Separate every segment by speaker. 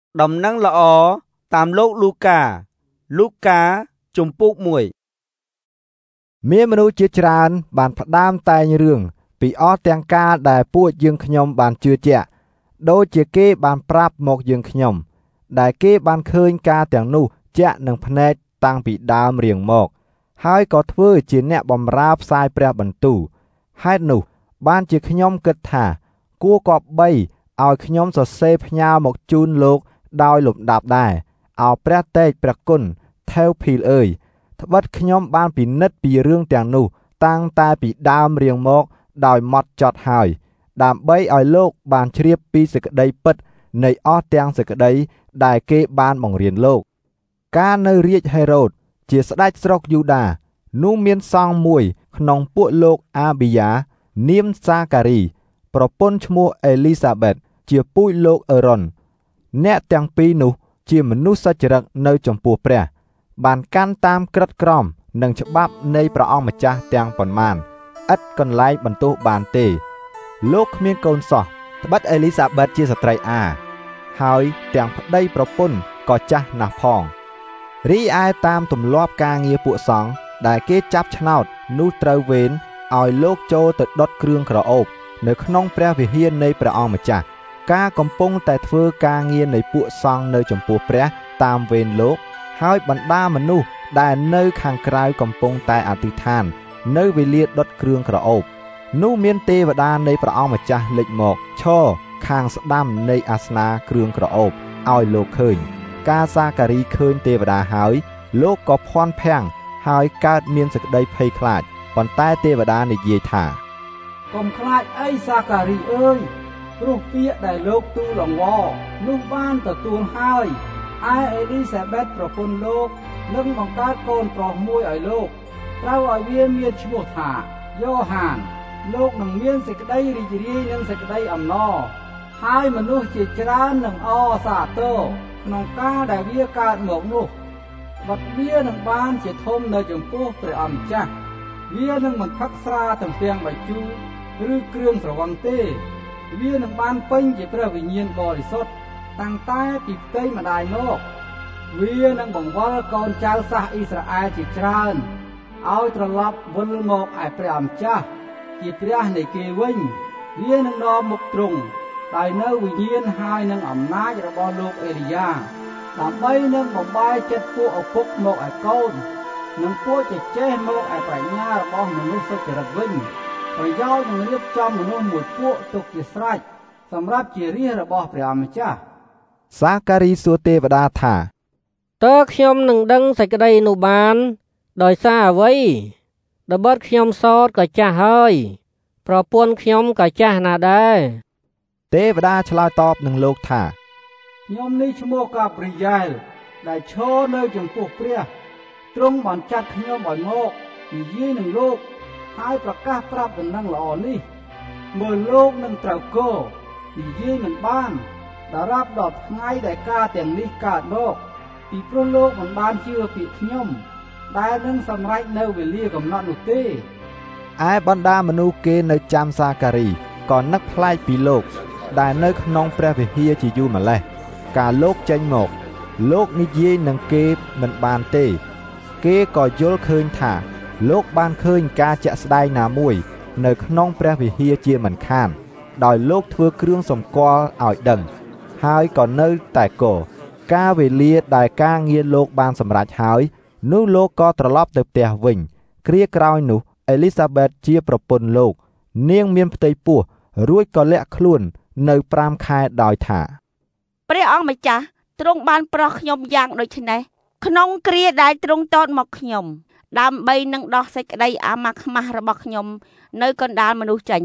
Speaker 1: ដំណឹងល្អតាមលោកលូកាជំពូក1
Speaker 2: មានមនុស្សជាច្រើនបានផ្ដាំតែងរឿងពីអស់ទាំងការដែលពួកយើងខ្ញុំបានជឿជាក់ដូចជាគេបានប្រាប់មកយើងខ្ញុំដែលគេបានឃើញការទាំងនោះជាក់នឹងភ្នែកតាំងពីដើមរៀងមកហើយក៏ធ្វើជាអ្នកបម្រើផ្សាយព្រះបន្ទូលហេតុនោះបានជាខ្ញុំគិតថាគួរគប្បីឲ្យខ្ញុំសរសេរផ្ញើមកជូនលោកដោយលំដាប់ដែរឲ្យព្រះតេជព្រះគុណថេវភីលអើយត្បិតខ្ញុំបានពិនិត្យពីរឿងទាំងនោះតាំងតែពីដើមរៀងមកដោយម៉ត់ចត់ហើយដើម្បីឲ្យលោកបានជ្រាបពីសេចក្តីពិតនៃអស់ទាំងសេចក្តីដែលគេបានបង្រៀនលោកកាលនៅរាជហេរ៉ូតជាស្ដេចស្រុកយូដានោះមានសង្ឃមួយក្នុងពួកលោកអាប៊ីយ៉ានាមសាការីប្រពន្ធឈ្មោះអេលីសាប៊ែតជាពូជលោកអេរ៉ុនអ្នកទាំងពីរនោះជាមនុស្សសុចរិតនៅចំពោះព្រះបានកាន់តាមក្រឹតក្រមនិងច្បាប់នៃព្រះអង្គម្ចាស់ទាំងប៉ុន្មានឥតកន្លែងបន្ទោសបានទេលោកគ្មានកូនសោះត្បិតអេលីសាប៊ែតជាស្ត្រីអាហើយទាំងប្តីប្រពន្ធក៏ចាស់ណាស់ផងរីឯតាមទម្លាប់ការងារពួកសង្ឃដែលគេចាប់ឆ្នោតនោះត្រូវវេនឲ្យលោកចូលទៅដុតគ្រឿងក្រអូបនៅក្នុងព្រះវិហារនៃព្រះអង្គម្ចាស់ការកំពុងតែធ្វើការងារនៃពួកសង្ឃនៅចំពោះព្រះតាមវេនលោកហើយបណ្ដាមនុស្សដែលនៅខាងក្រៅកំពុងតែអធិដ្ឋាននៅវេលាដុតគ្រឿងក្រអូបនោះមានទេវតានៃព្រះអង្គម្ចាស់លេចមកឈរខាងស្ដាំនៃអាសនាគ្រឿងក្រអូបឲ្យលោកឃើញការសាការីឃើញទេវតាហើយលោកក៏ភ័ន្តភាំងហើយកើតមានសេចក្តីភ័យខ្លាចប៉ុន្តែទេវតានិយាយថា
Speaker 3: កុំខ្លាចអីសាការីអើយព្រោះពាក្យដែលលោកទូលអង្វរនោះបានទទួលហើយឯអេលីសាប៊ែតប្រពន្ធលោកនឹងបង្កើតកូនប្រុសមួយឲ្យលោកត្រូវឲ្យវាមានឈ្មោះថាយ៉ូហានលោកនឹងមានសេចក្តីរីករាយនិងសេចក្តីអំណរហើយមនុស្សជាច្រើននឹងអរសាទរក្នុងការដែលវាកើតមកនោះបាត់វានឹងបានជាធំនៅចំពោះព្រះអម្ចាស់វានឹងមិនផឹកស្រាទំពាំងបាយជូរឬគ្រឿងស្រវឹងទេវានឹងបានពេញជាព្រះវិញ្ញាណបរិសុទ្ធតាំងតែពីផ្ទៃម្ដាយមកវានឹងបង្វិលកូនចៅសាសអ៊ីស្រាអែលជាច្រើនឲ្យត្រឡប់វិលមកឯព្រះអម្ចាស់ជាព្រះនៃគេវិញវានឹងនាំមុខទ្រង់ដោយនៅវិញ្ញាណហើយនឹងអំណាចរបស់លោកអេលីយ៉ាដើម្បីនឹងបំបែកចិត្តពួកឪពុកមកឯកូននិងពួកចេះមកឯប្រាជ្ញារបស់មនុស្សសុចរិតវិញប្រយោជន៍នឹងរៀបចំមនុស្សមួយពួកទុកជាស្រេចសម្រាប់ជារាជរបស់ព្រះអម្ចាស់
Speaker 2: សាការីសួរទេវតាថា
Speaker 4: តើខ្ញុំនឹងដឹងសេចក្តីនោះបានដោយសារអ្វីដបិតខ្ញុំសោតក៏ចាស់ហើយប្រពន្ធខ្ញុំក៏ចាស់ណាស់ដែរ
Speaker 2: ទេវតាឆ្លើយតបនឹងលោកថា
Speaker 3: ខ្ញុំនេះឈ្មោះកាព្រីយ៉ែលដែលឈរនៅចំពោះព្រះទ្រង់បានចាត់ខ្ញុំឲ្យមកនិយាយនឹងលោកហើយប្រកាសប្រាប់ដំណឹងល្អនេះមើលលោកនឹងត្រូវគោនិយាយមិនបានដល់រាប់ដល់ថ្ងៃដែលការទាំងនេះកើតមកពីព្រោះលោកមិនបានជឿពាក្យខ្ញុំដែលនឹងសម្រេចនៅវេលាកំណត់នោះទេ
Speaker 2: ឯបណ្ដាមនុស្សគេនៅចាំសាការីក៏នឹកប្លែកពីលោកដែលនៅក្នុងព្រះវិហារជាយូរម្លេះកាលលោកចេញមកលោកនិយាយនឹងគេមិនបានទេគេក៏យល់ឃើញថាលោកបានឃើញការជាក់ស្ដែងណាមួយនៅក្នុងព្រះវិហារជាមិនខានដោយលោកធ្វើគ្រឿងសម្គាល់ឲ្យដឹងហើយក៏នៅតែគការវេលាដែលការងារលោកបានសម្រេចហើយនោះលោកក៏ត្រឡប់ទៅផ្ទះវិញគ្រាក្រោយនោះអេលីសាប៊ែតជាប្រពន្ធលោកនាងមានផ្ទៃពោះរួចក៏លាក់ខ្លួននៅ5ខែដោយថា
Speaker 5: ព្រះអង្គម្ចាស់ទ្រង់បានប្រោះខ្ញុំយ៉ាងដូចនេះក្នុងគ្រាដែលទ្រង់តតមកខ្ញុំដើម្បីនឹងដោះសេចក្តីអាម៉ាស់ខ្មាស់របស់ខ្ញុំនៅកណ្ដាលមនុស្សចេញ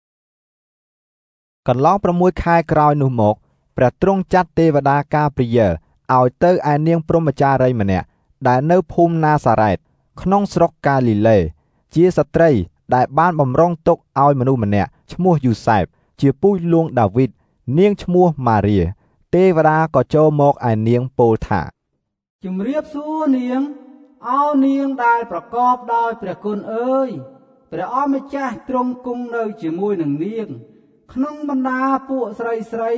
Speaker 2: កន្លង6ខែក្រោយនោះមកព្រះទ្រង់ចាត់ទេវតាកាព្រីយ៉ែលឲ្យទៅឯនាងព្រហ្មចារីយ៍ម្នាក់ដែលនៅភូមិណាសារ៉េតក្នុងស្រុកកាលីលេជាស្ត្រីដែលបានបំរុងទុកឲ្យមនុស្សម្នាក់ឈ្មោះយូសែបជាពូជលួងដាវីតនាងឈ្មោះម៉ារីទេវតាក៏ចូលមកឯនាងពោលថា
Speaker 3: ជំរាបសួរនាងអោនាងដែលប្រកបដោយព្រះគុណអើយព្រះអម្ចាស់ទ្រង់គង់នៅជាមួយនឹងនាងក្នុងបណ្ដាពួកស្រី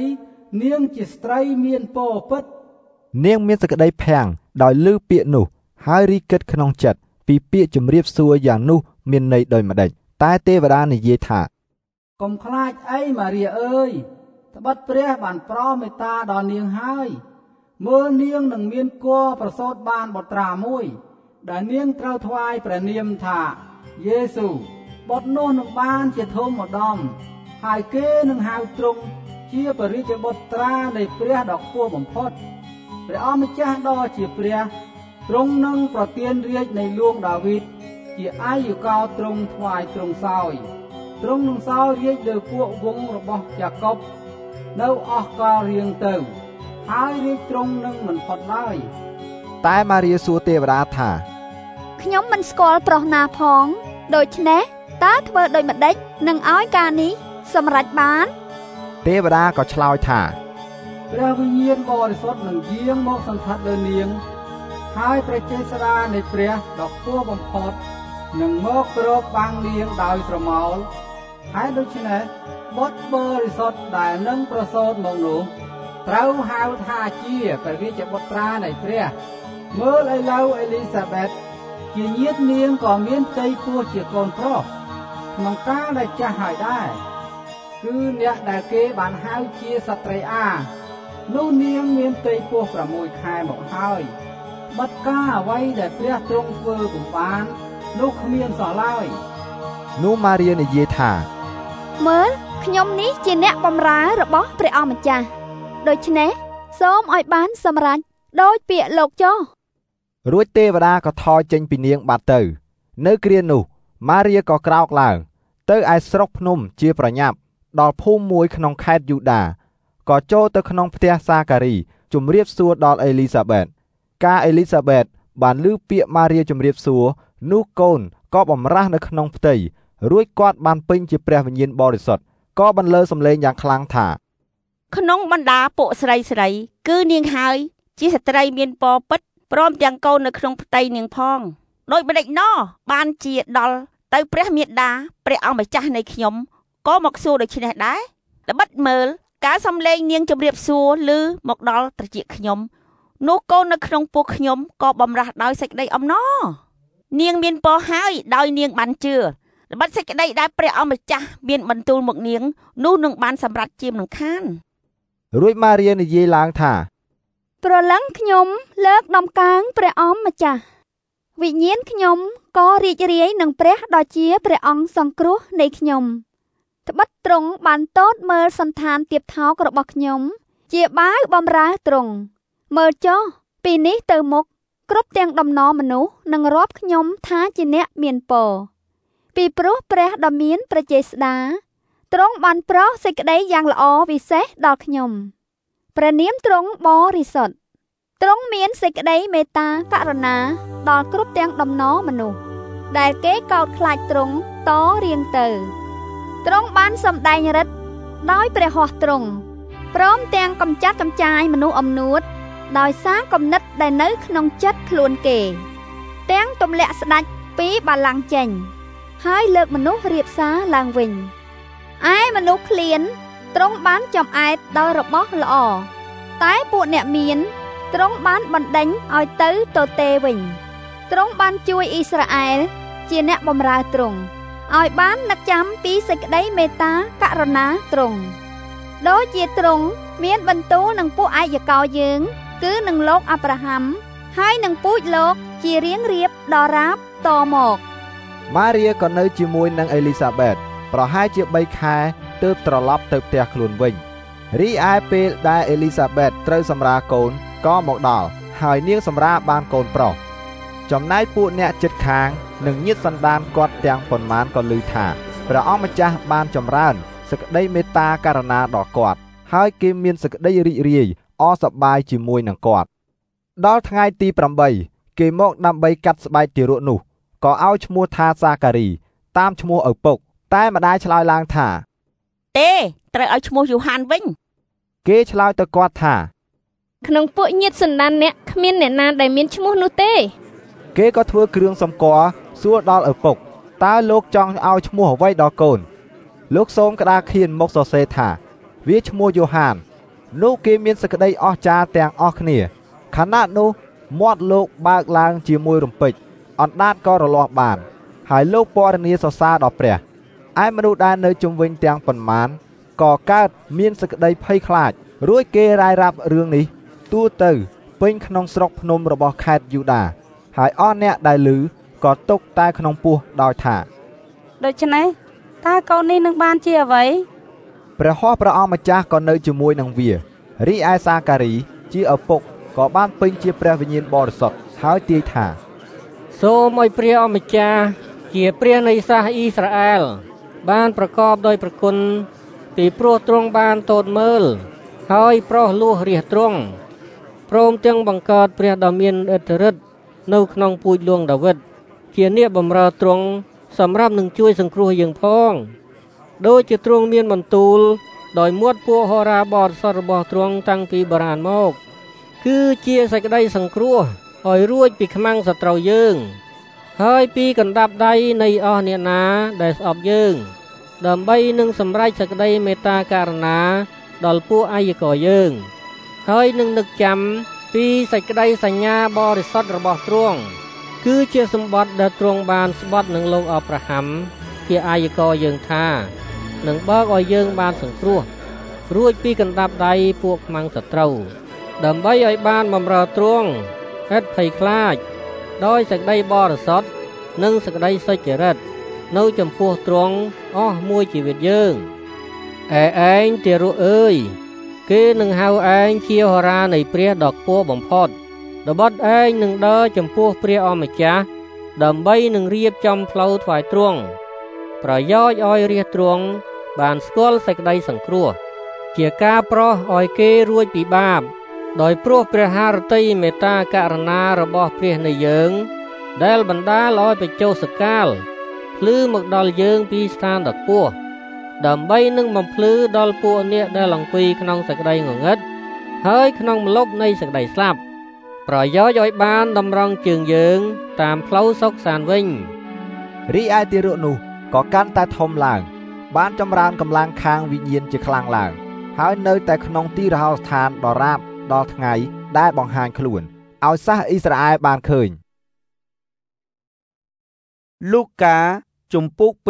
Speaker 3: នាងជាស្ត្រីមានពរពិត
Speaker 2: នាងមានសេចក្តីភាំងដោយឮពាក្យនោះហើយរីកគិតក្នុងចិត្តពីពាក្យជម្រាបសួរយ៉ាងនោះមានន័យដូចម្ដេចតែទេវតានិយាយថា
Speaker 3: កុំខ្លាចអីម៉ារីអើយត្បិតព្រះបានប្រោសមេត្តាដល់នាងហើយមើលនាងនឹងមានគភ៌ប្រសូតបានបុត្រាមួយដែលនាងត្រូវថ្វាយព្រះនាមថាយេស៊ូបុត្រនោះនឹងបានជាធំឧត្តមហើយគេនឹងហៅទ្រង់ជាបរិជ្ជបុត្រានៃព្រះដ៏ខ្ពស់បំផុតព្រះអម្ចាស់ដ៏ជាព្រះទ្រង់នឹងប្រទានរាជនៃលួងដាវីតជាអាយុកាលទ្រង់ថ្វាយទ្រង់សោយទ្រង់នឹងសោយរាជលើពួកវង្សរបស់យ៉ាកុបនៅអស់កលរៀងទៅហើយរាជទ្រង់នឹងមិនផុតឡើយ
Speaker 2: តែម៉ារីសួរទេវតាថា
Speaker 6: ខ្ញុំមិនស្គាល់ប្រុសណាផងដូច្នេះតើធ្វើដូចម្ដេចនឹងឲ្យការនេះសម្រេចបាន
Speaker 2: ទេវតាក៏ឆ្លើយថា
Speaker 3: ព្រះវិញ្ញាណបរិសុទ្ធនឹងយាងមកសង្កត់លើនាងហើយព្រះចេស្តានៃព្រះដ៏ខ្ពស់បំផុតនឹងមកគ្របបាំងនាងដោយស្រមោលហើយដូច្នេះបុត្របរិសុទ្ធដែលនឹងប្រសូតមកនោះត្រូវហៅថាជាព្រះរាជបុត្រានៃព្រះមើលឥឡូវអេលីសាប៊ែតជាញាតិនាងក៏មានផ្ទៃពោះជាកូនប្រុសក្នុងកាលដែលចាស់ហើយដែរគឺអ្នកដែលគេបានហៅជាសត្រីអានោះនាងមានផ្ទៃពោះ6ខែមកហើយបတ်ការអ្វីដែលព្រះទ្រង់ធ្វើពុំបាននោះគ្មានសោះឡើយ
Speaker 2: នោះម៉ារីនិយាយថា
Speaker 6: មើលខ្ញុំនេះជាអ្នកបម្រើរបស់ព្រះអម្ចាស់ដូច្នេះសូមឲ្យបានសម្រេចដោយពាក្យលោកចុះ
Speaker 2: រួចទេវតាក៏ថយចេញពីនាងបាត់ទៅនៅគ្រានោះម៉ារីក៏ក្រោកឡើងទៅឯស្រុកភ្នំជាប្រញាប់ដល់ភូមិមួយក្នុងខេត្តយូដាក៏ចូលទៅក្នុងផ្ទះសាការីជម្រាបសួរដល់អេលីសាប៊ែតកាអេលីសាប៊ែតបានឮពាក្យម៉ារីជម្រាបសួរនោះកូនក៏បំរាស់នៅក្នុងផ្ទៃរួចគាត់បានពេញជាព្រះវិញ្ញាណបរិសុទ្ធក៏បន្លឺសំឡេងយ៉ាងខ្លាំងថា
Speaker 5: ក្នុងបណ្ដាពួកស្រីគឺនាងហើយជាស្ត្រីមានពរពិតព្រមទាំងកូននៅក្នុងផ្ទៃនាងផងដោយបដិណោបានជាដល់ទៅព្រះមេត្តាព្រះអង្គម្ចាស់នៃខ្ញុំក៏មកសួរដូច្នេះដែរល្បិតមើលការសំឡេងនាងជម្រាបសួរឮមកដល់ត្រចៀកខ្ញុំនោះកូននៅក្នុងពោះខ្ញុំក៏បំរាស់ដោយសេចក្តីអំណរនាងមានពរហើយដោយនាងបានជឿល្បិតសេចក្តីដែលព្រះអង្គម្ចាស់មានបន្ទូលមកនាងនោះនឹងបានសម្រេចជាមិនខាន
Speaker 2: រួចម៉ារីនិយាយឡើងថា
Speaker 6: ប្រលឹងខ្ញុំលើកដំកើងព្រះអង្គម្ចាស់វិញ្ញាណខ្ញុំក៏រីករាយនឹងព្រះដ៏ជាព្រះអង្គសង្គ្រោះនៃខ្ញុំត្បិតទ្រង់បានទតមើលសន្តានទៀបថោករបស់ខ្ញុំជាបាវបំរើទ្រង់មើលចុះពីនេះទៅមុខគ្រប់ទាំងដំណរមនុស្សនឹងរាប់ខ្ញុំថាជាអ្នកមានពរពីព្រោះព្រះដ៏មានព្រះចេស្តាទ្រង់បានប្រោសសេចក្តីយ៉ាងល្អវិសេសដល់ខ្ញុំព្រះនាមទ្រង់បរិសុទ្ធទ្រង់មានសេចក្តីមេត្តាករុណាដល់គ្រប់ទាំងដំណរមនុស្សដែលគេកោតខ្លាចទ្រង់តរៀងទៅទ្រង់បានសម្ដែងឫទ្ធិដោយព្រះហស្ថទ្រង់ព្រមទាំងកម្ចាត់កម្ចាយមនុស្សអំនួតដោយសារគំនិតដែលនៅក្នុងចិត្តខ្លួនគេទាំងទម្លាក់ស្ដេចពីបល្ល័ង្កចេញហើយលើកមនុស្សរៀបសារឡើងវិញឯមនុស្សឃ្លានទ្រង់បានចំអែតដោយរបស់ល្អតែពួកអ្នកមានទ្រង់បានបណ្ដេញឲ្យទៅទទេវិញទ្រង់បានជួយអ៊ីស្រាអែលជាអ្នកបម្រើទ្រង់ឲ្យបាននឹកចាំពីសេចក្តីមេត្តាករុណាទ្រង់ដូចជាទ្រង់មានបន្ទូលនឹងពួកឯកកោយើងគឺនឹងលោកអាប់រ៉ាហាំហើយនឹងពូជលោកជារៀងរៀបដល់រាបតមក
Speaker 2: ម៉ារីក៏នៅជាមួយនឹងអេលីសាប៊ែតប្រហែលជា3ខែទើបត្រឡប់ទៅផ្ទះខ្លួនវិញរីឯពេលដែលអេលីសាប៊ែតត្រូវសម្រាលកូនក៏មកដល់ហើយនាងសម្រាលបានកូនប្រុសចំណែកពួកអ្នកជិតខាងនិងញាតិសន្តានគាត់ទាំងប៉ុន្មានក៏ឮថាព្រះអង្គម្ចាស់បានចម្រើនសេចក្តីមេត្តាករុណាដល់គាត់ហើយគេមានសេចក្តីរីករាយអសប្បាយជាមួយនឹងគាត់ដល់ថ្ងៃទី8គេមកដើម្បីកាត់ស្បែកទារកនោះក៏ឲ្យឈ្មោះថាសាការីតាមឈ្មោះឪពុកតែម្ដាយឆ្លើយឡើងថា
Speaker 5: ទេត្រូវឲ្យឈ្មោះយូហានវិញ
Speaker 2: គេឆ្លើយទៅគាត់ថា
Speaker 7: ក្នុងពួកញាតិសន្តានអ្នកគ្មានអ្នកណាដែលមានឈ្មោះនោះទេ
Speaker 2: គេក៏ធ្វើគ្រឿងសម្គាល់សួរដល់ឪពុកតើលោកចង់ឲ្យឈ្មោះអ្វីដល់កូនលោកសូមក្តារខៀនមកសរសេរថាវាឈ្មោះយូហាននោះគេមានសេចក្តីអស្ចារ្យទាំងអស់គ្នាខណៈនោះមាត់លោកបើកឡើងជាមួយរំពេចអណ្ដាតក៏រលាស់បានហើយលោកពណ៌នាសរសើរដល់ព្រះឯមនុស្សដែលនៅជុំវិញទាំងប៉ុន្មានក៏កើតមានសេចក្តីភ័យខ្លាចរួចគេរាយរាប់រឿងនេះទូទៅពេញក្នុងស្រុកភ្នំរបស់ខេត្តយូដាហើយអស់អ្នកដែលឮក៏ទុកតែក្នុងពោះដោយថា
Speaker 8: ដូច្នេះតើកូននេះនឹងបានជាអ្វី
Speaker 2: ព្រះហស្ថព្រះអង្គម្ចាស់ក៏នៅជាមួយនឹងវារីឯសាការីជាឪពុកក៏បានពេញជាព្រះវិញ្ញាណបរិសុទ្ធហើយទាយថា
Speaker 4: សូមឲ្យព្រះអង្គម្ចាស់ជាព្រះនៃសាសអ៊ីស្រាអែលបានប្រកបដោយព្រះគុណពីព្រោះទ្រង់បានទតមើលហើយប្រោះលោះរាជទ្រង់ព្រមទាំងបង្កើតព្រះដ៏មានឥទ្ធិឫទ្ធិនៅក្នុងពូជលួងដាវីតជាអ្នកបម្រើទ្រង់សម្រាប់នឹងជួយសង្គ្រោះយើងផងដូចជាទ្រង់មានបន្ទូលដោយមាត់ពួកហោរាបរិសុទ្ធរបស់ទ្រង់តាំងពីបុរាណមកគឺជាសេចក្តីសង្គ្រោះឲ្យរួចពីខ្មាំងសត្រូវយើងហើយពីកណ្ដាប់ដៃនៃអស់អ្នកណាដែលស្អប់យើងដើម្បីនឹងសម្រេចសេចក្តីមេត្តាករុណាដល់ពួកអាយករយើងហើយនឹងនឹកចាំពីសេចក្តីសញ្ញាបរិសុទ្ធរបស់ទ្រង់គឺជាសម្បត្តិដែលទ្រង់បានស្បត់នឹងលោកអប្រាហាំជាអាយករយើងថានឹងបើកឲ្យយើងបានសង្គ្រោះរួចពីកណ្ដាប់ដៃពួកខ្មាំងសត្រូវដើម្បីឲ្យបានបម្រើទ្រង់ឥតភ័យខ្លាចដោយសេចក្តីបរិសុទ្ធនិងសេចក្តីសុចរិតនៅចំពោះទ្រង់អស់មួយជីវិតយើងឯងទារកអើយគេនឹងហៅឯងជាហោរានៃព្រះដ៏ខ្ពស់បំផុតត្បិតឯងនឹងដើរចំពោះព្រះអម្ចាស់ដើម្បីនឹងរៀបចំផ្លូវថ្វាយទ្រង់ប្រយោជន៍ឲ្យរាជទ្រង់បានស្គាល់សេចក្តីសង្គ្រោះជាការប្រោសឲ្យគេរួចពីបាបដោយព្រោះព្រះハរតីមេត្តាករុណារបស់ព្រះនៃយើងដែលបណ្ដាលឲ្យបច្ចុប្បន្នកាលភ្លឺមកដល់យើងពីស្ថានដ៏ខ្ពស់ដើម្បីនឹងបំភ្លឺដល់ពួកអ្នកដែលអង្គុយក្នុងសេចក្តីងងឹតហើយក្នុងម្លប់នៃសេចក្តីស្លាប់ប្រយោជន៍ឲ្យបានតម្រង់ជើងយើងតាមផ្លូវសុខសាន្តវិញ
Speaker 2: រីឯទារកនោះក៏កាន់តែធំឡើងបានចម្រើនកម្លាំងខាងវិញ្ញាណជាខ្លាំងឡើងហើយនៅតែក្នុងទីរហោស្ថានដ៏រាបដល់ថ្ងៃដែលបង្ហាញខ្លួនឲ្យសាសអ៊ីស្រាអែលបានឃើញ
Speaker 1: លូកាជំពូក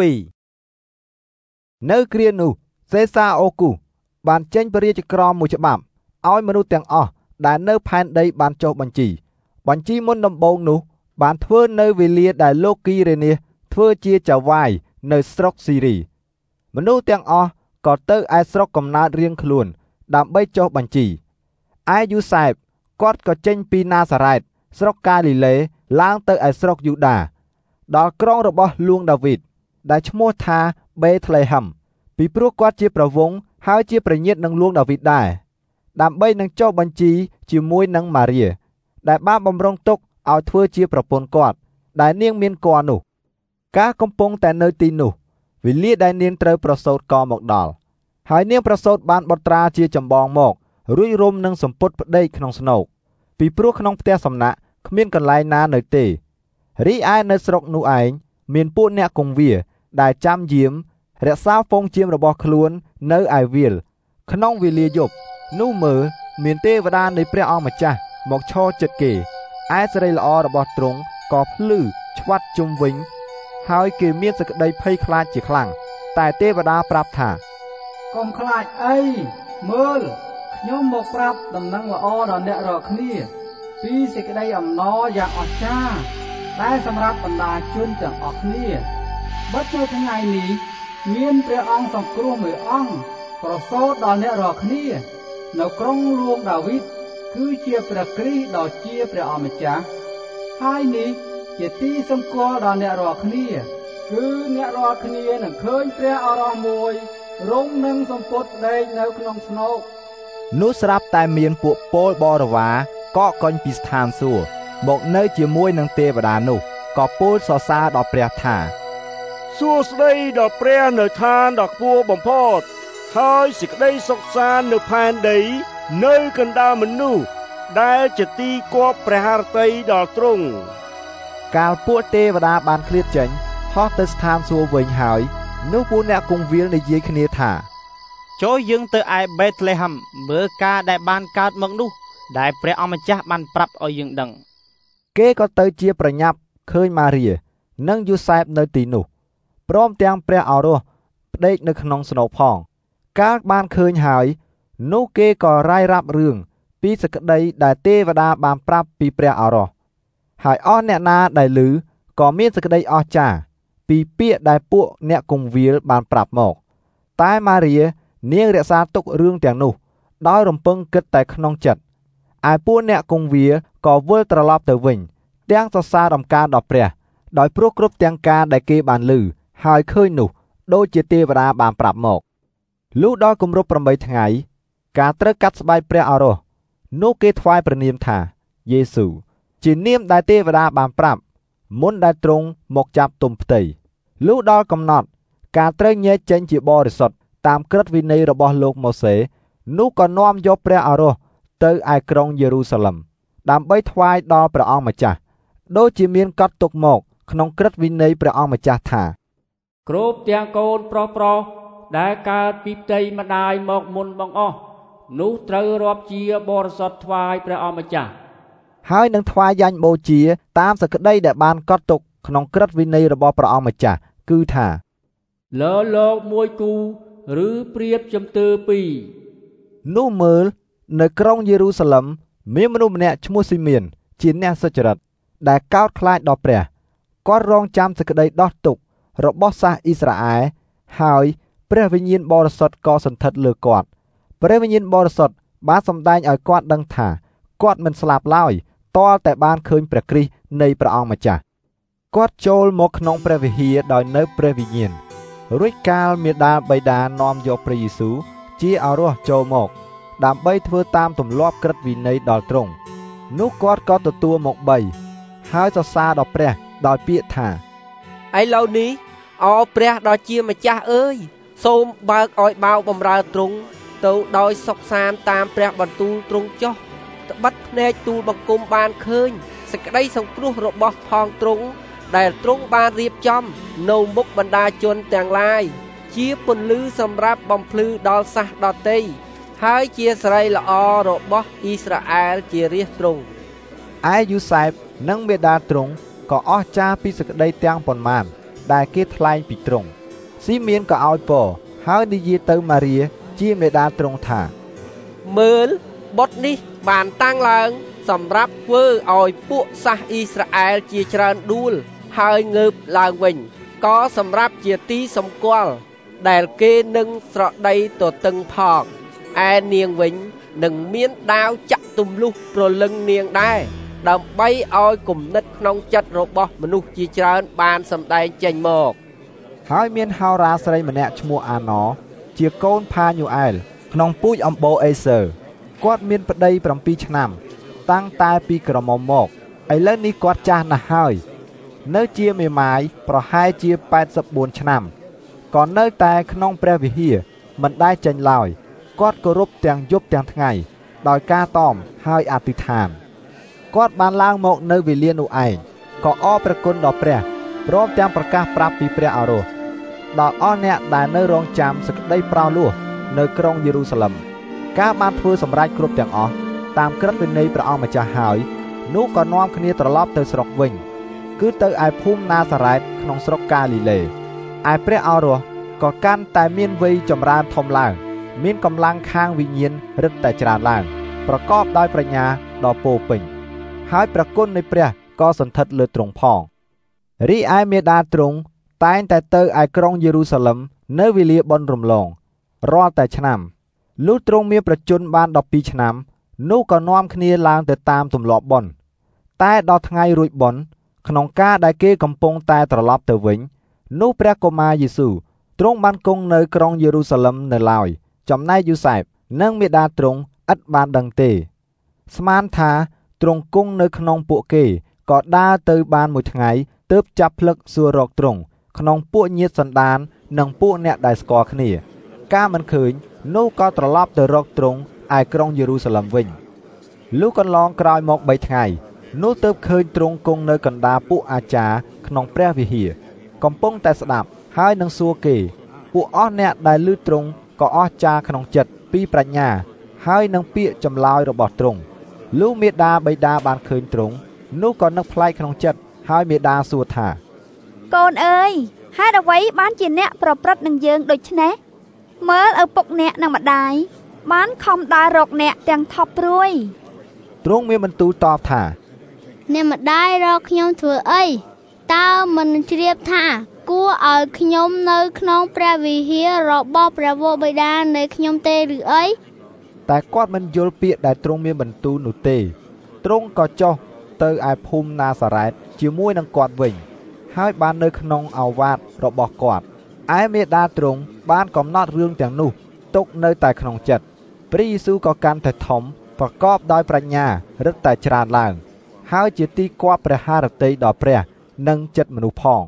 Speaker 1: 2
Speaker 2: នៅគ្រានោះសេសាអូគូបានចេញព្រះរាជក្រមមួយច្បាប់ឲ្យមនុស្សទាំងអស់ដែលនៅផែនដីបានចុះបញ្ជីមុនដំបូងនោះបានធ្វើនៅវេលាដែលលោកគីរេនីសធ្វើជាចៅហ្វាយនៅស្រុកស៊ីរីមនុស្សទាំងអស់ក៏ទៅឯស្រុកកំណើតរៀងខ្លួនដើម្បីចុះបញ្ជីឯយូសែបគាត់ក៏ចេញពីណាសារ៉េតស្រុកកាលីលេឡើងទៅឯស្រុកយូដាដល់ក្រុងរបស់លួងដាវីតដែលឈ្មោះថាបេថ្លេហឹមពីព្រោះគាត់ជាប្រវង្សហើយជាប្រញាតនឹងលួងដាវីតដែរដើម្បីនឹងចុះបញ្ជីជាមួយនឹងម៉ារីដែលបានបំរុងទុកឲ្យធ្វើជាប្រពន្ធគាត់ដែលនាងមានគភ៌នោះការកំពុងតែនៅទីនោះវេលាដែលនាងត្រូវប្រសូតក៏មកដល់ហើយនាងប្រសូតបានបុត្រាជាចម្បងមករួចរុំនឹងសម្ពុតផ្ដេកក្នុងស្នោកពីព្រោះក្នុងផ្ទះសំណាក់គ្មានកន្លែងណានៅទេរីឯនៅស្រុកនោះឯងមានពួកអ្នកគង្វាលដែលចាំយាមរក្សាហ្វូងជាមរបស់ខ្លួននៅឯវាលក្នុងវេលាយប់នោះមើលមានទេវតានៃព្រះអង្គម្ចាស់មកឈរជិតគេឯសិរីល្អរបស់ទ្រង់ក៏ភ្លឺឆ្វាត់ជុំវិញហើយគេមានសេចក្តីភ័យខ្លាចជាខ្លាំងតែទេវតាប្រាប់ថា
Speaker 3: កុំខ្លាចអីមើលខ្ញុំមកប្រាប់ដំណឹងល្អដល់អ្នករាល់គ្នាពីសេចក្តីអំណរយ៉ាងអស្ចារ្យដែលសម្រាប់បណ្ដាជនទាំងអស់គ្នាបិទនៅថ្ងៃនេះមានព្រះអង្គសង្គ្រោះមួយអង្គប្រសូតដល់អ្នករាល់គ្នានៅក្រុងលួងដាវីតគឺជាព្រះគ្រីស្ទដ៏ជាព្រះអម្ចាស់ហើយនេះជាទីសម្គាល់ដល់អ្នករាល់គ្នាគឺអ្នករាល់គ្នានឹងឃើញព្រះអរោះមួយរងនឹងសម្ពុតផ្ដេកនៅក្នុងស្នោក
Speaker 2: នោះស្រាប់តែមានពួកពលបរិវារកកកុញពីស្ថានសួគ៌មកនៅជាមួយនឹងទេវតានោះក៏ពោលសរសើរដល់ព្រះថា
Speaker 9: សួស្តីដល់ព្រះនៅឋានដ៏ខ្ពស់បំផុតហើយសេចក្តីសុខសាន្តនៅផែនដីនៅកណ្ដាលមនុស្សដែលជាទីគប់ព្រះハរតីដល់ទ្រង់
Speaker 2: កាលពួកទេវតាបានឃ្លាតចេញហោះទៅស្ថានសួគ៌វិញហើយនោះពួកអ្នកគង្វាលនិយាយគ្នាថា
Speaker 10: ចូលយើងទៅឯបេតលេហឹមមើលការដែលបានកើតមកនោះដែលព្រះអម្ចាស់បានប្រាប់ឲ្យយើងដឹង
Speaker 2: គេក៏ទៅជាប្រញាប់ឃើញម៉ារីនិងយូសែបនៅទីនោះព្រមទាំងព្រះឱរសផ្ដេកនៅក្នុងស្នូផងកាលបានឃើញហើយនោះគេក៏រាយរាប់រឿងពីសេចក្តីដែលទេវតាបានប្រាប់ពីព្រះឱរសហើយអស់អ្នកណាដែលឮក៏មានសេចក្តីអស្ចារ្យពីពាក្យដែលពួកអ្នកគង្វាលបានប្រាប់មកតែម៉ារីនាងរក្សាទុករឿងទាំងនោះដោយរំពឹងគិតតែក្នុងចិត្តឯពួកអ្នកគង្វាលក៏វិលត្រឡប់ទៅវិញទាំងសរសើររំកើនដល់ព្រះដោយព្រោះគ្រប់ទាំងការដែលគេបានឮហើយឃើញនោះដូចជាទេវតាបានប្រាប់មកលុះដល់គម្រប់8ថ្ងៃការត្រូវកាត់ស្បែកព្រះឱរសនោះគេថ្វាយព្រះនាមថាយេស៊ូជានាមដែលទេវតាបានប្រាប់មុនដែលទ្រង់មកចាប់ទុំផ្ទៃលុះដល់កំណត់ការត្រូវញែកចេញជាបរិសុទ្ធតាមក្រឹតវិន័យរបស់លោកម៉ូសេនោះក៏នាំយកព្រះឱរសទៅឯក្រុងយេរូសាឡិមដើម្បីថ្វាយដល់ព្រះអង្គម្ចាស់ដូចជាមានកត់ទុកមកក្នុងក្រឹតវិន័យព្រះអង្គម្ចាស់ថា
Speaker 11: គ្រប់ទាំងកូនប្រុសដែលកើតពីផ្ទៃម្ដាយមកមុនបង្អស់នោះត្រូវរាប់ជាបរិសុទ្ធថ្វាយព្រះអង្គម្ចាស់
Speaker 2: ហើយនឹងថ្វាយយ៉ាញ់បូជាតាមសេចក្តីដែលបានកត់ទុកក្នុងក្រឹតវិន័យរបស់ព្រះអង្គម្ចាស់គឺថា
Speaker 11: លើលោកមួយគូឬព្រៀបជំទើពីរ
Speaker 2: នោះមើលនៅក្រុងយេរូសាឡិមមានមនុស្សម្នាក់ឈ្មោះស៊ីមៀនជាអ្នកសុចរិតដែលកោតខ្លាចដល់ព្រះគាត់រងចាំសេចក្តីដោះទុក្ខរបស់សាសអ៊ីស្រាអែលហើយព្រះវិញ្ញាណបរិសុទ្ធក៏សន្ធិដ្ឋលើគាត់ព្រះវិញ្ញាណបរិសុទ្ធបានសម្ដែងឲ្យគាត់ដឹងថាគាត់មិនស្លាប់ឡើយទាល់តែបានឃើញព្រះគ្រីស្ទនៃព្រះអង្គម្ចាស់គាត់ចូលមកក្នុងព្រះវិហារដោយនៅព្រះវិញ្ញាណរួចកាលមាតាបិតានាំយកព្រះយេស៊ូវជាឱរសចូលមកដើម្បីធ្វើតាមទម្លាប់ក្រឹតវិន័យដល់ទ្រង់នោះគាត់ក៏ទទួលមក3ហើយសរសើរដល់ព្រះដោយពាក្យថា
Speaker 12: ឥឡូវនេះអោព្រះដ៏ជាម្ចាស់អើយសូមបើកឲ្យបៅបំរើទ្រង់ទៅដោយសុខសាន្តតាមព្រះបន្ទូលទ្រង់ចុះត្បិតភ្នែកទូលបង្គំបានឃើញសេចក្តីសង្គ្រោះរបស់ផងទ្រង់ដែលទ្រង់បានរៀបចំនៅមុខបណ្ដាជនទាំងឡាយជាពន្លឺសម្រាប់បំភ្លឺដល់សាសដទៃហើយជាសិរីល្អរបស់អ៊ីស្រាអែលជារាជទ្រង់
Speaker 2: ឯយូសែបនិងមេដាទ្រង់ក៏អស្ចារ្យពីសេចក្តីទាំងប៉ុន្មានដែលគេថ្លែងពីទ្រង់ស៊ីមៀនក៏ឲ្យពរហើយនិយាយទៅម៉ារីជាមេដាទ្រង់ថា
Speaker 12: មើលបុត្រនេះបានតាំងឡើងសម្រាប់ធ្វើឲ្យពួកសាសអ៊ីស្រាអែលជាច្រើនដួលហើយងើបឡើងវិញក៏សម្រាប់ជាទីសម្គាល់ដែលគេនឹងស្រដីទទឹងផងឯនាងវិញនឹងមានដាវចាក់ទម្លុះព្រលឹងនាងដែរដើម្បីឲ្យគំនិតក្នុងចិត្តរបស់មនុស្សជាច្រើនបានសម្ដែងចេញមក
Speaker 2: ហើយមានហោរាស្រីម្នាក់ឈ្មោះអាណូជាកូនផាញូអែលក្នុងពូជអំបូអេសើគាត់មានប្តី7ឆ្នាំតាំងតែពីក្រមុំមកឥឡូវនេះគាត់ចាស់ណាស់ហើយនៅជាមេម៉ាយប្រហែលជា84ឆ្នាំក៏នៅតែក្នុងព្រះវិហារមិនដែលចេញឡើយគាត់គោរពទាំងយប់ទាំងថ្ងៃដោយការតមហើយអធិដ្ឋានគាត់បានឡើងមកនៅវេលានោះឯងក៏អរព្រះគុណដល់ព្រះព្រមទាំងប្រកាសប្រាប់ពីព្រះឱរសដល់អស់អ្នកដែលនៅរងចាំសេចក្តីប្រោសលោះនៅក្រុងយេរូសាឡិមការបានធ្វើសម្រេចគ្រប់ទាំងអស់តាមក្រឹតវិន័យព្រះអង្គម្ចាស់ហើយនោះក៏នាំគ្នាត្រឡប់ទៅស្រុកវិញគឺទៅឯភូមិណាសារ៉េតក្នុងស្រុកកាលីលេឯព្រះឱរសក៏កាន់តែមានវ័យចម្រើនធំឡើងមានកម្លាំងខាងវិញ្ញាណរឹតតែច្រើនឡើងប្រកបដោយប្រាជ្ញាដ៏ពោពេញហើយព្រះគុណនៃព្រះក៏សន្ធិដ្ឋលើទ្រង់ផងរីឯមេដាទ្រង់តែងតែទៅឯក្រុងយេរូសាឡិមនៅវេលាបុណ្យរំលងរាល់តែឆ្នាំលុះទ្រង់មានប្រជញ្ញបាន12ឆ្នាំនោះក៏នាំគ្នាឡើងទៅតាមទម្លាប់បុណ្យតែដល់ថ្ងៃរួចបុណ្យក្នុងការដែលគេកំពុងតែត្រឡប់ទៅវិញនោះព្រះកុមារយេស៊ូវទ្រង់បានគង់នៅក្រុងយេរូសាឡិមនៅឡើយចំណែកយូសែបនិងមេដាទ្រង់ឥតបានដឹងទេស្មានថាទ្រង់គង់នៅក្នុងពួកគេក៏ដើរទៅបានមួយថ្ងៃទើបចាប់ផ្លឹកសួររកទ្រង់ក្នុងពួកញាតិសន្តាននិងពួកអ្នកដែលស្គាល់គ្នាការមិនឃើញនោះក៏ត្រឡប់ទៅរកទ្រង់ឯក្រុងយេរូសាឡិមវិញលុះកន្លងក្រោយមក3ថ្ងៃនោះទើបឃើញទ្រង់គង់នៅកណ្ដាលពួកអាចារ្យក្នុងព្រះវិហារកំពុងតែស្ដាប់ហើយនឹងសួរគេពួកអស់អ្នកដែលឮទ្រង់ក៏អស្ចារ្យក្នុងចិត្តពីប្រាជ្ញាហើយនឹងពាក្យចម្លើយរបស់ទ្រង់លុះមេដាបិតាបានឃើញទ្រង់នោះក៏នឹកប្លែកក្នុងចិត្តហើយមេដាសួរថា
Speaker 6: កូនអើយហេតុអ្វីបានជាអ្នកប្រព្រឹត្តនឹងយើងដូច្នេះមើលឪពុកអ្នកនិងម្ដាយបានខំដើររកអ្នកទាំងថប់ព្រួយ
Speaker 2: ទ្រង់មានបន្ទូលតបថា
Speaker 7: អ្នកម្ដាយរកខ្ញុំធ្វើអីតើមិនជ្រាបថាគួរឲ្យខ្ញុំនៅក្នុងព្រះវិហាររបស់ព្រះវរបិតានៃខ្ញុំទេឬអី
Speaker 2: តែគាត់មិនយល់ពាក្យដែលទ្រង់មានបន្ទូលនោះទេទ្រង់ក៏ចុះទៅឯភូមិណាសារ៉េតជាមួយនឹងគាត់វិញហើយបាននៅក្នុងអាវាតរបស់គាត់ឯមេដាទ្រង់បានកំណត់រឿងទាំងនោះទុកនៅតែក្នុងចិត្តព្រះយេស៊ូវក៏កាន់តែធំប្រកបដោយប្រាជ្ញារឹតតែច្រើនឡើងហើយជាទីគប់ព្រះハរតីដល់ព្រះនិងចិត្តមនុស្សផង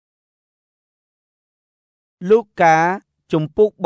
Speaker 1: លូកាជំពូក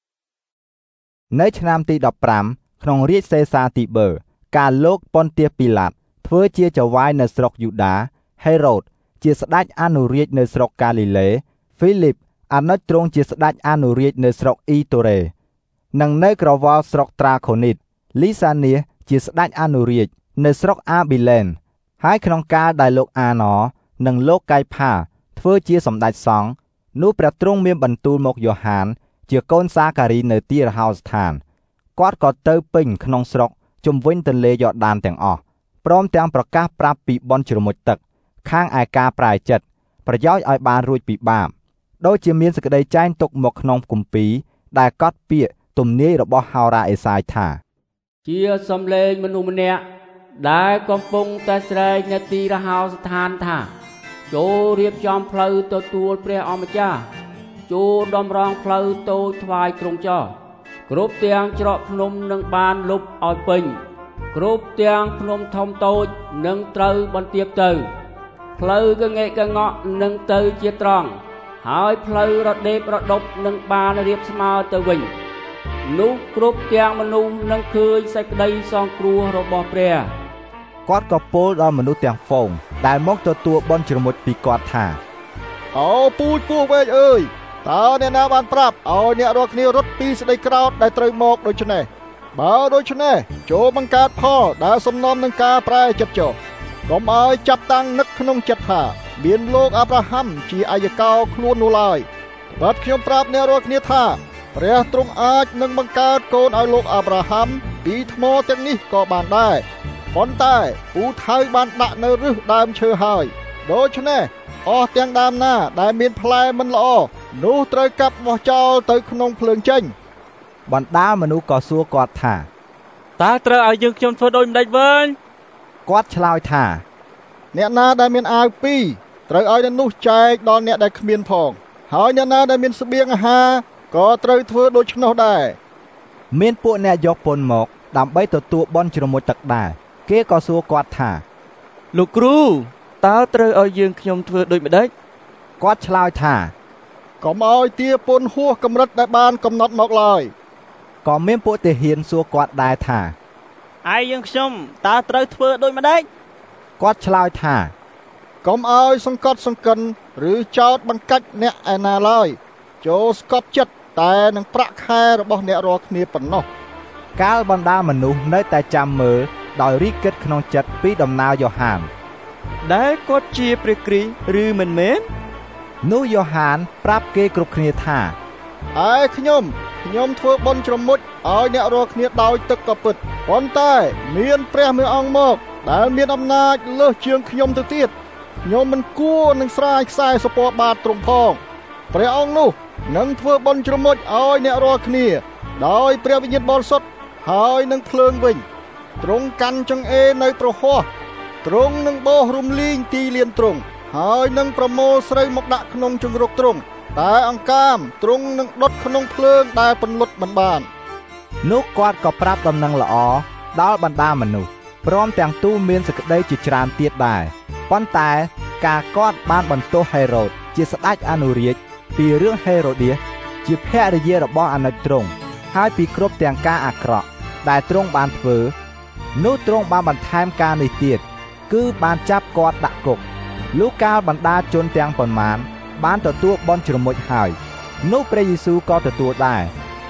Speaker 1: 3
Speaker 2: នៅឆ្នាំទី15ក្នុងរាជសេសាទីបឺកាលលោកប៉ុនទាសពីឡាតធ្វើជាចៅហ្វាយនៅស្រុកយូដាហេរ៉ូតជាស្ដេចអនុរាជនៅស្រុកកាលីលេហ្វីលីបអាណុចទ្រង់ជាស្ដេចអនុរាជនៅស្រុកអ៊ីតូរ៉េនិងនៅក្រវល់ស្រុកត្រាខូនីតលីសានីជាស្ដេចអនុរាជនៅស្រុកអាប៊ីលែនហើយក្នុងកាលដែលលោកអាណរនិងលោកកៃផាធ្វើជាសម្ដេចសង្ឃនោះព្រះទ្រង់មានបន្ទូលមកយ៉ូហានជាកូនសាការីនៅទីរហោស្ថានគាត់ក៏ទៅពេញក្នុងស្រុកជុំវិញទន្លេយ៉ូដានទាំងអស់ព្រមទាំងប្រកាសប្រាប់ពីបុណ្យជ្រមុជទឹកខាងឯការប្រែចិត្តប្រយោជន៍ឲ្យបានរួចពីបាបដូចជាមានសេចក្តីចែងទុកមកក្នុងគម្ពីរដែលកត់ពាក្យទំនាយរបស់ហោរ៉ាអេសាយថា
Speaker 11: ជាសំឡេងមនុស្សម្នាក់ដែលកំពុងតែស្រែកនៅទីរហោស្ថានថាចូលរៀបចំផ្លូវទទួលព្រះអម្ចាស់ចូលតម្រង់ផ្លូវតូចថ្វាយទ្រង់ចោះគ្រប់ទាំងច្រកភ្នំនឹងបានលុបឲ្យពេញគ្រប់ទាំងភ្នំធំតូចនឹងត្រូវបន្ទាបទៅផ្លូវកងែកកងក់នឹងទៅជាត្រង់ហើយផ្លូវរដេបរដប់នឹងបានរៀបស្មើទៅវិញនោះគ្រប់ទាំងមនុស្សនឹងឃើញសេចក្តីសង្គ្រោះរបស់ព្រះ
Speaker 2: គាត់ក៏ពោលដល់មនុស្សទាំងហ្វូងដែលមកទទួលបុណ្យជ្រមុជពីគាត់ថា
Speaker 13: អូពូជពោះវែកអើយតើអ្នកណាបានប្រាប់ឲ្យអ្នករាល់គ្នារត់ពីសេចក្តីក្រោធដែលត្រូវមកដូច្នេះបើដូច្នេះចូលបង្កើតផលដែលសំណុំនឹងការប្រែចិត្តចុះកុំឲ្យចាប់តាំងនឹកក្នុងចិត្តថាមានលោកអាប់រ៉ាហាំជាអាយកោខ្លួននោះឡើយបាទខ្ញុំប្រាប់អ្នករាល់គ្នាថាព្រះទ្រង់អាចនឹងបង្កើតកូនឲ្យលោកអាប់រ៉ាហាំពីថ្មទាំងនេះក៏បានដែរប៉ុន្តែពូថៅបានដាក់នៅឫសដើមឈើហើយដូច្នេះអស់ទាំងដើមណាដែលមានផ្លែមិនល្អនោះត្រូវកាប់បោះចោលទៅក្នុងភ្លើងចេញ
Speaker 2: បណ្ដាមនុស្សក៏សួរគាត់ថា
Speaker 10: តើត្រូវឲ្យយើងខ្ញុំធ្វើដូចម្ដេចវិញ
Speaker 2: គាត់ឆ្លើយថា
Speaker 13: អ្នកណាដែលមានអាវពីរត្រូវឲ្យអ្នកនោះចែកដល់អ្នកដែលគ្មានផងហើយអ្នកណាដែលមានស្បៀងអាហារក៏ត្រូវធ្វើដូច្នោះដែរ
Speaker 2: មានពួកអ្នកយកពន្ធមកដើម្បីទទួលបុណ្យជ្រមុជទឹកដែរគេក៏សួរគាត់ថា
Speaker 10: លោកគ្រូតើត្រូវឲ្យយើងខ្ញុំធ្វើដូចម្ដេច
Speaker 2: គាត់ឆ្លើយថា
Speaker 13: កុំឲ្យទារពន្ធហួសកម្រិតដែលបានកំណត់មកឡើយ
Speaker 2: ក៏មានពួកទាហានសួរគាត់ដែរថា
Speaker 10: ឯយើងខ្ញុំតើត្រូវធ្វើដូចម្ដេច
Speaker 2: គាត់ឆ្លើយថា
Speaker 13: កុំឲ្យសង្កត់សង្កិនឬចោទបង្កាច់អ្នកឯណាឡើយចូលស្កប់ចិត្តតែនឹងប្រាក់ខែរបស់អ្នករាល់គ្នាប៉ុណ្ណោះ
Speaker 2: កាលបណ្ដាមនុស្សនៅតែចាំមើលដោយរីកគិតក្នុងចិត្តពីដំណើរយ៉ូហាន
Speaker 10: ដែលគាត់ជាព្រះគ្រីស្ទឬមិនមែន
Speaker 2: នោះយ៉ូហានប្រាប់គេគ្រប់គ្នាថា
Speaker 13: ឯខ្ញុំធ្វើបុណ្យជ្រមុជឲ្យអ្នករាល់គ្នាដោយទឹកក៏ពិតប៉ុន្តែមានព្រះមួយអង្គមកដែលមានអំណាចលើសជាងខ្ញុំទៅទៀតខ្ញុំមិនគួរនឹងស្រាយខ្សែសពរបាតទ្រង់ផងព្រះអង្គនោះនឹងធ្វើបុណ្យជ្រមុជឲ្យអ្នករាល់គ្នាដោយព្រះវិញ្ញាណបរិសុទ្ធហើយនឹងភ្លើងវិញទ្រង់កាន់ចង្អេរនៅប្រហោះទ្រង់នឹងបោសរំលីងទីលានទ្រង់ហើយនឹងប្រមូលស្រូវមកដាក់ក្នុងជង្រុកទ្រង់តែអង្កាមទ្រង់នឹងដុតក្នុងភ្លើងដែលពន្លត់មិនបាន
Speaker 2: នោះគាត់ក៏ប្រាប់ដំណឹងល្អដល់បណ្ដាមនុស្សព្រមទាំងទូលមានសេចក្តីជាច្រើនទៀតដែរប៉ុន្តែការគាត់បានបន្ទោសហេរ៉ូតជាស្ដេចអនុរាជពីរឿងហេរ៉ូឌៀសជាភរិយារបស់អាណិតទ្រង់ហើយពីគ្រប់ទាំងការអាក្រក់ដែលទ្រង់បានធ្វើនោះទ្រង់បានបន្ថែមការនេះទៀតគឺបានចាប់គាត់ដាក់គុកលុះកាលបណ្ដាជនទាំងប៉ុន្មានបានទទួលបុណ្យជ្រមុជហើយនោះព្រះយេស៊ូវក៏ទទួលដែរ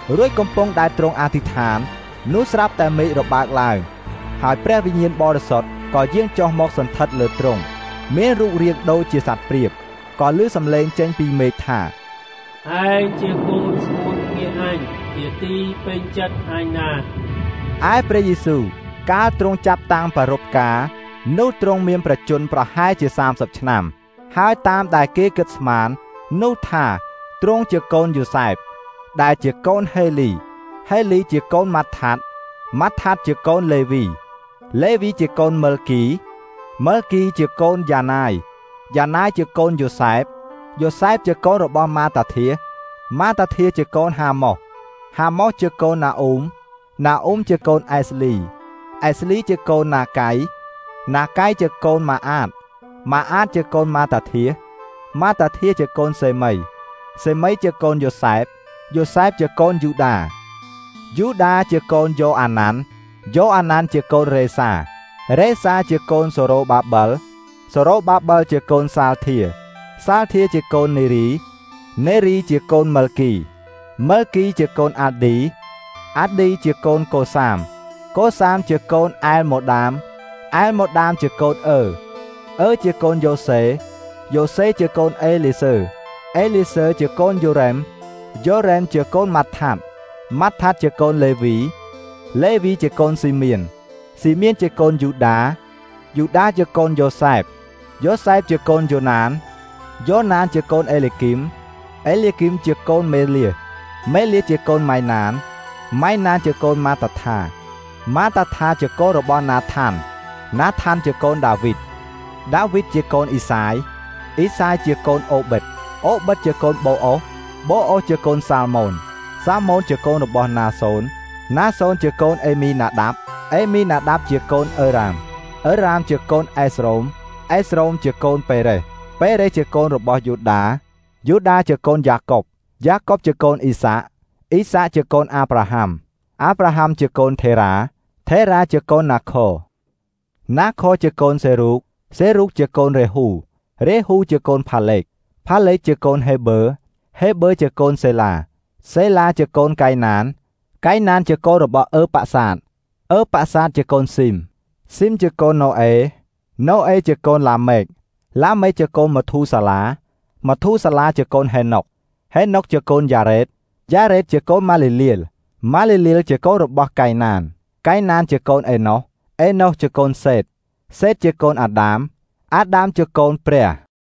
Speaker 2: រួចកំពុងដែលទ្រង់អធិដ្ឋាននោះស្រាប់តែមេឃរបើកឡើងហើយព្រះវិញ្ញាណបរិសុទ្ធក៏យាងចុះមកសន្ធិដ្ឋលើទ្រង់មានរូបរាងដូចជាសត្វព្រាបក៏ឮសំឡេងចេញពីមេឃថា
Speaker 11: ឯងជាកូនស្មូតងារអញជាទីពេញចិត្តអញណាស់
Speaker 2: ឯព្រះយេស៊ូវកាលទ្រង់ចាប់តាំងប្រារព្ធការនោះទ្រង់មានប្រជញ្ញប្រហែលជា30ឆ្នាំហើយតាមដែលគេគិតស្មាននោះថាទ្រង់ជាកូនយូសែបដែលជាកូនហេលីជាកូនម៉ាថាត់ជាកូនលេវីជាកូនមិលគីជាកូនយ៉ាណាយជាកូនយូសែបជាកូនរបស់ម៉ាតាធាជាកូនហាម៉ូសជាកូនណាអ៊ូមជាកូនអេស្លីជាកូនណាកៃជាកូនម៉ាអាតជាកូនម៉ាតាធាជាកូនសេមីជាកូនយូសែបជាកូនយូដាជាកូនយ៉ូអាណានជាកូនរេសាជាកូនសូរ៉ូបាបលជាកូនសាល់ធាជាកូននេរីជាកូនមិលគីជាកូនអាឌីជាកូនកូសាមជាកូនអែលម៉ូដាមជាកូនអឺជាកូនយ៉ូសេជាកូនអេលីសើជាកូនយូរ៉េមជាកូនម៉ាថាត់ជាកូនលេវីជាកូនស៊ីមៀនជាកូនយូដាជាកូនយ៉ូសែបជាកូនយ៉ូណានជាកូនអេលីគីមជាកូនមេលាជាកូនម៉ៃណានជាកូនម៉ាតាថាជាកូនរបស់ណាថានជាកូនដាវីតជាកូនអ៊ីសាយជាកូនអូបិតជាកូនបូអូសជាកូនសាល់ម៉ូនជាកូនរបស់ណាសូនជាកូនអេមីណាដាបជាកូនអឺរ៉ាមជាកូនអេស្រូមជាកូនពេរេជាកូនរបស់យូដាជាកូនយ៉ាកុបជាកូនអ៊ីសាជាកូនអាប់រ៉ាហាំជាកូនថេរ៉ាជាកូនណាខជាកូនសេរុកជាកូនរេហ៊ូជាកូនផាលេកជាកូនហេបឺជាកូនសេឡាជាកូនកៃណានជាកូនរបស់អឺប៉ាសាតជាកូនស៊ីមជាកូនណូអេជាកូនឡាមេកជាកូនមធូសាឡាជាកូនហេណុកជាកូនយ៉ារ៉េតជាកូនម៉ាលីលៀលជាកូនរបស់កៃណានជាកូនអេណូសជាកូនសេតជាកូនអាដាមជាកូនព្រះ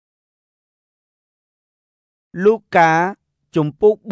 Speaker 1: លូកាជំពូក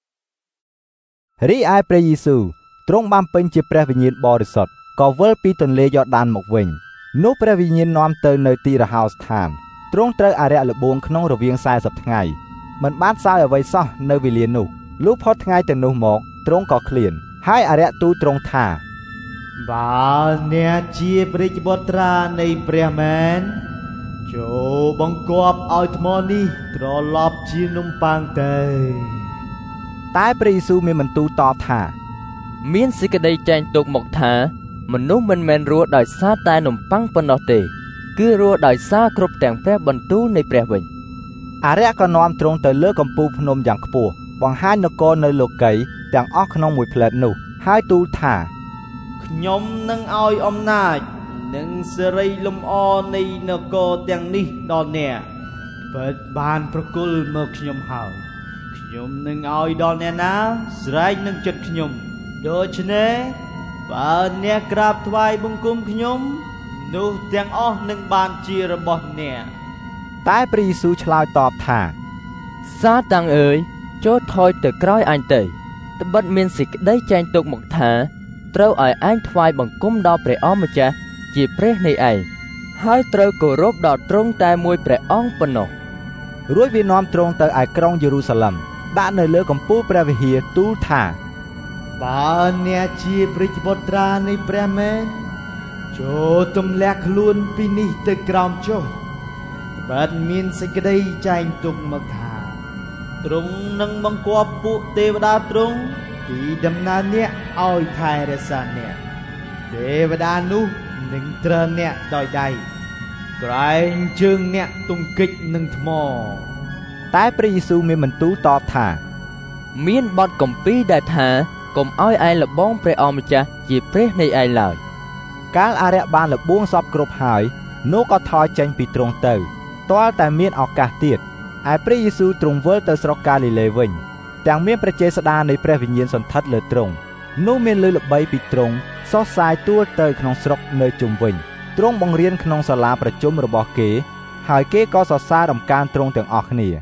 Speaker 1: 4
Speaker 2: រីឯព្រះយេស៊ូវទ្រង់បានពេញជាព្រះវិញ្ញាណបរិសុទ្ធក៏វិលពីទន្លេយ៉ូដានមកវិញនោះព្រះវិញ្ញាណនាំទៅនៅទីរហោស្ថានទ្រង់ត្រូវអារក្សល្បួងក្នុងរវាង40ថ្ងៃមិនបានសោយអ្វីសោះនៅវេលានោះលុះផុតថ្ងៃទាំងនោះមកទ្រង់ក៏ឃ្លានហើយអារក្សទូលទ្រង់ថា
Speaker 14: បើអ្នកជាព្រះបុត្រានៃព្រះមែនចូលបង្គាប់ឲ្យថ្មនេះត្រឡប់ជានំប៉័ងទៅ
Speaker 2: តែព្រះយេស៊ូវមានបន្ទូលតបថា
Speaker 15: មានសេចក្តីចែងទុកមកថាមនុស្សមិនមែនរស់ដោយសារតែនំប៉័ងប៉ុណ្ណោះទេគឺរស់ដោយសារគ្រប់ទាំងព្រះបន្ទូលនៃព្រះវិញ
Speaker 2: អារក្សក៏នាំទ្រង់ទៅលើកំពូលភ្នំយ៉ាងខ្ពស់បង្ហាញនគរនៅលោកីទាំងអស់ក្នុងមួយផ្លែតនោះហើយទូលថា
Speaker 14: ខ្ញុំនឹងឲ្យអំណាចនិងសេរីលំអនៃនគរទាំងនេះដល់អ្នកពិតបានប្រគល់មកខ្ញុំហើយខ្ញុំនឹងឲ្យដល់អ្នកណាស្រែកនឹងចិត្តខ្ញុំដូច្នេះបើអ្នកក្រាបថ្វាយបង្គំខ្ញុំនោះទាំងអស់នឹងបានជារបស់អ្នក
Speaker 2: តែព្រះយេស៊ូវឆ្លើយតបថា
Speaker 15: សាតាំងអើយចូលថយទៅក្រោយអញទៅត្បិតមានសេចក្តីចែងទុកមកថាត្រូវឲ្យឯងថ្វាយបង្គំដល់ព្រះអម្ចាស់ជាព្រះនៃឯងហើយត្រូវគោរពដល់ទ្រង់តែមួយព្រះអង្គប៉ុណ្ណោះ
Speaker 2: រួចវានាំទ្រង់ទៅឯក្រុងយេរូសាឡិមដាក់នៅលើកំពូលព្រះវិហារទូលថា
Speaker 14: បើអ្នកជាព្រះបុត្រានៃព្រះមែនចូលទម្លាក់ខ្លួនពីនេះទៅក្រោមចុះបើមានសេចក្តីចែងទុកមកថាទ្រង់នឹងបង្គាប់ពួកទេវតាទ្រង់ពីដំណើរអ្នកឲ្យថែរក្សាអ្នកទេវតានោះនឹងត្រើអ្នកដោយដៃក្រែងជើងអ្នកទង្គិចនឹងថ្ម
Speaker 2: តែព្រះយេស៊ូវមានបន្ទូលតបថា
Speaker 15: មានបទគម្ពីរដែលថាកុំឲ្យឯងលបងព្រះអម្ចាស់ជាព្រះនៃឯងឡើយ
Speaker 2: កាលអារក្សបានលបួងសពគ្រប់ហើយនោះក៏ថយចេញពីទ្រង់ទៅទាល់តែមានឱកាសទៀតឯព្រះយេស៊ូវទ្រង់វិលទៅស្រុកកាលីលេវិញទាំងមានព្រះចេស្តានៃព្រះវិញ្ញាណសន្ធិដ្ឋលើទ្រង់នោះមានឮល្បីពីទ្រង់សុសសាយទួលទៅក្នុងស្រុកនៅជុំវិញទ្រង់បង្រៀនក្នុងសាលាប្រជុំរបស់គេហើយគេក៏សរសើររំកានទ្រង់ទាំងអស់គ្នា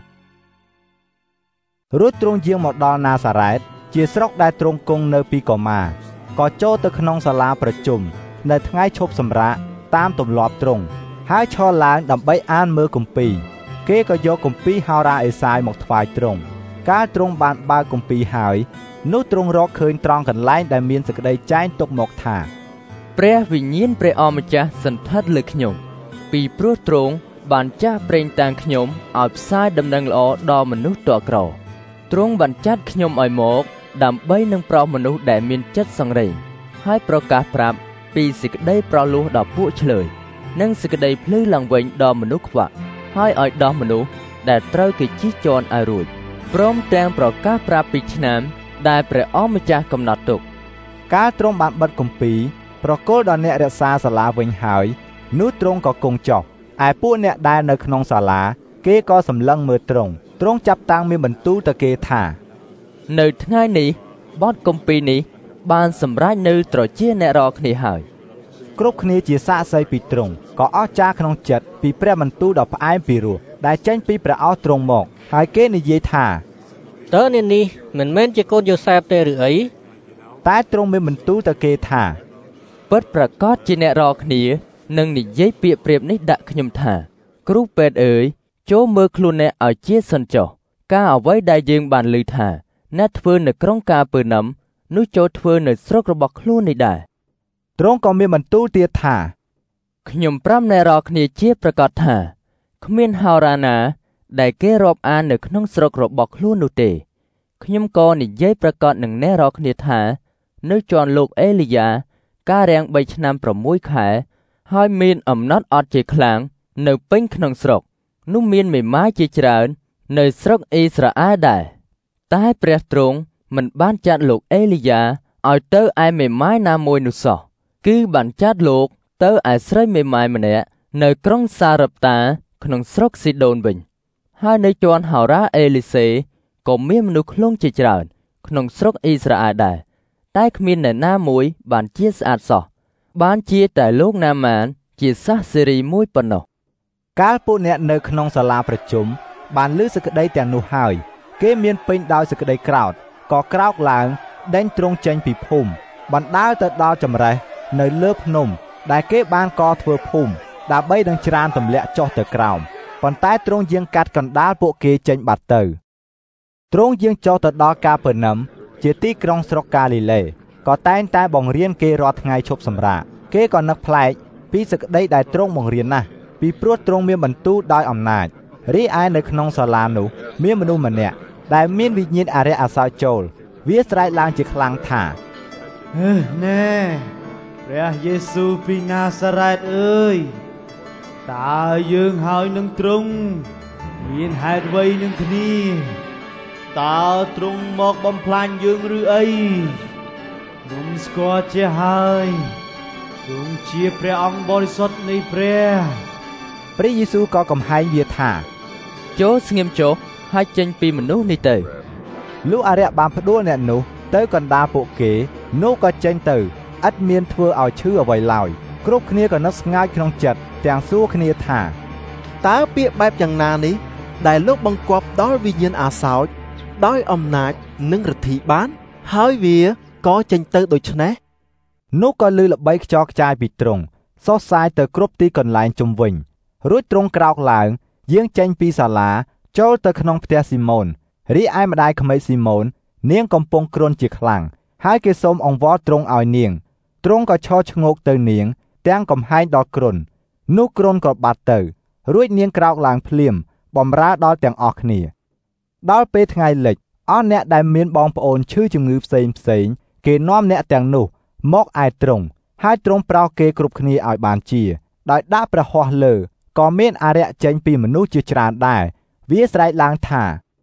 Speaker 2: រួចទ្រង់យាងមកដល់ណាសារ៉េតជាស្រុកដែលទ្រង់គង់នៅពីកុមារក៏ចូលទៅក្នុងសាលាប្រជុំនៅថ្ងៃឈប់សម្រាកតាមទម្លាប់ទ្រង់ហើយឈរឡើងដើម្បីអានមើលគម្ពីរគេក៏យកគម្ពីរហោរាអេសាយមកថ្វាយទ្រង់កាលទ្រង់បានបើកគម្ពីរហើយនោះទ្រង់រកឃើញត្រង់កន្លែងដែលមានសេចក្តីចែងទុកមកថា
Speaker 15: ព្រះវិញ្ញាណព្រះអម្ចាស់សន្ធិដ្ឋលើខ្ញុំពីព្រោះទ្រង់បានចាស់ប្រេងតាំងខ្ញុំឲ្យផ្សាយដំណឹងល្អដល់មនុស្សតក្រទ្រង់បានចាត់ខ្ញុំឲ្យមកដើម្បីនឹងប្រោសមនុស្សដែលមានចិត្តសង្រេងហើយប្រកាសប្រាប់ពីសេចក្តីប្រោសលោះដល់ពួកឆ្លើយនិងសេចក្តីភ្លឺឡើងវិញដល់មនុស្សខ្វាក់ហើយឲ្យដោះមនុស្សដែលត្រូវគេជិះជាន់ឲ្យរួចព្រមទាំងប្រកាសប្រាប់ពីឆ្នាំដែលព្រះអម្ចាស់កំណត់ទុក
Speaker 2: កាលទ្រង់បានបិទគម្ពីរប្រគល់ដល់អ្នករក្សាសាលាវិញហើយនោះទ្រង់ក៏គង់ចុះឯពួកអ្នកដែលនៅក្នុងសាលាគេក៏សម្លឹងមើលទ្រង់ចាប់តាំងមានបន្ទូលទៅគេថា
Speaker 15: នៅថ្ងៃនេះបទគម្ពីរនេះបានសម្រេចនៅត្រចៀកអ្នករាល់គ្នាហើយ
Speaker 2: គ្រប់គ្នាជាសាក្សីពីទ្រង់ក៏អស្ចារ្យក្នុងចិត្តពីព្រះបន្ទូលដ៏ផ្អែមពីរោះដែលចេញពីព្រះអស់ទ្រង់មកហើយគេនិយាយថា
Speaker 4: តើអ្នកនេះមិនមែនជាកូនយូសែបទេឬអី
Speaker 2: តែទ្រង់មានបន្ទូលទៅគេថា
Speaker 15: ពិតប្រាកដជាអ្នករាល់គ្នានឹងនិយាយពាក្យប្រៀបនេះដាក់ខ្ញុំថាគ្រូពេទ្យអើយចូលមើលខ្លួនអ្នកឲ្យជាសិនចុះការអ្វីដែលយើងបានឮថាអ្នកធ្វើនៅក្រុងកាពឺណាំនោះចូលធ្វើនៅស្រុករបស់ខ្លួននេះដែរ
Speaker 2: ទ្រង់ក៏មានបន្ទូលទៀតថា
Speaker 15: ខ្ញុំប្រាប់អ្នករាល់គ្នាជាប្រកាសថាគ្មានហោរាណាដែលគេរាប់អាននៅក្នុងស្រុករបស់ខ្លួននោះទេខ្ញុំក៏និយាយប្រកាសនឹងអ្នករាល់គ្នាថានៅជាន់លោកអេលីយ៉ាការរាំង3ឆ្នាំ6ខែហើយមានអំណត់អត់ជាខ្លាំងនៅពេញក្នុងស្រុកនោះមានមេម៉ាយជាច្រើននៅស្រុកអ៊ីស្រាអែលដែរតែព្រះទ្រង់មិនបានចាត់លោកអេលីយ៉ាឲ្យទៅឯមេម៉ាយណាមួយនោះសោះគឺបានចាត់លោកទៅឯស្រីមេម៉ាយម្នាក់នៅក្រុងសារ៉ាប់តាក្នុងស្រុកស៊ីដូនវិញហើយនៅជាន់ហោរ៉ាអេលីសេក៏មានមនុស្សឃ្លងជាច្រើនក្នុងស្រុកអ៊ីស្រាអែលដែរតែគ្មានអ្នកណាមួយបានជាស្អាតសោះបានជាតែលោកណាម៉ានជាសាសសេរីមួយប៉ុណ្ណោះ
Speaker 2: កាលពួកអ្នកនៅក្នុងសាលាប្រជុំបានឮសេចក្តីទាំងនោះហើយគេមានពេញដោយសេចក្តីក្រោធក៏ក្រោកឡើងដេញទ្រង់ចេញពីភូមិបណ្ដាលទៅដល់ចម្រេះនៅលើភ្នំដែលគេបានកធ្វើភូមិដើម្បីនឹងច្រានទម្លាក់ចុះទៅក្រោមប៉ុន្តែទ្រង់យាងកាត់កណ្ដាលពួកគេចេញបាត់ទៅទ្រង់យាងចុះទៅដល់កាពឺណាំជាទីក្រុងស្រុកកាលីលេក៏តែងតែបង្រៀនគេរាល់ថ្ងៃឈប់សម្រាកគេក៏នឹកប្លែកពីសេចក្តីដែលទ្រង់បង្រៀនណាស់ពីព្រោះទ្រង់មានបន្ទូលដោយអំណាចរីឯនៅក្នុងសាលានោះមានមនុស្សម្នាក់ដែលមានវិញ្ញាណអារក្សអាសោចចូលវាស្រែកឡើងជាខ្លាំងថា
Speaker 14: ណែព្រះយេស៊ូវពីណាសារ៉េតអើយតើយើងហើយនឹងទ្រង់មានហេតុអ្វីនឹងគ្នាតើទ្រង់មកបំផ្លាញយើងឬអីខ្ញុំស្គាល់ជាហើយទ្រង់ជាព្រះអង្គបរិសុទ្ធនៃ
Speaker 2: ព្រះយេស៊ូវក៏កំហែងវាថា
Speaker 15: ចូលស្ងៀមចុះហើយចេញពីមនុស្សនេះទៅ
Speaker 2: លុះអារក្សបានផ្ដួលអ្នកនោះទៅកណ្ដាលពួកគេនោះក៏ចេញទៅឥតមានធ្វើឲ្យឈឺអ្វីឡើយគ្រប់គ្នាក៏នឹកស្ងាយក្នុងចិត្តទាំងសួរគ្នាថា
Speaker 16: តើពាក្យបែបយ៉ាងណានេះដែលលោកបង្គាប់ដល់វិញ្ញាណអាសោចដោយអំណាចនិងឫទ្ធិបានហើយវាក៏ចេញទៅដូច្នេះ
Speaker 2: នោះក៏ឮល្បីខ្ចរខ្ចាយពីទ្រង់សុសសាយទៅគ្រប់ទីកន្លែងជុំវិញរួចទ្រង់ក្រោកឡើងយាងចេញពីសាលាចូលទៅក្នុងផ្ទះស៊ីម៉ូនរីឯម្ដាយក្មេកស៊ីម៉ូននាងកំពុងគ្រុនជាខ្លាំងហើយគេសូមអង្វរទ្រង់ឲ្យនាងទ្រង់ក៏ឈរឈ្ងោកទៅនាងទាំងកំហែងដល់គ្រុននោះគ្រុនក៏បាត់ទៅរួចនាងក្រោកឡើងភ្លាមបំរើដល់ទាំងអស់គ្នាដល់ពេលថ្ងៃលិចអស់អ្នកដែលមានបងប្អូនឈឺជំងឺផ្សេងគេនាំអ្នកទាំងនោះមកឯទ្រង់ហើយទ្រង់ប្រោសគេគ្រប់គ្នាឲ្យបានជាដោយដាក់ព្រះហស្ថលើក៏មានអារក្សចេញពីមនុស្សជាច្រើនដែរវាស្រែកឡើងថា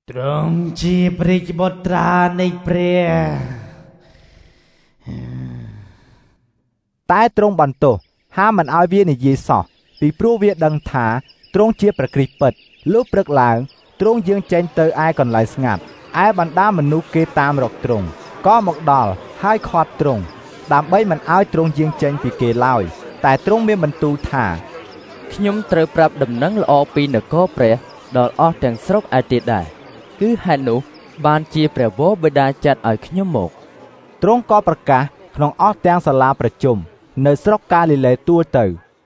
Speaker 14: ទ្រង់ជាព្រះបុត្រានៃព្រះ
Speaker 2: តែទ្រង់បន្ទោសហាមមិនឲ្យវានិយាយសោះពីព្រោះវាដឹងថាទ្រង់ជាព្រះគ្រីស្ទពិតលុះព្រឹកឡើងទ្រង់យាងចេញទៅឯកន្លែងស្ងាត់ឯបណ្ដាមនុស្សគេតាមរកទ្រង់ក៏មកដល់ហើយខាត់ទ្រង់ដើម្បីមិនឲ្យទ្រង់យាងចេញពីគេឡើយតែទ្រង់មានបន្ទូលថាខ្ញុំត្រូវប្រាប់ដំណឹងល្អពីនគរព្រះដល់អស់ទាំងស្រុកឯទៀតដែរគឺហេតុនោះបានជាព្រះវរបិតាចាត់ឲ្យខ្ញុំមកទ្រង់ក៏ប្រកាសក្នុងអស់ទាំងសាលាប្រជុំនៅស្រុកកាលីលេទូទៅ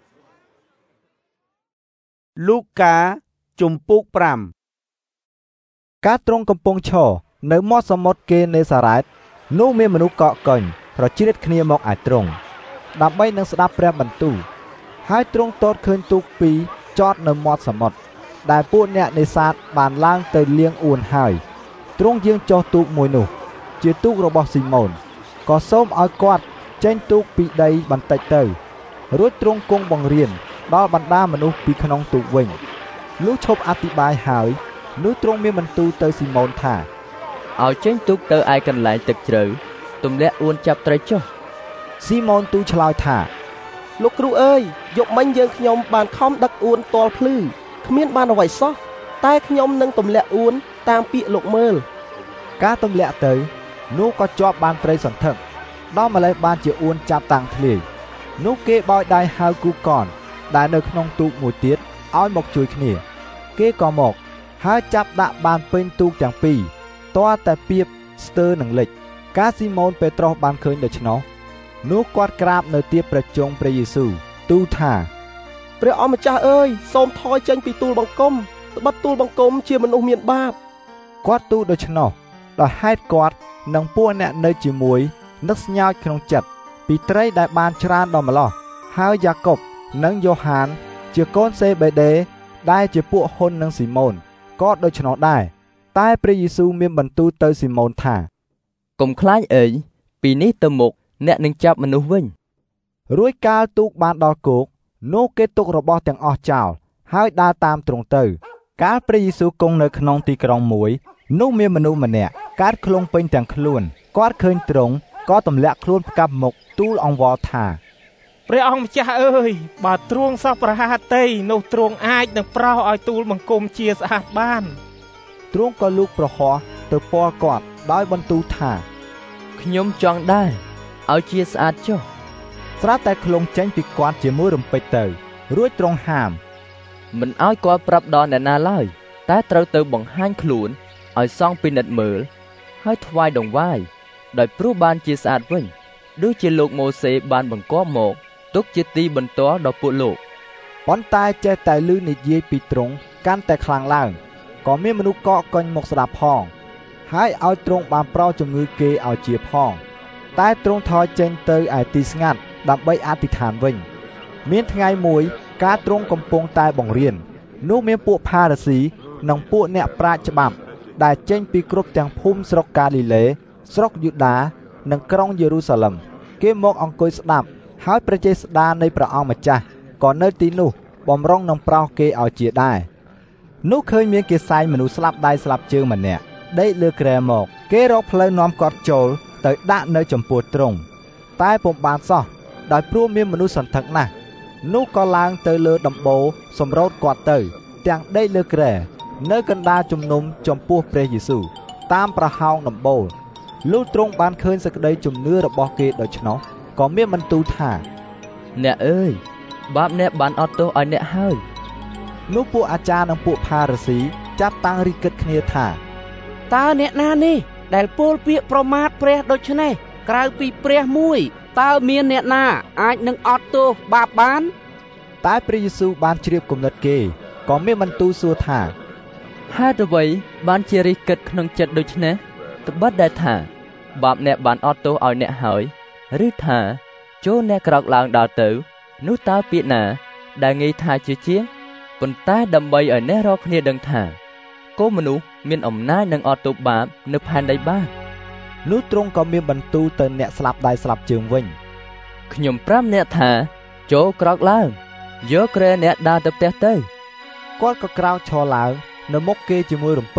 Speaker 1: លូកាជំពូក5
Speaker 2: ការទ្រង់កំពុងឈរនៅមាត់សមុទ្រគេនេសារ៉េតនោះមានមនុស្សកកកុញប្រជ្រៀតគ្នាមកឯទ្រង់ដើម្បីនឹងស្ដាប់ព្រះបន្ទូលហើយទ្រង់ទតឃើញទូកពីរចតនៅមាត់សមុទ្រដែលពួកអ្នកនេសាទបានឡើងទៅលាងអួនហើយទ្រង់យាងចុះទូកមួយនោះជាទូករបស់ស៊ីម៉ូនក៏សូមឲ្យគាត់ចេញទូកពីដីបន្តិចទៅរួចទ្រង់គង់បង្រៀនដល់បណ្ដាមនុស្សពីក្នុងទូកវិញលុះឈប់អធិប្បាយហើយនោះទ្រង់មានបន្ទូលទៅស៊ីម៉ូនថាឲ្យចេញទូកទៅឯកន្លែងទឹកជ្រៅទម្លាក់អួនចាប់ត្រីចុះស៊ីម៉ូនទូលឆ្លើយថា
Speaker 12: លោកគ្រូអើយយប់មិញយើងខ្ញុំបានខំដឹកអួនទាល់ភ្លឺគ្មានបានអ្វីសោះតែខ្ញុំនឹងទម្លាក់អួនតាមពាក្យលោកមើល
Speaker 2: ការទម្លាក់ទៅនោះក៏ជាប់បានត្រីសន្ធឹកដល់ម្លេះបានជាអួនចាប់តាំងធ្លាយនោះគេបោយដៃហៅគូកនដែលនៅក្នុងទូកមួយទៀតឲ្យមកជួយគ្នាគេក៏មកហើយចាប់ដាក់បានពេញទូកទាំងពីរទាល់តែពីបស្ទើរនឹងលិចការស៊ីម៉ូនពេត្រុសបានឃើញដូច្នោះនោះគាត់ក្រាបនៅទីប្រជុំព្រះយេស៊ូវទូលថា
Speaker 12: ព្រះអម្ចាស់អើយសូមថយចេញពីទូលបង្គំត្បិតទូលបង្គំជាមនុស្សមានបាប
Speaker 2: គាត់ទូលដូច្នោះដោយហេតុគាត់និងពួកអ្នកនៅជាមួយនឹកស្ញោចក្នុងចិត្តពីត្រីដែលបានច្រើនដល់ម្លោះហើយយ៉ាកុបនិងយ៉ូហានជាកូនសេបេដេដែលជាពួកហ៊ុននិងស៊ីម៉ូនក៏ដូច្នោះដែរតែព្រះយេស៊ូវមានបន្ទូលទៅស៊ីម៉ូនថាកុំខ្លាចអីពីនេះទៅមុខអ្នកនឹងចាប់មនុស្សវិញរួចកាលទូកបានដល់គោកនោះគេទុករបស់ទាំងអស់ចោលហើយដើរតាមទ្រង់ទៅកាលព្រះយេស៊ូវគង់នៅក្នុងទីក្រុងមួយនោះមានមនុស្សម្នាក់កើតឃ្លងពេញទាំងខ្លួនគាត់ឃើញទ្រង់ក៏ទម្លាក់ខ្លួនផ្កាប់មុខទូលអង្វរថា
Speaker 17: ព្រះអង្គម្ចាស់អើយបើទ្រង់សោះប្រហាតីនោះទ្រង់អាចនឹងប្រោសឲ្យទូលបង្គំជាស្អាតបាន
Speaker 2: ទ្រង់ក៏លូកប្រហោះទៅពាល់គាត់ដោយបន្ទូលថាខ្ញុំចង់ដែរឲ្យជាស្អាតចុះស្រាប់តែឃ្លងចេញពីគាត់ជាមួយរំពេចទៅរួចទ្រង់ហាមមិនឲ្យគាត់ប្រាប់ដល់អ្នកណាឡើយតែត្រូវទៅបង្ហាញខ្លួនឲ្យសង់ពិនិត្យមើលហើយថ្វាយដង្វាយដោយព្រោះបានជាស្អាតវិញដូចជាលោកម៉ូសេបានបង្គាប់មកទុកជាទីបន្ទាល់ដល់ពួកលោកប៉ុន្តែចេះតែឮនិយាយពីទ្រង់កាន់តែខ្លាំងឡើងក៏មានមនុស្សកកកុញមកស្ដាប់ផងហើយឲ្យទ្រង់បានប្រោសជំងឺគេឲ្យជាផងតែទ្រង់ថយចេញទៅឯទីស្ងាត់ដើម្បីអធិដ្ឋានវិញមានថ្ងៃមួយការទ្រង់កំពុងតែបង្រៀននោះមានពួកផារ៉ាស៊ីនិងពួកអ្នកប្រាជ្ញច្បាប់ដែលចេញពីគ្រប់ទាំងភូមិស្រុកកាលីលេស្រុកយូដានិងក្រុងយេរូសាឡឹមគេមកអង្គុយស្ដាប់ហើយព្រះចេស្តានៃព្រះអង្គម្ចាស់ក៏នៅទីនោះបំរុងនឹងប្រោសគេឲ្យជាដែរនោះឃើញមានគេសែងមនុស្សស្លាប់ដៃស្លាប់ជើងម្នាក់ដេកលើគ្រែមកគេរកផ្លូវនាំគាត់ចូលទៅដាក់នៅចំពោះទ្រង់តែពុំបានសោះដោយព្រោះមានមនុស្សសន្ធឹកណាស់នោះក៏ឡើងទៅលើដំបូលសម្រោតគាត់ទៅទាំងដេកលើគ្រែនៅកណ្ដាលជំនុំចំពោះព្រះយេស៊ូវតាមប្រហោងដំបូលលុះទ្រង់បានឃើញសេចក្តីជំនឿរបស់គេដូច្នោះក៏មានបន្ទូលថាអ្នកអើយបាបអ្នកបានអត់ទោសឲ្យអ្នកហើយនោះពួកអាចារ្យនិងពួកផារ៉ាស៊ីចាប់តាំងរីកិតគ្នាថា
Speaker 12: តើអ្នកណានេះដែលពោលពាក្យប្រមាថព្រះដូច្នេះក្រៅពីព្រះមួយតើមានអ្នកណាអាចនឹងអត់ទោសបាបបាន
Speaker 2: តែព្រះយេស៊ូវបានជ្រាបគំនិតគេក៏មានបន្ទូលសួរថាហេតុអ្វីបានជារីកិតក្នុងចិត្តដូច្នេះត្បិតដែលថាបាបអ្នកបានអត់ទោសឲ្យអ្នកហើយឬថាចូលអ្នកក្រោកឡើងដល់ទៅនោះតើពាក្យណាដែលងាយថាជាជាងប៉ុន្តែដើម្បីឲ្យអ្នករាល់គ្នាដឹងថាកូនមនុស្សមានអំណាចនឹងអត់ទោសបាបនៅផែនដីបាននោះទ្រង់ក៏មានបន្ទូលទៅអ្នកស្លាប់ដៃស្លាប់ជើងវិញខ្ញុំប្រាប់អ្នកថាចូលក្រោកឡើងយកគ្រែអ្នកដើរទៅផ្ទះទៅគាត់ក៏ក្រោកឈរឡើងនៅមុខគេជាមួយរំពេច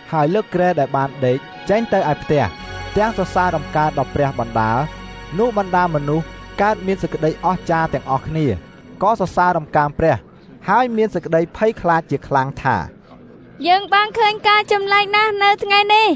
Speaker 2: ហើយលើកគ្រែដែលបានដេកចេញទៅឯផ្ទះទាំងសរសើររំកើដល់ព្រះបណ្ដាលនោះបណ្ដាមនុស្សកើតមានសេចក្តីអស្ចារ្យទាំងអស់គ្នាក៏សរសើររំកើព្រះហើយមានសេចក្តីភ័យខ្លាចជាខ្លាំងថា
Speaker 6: យើងបានឃើញការចម្លែកណាស់នៅថ្ងៃនេះ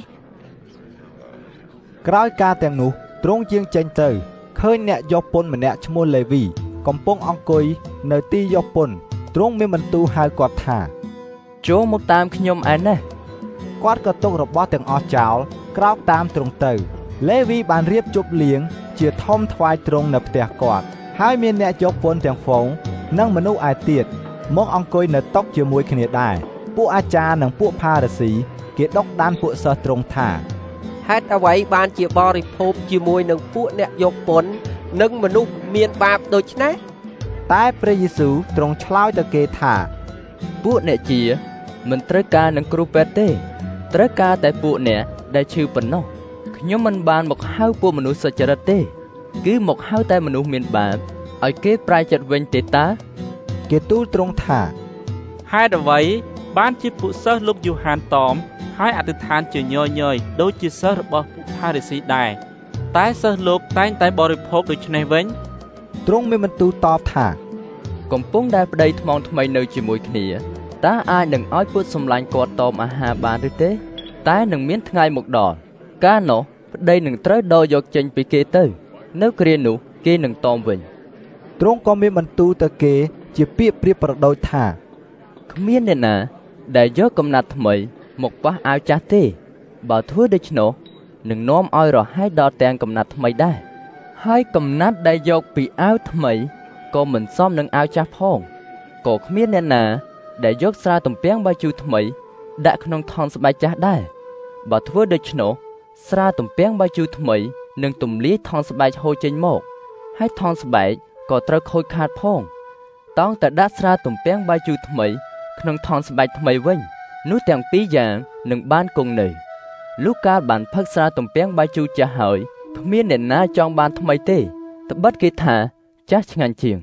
Speaker 2: ក្រោយការទាំងនោះទ្រង់យាងចេញទៅឃើញអ្នកយកពន្ធម្នាក់ឈ្មោះលេវីកំពុងអង្គុយនៅទីយកពន្ធទ្រង់មានបន្ទូលហៅគាត់ថា
Speaker 15: ចូលមកតាមខ្ញុំឯណេះ
Speaker 2: គាត់ក៏ទុករបស់ទាំងអស់ចោលក្រោកតាមទ្រង់ទៅលេវីបានរៀបជប់លៀងជាធំថ្វាយទ្រង់នៅផ្ទះគាត់ហើយមានអ្នកយកពន្ធទាំងហ្វូងនិងមនុស្សឯទៀតមកអង្គុយនៅតុជាមួយគ្នាដែរពួកអាចារ្យនិងពួកផារ៉ាស៊ីគេដុកដានពួកសិស្សទ្រង់ថា
Speaker 12: ហេតុអ្វីបានជាបរិភោគជាមួយនឹងពួកអ្នកយកពន្ធនិងមនុស្សមានបាបដូច្នេះ
Speaker 2: តែព្រះយេស៊ូវទ្រង់ឆ្លើយទៅគេថា
Speaker 15: ពួកអ្នកជាមិនត្រូវការនឹងគ្រូពេទ្យទេត្រូវការតែពួកអ្នកដែលឈឺប៉ុណ្ណោះខ្ញុំមិនបានមកហៅពួកមនុស្សសុចរិតទេគឺមកហៅតែមនុស្សមានបាបឲ្យគេប្រែចិត្តវិញទេតា
Speaker 2: គេទូលទ្រង់ថា
Speaker 18: ហេតុអ្វីបានជាពួកសិស្សលោកយូហានតមហើយអធិដ្ឋានជាញយដូចជាសិស្សរបស់ពួកផារីស៊ីដែរតែសិស្សលោកតែងតែបរិភោគដូច្នេះវិញ
Speaker 2: ទ្រង់មានបន្ទូលតបថា
Speaker 15: កំពុងដែលប្តីថ្មងថ្មីនៅជាមួយគ្នាតើអាចនឹងឲ្យពួកសម្លាញ់គាត់តមអាហារបានឬទេតែនឹងមានថ្ងៃមកដល់កាលនោះប្តីនឹងត្រូវដកយកចេញពីគេទៅនៅគ្រានោះគេនឹងតមវិញ
Speaker 2: ទ្រង់ក៏មានបន្ទូលទៅគេជាពាក្យប្រៀបប្រដូចថា
Speaker 15: គ្មានអ្នកណាដែលយកកំណាត់ថ្មីមកប៉ះអាវចាស់ទេបើធ្វើដូច្នោះនឹងនាំឲ្យរហែកដល់ទាំងកំណាត់ថ្មីដែរហើយកំណាត់ដែលយកពីអាវថ្មីក៏មិនសមនឹងអាវចាស់ផងក៏គ្មានអ្នកណាដែលយកស្រាទំពាំងបាយជូរថ្មីដាក់ក្នុងថង់ស្បែកចាស់ដែរបើធ្វើដូច្នោះស្រាទំពាំងបាយជូរថ្មីនឹងទម្លាយថង់ស្បែកហូរចេញមកហើយថង់ស្បែកក៏ត្រូវខូចខាតផងតោងតែដាក់ស្រាទំពាំងបាយជូរថ្មីក្នុងថង់ស្បែកថ្មីវិញនោះទាំងពីរយ៉ាងនឹងបានគង់នៅលុះកាលបានផឹកស្រាទំពាំងបាយជូរចាស់ហើយគ្មានអ្នកណាចង់បានថ្មីទេត្បិតគេថាចាស់ឆ្ងាញ់ជាង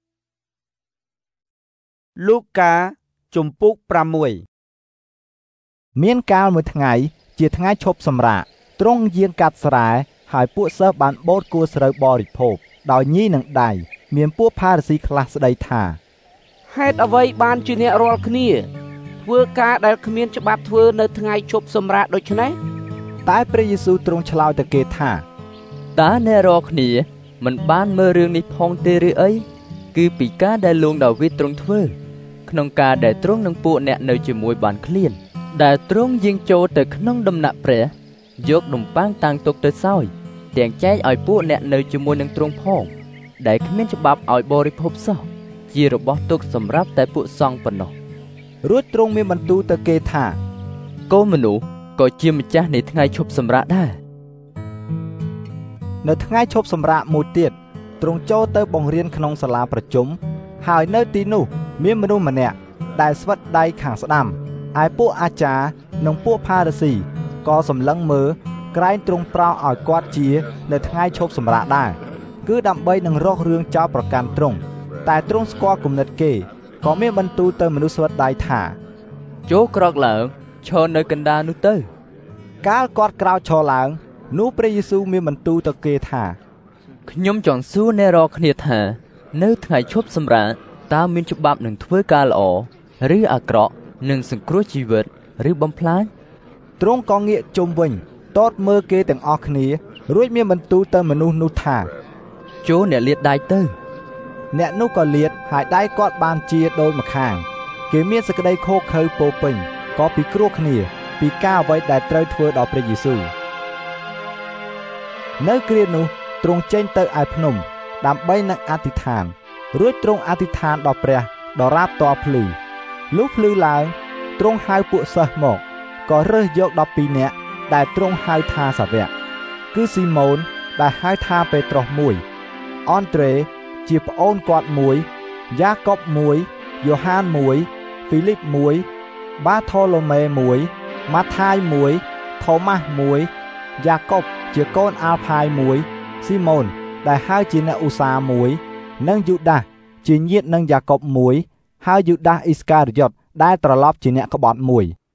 Speaker 1: លូកាជំពូក6
Speaker 2: មានកាលមួយថ្ងៃជាថ្ងៃឈប់សម្រាកទ្រង់យាងកាត់ស្រែហើយពួកសិស្សបានបូតគួរស្រូវបរិភោគដោយញីនឹងដៃមានពួកផារ៉ាស៊ីខ្លះស្ដីថា
Speaker 3: ហេតុអ្វីបានជាអ្នករាល់គ្នាធ្វើការដែលគ្មានច្បាប់ធ្វើនៅថ្ងៃឈប់សម្រាកដូច្នេះ
Speaker 2: តែព្រះយេស៊ូវទ្រង់ឆ្លើយទៅគេថា
Speaker 15: តើអ្នករាល់គ្នាមិនបានមើលរឿងនេះផងទេឬអីគឺពីការដែលលោកដាវីតទ្រង់ធ្វើក្នុងការដែលទ្រង់នឹងពួកអ្នកនៅជាមួយបានឃ្លានដែលទ្រង់យាងចូលទៅក្នុងដំណាក់ព្រះយកនំប៉័ងតាំងទុកទៅសោយទាំងចែកឲ្យពួកអ្នកនៅជាមួយនឹងទ្រង់ផងដែលគ្មានច្បាប់ឲ្យបរិភោគសោះជារបស់ទុកសម្រាប់តែពួកសង្ឃប៉ុណ្ណោះ
Speaker 2: រួចទ្រង់មានបន្ទូលទៅគេថា
Speaker 15: កូនមនុស្សក៏ជាម្ចាស់នៃថ្ងៃឈប់សម្រាកដែរ
Speaker 2: នៅថ្ងៃឈប់សម្រាកមួយទៀតទ្រង់ចូលទៅបង្រៀនក្នុងសាលាប្រជុំហើយនៅទីនោះមានមនុស្សម្នាក់ដែលស្វិតដៃខាងស្ដាំឯពួកអាចារ្យនិងពួកផារ៉ាស៊ីក៏សម្លឹងមើលក្រែងទ្រង់ប្រោសឲ្យគាត់ជានៅថ្ងៃឈប់សម្រាកដែរគឺដើម្បីនឹងរករឿងចោទប្រកាន់ទ្រង់តែទ្រង់ស្គាល់គំនិតគេក៏មានបន្ទូលទៅមនុស្សស្វិតដៃថា
Speaker 15: ចូលក្រោកឡើងឈរនៅកណ្ដាលនោះទៅ
Speaker 2: កាលគាត់ក្រោកឈរឡើងនោះព្រះយេស៊ូវមានបន្ទូលទៅគេថា
Speaker 15: ខ្ញុំចង់សួរអ្នករាល់គ្នាថានៅថ្ងៃឈប់សម្រាកតើមានច្បាប់នឹងធ្វើការល្អឬអាក្រក់នឹងសង្គ្រោះជីវិតឬបំផ្លាញ
Speaker 2: ទ្រង់ក៏ងាកជុំវិញតតមើលគេទាំងអស់គ្នារួចមានបន្ទូលទៅមនុស្សនោះថា
Speaker 15: ចូលអ្នកលាតដៃទៅ
Speaker 2: អ្នកនោះក៏លាតហើយដៃគាត់បានជាដោយម្ខាងគេមានសេចក្តីខូខើពោពេញក៏ពិគ្រោះគ្នាពីការអ្វីដែលត្រូវធ្វើដល់ព្រះយេស៊ូវនៅគ្រានោះទ្រង់ចេញទៅឯភ្នំដើម្បីនឹងអធិដ្ឋានរួចទ្រង់អធិដ្ឋានដល់ព្រះដរាបតភ្លឺលុះភ្លឺឡើងទ្រង់ហៅពួកសិស្សមកក៏រើសយក12នាក់ដែលទ្រង់ហៅថាសាវកគឺស៊ីម៉ូនដែលហៅថាពេត្រុសមួយអនដ្រេជាប្អូនគាត់មួយយ៉ាកុបមួយយ៉ូហានមួយហ្វីលីបមួយបាថូឡូមេមួយម៉ាថាយមួយថូម៉ាស់មួយយ៉ាកុបជាកូនអាល់ផាយមួយស៊ីម៉ូនដែលហៅជាអ្នកឧស្សាហ៍មួយនិងយូដាសជាញាតិនឹងយ៉ាកុបមួយហើយយូដាសអ៊ីស្ការីយ៉ុតដែលត្រឡប់ជាអ្នកក្បត់មួយ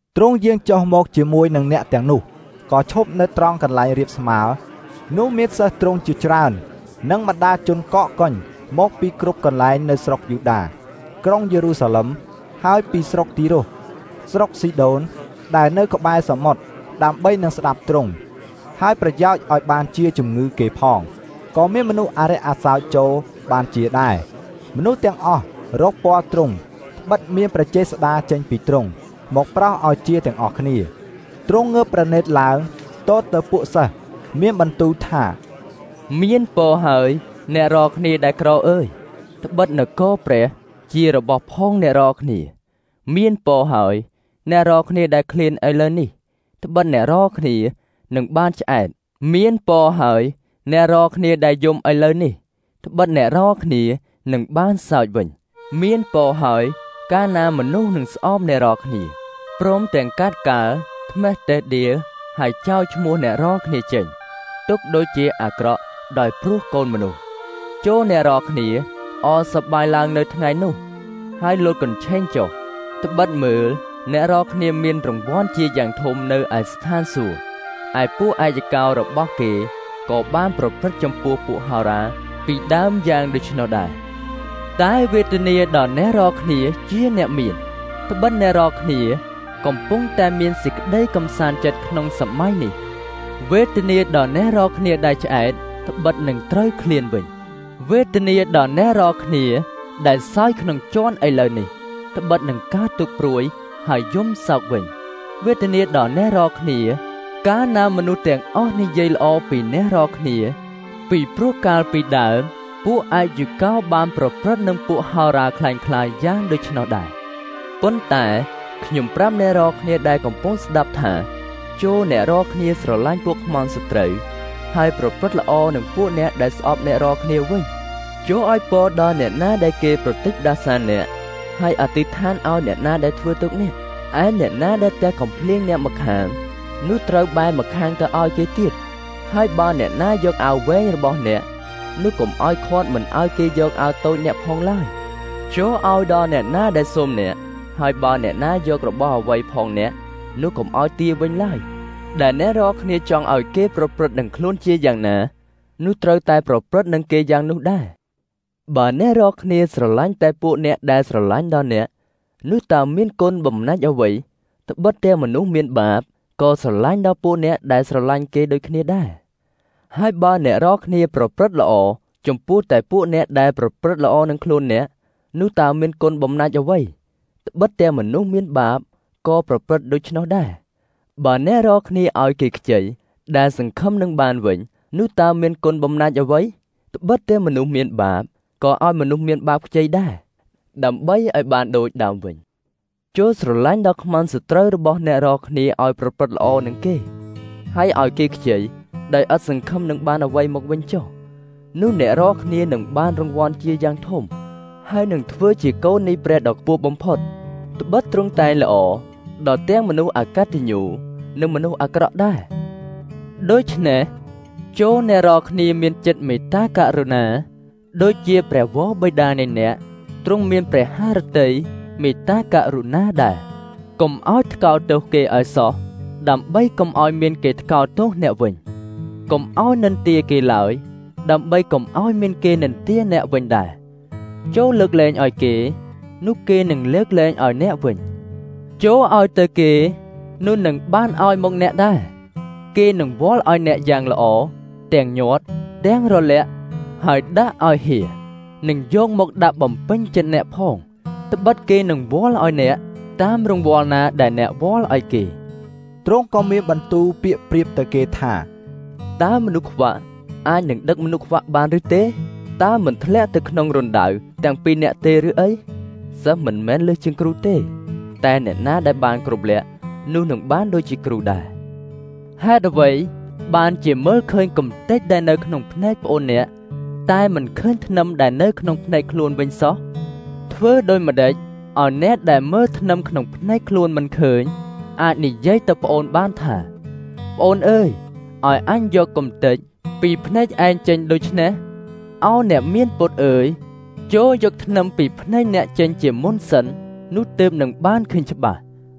Speaker 2: ទ្រង់យាងចុះមកជាមួយនឹងអ្នកទាំងនោះក៏ឈប់នៅត្រង់កន្លែងរាបស្មើនោះមានសិស្សទ្រង់ជាច្រើននិងបណ្ដាជនកកកុញមកពីគ្រប់កន្លែងនៅស្រុកយូដាក្រុងយេរូសាឡឹមហើយពីស្រុកទីរុសស្រុកស៊ីដូនដែលនៅក្បែរសមុទ្រដើម្បីនឹងស្ដាប់ទ្រង់ហើយប្រយោជន៍ឲ្យបានជាជំងឺគេផងក៏មានមនុស្សអរិយអាសោចចូលបានជាដែរមនុស្សទាំងអស់រកពណ៌ទ្រង់បិទមានប្រជេស្តាចេញពីទ្រង់មកប្រោសឲ្យជាទាំងអស់គ្នាទ្រង់ងើបប្រណិតឡើងទតទៅពួកសិស្សមានបន្ទូលថា
Speaker 15: មានពរហើយអ្នករកគ្នាដែលក្រអើយត្បិតនគរព្រះជារបស់ផងអ្នករកគ្នាមានពរហើយអ្នករកគ្នាដែលឃ្លានឥឡូវនេះត្បិតអ្នករកគ្នានឹងបានឆ្អែតមានពរហើយអ្នករកគ្នាដែលយំឥឡូវនេះត្បិតអ្នករកគ្នានឹងបានសោចវិញមានពរហើយកាលណាមនុស្សនឹងស្អប់អ្នករកគ្នាព្រមទាំងកាត់កាល់ថ្មេះតេះដៀលហើយចោលឈ្មោះអ្នករកគ្នាចេញទុកដូចជាអាក្រក់ដោយព្រោះកូនមនុស្សចូលអ្នករកគ្នាអសប្បាយឡើងនៅថ្ងៃនោះហើយលូតកញ្ឆេងចុះត្បិតមើលអ្នករកគ្នាមានរង្វាន់ជាយ៉ាងធំនៅឯស្ថានសួគ៌ឯពួកអាយកោរបស់គេក៏បានប្រព្រឹត្តចំពោះពួកហោរាពីដើមយ៉ាងដូច្នោះដែរតែវេទនាដល់អ្នករកគ្នាជាអ្នកមានត្បិតអ្នករកគ្នាកំពុងតែមានសេចក្តីកំសាន្តចិត្តក្នុងសម័យនេះវេទនាដល់អ្នករកគ្នាដែលឆ្អែតត្បិតនឹងត្រូវឃ្លានវិញវេទនាដល់អ្នករកគ្នាដែលសោយក្នុងជន់ឥឡូវនេះត្បិតនឹងកើតទុក្ខព្រួយហើយយំសោកវិញវេទនាដល់អ្នករកគ្នាកាលណាមនុស្សទាំងអស់និយាយល្អពីអ្នករកគ្នាពីព្រោះកាលពីដើមពួកអាយកោបានប្រព្រឹត្តនឹងពួកហោរាคล้ายៗយ៉ាងដូច្នោះដែរប៉ុន្តែខ្ញុំប្រាប់អ្នករកគ្នាដែលកំពុងស្ដាប់ថាចូលអ្នករកគ្នាស្រឡាញ់ពួកខ្មោចសត្រូវហើយប្រព្រឹត្តល្អនឹងពួកអ្នកដែលស្អប់អ្នករកគ្នាវិញចូលឲ្យពរដល់អ្នកណាដែលគេប្រតិចដាសាអ្នកហើយអធិដ្ឋានឲ្យអ្នកណាដែលធ្វើទុកអ្នកឯអ្នកណាដែលតែកំភ្លៀងអ្នកម្ខាងនោះត្រូវបែរម្ខាងទៅឲ្យគេទៀតហើយបើអ្នកណាយកអាវវែងរបស់អ្នកនោះកុំឲ្យខាត់មិនឲ្យគេយកអាវតូចអ្នកផងឡើយចូលឲ្យដល់អ្នកណាដែលសូមអ្នកហើយបើអ្នកណាយករបស់អ្វីផងអ្នកនោះកុំឲ្យទាវិញឡើយដែលអ្នករកគ្នាចង់ឲ្យគេប្រព្រឹត្តនឹងខ្លួនជាយ៉ាងណានោះត្រូវតែប្រព្រឹត្តនឹងគេយ៉ាងនោះដែរបើអ្នករកគ្នាស្រឡាញ់តែពួកអ្នកដែលស្រឡាញ់ដល់អ្នកនោះតើមានគុណបំណាច់អ្វីត្បិតតែមនុស្សមានបាបក៏ស្រឡាញ់ដល់ពួកអ្នកដែលស្រឡាញ់គេដូចគ្នាដែរហើយបើអ្នករកគ្នាប្រព្រឹត្តល្អចំពោះតែពួកអ្នកដែលប្រព្រឹត្តល្អនឹងខ្លួនអ្នកនោះតើមានគុណបំណាច់អ្វីត្បិតតែមនុស្សមានបាបក៏ប្រព្រឹត្តដូច្នោះដែរបើអ្នករកគ្នាឲ្យគេខ្ចីដែលសង្ឃឹមនឹងបានវិញនោះតើមានគុណបំណាច់អ្វីត្បិតតែមនុស្សមានបាបក៏ឲ្យមនុស្សមានបាបខ្ចីដែរដើម្បីឲ្យបានដូចដើមវិញចូលស្រឡាញ់ដល់ខ្មាំងសត្រូវរបស់អ្នករកគ្នាឲ្យប្រព្រឹត្តល្អនឹងគេហើយឲ្យគេខ្ចីដោយឥតសង្ឃឹមនឹងបានអ្វីមកវិញចុះនោះអ្នករកគ្នានឹងបានរង្វាន់ជាយ៉ាងធំហើយនឹងធ្វើជាកូននៃព្រះដ៏ខ្ពស់បំផុតត្បិតទ្រង់តែល្អដល់ទាំងមនុស្សអកតញ្ញូនិងមនុស្សអាក្រក់ដែរដូច្នេះចូលអ្នករកគ្នាមានចិត្តមេត្តាករុណាដូចជាព្រះវរបិតានៃអ្នកទ្រង់មានព្រះハរតីមេត្តាករុណាដែរកុំឲ្យថ្កោលទោសគេឲ្យសោះដើម្បីកុំឲ្យមានគេថ្កោលទោសអ្នកវិញកុំឲ្យនិន្ទាគេឡើយដើម្បីកុំឲ្យមានគេនិន្ទាអ្នកវិញដែរចូលលើកលែងឲ្យគេនោះគេនឹងលើកលែងឲ្យអ្នកវិញចូលឲ្យទៅគេនោះនឹងបានឲ្យមកអ្នកដែរគេនឹងវាល់ឲ្យអ្នកយ៉ាងល្អទាំងញាត់ទាំងរលាក់ហើយដាក់ឲ្យហៀនឹងយកមកដាក់បំពេញចិត្តអ្នកផងត្បិតគេនឹងវាល់ឲ្យអ្នកតាមរង្វាល់ណាដែលអ្នកវាល់ឲ្យគេ
Speaker 2: ទ្រង់ក៏មានបន្ទូលពាក្យប្រៀបទៅគេថា
Speaker 15: តើមនុស្សខ្វាក់អាចនឹងដឹកមនុស្សខ្វាក់បានឬទេតើមិនធ្លាក់ទៅក្នុងរណ្ដៅទាំងពីរអ្នកទេឬអីសិស្សមិនមែនលើសជាងគ្រូទេតែអ្នកណាដែលបានគ្រប់លក្ខនោះនឹងបានដូចជាគ្រូដែរហេតុអ្វីបានជាមើលឃើញកំទេចដែលនៅក្នុងភ្នែកប្អូនអ្នកតែមិនឃើញធ្នឹមដែលនៅក្នុងភ្នែកខ្លួនវិញសោះធ្វើដូចម្ដេចឲ្យអ្នកដែលមើលធ្នឹមក្នុងភ្នែកខ្លួនមិនឃើញអាចនិយាយទៅប្អូនបានថាប្អូនអើយឲ្យអញយកកំទេចពីភ្នែកឯងចេញដូច្នេះឲ្យអ្នកមានពុតអើយចូលយកធ្នឹមពីភ្នែកអ្នកចេញជាមុនសិននោះទើបនឹងបានឃើញច្បាស់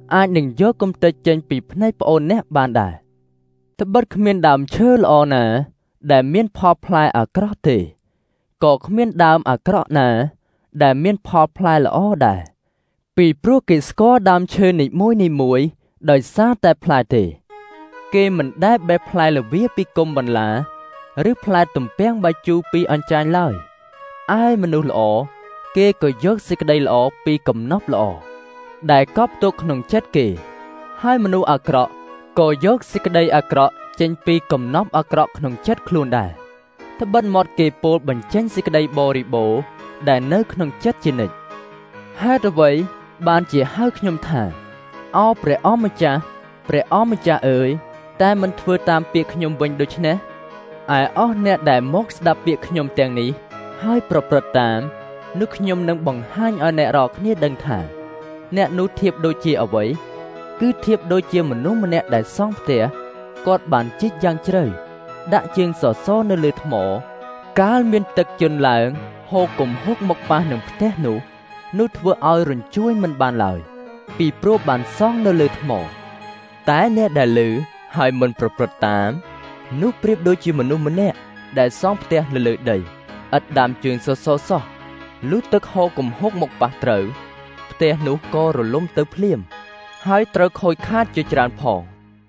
Speaker 15: អាចនឹងយកគំនិតចេញពីភ្នែកប្អូនអ្នកបានដែរត្បិតគ្មានដើមឈើល្អណាដែលមានផលផ្លែអាក្រក់ទេក៏គ្មានដើមអាក្រក់ណាដែលមានផលផ្លែល្អដែរពីព្រោះគេស្គាល់ដើមឈើនីមួយៗដោយសារតែផ្លែទេគេមិនដែលបេះផ្លែល្វាពីគុម្ពបន្លាឬផ្លែទំពាំងបាយជូរពីអញ្ចាញឡើយឯមនុស្សល្អគេក៏យកសេចក្តីល្អពីកំណប់ល្អដែលកប់ទុកក្នុងចិត្តគេហើយមនុស្សអាក្រក់ក៏យកសេចក្តីអាក្រក់ចេញពីកំណប់អាក្រក់ក្នុងចិត្តខ្លួនដែរត្បិតមាត់គេពោលបញ្ចេញសេចក្តីបរិបូរណ៍ដែលនៅក្នុងចិត្តជានិច្ចហេតុអ្វីបានជាហៅខ្ញុំថាអោព្រះអម្ចាស់ព្រះអម្ចាស់អើយតែមិនធ្វើតាមពាក្យខ្ញុំវិញដូច្នេះឯអស់អ្នកដែលមកស្ដាប់ពាក្យខ្ញុំទាំងនេះហើយប្រព្រឹត្តតាមនោះខ្ញុំនឹងបង្ហាញឲ្យអ្នករាល់គ្នាដឹងថាអ្នកនោះធៀបដូចជាអ្វីគឺធៀបដូចជាមនុស្សម្នាក់ដែលសង់ផ្ទះគាត់បានជីកយ៉ាងជ្រៅដាក់ជើងសសរនៅលើថ្មកាលមានទឹកជន់ឡើងហូរគំហុកមកប៉ះនឹងផ្ទះនោះធ្វើឲ្យរញ្ជួយមិនបានឡើយពីព្រោះបានសង់នៅលើថ្មតែអ្នកដែលឮហើយមិនប្រព្រឹត្តតាមនោះប្រៀបដូចជាមនុស្សម្នាក់ដែលសង់ផ្ទះនៅលើដីឥតដាំជើងសសរសោះលុះទឹកហូរគំហុកមកប៉ះត្រូវផ្ទះនោះក៏រលំទៅភ្លាមហើយត្រូវខូចខាតជាច្រើនផង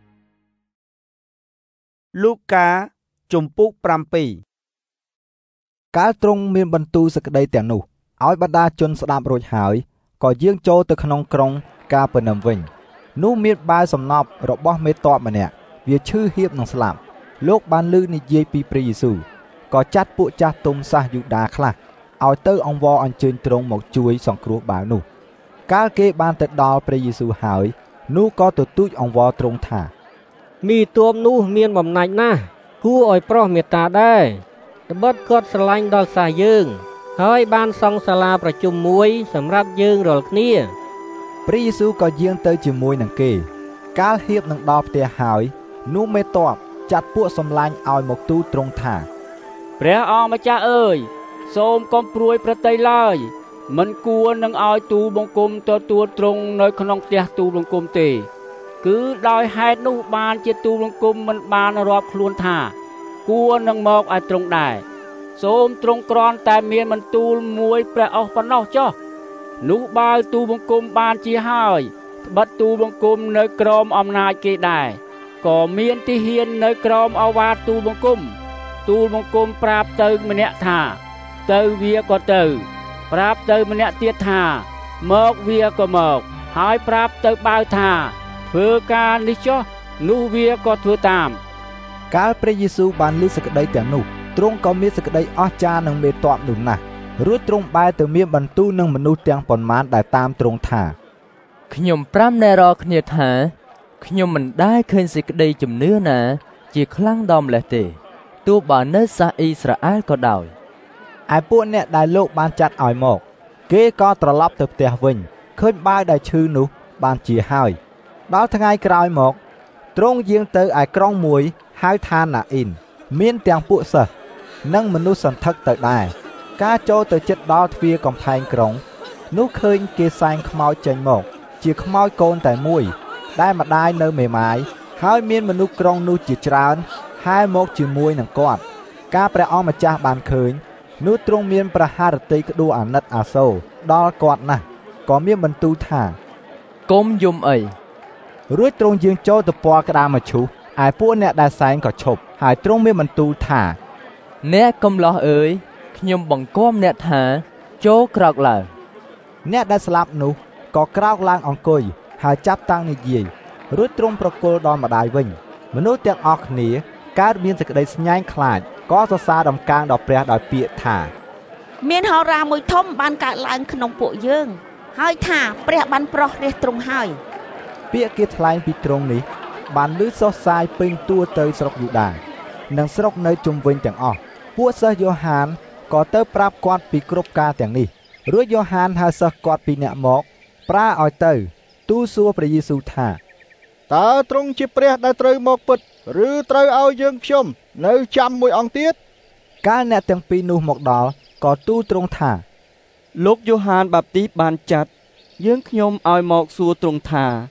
Speaker 1: លូកាជំពូក7
Speaker 2: កាលទ្រង់មានបន្ទូលសេចក្តីទាំងនោះឲ្យបរតាជនស្ដាប់រួចហើយក៏យាងចូលទៅក្នុងក្រុងកាពឺណាំវិញនោះមានបាវសំណប់របស់មេទ័ពម្នាក់វាឈឺហៀបនឹងស្លាប់លោកបានឮនិយាយពីព្រះយេស៊ូវក៏ចាត់ពួកចាស់ទុំសាសយូដាខ្លះឲ្យទៅអង្វរអញ្ជើញទ្រង់មកជួយសង្គ្រោះបាវនោះកាលគេបានទៅដល់ព្រះយេស៊ូវហើយនោះក៏ទទូចអង្វរទ្រង់ថា
Speaker 4: មីទួមនោះមានបំណាច់ណាស់គួរឲ្យប្រោះមេត្តាដែរត្បិតគាត់ស្រឡាញ់ដល់សាសយើងហើយបានសង់សាលាប្រជុំមួយសម្រាប់យើងរាល់គ្នា
Speaker 2: ព្រះយេស៊ូវក៏យាងទៅជាមួយនឹងគេកាលហៀបនឹងដល់ផ្ទះហើយនោះមេទ័ពចាត់ពួកសម្លាញ់ឲ្យមកទូលទ្រង់ថា
Speaker 11: ព្រះអម្ចាស់អើយសូមកុំព្រួយប្រតិឡើយមិនគួរនឹងឲ្យទូលបង្គំទទួលទ្រង់នៅក្នុងផ្ទះទូលបង្គំទេគឺដោយហេតុនោះបានជាទូលបង្គំមិនបានរាប់ខ្លួនថាគួរនឹងមកឲ្យទ្រង់ដែរសូមទ្រង់គ្រាន់តែមានបន្ទូលមួយព្រះអស់ប៉ុណ្ណោះចុះនោះបើទូលបង្គំបានជាហើយត្បិតទូលបង្គំនៅក្រោមអំណាចគេដែរក៏មានទីហ៊ាននៅក្រោមឱវាទទូលបង្គំប្រាប់ទៅម្នាក់ថាទៅវាក៏ទៅប្រាប់ទៅម្នាក់ទៀតថាមកវាក៏មកហើយប្រាប់ទៅបាវថាធ្វើការនេះចុះនោះវាក៏ធ្វើតាម
Speaker 2: កាលព្រះយេស៊ូវបានឮសេចក្តីទាំងនោះទ្រង់ក៏មានសេចក្តីអស្ចារ្យនឹងមេទ័ពនោះណាស់រួចទ្រង់បែរទៅមានបន្ទូលនឹងមនុស្សទាំងប៉ុន្មានដែលតាមទ្រង់ថា
Speaker 15: ខ្ញុំប្រាំអ្នករាល់គ្នាថាខ្ញុំមិនដែលឃើញសេចក្តីជំនឿណាជាខ្លាំងដល់ម្លេះទេទោះបើនៅសាសអ៊ីស្រាអែលក៏ដោយ
Speaker 2: ឯពួកអ្នកដែលលោកបានចាត់ឲ្យមកគេក៏ត្រឡប់ទៅផ្ទះវិញឃើញបាវដែលឈឺនោះបានជាហើយដល់ថ្ងៃក្រោយមកទ្រង់យាងទៅឯក្រុងមួយហៅថាណាអ៊ីនមានទាំងពួកសិស្សនិងមនុស្សសន្ធឹកទៅដែរការចូលទៅជិតដល់ទ្វារកំផែងក្រុងនោះឃើញគេសែងខ្មោចចេញមកជាខ្មោចកូនតែមួយដែលម្ដាយនៅមេម៉ាយហើយមានមនុស្សក្រុងនោះជាច្រើនហែមកជាមួយនឹងគាត់ការព្រះអម្ចាស់បានឃើញនោះទ្រង់មានប្រហារតីក្ដួលអាណិតអាសូរដល់គាត់ណាស់ក៏មានបន្ទូលថា
Speaker 15: កុំយំអី
Speaker 2: រួចទ្រង់យាងចូលទៅពាល់ក្តារមឈូសឯពួកអ្នកដែលសែងក៏ឈប់ហើយទ្រង់មានបន្ទូលថា
Speaker 15: អ្នកកំឡោះអើយខ្ញុំបង្គាប់អ្នកថាចូលក្រោកឡើង
Speaker 2: អ្នកដែលស្លាប់នោះក៏ក្រោកឡើងអង្គុយហើយចាប់តាំងនិយាយរួចទ្រង់ប្រគល់ដល់ម្ដាយវិញមនុស្សទាំងអស់គ្នាកើតមានសេចក្តីស្ញែងខ្លាចក៏សរសើរដំកើងដល់ព្រះដោយពាក្យថា
Speaker 5: មានហោរាមួយធំបានកើតឡើងក្នុងពួកយើងហើយថាព្រះបានប្រោះរាជទ្រង់ហើយ
Speaker 2: ពាក្យគេថ្លែងពីទ្រង់នេះបានឮសុសសាយពេញทั่វទៅស្រុកយូដានិងស្រុកនៅជុំវិញទាំងអស់ពួកសិស្សយ៉ូហានក៏ទៅប្រាប់គាត់ពីគ្រប់ការទាំងនេះរួចយ៉ូហានហៅសិស្សគាត់ពីអ្នកមកប្រើឲ្យទៅទូលសួរព្រះយេស៊ូវថា
Speaker 13: តើទ្រង់ជាព្រះដែលត្រូវមកពិតឬត្រូវឲ្យយើងខ្ញុំនៅចាំមួយអង្គទៀត
Speaker 2: កាលអ្នកទាំងពីរនោះមកដល់ក៏ទូលទ្រង់ថា
Speaker 1: លោកយ៉ូហានបាប់ទីសបានចាត់យើងខ្ញុំឲ្យមកសួរទ្រង់ថា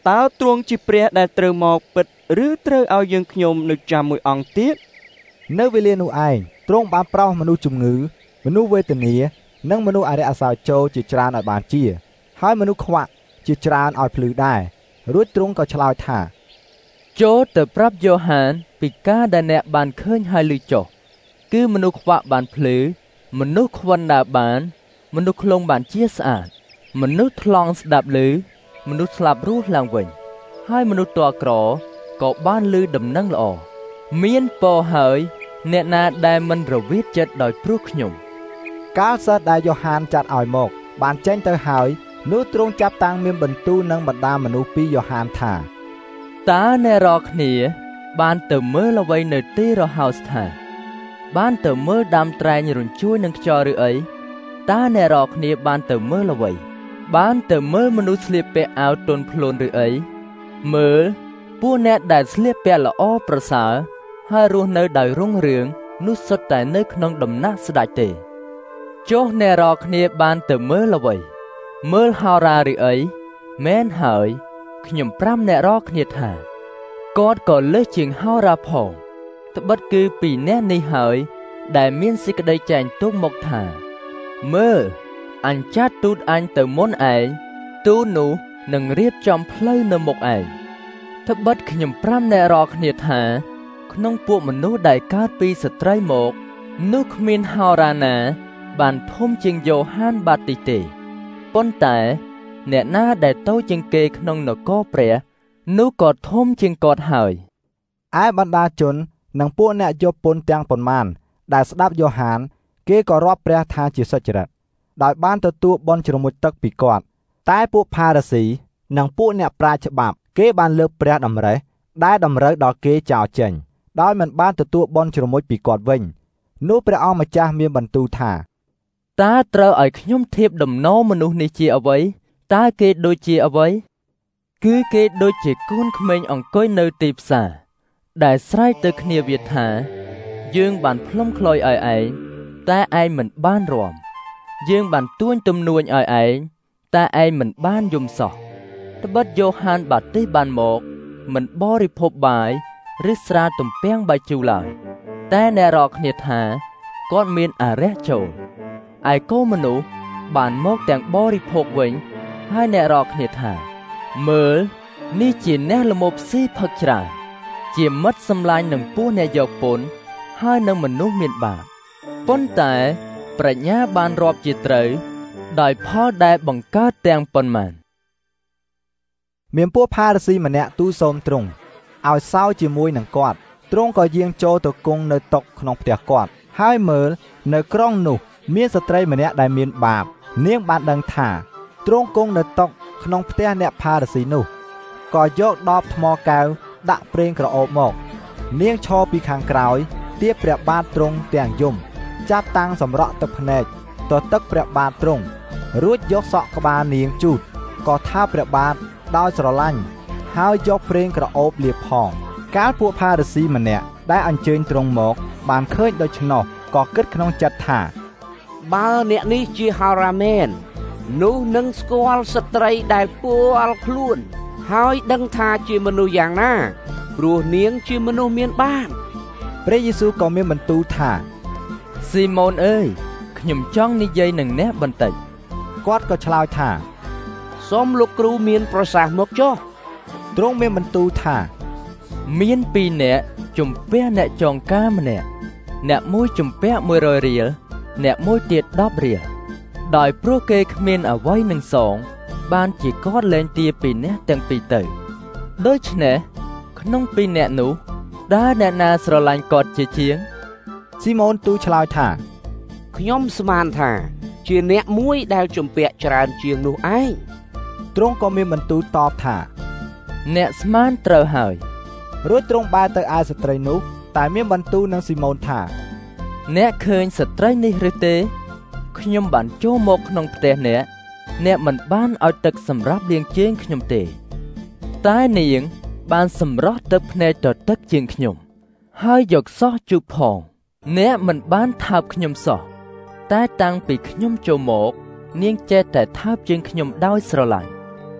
Speaker 19: តើទ្រង់ជាព្រះដែលត្រូវមកពិតឬត្រូវឲ្យយើងខ្ញុំនៅចាំមួយអង្គទៀត
Speaker 2: នៅវេលានោះឯងទ្រង់បានប្រោសមនុស្សជំងឺមនុស្សវេទនានិងមនុស្សអរិយអសោចូលជាច្រើនឲ្យបានជាហើយមនុស្សខ្វាក់ជាច្រើនឲ្យភ្លឺដែររួចទ្រង់ក៏ឆ្លើយថា
Speaker 15: ចូលទៅប្រាប់យ៉ូហានពីការដែលអ្នកបានឃើញហើយឮចុះគឺមនុស្សខ្វាក់បានភ្លឺមនុស្សខ្វិនដើរបានមនុស្សខ្លងបានជាស្អាតមនុស្សថ្លង់ស្ដាប់ឮមនុស្សស្លាប់រស់ឡើងវិញហើយមនុស្សតក្រក៏បានឮដំណឹងល្អមានពរហើយអ្នកណាដែលមិនរវិតចិត្តដោយព្រោះខ្ញុំ
Speaker 2: កាលសិស្សដែលយ៉ូហានចាត់ឲ្យមកបានចេញទៅហើយនោះទ្រង់ចាប់តាំងមានបន្ទូលនឹងបណ្ដាមនុស្សពីយ៉ូហានថា
Speaker 15: តើអ្នករាល់គ្នាបានទៅមើលអ្វីនៅទីរហោស្ថានបានទៅមើលដើមត្រែងរញ្ជួយនឹងខ្យល់ឬអីតើអ្នករាល់គ្នាបានទៅមើលអ្វីបានទៅមើលមនុស្សស្លៀកពាក់អាវទន់ភ្លន់ឬអីមើលពួកអ្នកដែលស្លៀកពាក់ល្អប្រសើរហើយរស់នៅដោយរុងរឿងនោះសុទ្ធតែនៅក្នុងដំណាក់ស្ដេចទេចុះអ្នករាល់គ្នាបានទៅមើលអ្វីមើលហោរាឬអីមែនហើយខ្ញុំប្រាំអ្នករាល់គ្នាថាគាត់ក៏លើសជាងហោរាផងត្បិតគឺពីអ្នកនេះហើយដែលមានសេចក្តីចែងទុកមកថាមើលអញចាត់ទូតអញទៅមុនឯងទូតនោះនឹងរៀបចំផ្លូវនៅមុខឯងត្បិតខ្ញុំប្រាំអ្នករាល់គ្នាថាក្នុងពួកមនុស្សដែលកើតពីស្ត្រីមកនោះគ្មានហោរាណាបានធំជាងយ៉ូហានបាទីសទេប៉ុន្តែអ្នកណាដែលតូចជាងគេក្នុងនគរព្រះនោះក៏ធំជាងគាត់ហើយ
Speaker 2: ឯបណ្ដាជននិងពួកអ្នកយកពន្ធទាំងប៉ុន្មានដែលស្ដាប់យ៉ូហានគេក៏រាប់ព្រះថាជាសុចរិតដោយបានទទួលបន់ជ្រមុជទឹកពីគាត់តែពួកផារ៉ាស៊ីនិងពួកអ្នកប្រាជ្ញច្បាប់គេបានលើកព្រះតម្រិះដែលតម្រូវដល់គេចោលចេញដោយមិនបានទទួលបន់ជ្រមុជពីគាត់វិញនោះព្រះអង្គម្ចាស់មានបន្ទូលថា
Speaker 15: តើត្រូវឲ្យខ្ញុំធៀបដំណរមនុស្សនេះជាអ្វីតើគេដូចជាអ្វីគឺគេដូចជាកូនក្មេងអង្គុយនៅទីផ្សារដែលស្រែកទៅគ្នាវាថាយើងបានផ្លុំខ្លុយឲ្យឯងតែឯងមិនបានរាំយើងបានទួញទំនួញឲ្យឯងតែឯងមិនបានយំសោះត្បិតយ៉ូហានបាទីសបានមកមិនបរិភោគបាយឬស្រាទំពាំងបាយជូរឡើយតែអ្នករាល់គ្នាថាគាត់មានអារះចូលឯកូនមនុស្សបានមកទាំងបរិភោគវិញហើយអ្នករាល់គ្នាថាមើលនេះជាអ្នកល្មមស៊ីផឹកច្រើនជាមិត្តសម្លាញ់នឹងពួកអ្នកយកពន្ធហើយនឹងមនុស្សមានបាបប៉ុន្តែប្រាជ្ញាបានរាប់ជាត្រូវដោយផលដែលបង្កើតទាំងប៉ុន្មាន
Speaker 2: មានពួកផារ៉ាស៊ីម្នាក់ទូលសូមទ្រង់ឲ្យសោយជាមួយនឹងគាត់ទ្រង់ក៏យាងចូលទៅគង់នៅតុក្នុងផ្ទះគាត់ហើយមើលនៅក្រុងនោះមានស្ត្រីម្នាក់ដែលមានបាបនាងបានដឹងថាទ្រង់គង់នៅតុក្នុងផ្ទះអ្នកផារ៉ាស៊ីនោះក៏យកដបថ្មកែវដាក់ប្រេងក្រអូបមកនាងឈរពីខាងក្រោយទាបព្រះបាទទ្រង់ទាំងយំចាប់តាំងសម្រក់ទឹកភ្នែកទៅទឹកព្រះបាទទ្រង់រួចយកសក់ក្បាលនាងជូតក៏ថាព្រះបាទដោយស្រឡាញ់ហើយយកប្រេងក្រអូបលាបផងកាលពួកផារ៉ាស៊ីម្នាក់ដែលអញ្ជើញទ្រង់មកបានឃើញដូច្នោះក៏គិតក្នុងចិត្តថា
Speaker 12: បើអ្នកនេះជាហោរាមែននោះនឹងស្គាល់ស្ត្រីដែលពួលខ្លួនហើយដឹងថាជាមនុស្សយ៉ាងណាព្រោះនាងជាមនុស្សមានបាប
Speaker 2: ព្រះយេស៊ូវក៏មានបន្ទូលថា
Speaker 15: ស៊ីម៉ូនអើយខ្ញុំចង់និយាយនឹងអ្នកបន្តិច
Speaker 2: គាត់ក៏ឆ្លើយថា
Speaker 12: សូមលោកគ្រូមានប្រសាសន៍មកចុះ
Speaker 2: ទ្រង់មានបន្ទូលថា
Speaker 15: មាន2នាក់ជំពះអ្នកចងការម្នាក់អ្នកមួយជំពះ100រៀលអ្នកមួយទៀត10រៀលដោយព្រោះគេគ្មានអ្វីនឹងសងបានជាគាត់លែងទាពីអ្នកទាំងពីរទៅដូច្នេះក្នុង2អ្នកនោះតើអ្នកណាស្រឡាញ់គាត់ជាជាង
Speaker 2: ស៊ីម៉ូនទូលឆ្លើយថា
Speaker 12: ខ្ញុំស្មានថាជាអ្នកមួយដែលជំពាក់ច្រើនជាងនោះឯង
Speaker 2: ទ្រង់ក៏មានបន្ទូលតបថា
Speaker 15: អ្នកស្មានត្រូវហើយ
Speaker 2: រួចទ្រង់បែរទៅឯស្ត្រីនោះតែមានបន្ទូលនឹងស៊ីម៉ូនថា
Speaker 15: អ្នកឃើញស្ត្រីនេះឬទេខ្ញុំបានចូលមកក្នុងផ្ទះអ្នកមិនបានឲ្យទឹកសម្រាប់លាងជើងខ្ញុំទេតែនាងបានសម្រស់ទឹកភ្នែកទៅទឹកជាងខ្ញុំហើយយកសោះជូបផងអ្នកមិនបានថើបខ្ញុំសោះតែតាំងពីខ្ញុំចូលមកនាងចេះតែថើបជាងខ្ញុំដោយស្រឡាញ់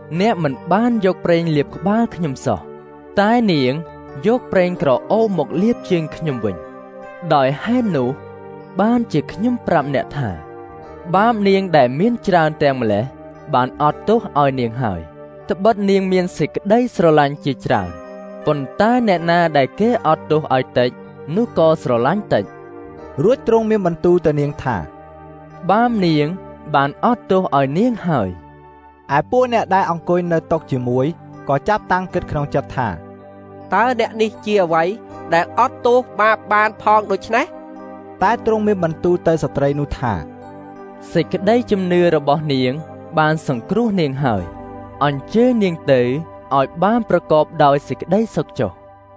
Speaker 15: អ្នកមិនបានយកប្រេងលាបក្បាលខ្ញុំសោះតែនាងយកប្រេងក្រអូបមកលាបជើងខ្ញុំវិញដោយហេតុនោះបានជាខ្ញុំប្រាប់អ្នកថាបាបនាងដែលមានច្រើនទាំងម្លេះបានអត់ទោសឲ្យនាងហើយត្បិតនាងមានសេចក្តីស្រឡាញ់ជាច្រើនប៉ុន្តែអ្នកណាដែលគេអត់ទោសឲ្យតិចនោះក៏ស្រឡាញ់តិច
Speaker 2: រួចទ្រង់មានបន្ទូលទៅនាងថា
Speaker 15: បាបនាងបានអត់ទោសឲ្យនាងហើយ
Speaker 2: ឯពួកអ្នកដែលអង្គុយនៅតុជាមួយក៏ចាប់តាំងគិតក្នុងចិត្តថា
Speaker 12: តើអ្នកនេះជាអ្វីដែលអត់ទោសបាបបានផងដូច្នេះ
Speaker 2: តែទ្រង់មានបន្ទូលទៅស្ត្រីនោះថា
Speaker 15: សេចក្តីជំនឿរបស់នាងបានសង្គ្រោះនាងហើយអញ្ជើញនាងទៅឲ្យបានប្រកបដោយសេចក្តីសុខចុះ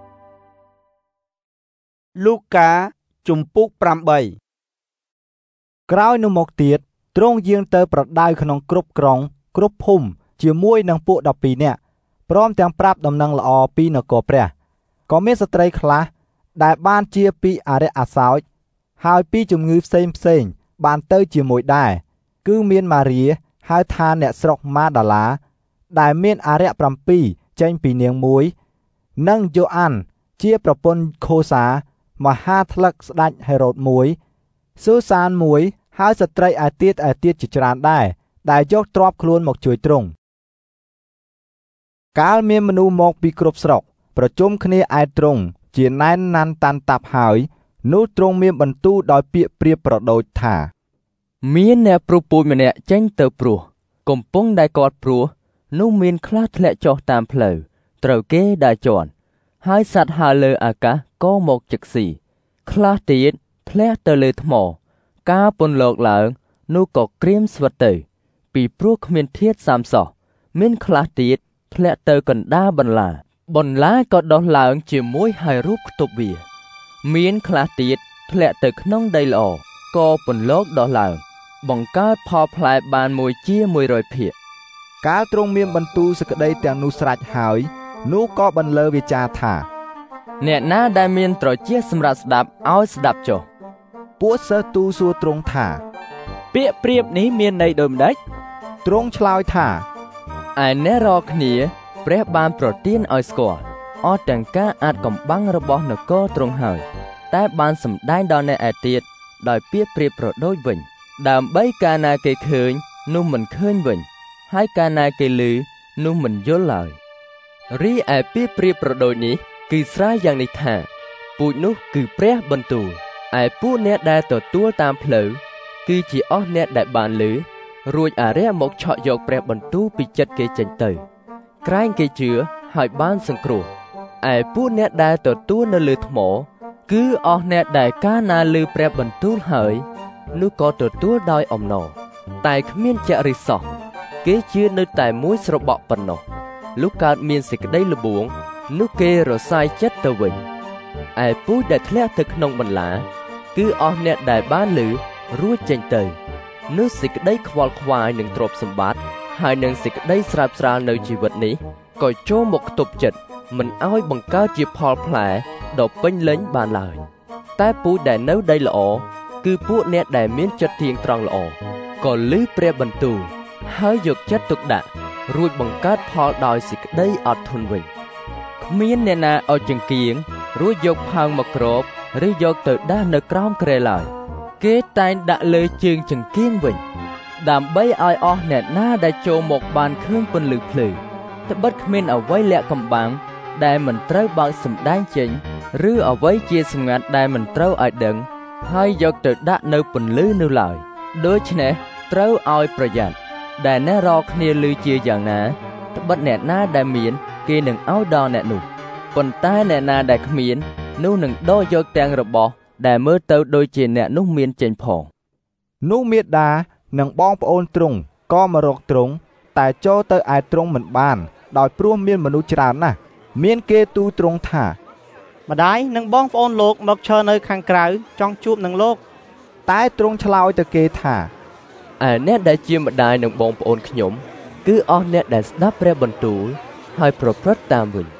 Speaker 1: លូកាជំពូក8
Speaker 2: ក្រោយនោះមកទៀតទ្រង់យាងទៅប្រដៅក្នុងគ្រប់ក្រុងគ្រប់ភូមិជាមួយនឹងពួក12នាក់ព្រមទាំងប្រាប់ដំណឹងល្អពីនគរព្រះក៏មានស្ត្រីខ្លះដែលបានជាពីអរិយអាសោចហើយពីជំងឺផ្សេងបានទៅជាមួយដែរគឺមានម៉ារីហៅថាអ្នកស្រុកម៉ាដាឡាដែលមានអរិយ7ចេញពីនាងមួយនិងយ៉ូអានជាប្រពន្ធខូសាមហាថ្លឹកស្ដេចហេរ៉ូតមួយស៊ូសានមួយហើយស្ត្រីឯទៀតជាច្រើនដែរដែលយកទ្រព្យខ្លួនមកជួយទ្រង់កាលមានមនុស្សមកពីគ្រប់ស្រុកប្រជុំគ្នាឯទ្រង់ជាណែនណាន់តាន់តាប់ហើយនោះទ្រង់មានបន្ទូលដោយពាក្យប្រៀបប្រដូចថា
Speaker 15: មានអ្នកព្រោះពូជម្នាក់ចេញទៅព្រោះកំពុងដែលគាត់ព្រោះនោះមានខ្លះធ្លាក់ចុះតាមផ្លូវត្រូវគេដែលជន់ហើយសត្វហើរលើអាកាសក៏មកចឹកស៊ីខ្លះទៀតធ្លាក់ទៅលើថ្មការពន្លកឡើងនោះក៏ក្រៀមស្វិតទៅពីព្រោះគ្មានធាតុសាមសោះមានខ្លះទៀតធ្លាក់ទៅកណ្ដាលបន្លាក៏ដុះឡើងជាមួយហើយរូបខ្ទប់វាមានខ្លះទៀតធ្លាក់ទៅក្នុងដីល្អក៏ពន្លកដុះឡើងបង្កើតផលផ្លែបានមួយជា100ភាគ
Speaker 2: កាលទ្រង់មានបន្ទូលសេចក្តីទាំងនោះស្រេចហើយនោះក៏បន្លឺវាចាថា
Speaker 15: អ្នកណាដែលមានត្រចៀកសម្រាប់ស្ដាប់ឲ្យស្ដាប់ចុះ
Speaker 2: ពួកសិស្សទូលសួរទ្រង់ថា
Speaker 19: ពាក្យប្រៀបនេះមានន័យដូចម្ដេច
Speaker 2: ទ្រង់ឆ្លើយថា
Speaker 15: ឯអ្នករាល់គ្នាព្រះបានប្រទានឲ្យស្គាល់អស់ទាំងការអាចកំបាំងរបស់នគរទ្រង់ហើយតែបានសម្ដែងដល់អ្នកឯទៀតដោយពាក្យប្រៀបប្រដូចវិញដើម្បីកាលណាគេឃើញនោះមិនឃើញវិញហើយកាលណាគេឮនោះមិនយល់ឡើយរីឯពាក្យប្រៀបប្រដូចនេះគឺស្រាយយ៉ាងនេះថាពូជនោះគឺព្រះបន្ទូលឯពួកអ្នកដែលទទួលតាមផ្លូវគឺជាអស់អ្នកដែលបានឮរួចអារ្យមកឆក់យកព្រះបន្ទូលពីចិត្តគេចេញទៅក្រែងគេជឿហើយបានសង្គ្រោះឯពួកអ្នកដែលទទួលនៅលើថ្មគឺអស់អ្នកដែលកាលណាឮព្រះបន្ទូលហើយនោះក៏ទទួលដោយអំណរតែគ្មានចរិតសោះគេជឿនៅតែមួយស្របក់ប៉ុណ្ណោះលុះកើតមានសេចក្តីល្បួងនោះគេរសាយចិត្តទៅវិញឯពូជដែលធ្លាក់ទៅក្នុងបន្លាគឺអស់អ្នកដែលបានឮរួចចេញទៅនោះសេចក្តីខ្វល់ខ្វាយនឹងទ្រព្យសម្បត្តិហើយនឹងសេចក្តីស្រើបស្រាលនៅជីវិតនេះក៏ចូលមកខ្ទប់ចិត្តមិនឲ្យបង្កើតជាផលផ្លែដ៏ពេញលេញបានឡើយតែពូជដែលនៅដីល្អគឺពួកអ្នកដែលមានចិត្តទៀងត្រង់ល្អក៏ឮព្រះបន្ទូលហើយយកចិត្តទុកដាក់រួចបង្កើតផលដោយសេចក្តីអត់ធន់វិញគ្មានអ្នកណាឲ្យចង្គៀងរួចយកផើងមកគ្របឬយកទៅដាស់នៅក្រោមគ្រែឡើយគេតែងដាក់លើជើងចង្គៀងវិញដើម្បីឲ្យអស់អ្នកណាដែលចូលមកបានឃើញពន្លឺភ្លឺត្បិតគ្មានអ្វីលាក់កំបាំងដែលមិនត្រូវបើកសម្ដែងចេញឬអ្វីជាសម្ងាត់ដែលមិនត្រូវឲ្យដឹងហើយយកទៅដាក់នៅពន្លឺនោះឡើយដូច្នេះត្រូវឲ្យប្រយ័ត្នដែលអ្នករកគ្នាឮជាយ៉ាងណាត្បិតអ្នកណាដែលមានគេនឹងឲ្យដល់អ្នកនោះប៉ុន្តែអ្នកណាដែលគ្មាននោះនឹងដកយកទាំងរបស់ដែលមើលទៅដូចជាអ្នកនោះមានចេញផង
Speaker 2: នោះមេដានិងបងប្អូនទ្រង់ក៏មករកទ្រង់តែចូលទៅឯទ្រង់មិនបានដោយព្រោះមានមនុស្សច្រើនណាស់មានគេទូទ្រង់ថា
Speaker 10: ម្ដាយនិងបងប្អូនលោកមកឈរនៅខាងក្រៅចង់ជួបនឹងលោក
Speaker 2: តែទ្រង់ឆ្លើយទៅគេថា
Speaker 15: ឯអ្នកដែលជាម្ដាយនិងបងប្អូនខ្ញុំគឺអស់អ្នកដែលស្ដាប់ព្រះបន្ទូលហើយប្រព្រឹត្តតាមវិញ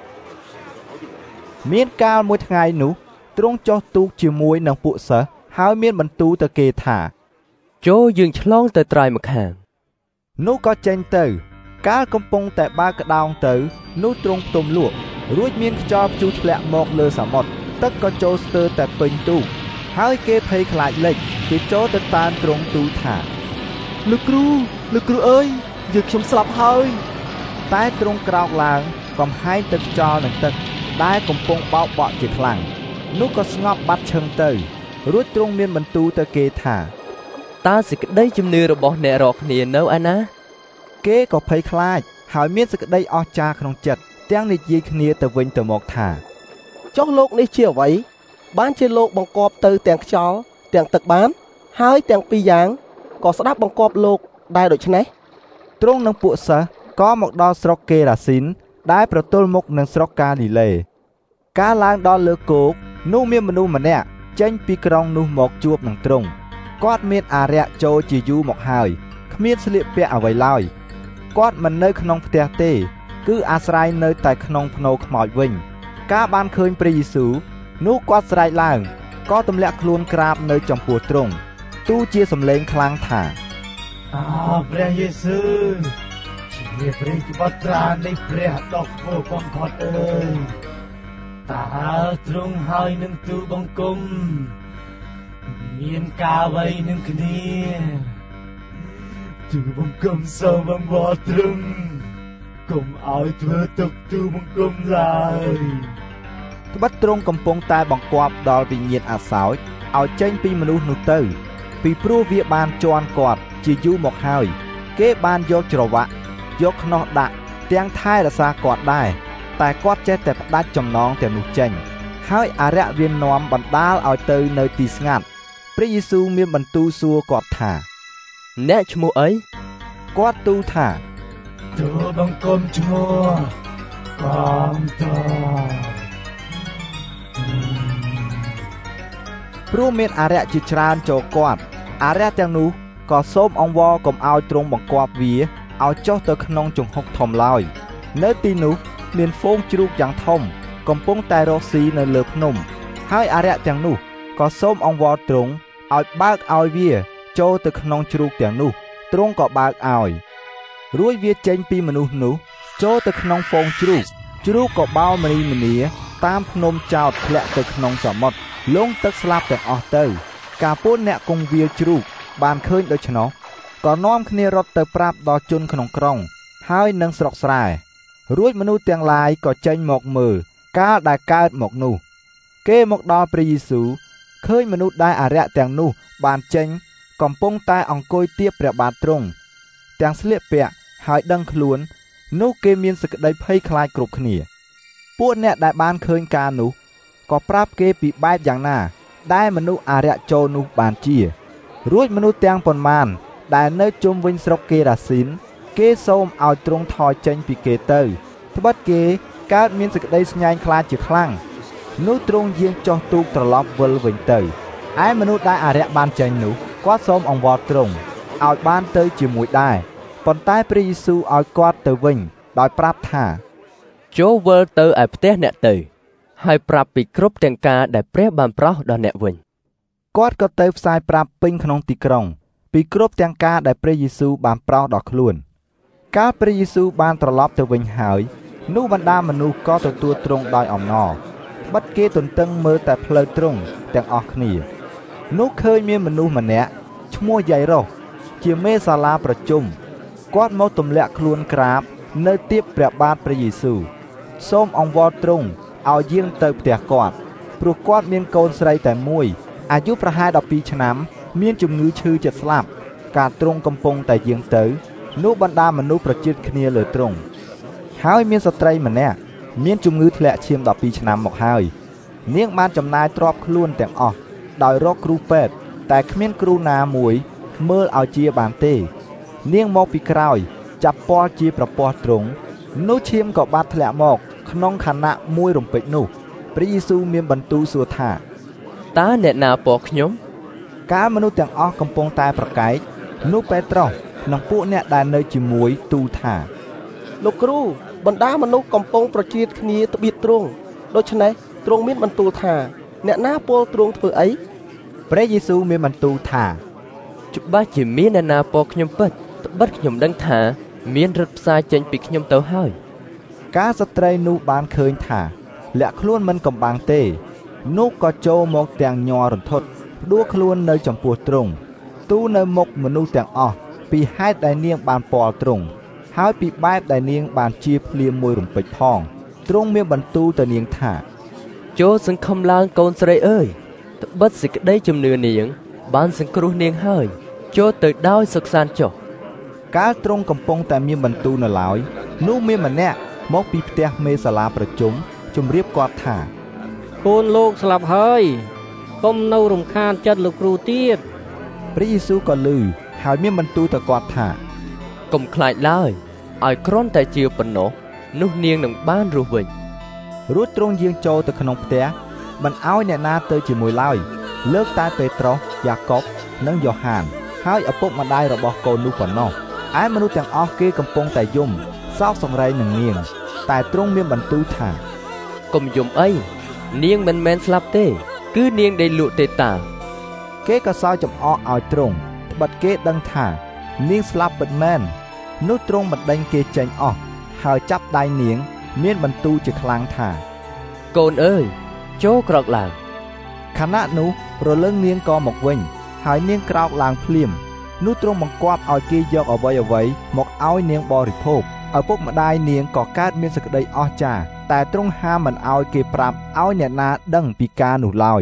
Speaker 2: មានកាលមួយថ្ងៃនោះទ្រង់ចុះទូកជាមួយនឹងពួកសិស្សហើយមានបន្ទូលទៅគេថា
Speaker 15: ចូលយើងឆ្លងទៅត្រើយម្ខាង
Speaker 2: នោះក៏ចេញទៅកាលកំពុងតែបើកក្តោងទៅនោះទ្រង់ផ្ទុំលក់រួចមានខ្យល់ព្យុះធ្លាក់មកលើសមុទ្រទឹកក៏ចូលស្ទើរតែពេញទូកហើយគេភ័យខ្លាចលិចគេចូលទៅតានទ្រង់ទូលថាលោកគ្រូអើយយើងខ្ញុំស្លាប់ហើយតែទ្រង់ក្រោកឡើងកំហែងទឹកខ្យល់និងទឹកដែលកំពុងបោកបក់ជាខ្លាំងនោះក៏ស្ងប់បាត់ឈឹងទៅរួចទ្រង់មានបន្ទូលទៅគេថា
Speaker 15: តើសេចក្តីជំនឿរបស់អ្នករាល់គ្នានៅឯណា
Speaker 2: គេក៏ភ័យខ្លាចហើយមានសេចក្តីអស្ចារ្យក្នុងចិត្តទាំងនិយាយគ្នាទៅវិញទៅមកថា
Speaker 12: ចុះលោកនេះជាអ្វីបានជាលោកបង្គាប់ទៅទាំងខ្យល់ទាំងទឹកបានហើយទាំងពីរយ៉ាងក៏ស្ដាប់បង្គាប់លោកដែរដូច្នេះ
Speaker 2: ទ្រង់នឹងពួកសិស្សក៏មកដល់ស្រុកកេរាស៊ីនដែលប្រទល់មុខនឹងស្រុកកាលីលេកាលឡើងដល់លើគោកនោះមានមនុស្សម្នាក់ចេញពីក្រុងនោះមកជួបនឹងទ្រង់គាត់មានអារក្សចូលជាយូរមកហើយគ្មានស្លៀកពាក់អ្វីឡើយគាត់មិននៅក្នុងផ្ទះទេគឺអាស្រ័យនៅតែក្នុងភ្នោខ្មោចវិញកាលបានឃើញព្រះយេស៊ូវនោះគាត់ស្រែកឡើងក៏ទម្លាក់ខ្លួនក្រាបនៅចំពោះទ្រង់ទូលជាសំឡេងខ្លាំងថា
Speaker 14: ព្រះយេស៊ូវជាព្រះបុត្រានៃព្រះដ៏ខ្ពស់បំផុតអើយតើទ្រង់ហើយនឹងទូលបង្គំមានការអ្វីនឹងគ្នាទូលបង្គំសូមបង្គាប់ទ្រង់កុំឲ្យធ្វើទុកទូលបង្គំឡើយ
Speaker 2: ត្បិតទ្រង់កំពុងតែបង្គាប់ដល់វិញ្ញាណអាសោចឲ្យចេញពីមនុស្សនោះទៅពីព្រោះវាបានជន់គាត់ជាយូរមកហើយគេបានយកច្រវាក់យកខ្នោះដាក់ទាំងថែរក្សាគាត់ដែរតែគាត់ចេះតែផ្ដាច់ចំណងទាំងនោះចេញហើយអារក្សវានាំបណ្ដាលឲ្យទៅនៅទីស្ងាត់ព្រះយេស៊ូវមានបន្ទូលសួរគាត់ថា
Speaker 15: អ្នកឈ្មោះអី
Speaker 2: គាត់ទូលថា
Speaker 14: ទូលបង្គំឈ្មោះកំត
Speaker 2: ព្រោះមានអារក្សជាច្រើនចូលគាត់អារក្សទាំងនោះក៏សូមអង្វរកុំឲ្យទ្រង់បង្គាប់វាឲ្យចុះទៅក្នុងជង្ហុកធំឡើយនៅទីនោះមានហ្វូងជ្រូកយ៉ាងធំកំពុងតែរកស៊ីនៅលើភ្នំហើយអារក្សទាំងនោះក៏សូមអង្វរទ្រង់ឲ្យបើកឲ្យវាចូលទៅក្នុងជ្រូកទាំងនោះទ្រង់ក៏បើកឲ្យរួចវាចេញពីមនុស្សនោះចូលទៅក្នុងហ្វូងជ្រូកក៏បោលមនីតាមភ្នំចោតធ្លាក់ទៅក្នុងសមុទ្រលងទឹកស្លាប់ទាំងអស់ទៅកាលពួកអ្នកគង់វាលជ្រូកបានឃើញដូច្នោះក៏នាំគ្នារត់ទៅប្រាប់ដល់ជនក្នុងក្រុងហើយនឹងស្រុកស្រែរួចមនុស្សទាំងឡាយក៏ចេញមកមើលកាលដែលកើតមកនោះគេមកដល់ព្រះយេស៊ូវឃើញមនុស្សដែលអារក្សទាំងនោះបានចេញកំពុងតែអង្គុយទៀបព្រះបាទទ្រង់ទាំងស្លៀកពាក់ហើយដឹងខ្លួននោះគេមានសេចក្តីភ័យខ្លាចគ្រប់គ្នាពួកអ្នកដែលបានឃើញការនោះក៏ប្រាប់គេពីបែបយ៉ាងណាដែលមនុស្សអារក្សចូលនោះបានជារួចមនុស្សទាំងប៉ុន្មានដែលនៅជុំវិញស្រុកកេរាស៊ីនគេសូមឲ្យទ្រង់ថយចេញពីគេទៅត្បិតគេកើតមានសេចក្តីស្ញែងខ្លាចជាខ្លាំងនោះទ្រង់យាងចុះទូកត្រឡប់វិលវិញទៅឯមនុស្សដែលអារក្សបានចេញនោះគាត់សូមអង្វរទ្រង់ឲ្យបានទៅជាមួយដែរប៉ុន្តែព្រះយេស៊ូវឲ្យគាត់ទៅវិញដោយប្រាប់ថា
Speaker 15: ចូលវិលទៅឯផ្ទះអ្នកទៅហើយប្រាប់ពីគ្រប់ទាំងការដែលព្រះបានប្រោសដល់អ្នកវិញ
Speaker 2: គាត់ក៏ទៅផ្សាយប្រាប់ពេញក្នុងទីក្រុងពីគ្រប់ទាំងការដែលព្រះយេស៊ូវបានប្រោសដល់ខ្លួនកាលព្រះយេស៊ូវបានត្រឡប់ទៅវិញហើយនោះបណ្ដាមនុស្សក៏ទទួលទ្រង់ដោយអំណរបិទគេទន្ទឹងមើលតែផ្លូវទ្រង់ទាំងអស់គ្នានោះឃើញមានមនុស្សម្នាក់ឈ្មោះយ៉ៃរ៉ូសជាមេសាលាប្រជុំគាត់មកទម្លាក់ខ្លួនក្រាបនៅទៀបព្រះបាទព្រះយេស៊ូវសូមអង្វរទ្រង់ឲ្យយាងទៅផ្ទះគាត់ព្រោះគាត់មានកូនស្រីតែមួយអាយុប្រហែល12ឆ្នាំមានជំងឺឈឺចិត្តស្លាប់ការទ្រង់កំពុងតែយាងទៅនោះបណ្ដាមនុស្សប្រជិតគ្នាលើទ្រង់ហើយមានស្ត្រីម្នាក់មានជំងឺធ្លាក់ឈាម12ឆ្នាំមកហើយនាងបានចំណាយទ្រព្យខ្លួនទាំងអស់ដោយរកគ្រូពេទ្យតែគ្មានគ្រូណាមួយមើលឲ្យជាបានទេនាងមកពីក្រោយចាប់ពាល់ជាប្រពោះទ្រង់នោះឈាមក៏បាត់ធ្លាក់មកក្នុងខណៈមួយរំពេចនោះព្រះយេស៊ូវមានបន្ទូលសួរថា
Speaker 15: តើអ្នកណាពរខ្ញុំ
Speaker 2: កាលមនុស្សទាំងអស់កំពុងតែប្រកែកនោះពេត្រុសនិងពួកអ្នកដែលនៅជាមួយទូលថា
Speaker 12: លោកគ្រូបណ្ដាមនុស្សកំពុងប្រជៀតគ្នាត្បៀតទ្រង់ដូច្នេះទ្រង់មានបន្ទូលថាអ្នកណាពោលទ្រង់ធ្វើអី
Speaker 2: ព្រះយេស៊ូវមានបន្ទូលថា
Speaker 15: ច្បាស់ជាមានអ្នកណាពរខ្ញុំពិតត្បិតខ្ញុំដឹងថាមានរត់ផ្សាយចេញពីខ្ញុំទៅហើយ
Speaker 2: ការស្ត្រីនោះបានឃើញថាលាក់ខ្លួនមិនកំបាំងទេនោះក៏ចូលមកទាំងញ័ររន្ធត់ផ្ដួលខ្លួននៅចំពោះទ្រង់ទូនៅមុខមនុស្សទាំងអស់ពីហេតុដែលនាងបានពាល់ទ្រង់ហើយពីបែបដែលនាងបានជាភ្លាមមួយរំពេចផងទ្រង់មានបន្ទូលទៅនាងថា
Speaker 15: ចូលសង្ឃឹមឡើងកូនស្រីអើយត្បិតសេចក្តីជំនឿនាងបានសង្គ្រោះនាងហើយចូលទៅដោយសុខសាន្តចុះ
Speaker 2: កាលទ្រង់កំពុងតែមានបន្ទូលនៅឡើយនោះមានម្នាក់មកពីផ្ទះមេសាលាប្រជុំជម្រាបគាត់ថា
Speaker 4: កូនលោកស្លាប់ហើយកុំនៅរំខានចិត្តលោកគ្រូទៀត
Speaker 2: ព្រះយេស៊ូវក៏ឮហើយមានបន្ទូលទៅគាត់ថា
Speaker 15: កុំខ្លាចឡើយឲ្យគ្រាន់តែជាប៉ុណ្ណោះនោះនាងនឹងបានរស់វិញ
Speaker 2: រួចទ្រង់យាងចូលទៅក្នុងផ្ទះមិនឲ្យអ្នកណាទៅជាមួយឡើយលើកតែពេត្រុសយ៉ាកុបនិងយ៉ូហានហើយឪពុកម្ដាយរបស់កូននោះប៉ុណ្ណោះឯមនុស្សទាំងអស់គេកំពុងតែយំសោកសង្រេងនឹងនាងតែទ្រង់មានបន្ទូលថា
Speaker 15: កុំយំអីនាងមិនមែនស្លាប់ទេគឺនាងដេកលក់ទេតា
Speaker 2: គេក៏សើចចំអកឲ្យទ្រង់ត្បិតគេដឹងថានាងស្លាប់ពិតមែននោះទ្រង់បណ្ដេញគេចេញអស់ហើយចាប់ដៃនាងមានបន្ទូលជាខ្លាំងថា
Speaker 15: កូនអើយចូលក្រោកឡើង
Speaker 2: ខណៈនោះរលឹងនាងក៏មកវិញហើយនាងក្រោកឡើងភ្លាមនោះទ្រង់បង្គាប់ឲ្យគេយកអ្វីមកឲ្យនាងបរិភោគឪពុកម្ដាយនាងក៏កើតមានសេចក្តីអស្ចារ្យតែទ្រង់ហាមមិនឲ្យគេប្រាប់ឲ្យអ្នកណាដឹងពីការនោះឡើយ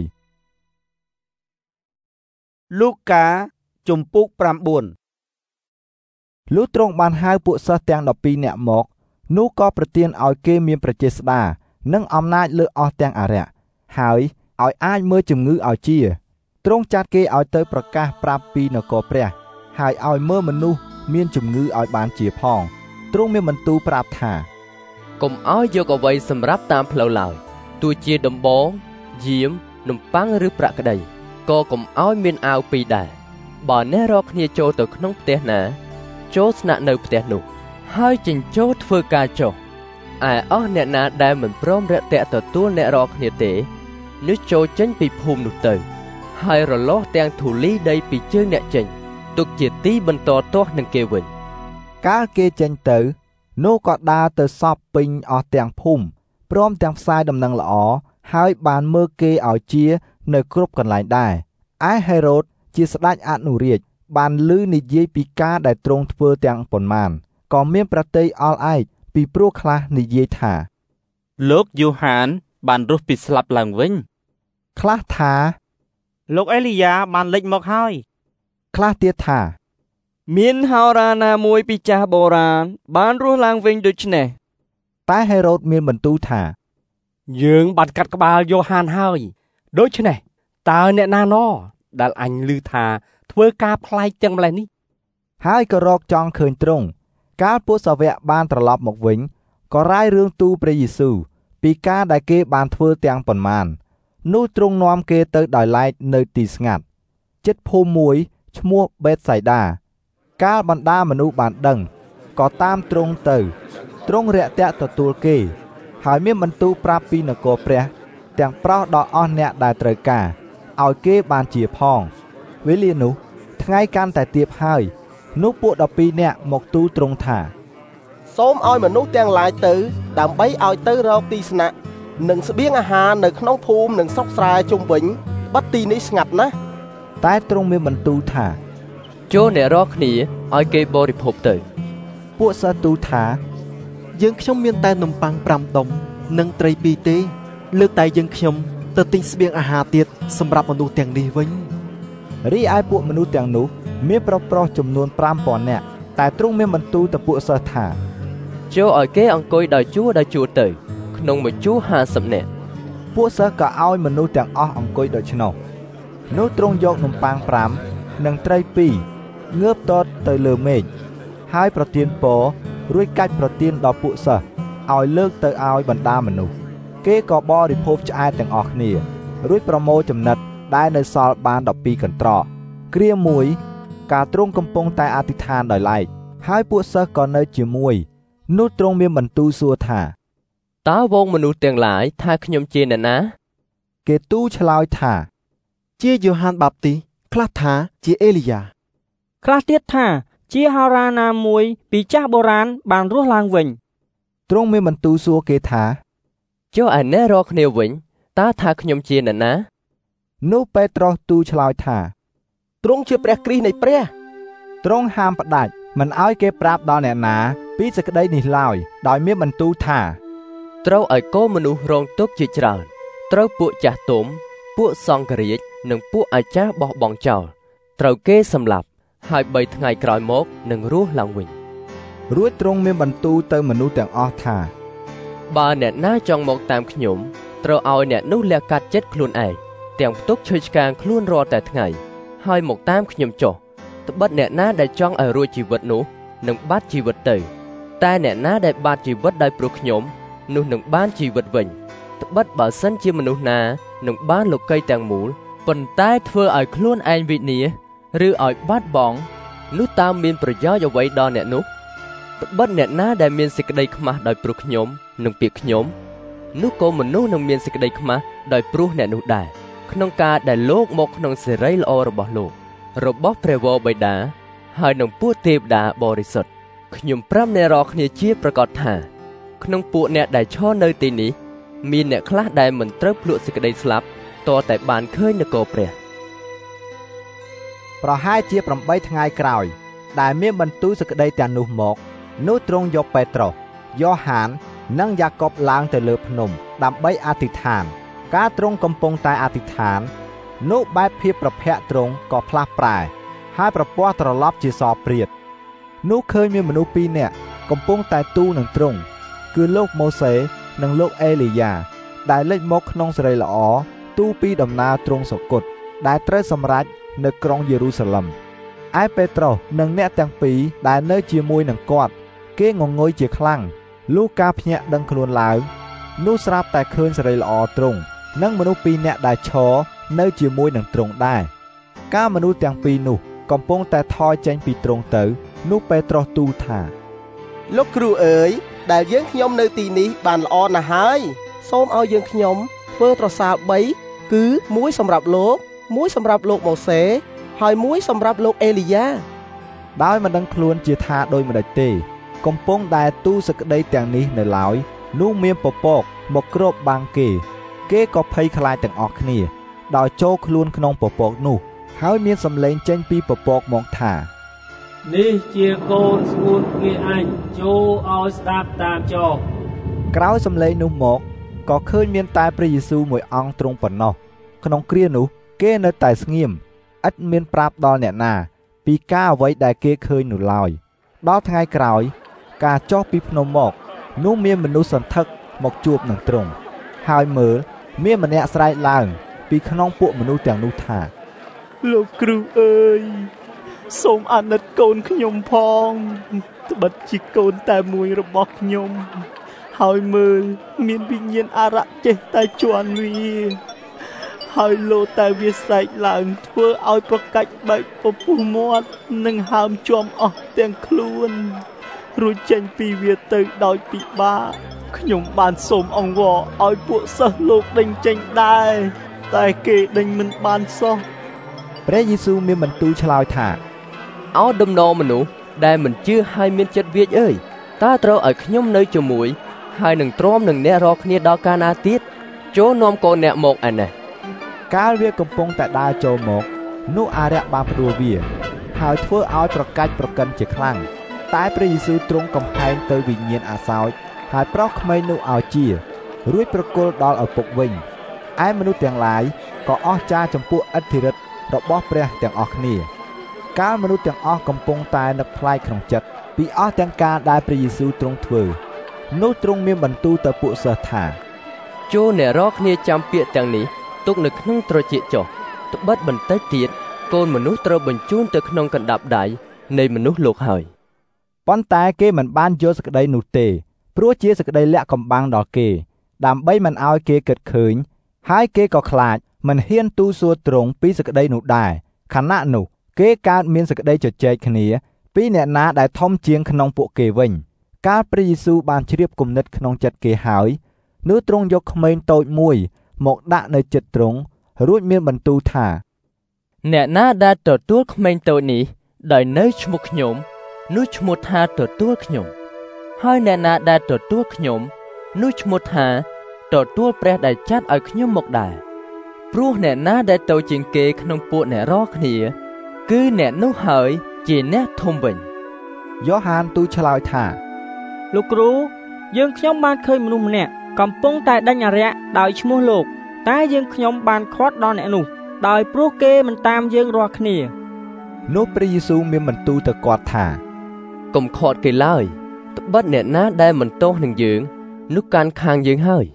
Speaker 1: លូកាជំពូក9
Speaker 2: លុះទ្រង់បានហៅពួកសិស្សទាំង12នាក់មកនោះក៏ប្រទានឲ្យគេមានប្រជាស្ដានិងអំណាចលើអស់ទាំងអារក្សហើយឲ្យអាចមើលជំងឺឲ្យជាទ្រង់ចាត់គេឲ្យទៅប្រកាសប្រាប់ពីនគរព្រះហើយឲ្យមើលមនុស្សមានជំងឺឲ្យបានជាផងទ្រង់មានបន្ទូលប្រាប់ថា
Speaker 15: កុំឲ្យយកអ្វីសម្រាប់តាមផ្លូវឡើយទោះជាដំបងយាមនំប៉័ងឬប្រាក់ក្តីក៏កុំឲ្យមានអាវពីរដែរបើអ្នករកគ្នាចូលទៅក្នុងផ្ទះណាចូលស្នាក់នៅផ្ទះនោះហើយចិញ្ចោធ្វើការចុះឯអស់អ្នកណាដែលមិនព្រមរាក់ទាក់ទទួលអ្នករកគ្នាទេនោះចូលចេញពីភូមិនោះទៅហើយរលាស់ទាំងធូលីដីពីជើងអ្នកចេញទុកជាទីបន្តទាស់នឹងគេវិញ
Speaker 2: កាលគេចេញទៅនោះក៏ដើរទៅសពពេញអស់ទាំងភូមិព្រមទាំងផ្សាយដំណឹងល្អហើយបានមើលគេឲ្យជានៅគ្រប់កន្លែងដែរឯហេរ៉ូតជាស្ដេចអនុរាជបានឮនិយាយពីការដែលទ្រង់ធ្វើទាំងប៉ុន្មានក៏មានប្រតិយអល់ឯកពីព្រោះខ្លះនិយាយថា
Speaker 18: លោកយូហានបានរស់ពីស្លាប់ឡើងវិញ
Speaker 2: ខ្លះថា
Speaker 17: លោកអេលីយ៉ាបានលេចមកហើយ
Speaker 2: ខ្លះទៀតថា
Speaker 19: មានហោរាណាមួយពីចាស់បុរាណបានរស់ឡើងវិញដូច្នេះ
Speaker 2: តែហេរ៉ូតមានបន្ទូលថា
Speaker 20: យើងបានកាត់ក្បាលយ៉ូហានហើយដូច្នេះតើអ្នកណាណដែលអញឮថាធ្វើការប្លែកទាំងម្លេះនេះ
Speaker 2: ហើយក៏រកចង់ឃើញទ្រង់កាលពួកសាវកបានត្រឡប់មកវិញក៏រាយរឿងទូលព្រះយេស៊ូវពីការដែលគេបានធ្វើទាំងប៉ុន្មាននោះទ្រង់នាំគេទៅដោយឡែកនៅទីស្ងាត់ជិតភូមិមួយឈ្មោះបេតសៃដាកាលបណ្ដាមនុស្សបានដឹងក៏តាមទ្រង់ទៅទ្រង់រាក់ទាក់ទទួលគេហើយមានបន្ទូលប្រាប់ពីនគរព្រះទាំងប្រោសដល់អស់អ្នកដែលត្រូវការឲ្យគេបានជាផងវេលានោះថ្ងៃកាន់តែទៀបហើយនោះពួក12នាក់មកទូលទ្រង់ថា
Speaker 12: សូមឲ្យមនុស្សទាំងឡាយទៅដើម្បីឲ្យទៅរកទីស្នាក់និងស្បៀងអាហារនៅក្នុងភូមិនិងស្រុកស្រែជុំវិញបិទទីនេះស្ងាត់ណាស់
Speaker 2: តែទ្រង់មានបន្ទូលថា
Speaker 15: ចូលអ្នករកគ្នាឲ្យគេបរិភោគទៅ
Speaker 2: ពួកសិស្សទូលថា
Speaker 16: យើងខ្ញុំមានតែនំប៉័ង5ដុំនិងត្រី2ទេលើកតែយើងខ្ញុំទៅទិញស្បៀងអាហារទៀតសម្រាប់មនុស្សទាំងនេះវិញ
Speaker 2: រីឯពួកមនុស្សទាំងនោះមានប្រុសចំនួន 5000 នាក់តែទ្រង់មានបន្ទូលទៅពួកសិស្សថា
Speaker 15: ចូលឲ្យគេអង្គុយដោយជួរទៅក្នុងមួយជួរ50នាក់
Speaker 2: ពួកសិស្សក៏ឲ្យមនុស្សទាំងអស់អង្គុយដូច្នោះនោះទ្រង់យកនំប៉័ង5និងត្រី2ងើបតតទៅលើមេឃហើយប្រទានពររួចកាច់ប្រទានដល់ពួកសិស្សឲ្យលើកទៅឲ្យបណ្ដាមនុស្សគេក៏បរិភោគឆ្អែតទាំងអស់គ្នារួចប្រមូលចំណិតដែលនៅសល់បាន12កន្ត្រកគ្រាមួយការទ្រង់កំពុងតែអធិដ្ឋានដោយឡែកហើយពួកសិស្សក៏នៅជាមួយនោះទ្រង់មានបន្ទូលសួរថា
Speaker 15: តើវងមនុស្សទាំងឡាយថាខ្ញុំជាអ្នកណា
Speaker 2: គេទូលឆ្លើយថា
Speaker 16: ជាយ៉ូហានបាបទីខ្លះថាជាអេលីយ៉ា
Speaker 19: ខ្លះទៀតថាជាហោរាណាមួយពីចាស់បុរាណបានរស់ឡើងវិញ
Speaker 2: ទ្រង់មានបន្ទូលសួរគេថា
Speaker 15: ចុះឯអ្នករកគ្នាវិញតើថាខ្ញុំជាអ្នកណា
Speaker 2: នោះពេត្រុសទូលឆ្លើយថា
Speaker 16: ទ្រង់ជាព្រះគ្រីស្ទនៃព្រះ
Speaker 2: ទ្រង់ហាមផ្ដាច់មិនឲ្យគេប្រាប់ដល់អ្នកណាពីសេចក្តីនេះឡើយដោយមានបន្ទូលថា
Speaker 15: ត្រូវឲ្យកូនមនុស្សរងទុក្ខជាច្រើនត្រូវពួកចាស់ទុំពួកសង្ឃរាជនិងពួកអាចារ្យបោះបង់ចោលត្រូវគេសម្លាប់ហើយ3ថ្ងៃក្រោយមកនឹងរស់ឡើងវិញ
Speaker 2: រួចទ្រង់មានបន្ទូលទៅមនុស្សទាំងអស់ថា
Speaker 15: បើអ្នកណាចង់មកតាមខ្ញុំត្រូវឲ្យអ្នកនោះលះកាត់ចិត្តខ្លួនឯងទាំងផ្ទុកឈើឆ្កាងខ្លួនរាល់តែថ្ងៃហើយមកតាមខ្ញុំចុះត្បិតអ្នកណាដែលចង់ឲ្យរួចជីវិតនោះនឹងបាត់ជីវិតទៅតែអ្នកណាដែលបាត់ជីវិតដោយព្រោះខ្ញុំនោះនឹងបានជីវិតវិញត្បិតបើសិនជាមនុស្សណានឹងបានលោកីទាំងមូលប៉ុន្តែធ្វើឲ្យខ្លួនឯងវិនាសឬឲ្យបាត់បង់នោះតើមានប្រយោជន៍អ្វីដល់អ្នកនោះត្បិតអ្នកណាដែលមានសេចក្តីខ្មាស់ដោយព្រោះខ្ញុំនិងពាក្យខ្ញុំនោះក៏មនុស្សនឹងមានសេចក្តីខ្មាស់ដោយព្រោះអ្នកនោះដែរក្នុងការដែលលោកមកក្នុងសេរីល្អរបស់លោករបស់ព្រះវរបិតាហើយនឹងពួកទេវតាបរិសុទ្ធខ្ញុំប្រាប់អ្នករាល់គ្នាជាប្រកាសថាក្នុងពួកអ្នកដែលឈរនៅទីនេះមានអ្នកខ្លះដែលមិនត្រូវភ្លក់សេចក្តីស្លាប់តតែបានឃើញនគរព្រះ
Speaker 2: ប្រហែលជា8ថ្ងៃក្រោយដែលមានបន្ទូលសេចក្តីទាំងនោះមកនោះទ្រង់យកពេត្រុសយ៉ូហាននិងយ៉ាកុបឡើងទៅលើភ្នំដើម្បីអធិដ្ឋានការទ្រង់កំពុងតែអធិដ្ឋាននោះបែបភាពប្រភ័ក្រទ្រង់ក៏ផ្លាស់ប្រែហើយប្រពោះត្រឡប់ជាសព្រាតនោះឃើញមានមនុស្ស2នាក់កំពុងតែទូលនឹងទ្រង់គឺលោកម៉ូសេនិងលោកអេលីយ៉ាដែលលេចមកក្នុងសេរីល្អទូលពីដំណើរទ្រង់សុគតដែលត្រូវសម្រេចនៅក្រុងយេរូសាឡឹមឯពេត្រុសនិងអ្នកទាំងពីរដែលនៅជាមួយនឹងគាត់គេងងុយជាខ្លាំងលុះការភ្ញាក់ដឹងខ្លួនឡើងនោះស្រាប់តែឃើញសេរីល្អទ្រង់និងមនុស្ស2នាក់ដែលឈរនៅជាមួយនឹងទ្រង់ដែរការមនុស្សទាំងពីរនោះកំពុងតែថយចេញពីទ្រង់ទៅនោះពេត្រុសទូលថា
Speaker 16: លោកគ្រូអើយដែលយើងខ្ញុំនៅទីនេះបានល្អណាស់ហើយសូមឲ្យយើងខ្ញុំធ្វើប្រសា3គឺ1សម្រាប់លោក1សម្រាប់លោកម៉ូសេហើយ1សម្រាប់លោកអេលីយ៉ា
Speaker 2: ដោយមិនដឹងខ្លួនជាថាដូចម្ដេចទេកំពុងតែទូលសេចក្តីទាំងនេះនៅឡើយនោះមានពពកមកគ្របបាំងគេក៏ភ័យខ្លាចទាំងអស់គ្នាដោយចូលខ្លួនក្នុងពពកនោះហើយមានសំឡេងចេញពីពពកមកថា
Speaker 11: នេះជាកូនស្ងួនគេអញចូលឲ្យស្ដាប់តាមចោល
Speaker 2: ក្រោយសំឡេងនោះមកក៏ឃើញមានតែព្រះយេស៊ូវមួយអង្គទ្រង់ប៉ុណ្ណោះក្នុងគ្រានោះគេនៅតែស្ងៀមឥតមានប្រាប់ដល់អ្នកណាពីការអ្វីដែលគេឃើញនោះឡើយដល់ថ្ងៃក្រោយការចុះពីភ្នំមកនោះមានមនុស្សសន្ធឹកមកជួបនឹងទ្រង់ហើយមើលមានម្នាក់ស្រែកឡើងពីក្នុងពួកមនុស្សទាំងនោះថា
Speaker 9: លោកគ្រូអើយសូមអាណិតកូនខ្ញុំផងត្បិតជាកូនតែមួយរបស់ខ្ញុំហើយមើលមានវិញ្ញាណអារក្សចេះតែជន់វាហើយលោតែវាស្រែកឡើងធ្វើឲ្យប្រកាច់បែកពពុះមាត់និងហើមជាំអស់ទាំងខ្លួនរួចចេញពីវាទៅដោយពិបាកខ្ញុំបានសូមអង្វរឲ្យពួកសិស្សលោកដេញចេញដែរតែគេដេញមិនបានសោះ
Speaker 2: ព្រះយេស៊ូវមានបន្ទូលឆ្លើយថា
Speaker 15: អោដំណរមនុស្សដែលមិនជឿហើយមានចិត្តវាចអើយតើត្រូវឲ្យខ្ញុំនៅជាមួយហើយនឹងទ្រាំនឹងអ្នករកគ្នាដល់កាលណាទៀតចូលនាំកូនអ្នកមកឯនេះ
Speaker 2: កាលវាកំពុងតែដើរចូលមកនោះអារក្សបានផ្ដួលវាហើយធ្វើឲ្យប្រកាច់ប្រកិនជាខ្លាំងតែព្រះយេស៊ូវទ្រង់កំហែងទៅវិញ្ញាណអាសោចហើយប្រោសក្មេងនោះឲ្យជារួចប្រគល់ដល់ឪពុកវិញឯមនុស្សទាំងឡាយក៏អស្ចារ្យចំពោះឥទ្ធិឫទ្ធិរបស់ព្រះទាំងអស់គ្នាកាលមនុស្សទាំងអស់កំពុងតែនឹកប្លែកក្នុងចិត្តពីអស់ទាំងការដែលព្រះយេស៊ូវទ្រង់ធ្វើនោះទ្រង់មានបន្ទូលទៅពួកសិស្សថា
Speaker 15: ចូលអ្នករកគ្នាចាំពាក្យទាំងនេះទុកនៅក្នុងត្រចៀកចុះត្បិតបន្តិចទៀតកូនមនុស្សត្រូវបញ្ជូនទៅក្នុងកណ្ដាប់ដៃនៃមនុស្សលោកហើយ
Speaker 2: ប៉ុន្តែគេមិនបានយល់សេចក្តីនោះទេព្រោះជាសេចក្តីលាក់កំបាំងដល់គេដើម្បីមិនឲ្យគេគិតឃើញហើយគេក៏ខ្លាចមិនហ៊ានទូលសួរទ្រង់ពីសេចក្តីនោះដែរខណៈនោះគេកើតមានសេចក្តីជជែកគ្នាពីអ្នកណាដែលធំជាងក្នុងពួកគេវិញកាលព្រះយេស៊ូវបានជ្រាបគំនិតក្នុងចិត្តគេហើយនោះទ្រង់យកក្មេងតូចមួយមកដាក់នៅជិតទ្រង់រួចមានបន្ទូលថា
Speaker 15: អ្នកណាដែលទទួលក្មេងតូចនេះដោយនៅឈ្មោះខ្ញុំនោះឈ្មោះថាទទួលខ្ញុំហើយអ្នកណាដែលទទួលខ្ញុំនោះឈ្មោះថាទទួលព្រះដែលចាត់ឲ្យខ្ញុំមកដែរព្រោះអ្នកណាដែលទៅជាងគេក្នុងពួកអ្នករាល់គ្នាគឺអ្នកនោះហើយជាអ្នកធំវិញ
Speaker 2: យ៉ូហានទូលឆ្លើយថា
Speaker 21: លោកគ្រូយើងខ្ញុំបានឃើញមនុស្សម្នាក់កំពុងតែដេញអារក្សដោយឈ្មោះលោកតែយើងខ្ញុំបានខាត់ដល់អ្នកនោះដោយព្រោះគេមិនតាមយើងរាល់គ្នា
Speaker 2: នោះព្រះយេស៊ូវមានបន្ទូលទៅគាត់ថា
Speaker 15: កុំខាត់គេឡើយត្បិតអ្នកណាដែលមិនទោសនឹងយើងនោះកាន់ខាងយើងហើយ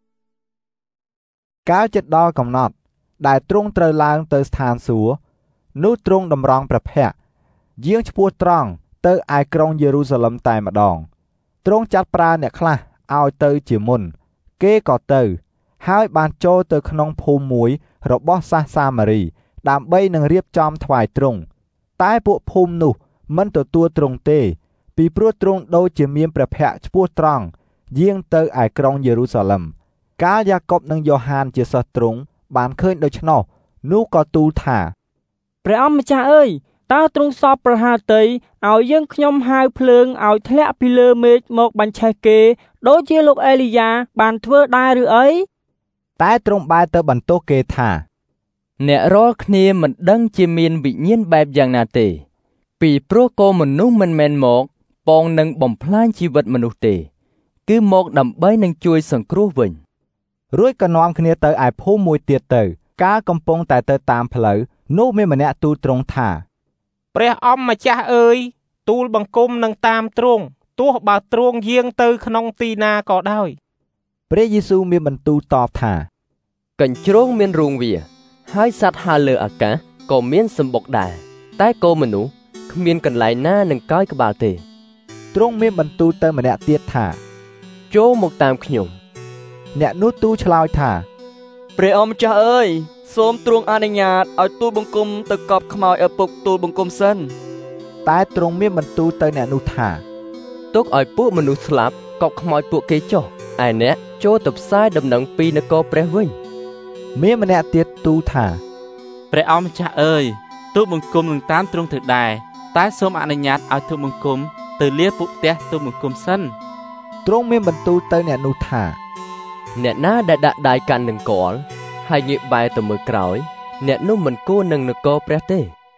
Speaker 2: កាលជិតដល់កំណត់ដែលទ្រង់ត្រូវឡើងទៅស្ថានសួគ៌នោះទ្រង់តម្រង់ព្រះភ័ក្ត្រយាងឆ្ពោះត្រង់ទៅឯក្រុងយេរូសាឡឹមតែម្ដងទ្រង់ចាត់ប្រើអ្នកខ្លះឲ្យទៅជាមុនគេក៏ទៅហើយបានចូលទៅក្នុងភូមិមួយរបស់សាសសាម៉ារីដើម្បីនឹងរៀបចំថ្វាយទ្រង់តែពួកភូមិនោះមិនទទួលទ្រង់ទេពីព្រោះទ្រង់ដូចជាមានព្រះភ័ក្ត្រឆ្ពោះត្រង់យាងទៅឯក្រុងយេរូសាឡឹមកាលយ៉ាកុបនិងយ៉ូហានជាសិស្សទ្រង់បានឃើញដូច្នោះនោះក៏ទូលថា
Speaker 21: ព្រះអង្គម្ចាស់អើយតើទ្រង់សពប្រហាតីឲ្យយើងខ្ញុំហៅភ្លើងឲ្យធ្លាក់ពីលើមេឃមកបញ្ឆេះគេដូចជាលោកអេលីយ៉ាបានធ្វើដែរឬអី
Speaker 2: តែទ្រង់បែរទៅបន្ទោសគេថា
Speaker 15: អ្នករាល់គ្នាមិនដឹងជាមានវិញ្ញាណបែបយ៉ាងណាទេពីព្រោះកូនមនុស្សមិនមែនមកពងនឹងបំផ្លាញជីវិតមនុស្សទេគឺមកដើម្បីនឹងជួយសង្គ្រោះវិញ
Speaker 2: រួចក៏នាំគ្នាទៅឯភូមិមួយទៀតទៅកាលកំពុងតែទៅតាមផ្លូវនោះមានម្នាក់ទូលទ្រង់ថា
Speaker 17: ព្រះអង្គម្ចាស់អើយទូលបង្គំនឹងតាមទ្រង់ទោះបើទ្រង់យាងទៅក្នុងទីណាក៏ដោយ
Speaker 2: ព្រះយេស៊ូវមានបន្ទូលតបថា
Speaker 15: កញ្ជ្រោងមានរូងវាហើយសត្វហើរលើអាកាសក៏មានសម្បុកដែរតែកូនមនុស្សគ្មានកន្លែងណានឹងកោយក្បាលទេ
Speaker 2: ទ្រង់មានបន្ទូលទៅម្នាក់ទៀតថា
Speaker 15: ចូលមកតាមខ្ញុំ
Speaker 2: អ្នកនោះទូលឆ្លើយថា
Speaker 19: ព្រះអង្គម្ចាស់អើយសូមទ្រង់អនុញ្ញាតឲ្យទូលបង្គំទៅកប់ខ្មោចឪពុកទូលបង្គំសិន
Speaker 2: តែទ្រង់មានបន្ទូលទៅអ្នកនោះថា
Speaker 15: ទុកឲ្យពួកមនុស្សស្លាប់កប់ខ្មោចពួកគេចុះឯអ្នកចូលទៅផ្សាយដំណឹងពីនគរព្រះវិញ
Speaker 2: មានម្នាក់ទៀតទូលថា
Speaker 18: ព្រះអង្គម្ចាស់អើយទូលបង្គំនឹងតាមទ្រង់ទៅដែរតែសូមអនុញ្ញាតឲ្យទូលបង្គំទៅលាពួកផ្ទះទូលបង្គំសិន
Speaker 2: ទ្រង់មានបន្ទូលទៅអ្នកនោះថា
Speaker 15: អ្នកណាដែលដាក់ដៃកាន់នឹងកលហើយងាកបែរទៅមើលក្រោយអ្នកនោះមិនគួរនឹងនគរព្រះទេ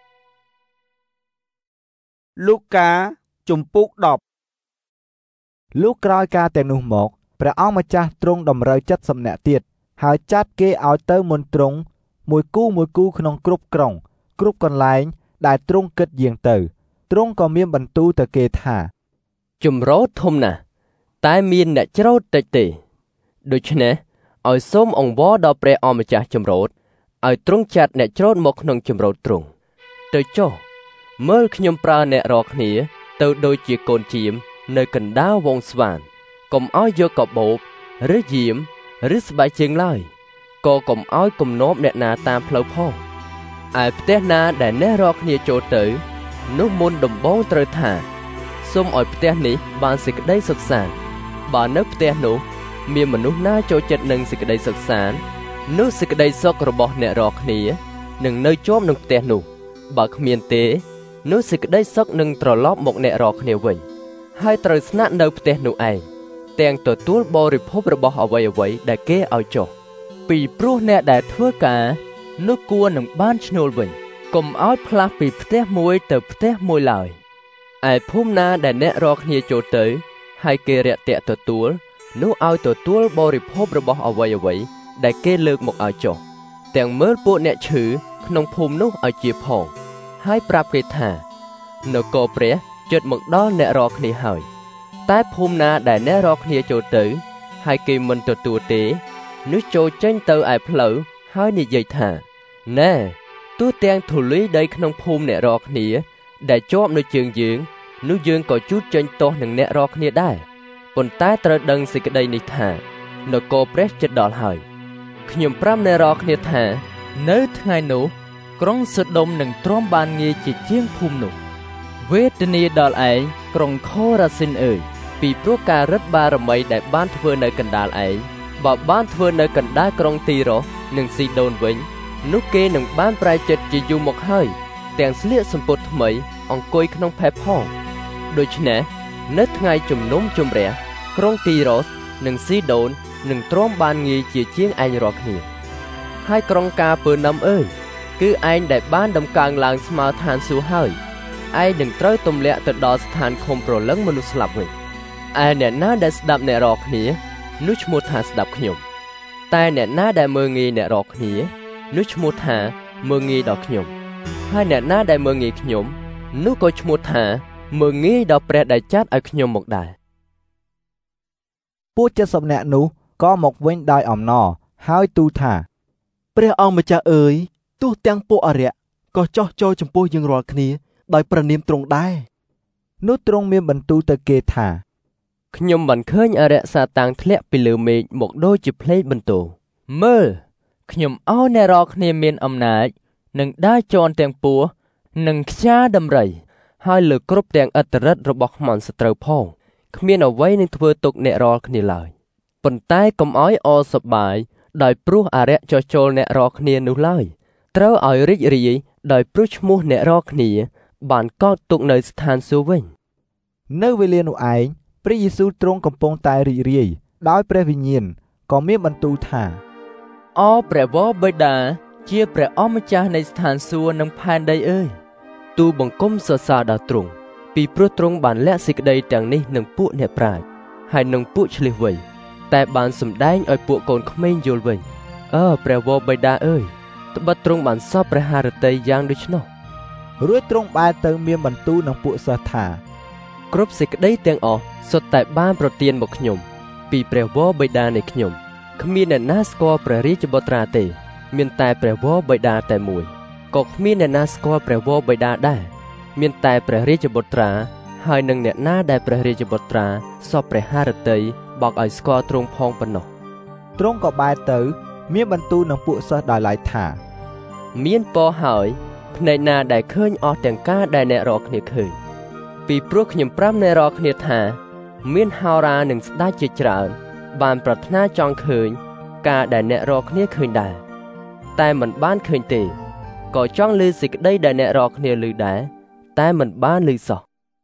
Speaker 1: លូកាជំពូក10
Speaker 2: លុះក្រោយការទាំងនោះមកព្រះអង្គម្ចាស់ទ្រង់តម្រូវ70នាក់ទៀតហើយចាត់គេឲ្យទៅមុនទ្រង់មួយគូក្នុងគ្រប់ក្រុងគ្រប់កន្លែងដែលទ្រង់គិតយាងទៅទ្រង់ក៏មានបន្ទូលទៅគេថា
Speaker 15: ជំរោតធំណាស់តែមានអ្នកច្រូតតិចទេដូច្នេះឲ្យសូមអង្វរដល់ព្រះអម្ចាស់ចម្រូតឲ្យទ្រង់ចាត់អ្នកច្រូតមកក្នុងចម្រូតទ្រង់ទៅចុះមើលខ្ញុំប្រើអ្នករាល់គ្នាទៅដូចជាកូនជៀមនៅកណ្ដាលវងស្វានកុំឲ្យយកកបោបឬយាមឬស្បែកជើងឡើយក៏កុំឲ្យគំនាបអ្នកណាតាមផ្លូវផងឯផ្ទះណាដែលអ្នករាល់គ្នាចូលទៅនោះមុនដំបូងត្រូវថាសូមឲ្យផ្ទះនេះបានសេចក្តីសុខសាន្តបើនៅផ្ទះនោះមានមនុស្សណាចូលចិត្តនឹងសេចក្តីសុខសាន្តនោះសេចក្តីសុខរបស់អ្នករាល់គ្នានឹងនៅជាប់នឹងផ្ទះនោះបើគ្មានទេនោះសេចក្តីសុខនឹងត្រឡប់មកអ្នករាល់គ្នាវិញហើយត្រូវស្នាក់នៅផ្ទះនោះឯងទាំងទទួលបរិភោគរបស់អ្វីៗដែលគេឲ្យចុះពីព្រោះអ្នកដែលធ្វើការនោះគួរនឹងបានឈ្នួលវិញកុំឲ្យផ្លាស់ពីផ្ទះមួយទៅផ្ទះមួយឡើយឯភូមិណាដែលអ្នករាល់គ្នាចូលទៅហើយគេរាក់ទាក់ទទួលនោះឲ្យទទួលបរិភោគរបស់អ្វីៗដែលគេលើកមកឲ្យចុះទាំងមើលពួកអ្នកឈឺក្នុងភូមិនោះឲ្យជាផងហើយប្រាប់គេថានគរព្រះជិតមកដល់អ្នករាល់គ្នាហើយតែភូមិណាដែលអ្នករាល់គ្នាចូលទៅហើយគេមិនទទួលទេនោះចូលចេញទៅឯផ្លូវហើយនិយាយថាណែទូទាំងធូលីដីក្នុងភូមិអ្នករាល់គ្នាដែលជាប់នៅជើងយើងនោះយើងក៏ជូតចេញទាស់នឹងអ្នករាល់គ្នាដែរប៉ុន្តែត្រូវដឹងសេចក្តីនេះថានគរព្រះជិតដល់ហើយខ្ញុំប្រាប់អ្នករាល់គ្នាថានៅថ្ងៃនោះក្រុងសូដុំនឹងទ្រាំបានងាយជាជាងភូមិនោះវេទនាដល់ឯងក្រុងខូរ៉ាស៊ីនអើយពីព្រោះការរឹតបារមីដែលបានធ្វើនៅកណ្ដាលឯងបើបានធ្វើនៅកណ្ដាលក្រុងទីរ៉ូសនិងស៊ីដូនវិញនោះគេនឹងបានប្រែចិត្តជាយូរមកហើយទាំងស្លៀកសំពត់ថ្មីអង្គុយក្នុងផែផងដូច្នេះនៅថ្ងៃជំនុំជម្រះក្រុងទីរ៉ូសនិងស៊ីដូននឹងទ្រាំបានងាយជាជាងឯងរាល់គ្នាហើយក្រុងកាពើណាំអើយគឺឯងដែលបានដំកើងឡើងស្មើឋានសួគ៌ហើយឯងនឹងត្រូវទម្លាក់ទៅដល់ស្ថានឃុំព្រលឹងមនុស្សស្លាប់វិញឯអ្នកណាដែលស្ដាប់អ្នករាល់គ្នានោះឈ្មោះថាស្ដាប់ខ្ញុំតែអ្នកណាដែលមើលងាយអ្នករាល់គ្នានោះឈ្មោះថាមើលងាយដល់ខ្ញុំហើយអ្នកណាដែលមើលងាយខ្ញុំនោះក៏ឈ្មោះថាមើលងាយដល់ព្រះដែលចាត់ឲ្យខ្ញុំមកដែរ
Speaker 2: ពួក70នាក់នោះក៏មកវិញដោយអំណរហើយទូលថា
Speaker 8: ព្រះអង្គម្ចាស់អើយទោះទាំងពួកអរិយក៏ចោះចូលចំពោះយើងរាល់គ្នាដោយព្រះនាមទ្រង់ដែរ
Speaker 2: នោះទ្រង់មានបន្ទូលទៅគេថា
Speaker 15: ខ្ញុំបានឃើញអរិយសាតាំងធ្លាក់ពីលើមេឃមកដូចជាភ្លេចបន្ទោមើលខ្ញុំឲ្យអ្នករាល់គ្នាមានអំណាចនឹងដើរជាន់ទាំងពស់និងខ្យាដំរីហើយលើគ្រប់ទាំងឥទ្ធិឫទ្ធិរបស់ខ្មាន់សត្រូវផងគ្មានអ្វីនឹងធ្វើទុកអ្នករាល់គ្នាឡើយប៉ុន្តែកុំឲ្យអរសប្បាយដោយព្រោះអរិយចោះចូលអ្នករាល់គ្នានោះឡើយត្រូវឲ្យរីករាយដោយព្រោះឈ្មោះអ្នករាល់គ្នាបានកោតទុកនៅស្ថានសួគ៌វិញ
Speaker 2: នៅវេលានោះឯងព្រះយេស៊ូវទ្រង់កំពុងតែរីករាយដោយព្រះវិញ្ញាណក៏មានបន្ទូលថា
Speaker 15: អោព្រះវរបិតាជាព្រះអម្ចាស់នៃស្ថានសួគ៌និងផែនដីអើយទូលបង្គំសរសើរដល់ទ្រង់ពីព្រោះទ្រង់បានលាក់សេចក្តីទាំងនេះនឹងពួកអ្នកប្រាជ្ញហើយនឹងពួកឆ្លៀសវៃតែបានសម្ដែងឲ្យពួកកូនក្មេងយល់វិញព្រះវរបិតាអើយត្បិតទ្រង់បានសពព្រះハរតីយ៉ាងដូច្នោះ
Speaker 2: រួចទ្រង់បែរទៅមានបន្ទូលនឹងពួកសិស្សថា
Speaker 15: គ្រប់សេចក្តីទាំងអស់សុទ្ធតែបានប្រទានមកខ្ញុំពីព្រះវរបិតានៃខ្ញុំគ្មានអ្នកណាស្គាល់ព្រះរាជបុត្រាទេមានតែព្រះវរបិតាតែមួយក៏គ្មានអ្នកណាស្គាល់ព្រះវរបិតាដែរមានតែព្រះរាជបុត្រាហើយនឹងអ្នកណាដែលព្រះរាជបុត្រាសពព្រះハរតីបោកឲ្យស្គាល់ទ្រង់ផងប៉ុណ្ណោះ
Speaker 2: ទ្រង់ក៏បែរទៅមានបន្ទូលនឹងពួកសិស្សដោយឡែកថា
Speaker 15: មានពរហើយភ្នែកណាដែលឃើញអស់ទាំងការដែលអ្នករាល់គ្នាឃើញពីព្រោះខ្ញុំប្រាប់អ្នករាល់គ្នាថាមានហោរានឹងស្ដេចជាច្រើនបានប្រាថ្នាចង់ឃើញការដែលអ្នករាល់គ្នាឃើញដែរតែមិនបានឃើញទេក៏ចង់ឮសេចក្តីដែលអ្នករាល់គ្នាឮដែរតែមិនបានឮសោះ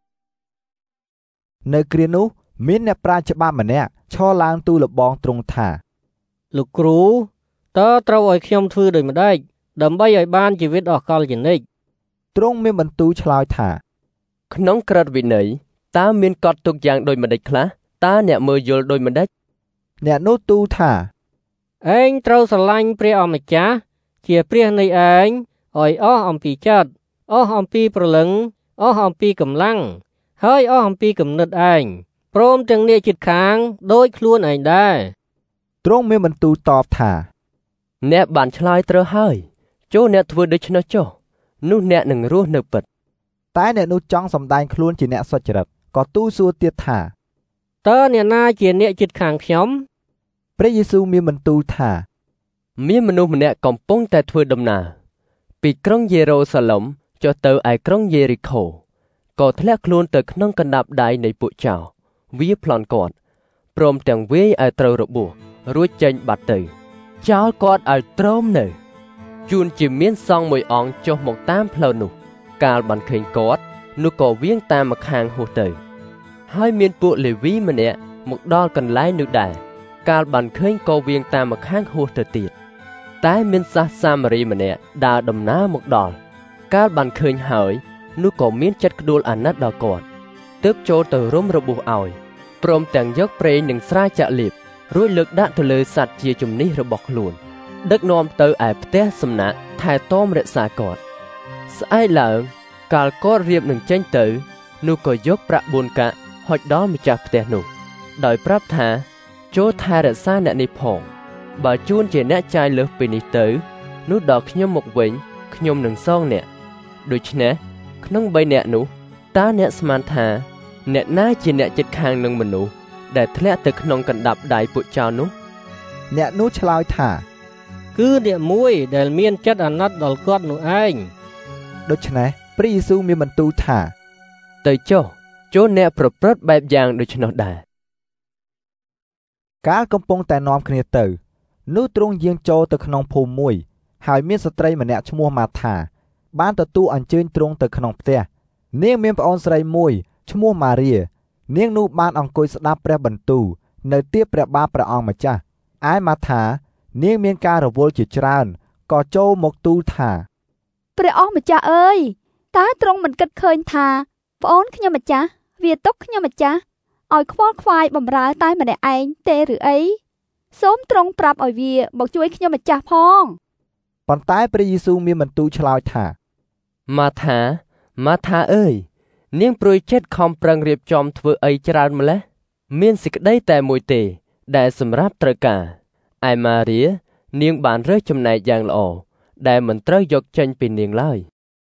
Speaker 2: នៅគ្រានោះមានអ្នកប្រាជ្ញច្បាប់ម្នាក់ឈរឡើងទូលលបងទ្រង់ថា
Speaker 4: លោកគ្រូតើត្រូវឲ្យខ្ញុំធ្វើដូចម្ដេចដើម្បីឲ្យបានជីវិតអស់កលជានិច្ច
Speaker 2: ទ្រង់មានបន្ទូលឆ្លើយថា
Speaker 15: ក្នុងក្រឹត្យវិន័យតើមានកត់ទុកយ៉ាងដូចម្ដេចខ្លះតើអ្នកមើលយល់ដូចម្ដេច
Speaker 2: អ្នកនោះទូលថា
Speaker 4: ឯងត្រូវស្រឡាញ់ព្រះអម្ចាស់ជាព្រះនៃឯងឲ្យអស់អំពីចិត្តអស់អំពីព្រលឹងអស់អំពីកម្លាំងហើយអស់អំពីគំនិតឯងព្រមទាំងអ្នកជិតខាងដោយខ្លួនឯងដែរ
Speaker 2: ទ្រង់មានបន្ទូលតបថា
Speaker 15: អ្នកបានឆ្លើយត្រូវហើយចូលអ្នកធ្វើដូច្នោះចុះនោះអ្នកនឹងរស់នៅពិត
Speaker 2: តែអ្នកនោះចង់សម្ដែងខ្លួនជាអ្នកសុចរិតក៏ទូលសួរទៀតថា
Speaker 4: តើអ្នកណាជាអ្នកជិតខាងខ្ញុំ
Speaker 2: ព្រះយេស៊ូវមានបន្ទូលថា
Speaker 15: មានមនុស្សម្នាក់កំពុងតែធ្វើដំណើរពីក្រុងយេរូសាឡិមចុះទៅឯក្រុងយេរីកូក៏ធ្លាក់ខ្លួនទៅក្នុងកណ្ដាប់ដៃនៃពួកចោរវាប្លន់គាត់ព្រមទាំងវាយឲ្យត្រូវរបួសរួចចេញបាត់ទៅចោលគាត់ឲ្យទ្រាំនៅជួនជាមានសង្ឃមួយអង្គចុះមកតាមផ្លូវនោះកាលបានឃើញគាត់នោះក៏វៀងតាមម្ខាងហួសទៅហើយមានពួកលេវីម្នាក់មកដល់កន្លែងនោះដែរកាលបានឃើញក៏វៀងតាមម្ខាងហួសទៅទៀតតែមានសិស្សសាមារីម្នាក់ដើរដំណើរមកដល់កាលបានឃើញហើយនោះក៏មានចិត្តក្ដួលអាណិតដល់គាត់ទើបចូលទៅរុំរបួសឲ្យព្រមទាំងយកប្រេងនិងស្រាចាក់លាបរួចលើកដាក់ទៅលើសត្វជាជំនិះរបស់ខ្លួនដឹកនាំទៅឯផ្ទះសំណាក់ថែទាំរក្សាគាត់ស្អែកឡើងកាលគាត់រៀបនឹងចេញទៅនោះក៏យកប្រាក់4កាក់ហុចដល់ម្ចាស់ផ្ទះនោះដោយប្រាប់ថាចូលថែរក្សាអ្នកនេះផងបើជួនជាអ្នកចាយលើសពីនេះទៅនោះដល់ខ្ញុំមកវិញខ្ញុំនឹងសងអ្នកដូច្នេះក្នុង3អ្នកនោះតើអ្នកស្មានថាអ្នកណាជាអ្នកជិតខាងនឹងមនុស្សដែលធ្លាក់ទៅក្នុងកណ្ដាប់ដៃពួកចោរនោះ
Speaker 2: អ្នកនោះឆ្លើយថា
Speaker 4: គឺអ្នកមួយដែលមានចិត្តអាណិតដល់គាត់នោះឯង
Speaker 2: ដូច្នេះព្រះយេស៊ូវមានបន្ទូលថា
Speaker 15: ទៅចុះចូលអ្នកប្រព្រឹត្តបែបយ៉ាងដូច្នោះដែរ
Speaker 2: កាលកំពុងតែនាំគ្នាទៅនោះទ្រង់យាងចូលទៅក្នុងភូមិមួយហើយមានស្ត្រីម្នាក់ឈ្មោះម៉ាថាបានទទួលអញ្ជើញទ្រង់ទៅក្នុងផ្ទះនាងមានប្អូនស្រីមួយឈ្មោះម៉ារីនាងនោះបានអង្គុយស្ដាប់ព្រះបន្ទូលនៅទីព្រះបាទព្រះអង្គម្ចាស់ឯម៉ាថានាងមានការរវល់ជាច្រើនក៏ចូលមកទូលថា
Speaker 6: ព្រះអង្គម្ចាស់អើយតើទ្រង់មិនគិតឃើញថាប្អូនខ្ញុំម្ចាស់វាទុកខ្ញុំម្ចាស់ឲ្យខ្វល់ខ្វាយបម្រើតែម្នាក់ឯងទេឬអីសូមទ្រង់ប្រាប់ឲ្យវាមកជួយខ្ញុំម្ចាស់ផង
Speaker 2: ប៉ុន្តែព្រះយេស៊ូវមានបន្ទូលឆ្លើយថា
Speaker 15: ម៉ាថាអើយនាងព្រួយចិត្តខំប្រឹងរៀបចំធ្វើអីច្រើនម្ល៉េះមានសេចក្តីតែមួយទេដែលសម្រាប់ត្រូវការឯម៉ារីនាងបានរើសចំណែកយ៉ាងល្អដែលមិនត្រូវយកចេញពីនាងឡើយ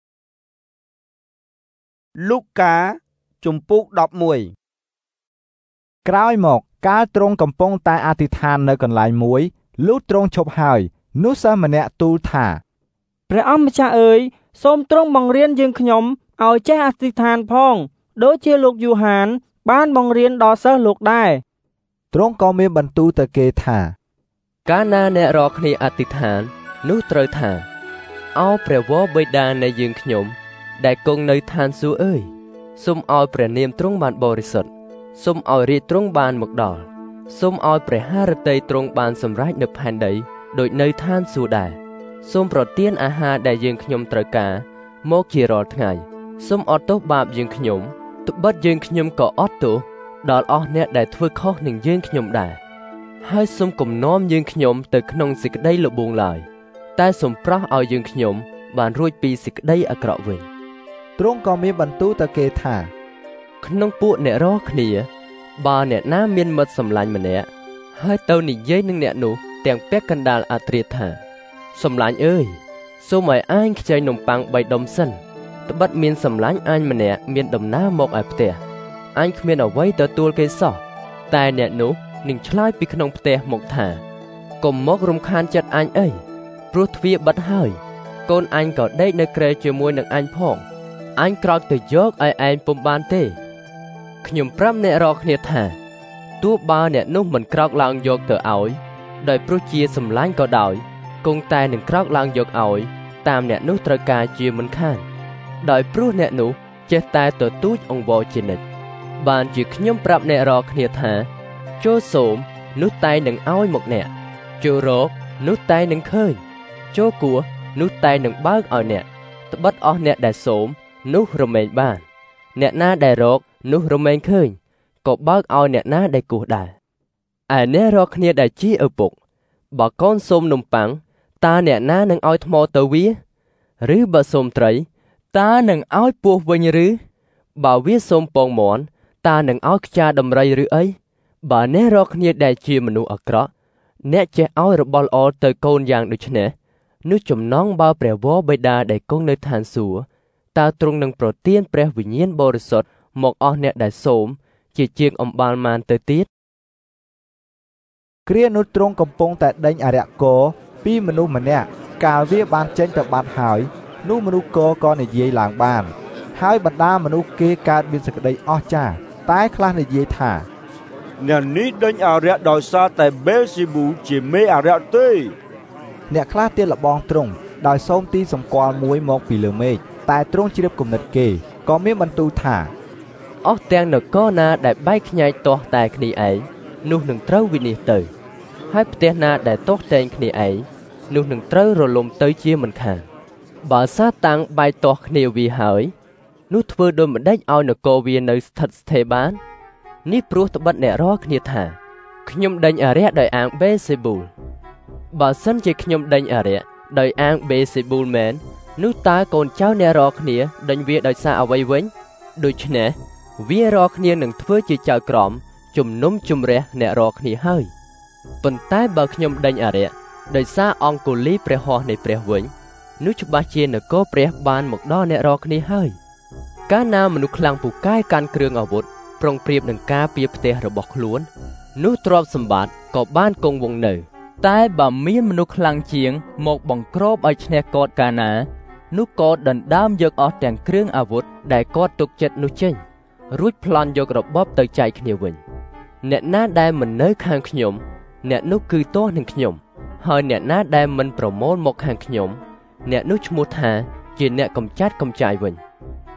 Speaker 1: លូកាជំពូក11
Speaker 2: ក្រោយមកកាលទ្រង់កំពុងតែអធិដ្ឋាននៅកន្លែងមួយលុះទ្រង់ឈប់ហើយនោះសិស្សម្នាក់ទូលថា
Speaker 21: ព្រះអង្គម្ចាស់អើយសូមទ្រង់បង្រៀនយើងខ្ញុំឲ្យចេះអធិដ្ឋានផងដូចជាលោកយូហានបានបង្រៀនដល់សិស្សលោកដែរ
Speaker 2: ទ្រង់ក៏មានបន្ទូលទៅគេថា
Speaker 15: កាលណាអ្នករាល់គ្នាអធិដ្ឋាននោះត្រូវថាអោព្រះវរបិតានៃយើងខ្ញុំដែលគង់នៅឋានសួគ៌អើយសូមឲ្យព្រះនាមទ្រង់បានបរិសុទ្ធសូមឲ្យរាជទ្រង់បានមកដល់សូមឲ្យព្រះハរតីទ្រង់បានសម្រេចនៅផែនដីដូចនៅឋានសួគ៌ដែរសូមប្រទានអាហារដែលយើងខ្ញុំត្រូវការមកជារាល់ថ្ងៃសូមអត់ទោសបាបយើងខ្ញុំត្បិតយើងខ្ញុំក៏អត់ទោសដល់អស់អ្នកដែលធ្វើខុសនឹងយើងខ្ញុំដែរហើយសូមគំនុំយើងខ្ញុំទៅក្នុងសេចក្តីល្បួងឡើយតែសូមប្រោះឲ្យយើងខ្ញុំបានរួចពីសេចក្តីអាក្រក់វិញ
Speaker 2: ទ្រង់ក៏មានបន្ទូលទៅគេថា
Speaker 15: ក្នុងពួកអ្នករាល់គ្នាបើអ្នកណាមានមិត្តសម្លាញ់ម្នាក់ហើយទៅនិយាយនឹងអ្នកនោះទាំងពាក់កណ្ដាលអាត្រាថាសម្លាញ់អើយសូមឲ្យអញខ្ចីនំប៉័ង3ដុំសិនត្បិតមានសម្លាញ់អញម្នាក់មានដំណើរមកឯផ្ទះអញគ្មានអ្វីទទួលគេសោះតែអ្នកនោះនឹងឆ្លើយពីក្នុងផ្ទះមកថាកុំមករំខានចិត្តអញអីព្រោះទ្វារបិទហើយកូនអញក៏ដេកនៅក្រែជាមួយនឹងអញផងអញក្រោកទៅយកឲ្យឯងពុំបានទេខ្ញុំប្រាប់អ្នករាល់គ្នាថាទោះបើអ្នកនោះមិនក្រោកឡើងយកទៅឲ្យដោយព្រោះជាសម្លាញ់ក៏ដោយគង់តែនឹងក្រោកឡើងយកឲ្យតាមអ្នកនោះត្រូវការជាមិនខានដោយព្រោះអ្នកនោះចេះតែទទូចអង្វរជានិច្ចបានជាខ្ញុំប្រាប់អ្នករាល់គ្នាថាចូលសូមនោះតែនឹងឲ្យមកអ្នកចូលរកនោះតែនឹងឃើញចូលគោះនោះតែនឹងបើកឲ្យអ្នកត្បិតអស់អ្នកដែលសូមនោះរមែងបានអ្នកណាដែលរកនោះរមែងឃើញក៏បើកឲ្យអ្នកណាដែលគោះដែរឯអ្នករាល់គ្នាដែលជាឪពុកបើកូនសូមនំប៉័ងតើអ្នកណានឹងឲ្យថ្មទៅវាឬបើសូមត្រីតើនឹងឲ្យពស់វិញឬបើវាសូមពងមាន់តើនឹងឲ្យខ្យាដំរីឬអីបើអ្នករាល់គ្នាដែលជាមនុស្សអាក្រក់អ្នកចេះឲ្យរបស់ល្អទៅកូនយ៉ាងដូចនេះនោះចំណងបើព្រះវរបិតាដែលគង់នៅឋានសួគ៌តើទ្រង់នឹងប្រទានព្រះវិញ្ញាណបរិសុទ្ធមកអស់អ្នកដែលសូមជាជាងអំបាលម៉ានទៅទៀត
Speaker 2: គ្រានោះទ្រង់កំពុងតែដេញអរិយកពីមនុស្សម្នាក់កាលវាបានចេញទៅបាត់ហើយនោះមនុស្សក៏និយាយឡើងបានហើយបណ្ដាមនុស្សគេកើតមានសេចក្តីអស្ចារ្យតែខ្លះនិយាយថា
Speaker 9: អ្នកនេះដេញអរិយដោយសារតែបេលស៊ីប៊ូជាមេអរិយទេ
Speaker 2: អ្នកខ្លះទៀតលបងទ្រង់ដោយសូមទីសម្គាល់មួយមកពីលើមេឃតែទ្រង់ជ្រាបគំនិតគេក៏មានបន្ទូលថា
Speaker 15: អស់ទាំងនគរណាដែលបែកខ្ញែកទាស់តែគ្នាឯងនោះនឹងត្រូវវិនិច្ឆ័យទៅហើយផ្ទះណាដែលទាស់តែងគ្នាឯងនោះនឹងត្រូវរលំទៅជាមិនខានបើសាតាំងបែកទាស់គ្នាវាហើយនោះធ្វើដូចម្ដេចឲ្យនគរវានៅស្ថិតស្ថេរបាននេះព្រោះត្បិតអ្នករាល់គ្នាថាខ្ញុំដេញអរិយដោយអាងបេសេប៊ូលបើសិនជាខ្ញុំដេញអរិយដោយអាងបេសេប៊ូលមែននោះតើកូនចៅអ្នករាល់គ្នាដេញវាដោយសារអ្វីវិញដូច្នេះវារាល់គ្នានឹងធ្វើជាចៅក្រមជំនុំជម្រះអ្នករាល់គ្នាហើយប៉ុន្តែបើខ្ញុំដេញអរិយដោយសារអង្គុលីព្រះហស្ថនៃព្រះវិញនោះច្បាស់ជានគរព្រះបានមកដល់អ្នករាល់គ្នាហើយកាលណាមនុស្សខ្លាំងពូកែកាន់គ្រឿងអាវុធប្រុងប្រៀបនឹងការពារផ្ទះរបស់ខ្លួននោះទ្រព្យសម្បត្តិក៏បានគង់វង្សនៅតែបើមានមនុស្សខ្លាំងជាងមកបង្ក្រាបឲ្យឈ្នះគាត់កាលណានោះក៏ដណ្ដើមយកអស់ទាំងគ្រឿងអាវុធដែលគាត់ទុកចិត្តនោះចេញរួចប្លន់យករបបទៅចែកគ្នាវិញអ្នកណាដែលមិននៅខាងខ្ញុំអ្នកនោះគឺទាស់នឹងខ្ញុំហើយអ្នកណាដែលមិនប្រមូលមកខាងខ្ញុំអ្នកនោះឈ្មោះថាជាអ្នកកំចាត់កំចាយវិញ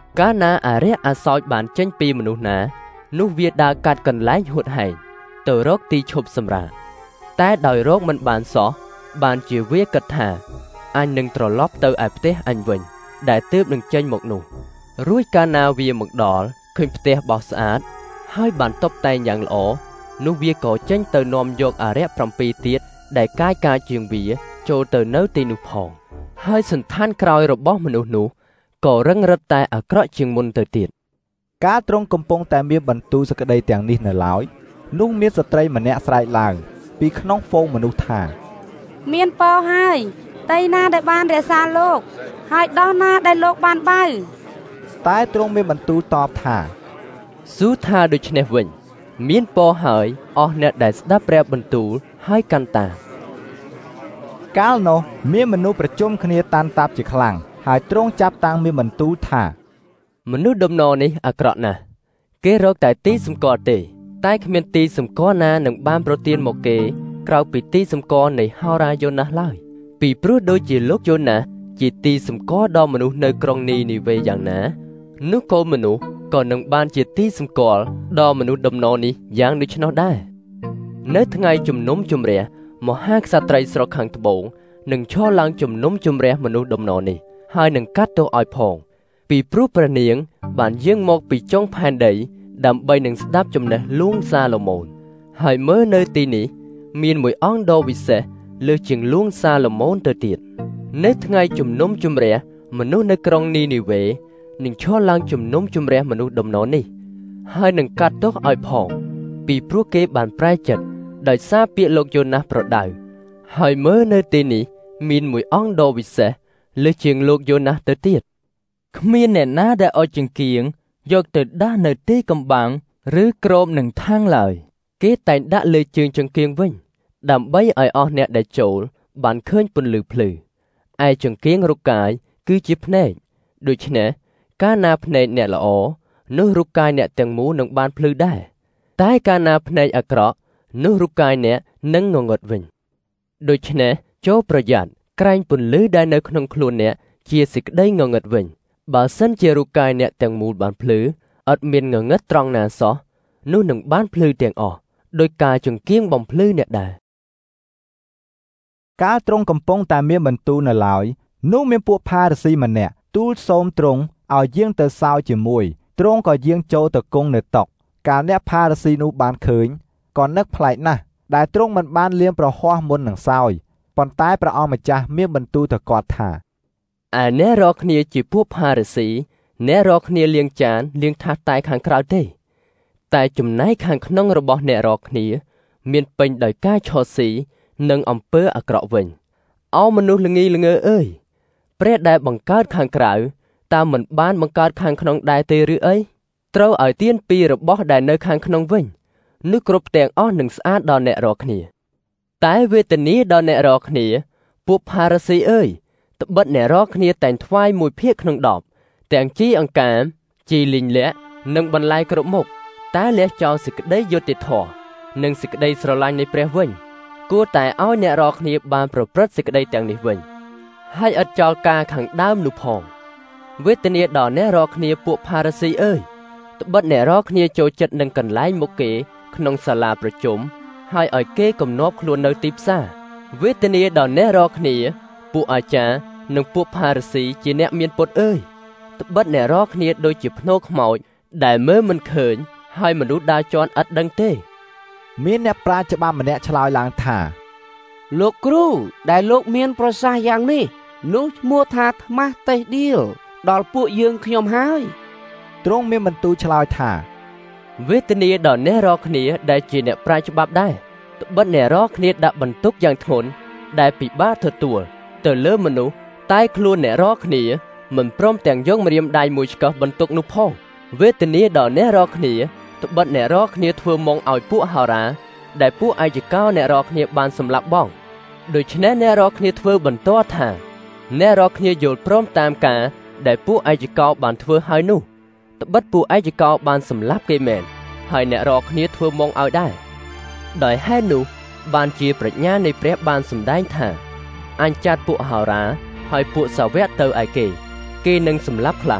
Speaker 15: កាលណាអារក្សអាសោចបានចេញពីមនុស្សណានោះវាដើរកាត់កន្លែងហួតហែងទៅរកទីឈប់សម្រាកតែដោយរកមិនបានសោះបានជាវាគិតថាអញនឹងត្រឡប់ទៅឯផ្ទះអញវិញដែលទើបនឹងចេញមកនោះរួចកាលណាវាមកដល់ឃើញផ្ទះបោសស្អាតហើយបានតុបតែងយ៉ាងល្អនោះវាក៏ចេញទៅនាំយកអារក្ស7ទៀតដែលកាយការជាងវាចូលទៅនៅទីនោះផងហើយសន្តានក្រោយរបស់មនុស្សនោះក៏រឹងរិតតែអាក្រក់ជាងមុនទៅទៀត
Speaker 2: កាលទ្រង់កំពុងតែមានបន្ទូលសក្តីទាំងនេះនៅឡើយនោះមានស្ត្រីម្នាក់ស្រែកឡើងពីក្នុងហ្វូងមនុស្សថា
Speaker 7: មានពរហើយតីណាដែលបានរក្សាលោកហើយដោះណាដែលលោកបានបៅ
Speaker 2: តែទ្រង់មានបន្ទូលតបថា
Speaker 15: ស៊ូថាដូច្នេះវិញមានពរហើយអស់អ្នកដែលស្ដាប់ព្រះបន្ទូលហើយកាន់តាម
Speaker 2: កាលនោះមានមនុស្សប្រជុំគ្នាតាន់តាប់ជាខ្លាំងហើយទ្រង់ចាប់តាំងមានបន្ទូលថា
Speaker 15: មនុស្សដំណរនេះអាក្រក់ណាស់គេរកតែទីសម្គាល់ទេតែគ្មានទីសម្គាល់ណានឹងបានប្រទានមកគេក្រៅពីទីសម្គាល់នៃហោរាយ៉ូណាសឡើយពីព្រោះដូចជាលោកយ៉ូណាសជាទីសម្គាល់ដល់មនុស្សនៅក្រុងនីនីវេយ៉ាងណានោះក៏មនុស្សក៏នឹងបានជាទីសម្គាល់ដល់មនុស្សដំណរនេះយ៉ាងដូច្នោះដែរនៅថ្ងៃជំនុំជម្រះមហាក្សត្រីស្រុកខាងត្បូងនឹងឈរឡើងជំនុំជម្រះមនុស្សដំណរនេះហើយនឹងកាត់ទោសឲ្យផងពីព្រោះព្រះនាងបានយាងមកពីចុងផែនដីដើម្បីនឹងស្ដាប់ចំណេះលួងសាឡូមោនហើយមើលនៅទីនេះមានមួយអង្គដ៏វិសេសលើសជាងលួងសាឡូមោនទៅទៀតនៅថ្ងៃជំនុំជម្រះមនុស្សនៅក្រុងនីនីវេនឹងឈរឡើងជំនុំជម្រះមនុស្សដំណរនេះហើយនឹងកាត់ទោសឲ្យផងពីព្រោះគេបានប្រែចិត្តដោយសារពាក្យលោកយ៉ូណាសប្រដៅហើយមើលនៅទីនេះមានមួយអង្គដ៏វិសេសលើសជាងលោកយ៉ូណាសទៅទៀតគ្មានអ្នកណាដែលឲ្យចង្គៀងយកទៅដាស់នៅទីកំបាំងឬក្រោមនឹងថាំងឡើយគេតែងដាក់លើជើងចង្គៀងវិញដើម្បីឲ្យអស់អ្នកដែលចូលបានឃើញពន្លឺភ្លឺឯចង្គៀងរូបកាយគឺជាភ្នែកដូច្នេះកាលណាភ្នែកអ្នកល្អនោះរូបកាយអ្នកទាំងមូលនឹងបានភ្លឺដែរតែកាលណាភ្នែកអាក្រក់នោះរូបកាយអ្នកនឹងងងឹតវិញដូច្នេះចូលប្រយ័ត្នក្រែងពន្លឺដែលនៅក្នុងខ្លួនអ្នកជាសេចក្តីងងឹតវិញបើសិនជារូបកាយអ្នកទាំងមូលបានភ្លឺអត់មានងងឹតត្រង់ណាសោះនោះនឹងបានភ្លឺទាំងអស់ដោយការចង្គៀងបំភ្លឺអ្នកដែរ
Speaker 2: កាលទ្រង់កំពុងតែមានបន្ទូលនៅឡើយនោះមានពួកផារីស៊ីម្នាក់ទូលសូមទ្រង់ឲ្យយាងទៅសោយជាមួយទ្រង់ក៏យាងចូលទៅគង់នៅតុកាលអ្នកផារីស៊ីនោះបានឃើញក៏នឹកប្លែកណាស់ដែលទ្រង់មិនបានលៀមប្រហ័សមុននឹងសោយប៉ុន្តែព្រះអង្គម្ចាស់មានបន្ទូលទៅគាត់ថា
Speaker 15: ឯអ្នករកគ្នាជាពួកផារីស៊ីអ្នករកគ្នាលាងចានលាងថាសតែខាងក្រៅទេតែចំណែកខាងក្នុងរបស់អ្នករកគ្នាមានពេញដោយការឆោតស៊ីនិងអំពើអាក្រក់វិញអោមនុស្សល្ងីល្ងើអើយព្រះដែលបង្កើតខាងក្រៅតើមិនបានបង្កើតខាងក្នុងដែរទេឬអីត្រូវឲ្យទានពីរបស់ដែលនៅខាងក្នុងវិញនោះគ្រប់ទាំងអស់នឹងស្អាតដល់អ្នករកគ្នាតែវេទនាដល់អ្នករកគ្នាពួកផារីស៊ីអើយត្បិតអ្នករកគ្នាតែងថ្វាយមួយភាគក្នុង10ទាំងជីអង្កាមជីលីងលាក់និងបន្លែគ្រប់មុខតែលះចោលសេចក្តីយុត្តិធម៌និងសេចក្តីស្រឡាញ់នៃព្រះវិញគួរតែឲ្យអ្នករកគ្នាបានប្រព្រឹត្តសេចក្តីទាំងនេះវិញហើយឥតចោលការខាងដើមនោះផងវេទនាដល់អ្នករកគ្នាពួកផារីស៊ីអើយត្បិតអ្នករកគ្នាចូលចិត្តនឹងកន្លែងមុខគេក្នុងសាលាប្រជុំហើយឲ្យគេកំណប់ខ្លួននៅទីផ្សារវេទនាដល់អ្នករកគ្នាពួកអាចារ្យនិងពួកផារីស៊ីជាអ្នកមានពុតអើយត្បិតអ្នករកគ្នាដូចជាភ្នោខ្មោចដែលមើលមិនឃើញហើយមនុស្សដើរជាន់ឥតដឹងទេ
Speaker 2: មានអ្នកប្រាជ្ញច្បាប់ម្នាក់ឆ្លើយឡើងថា
Speaker 12: លោកគ្រូដែលលោកមានប្រសាសន៍យ៉ាងនេះនោះឈ្មោះថាថ្មាស់តេះឌៀលដល់ពួកយើងខ្ញុំហើយ
Speaker 2: ទ្រង់មានបន្ទូលឆ្លើយថា
Speaker 15: វេទនាដល់អ្នករកគ្នាដែលជាអ្នកប្រាជ្ញច្បាប់ដែរត្បិតអ្នករកគ្នាដាក់បន្ទុកយ៉ាងធ្ងន់ដែលពិបាកទទួលទៅលើមនុស្សតែខ្លួនអ្នករកគ្នាមិនព្រមទាំងយកម្រាមដៃមួយឆ្កឹះបន្ទុកនោះផងវេទនាដល់អ្នករកគ្នាត្បិតអ្នករកគ្នាធ្វើមកឲ្យពួកហោរាដែលពួកអាយកោអ្នករកគ្នាបានសម្លាប់បងដូច្នេះអ្នករកគ្នាធ្វើបន្ទាល់ថាអ្នករកគ្នាយល់ព្រមតាមការដែលពួកអាយកោបានធ្វើហើយនោះត្បិតពួកអាយកោបានសម្លាប់គេមែនហើយអ្នករកគ្នាធ្វើមកឲ្យដែរដោយហេតុនោះបានជាប្រាជ្ញានៃព្រះបានសម្ដែងថាអញចាត់ពួកហោរាហើយពួកសាវកទៅឯគេនឹងសម្លាប់ខ្លះ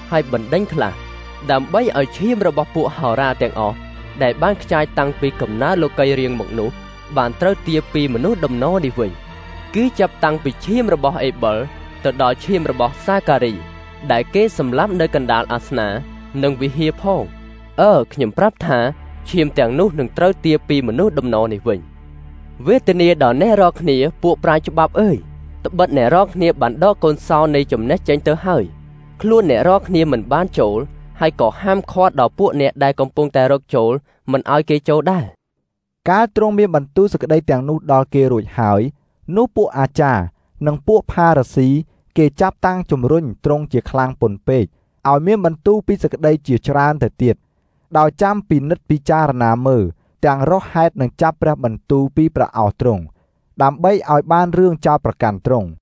Speaker 15: ហើយបណ្ដេញខ្លះដើម្បីឲ្យឈាមរបស់ពួកហោរាទាំងអស់ដែលបានខ្ចាយតាំងពីកំណើតលោកីរៀងមកនោះបានត្រូវទារពីមនុស្សដំណរនេះវិញគឺចាប់តាំងពីឈាមរបស់អេបលទៅដល់ឈាមរបស់សាការីដែលគេសម្លាប់នៅកណ្ដាលអាសនានិងវិហារផងខ្ញុំប្រាប់ថាឈាមទាំងនោះនឹងត្រូវទារពីមនុស្សដំណរនេះវិញវេទនាដល់អ្នករាល់គ្នាពួកប្រាជ្ញច្បាប់អើយត្បិតអ្នករាល់គ្នាបានដកកូនសោនៃចំណេះចេញទៅហើយខ្លួនអ្នករាល់គ្នាមិនបានចូលហើយក៏ហាមឃាត់ដល់ពួកអ្នកដែលកំពុងតែរកចូលមិនឲ្យគេចូលដែរ
Speaker 2: កាលទ្រង់មានបន្ទូលសេចក្តីទាំងនោះដល់គេរួចហើយនោះពួកអាចារ្យនិងពួកផារ៉ាស៊ីគេចាប់តាំងជំរុញទ្រង់ជាខ្លាំងពន់ពេកឲ្យមានបន្ទូលពីសេចក្តីជាច្រើនទៅទៀតដោយចាំពិនិត្យពិចារណាមើលទាំងរកហេតុនឹងចាប់ព្រះបន្ទូលពីព្រះឱស្ត្រទ្រង់ដើម្បីឲ្យបានរឿងចោទប្រកាន់ទ្រង់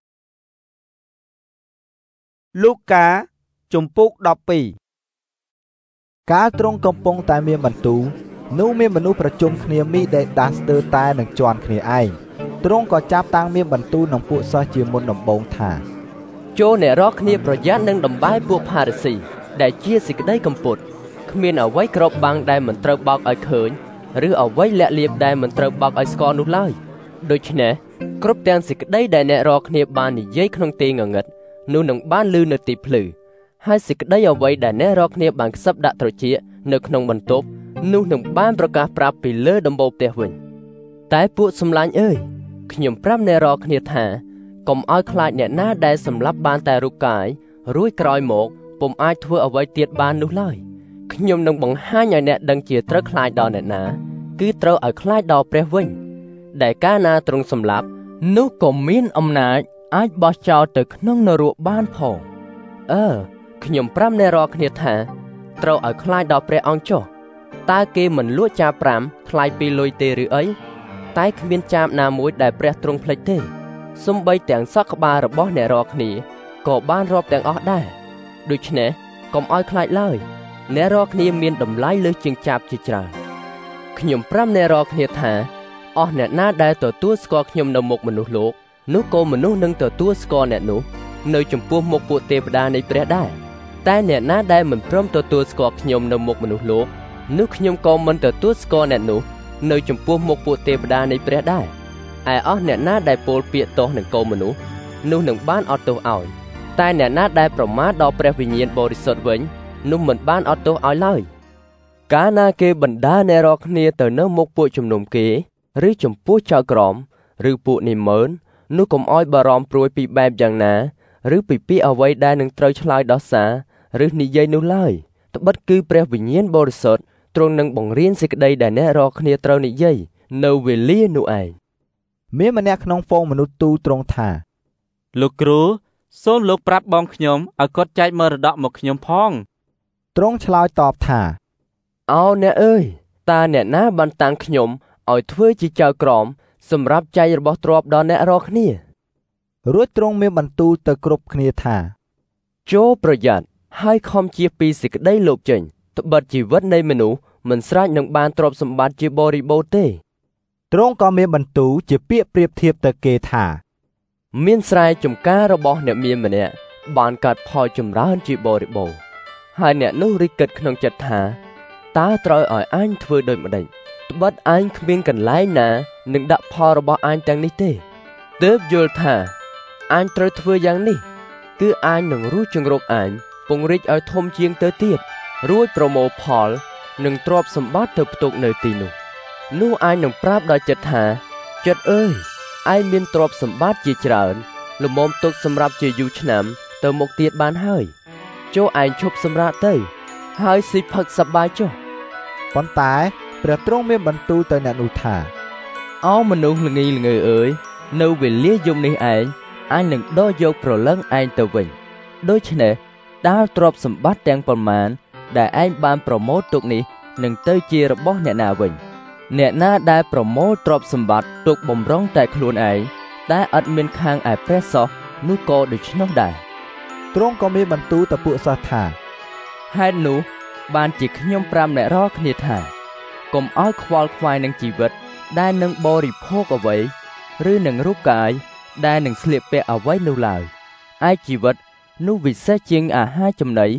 Speaker 1: លូកាជំពូក12
Speaker 2: កាលទ្រង់កំពុងតែមានបន្ទូលនោះមានមនុស្សប្រជុំគ្នាមីដេដាស្ទើរតែនឹងជន់គ្នាឯងទ្រង់ក៏ចាប់តាំងមានបន្ទូលនឹងពួកសិស្សជាមុនដំបូងថា
Speaker 15: ចូលអ្នករាល់គ្នាប្រយ័ត្ននឹងដំបែពួកផារ៉ាស៊ីដែលជាសេចក្តីកំពត់គ្មានអ្វីគ្របបាំងដែលមិនត្រូវបោកឲ្យឃើញឬអ្វីលាក់លៀបដែលមិនត្រូវបោកឲ្យស្គាល់នោះឡើយដូច្នេះគ្រប់ទាំងសេចក្តីដែលអ្នករាល់គ្នាបាននិយាយក្នុងទីងងឹតនោះនឹងបានឮនៅទីភ្លឺហើយសេចក្តីអ្វីដែលអ្នករាល់គ្នាបានខ្សឹបដាក់ត្រចៀកនៅក្នុងបន្ទប់នោះនឹងបានប្រកាសប្រាប់ពីលើដំបូលផ្ទះវិញតែពួកសម្លាញ់អើយខ្ញុំប្រាប់អ្នករាល់គ្នាថាកុំឲ្យខ្លាចអ្នកណាដែលសម្លាប់បានតែរូបកាយរួចក្រោយមកពុំអាចធ្វើអ្វីទៀតបាននោះឡើយខ្ញុំនឹងបង្ហាញឲ្យអ្នកដឹងជាត្រូវខ្លាចដល់អ្នកណាគឺត្រូវឲ្យខ្លាចដល់ព្រះវិញដែលកាលណាទ្រង់សម្លាប់នោះក៏មានអំណាចអាចបោះចោលទៅក្នុងនរកបានផងខ្ញុំប្រាប់អ្នករាល់គ្នាថាត្រូវឲ្យខ្លាចដល់ព្រះអង្គចុះតើគេមិនលួចចាប5ថ្លៃពីលុយទេឬអីតែគ្មានចាបណាមួយដែលព្រះទ្រង់ភ្លេចទេសូម្បីទាំងសក់ក្បាលរបស់អ្នករាល់គ្នាក៏បានរាប់ទាំងអស់ដែរដូច្នេះកុំឲ្យខ្លាចឡើយអ្នករាល់គ្នាមានតម្លៃលើសជាងចាបជាច្រើនខ្ញុំប្រាប់អ្នករាល់គ្នាថាអស់អ្នកណាដែលទទួលស្គាល់ខ្ញុំនៅមុខមនុស្សលោកនោះក៏មនុស្សនឹងទទួលស្គាល់អ្នកនោះនៅចំពោះមុខពួកទេវតានៃព្រះដែរតែអ្នកណាដែលមិនព្រមទទួលស្គាល់ខ្ញុំនៅមុខមនុស្សលោកនោះខ្ញុំក៏មិនទទួលស្គាល់អ្នកនោះនៅចំពោះមុខពួកទេវតានៃព្រះដែរឯអស់អ្នកណាដែលពោលពាក្យទោសនឹងកូនមនុស្សនោះនឹងបានអត់ទោសឲ្យតែអ្នកណាដែលប្រមាថដល់ព្រះវិញ្ញាណបរិសុទ្ធវិញនោះមិនបានអត់ទោសឲ្យឡើយកាលណាគេបណ្ដាអ្នករាល់គ្នាទៅនៅមុខពួកជំនុំគេឬចំពោះចៅក្រមឬពួកនិមឺននោះកុំឲ្យបារម្ភព្រួយពីបែបយ៉ាងណាឬពីពាក្យអ្វីដែលនឹងត្រូវឆ្លើយដោះសារឬនិយាយនោះឡើយត្បិតគឺព្រះវិញ្ញាណបរិសុទ្ធទ្រង់នឹងបង្រៀនសេចក្តីដែលអ្នករាល់គ្នាត្រូវនិយាយនៅវេលានោះឯង
Speaker 2: មានម្នាក់ក្នុងហ្វូងមនុស្សទូលទ្រង់ថា
Speaker 18: លោកគ្រូសូមលោកប្រាប់បងខ្ញុំឲ្យគាត់ចែកមរតកមកខ្ញុំផង
Speaker 2: ទ្រង់ឆ្លើយតបថា
Speaker 15: អ្នកអើយតើអ្នកណាបានតាំងខ្ញុំឲ្យធ្វើជាចៅក្រមសម្រាប់ចែករបស់ទ្រព្យដល់អ្នករាល់គ្នា
Speaker 2: រួចទ្រង់មានបន្ទូលទៅគ្រប់គ្នាថា
Speaker 15: ចូលប្រយ័ត្នហើយខំជៀសពីសេចក្តីលោភចេញត្បិតជីវិតនៃមនុស្សមិនស្រេចនឹងបានទ្រព្យសម្បត្តិជាបរិបូរណ៍ទេ
Speaker 2: ទ្រង់ក៏មានបន្ទូលជាពាក្យប្រៀបធៀបទៅគេថា
Speaker 15: មានស្រែចម្ការរបស់អ្នកមានម្នាក់បានកាត់ផលចម្រើនជាបរិបូរណ៍ហើយអ្នកនោះរិះគិតក្នុងចិត្តថាតើត្រូវឲ្យអញធ្វើដូចម្ដេចត្បិតអញគ្មានកន្លែងណានឹងដាក់ផលរបស់អញទាំងនេះទេទើបយល់ថាអញត្រូវធ្វើយ៉ាងនេះគឺអញនឹងរួចជង្រុកអញពង្រីកឲ្យធំជាងទៅទៀតរួចប្រមូលផលនិងទ្រព្យសម្បត្តិទៅផ្ទុកនៅទីនោះអញនឹងប្រាប់ដល់ចិត្តថាចិត្តអើយឯងមានទ្រព្យសម្បត្តិជាច្រើនល្មមទុកសម្រាប់ជាយូរឆ្នាំទៅមុខទៀតបានហើយចូលឯងឈប់សម្រាកទៅហើយស៊ីផឹកសប្បាយចុះ
Speaker 2: ប៉ុន្តែព្រះទ្រង់មានបន្ទូលទៅអ្នកនោះថា
Speaker 15: មនុស្សល្ងីល្ងើអើយនៅវេលាយប់នេះឯងអញនឹងដកយកប្រលឹងឯងទៅវិញដូច្នេះដាល់ទ្រព្យសម្បត្តិទាំងប៉ុន្មានដែលឯងបានប្រមូលទុកនេះនឹងទៅជារបស់អ្នកណាវិញអ្នកណាដែលប្រមូលទ្រព្យសម្បត្តិទុកបំរុងតែខ្លួនឯងតែឥតមានខាងឯព្រះសោះនោះក៏ដូច្នោះដែរ
Speaker 2: ទ្រង់ក៏មានបន្ទូលទៅពួកសិស្សថា
Speaker 15: ហេតុនោះបានជាខ្ញុំប្រាប់អ្នករាល់គ្នាថាកុំឲ្យខ្វល់ខ្វាយនឹងជីវិតដែលនឹងបរិភោគអ្វីឬនឹងរូបកាយដែលនឹងស្លៀកពាក់អ្វីនោះឡើយឯជីវិតនោះវិសេសជាងអាហារចំណី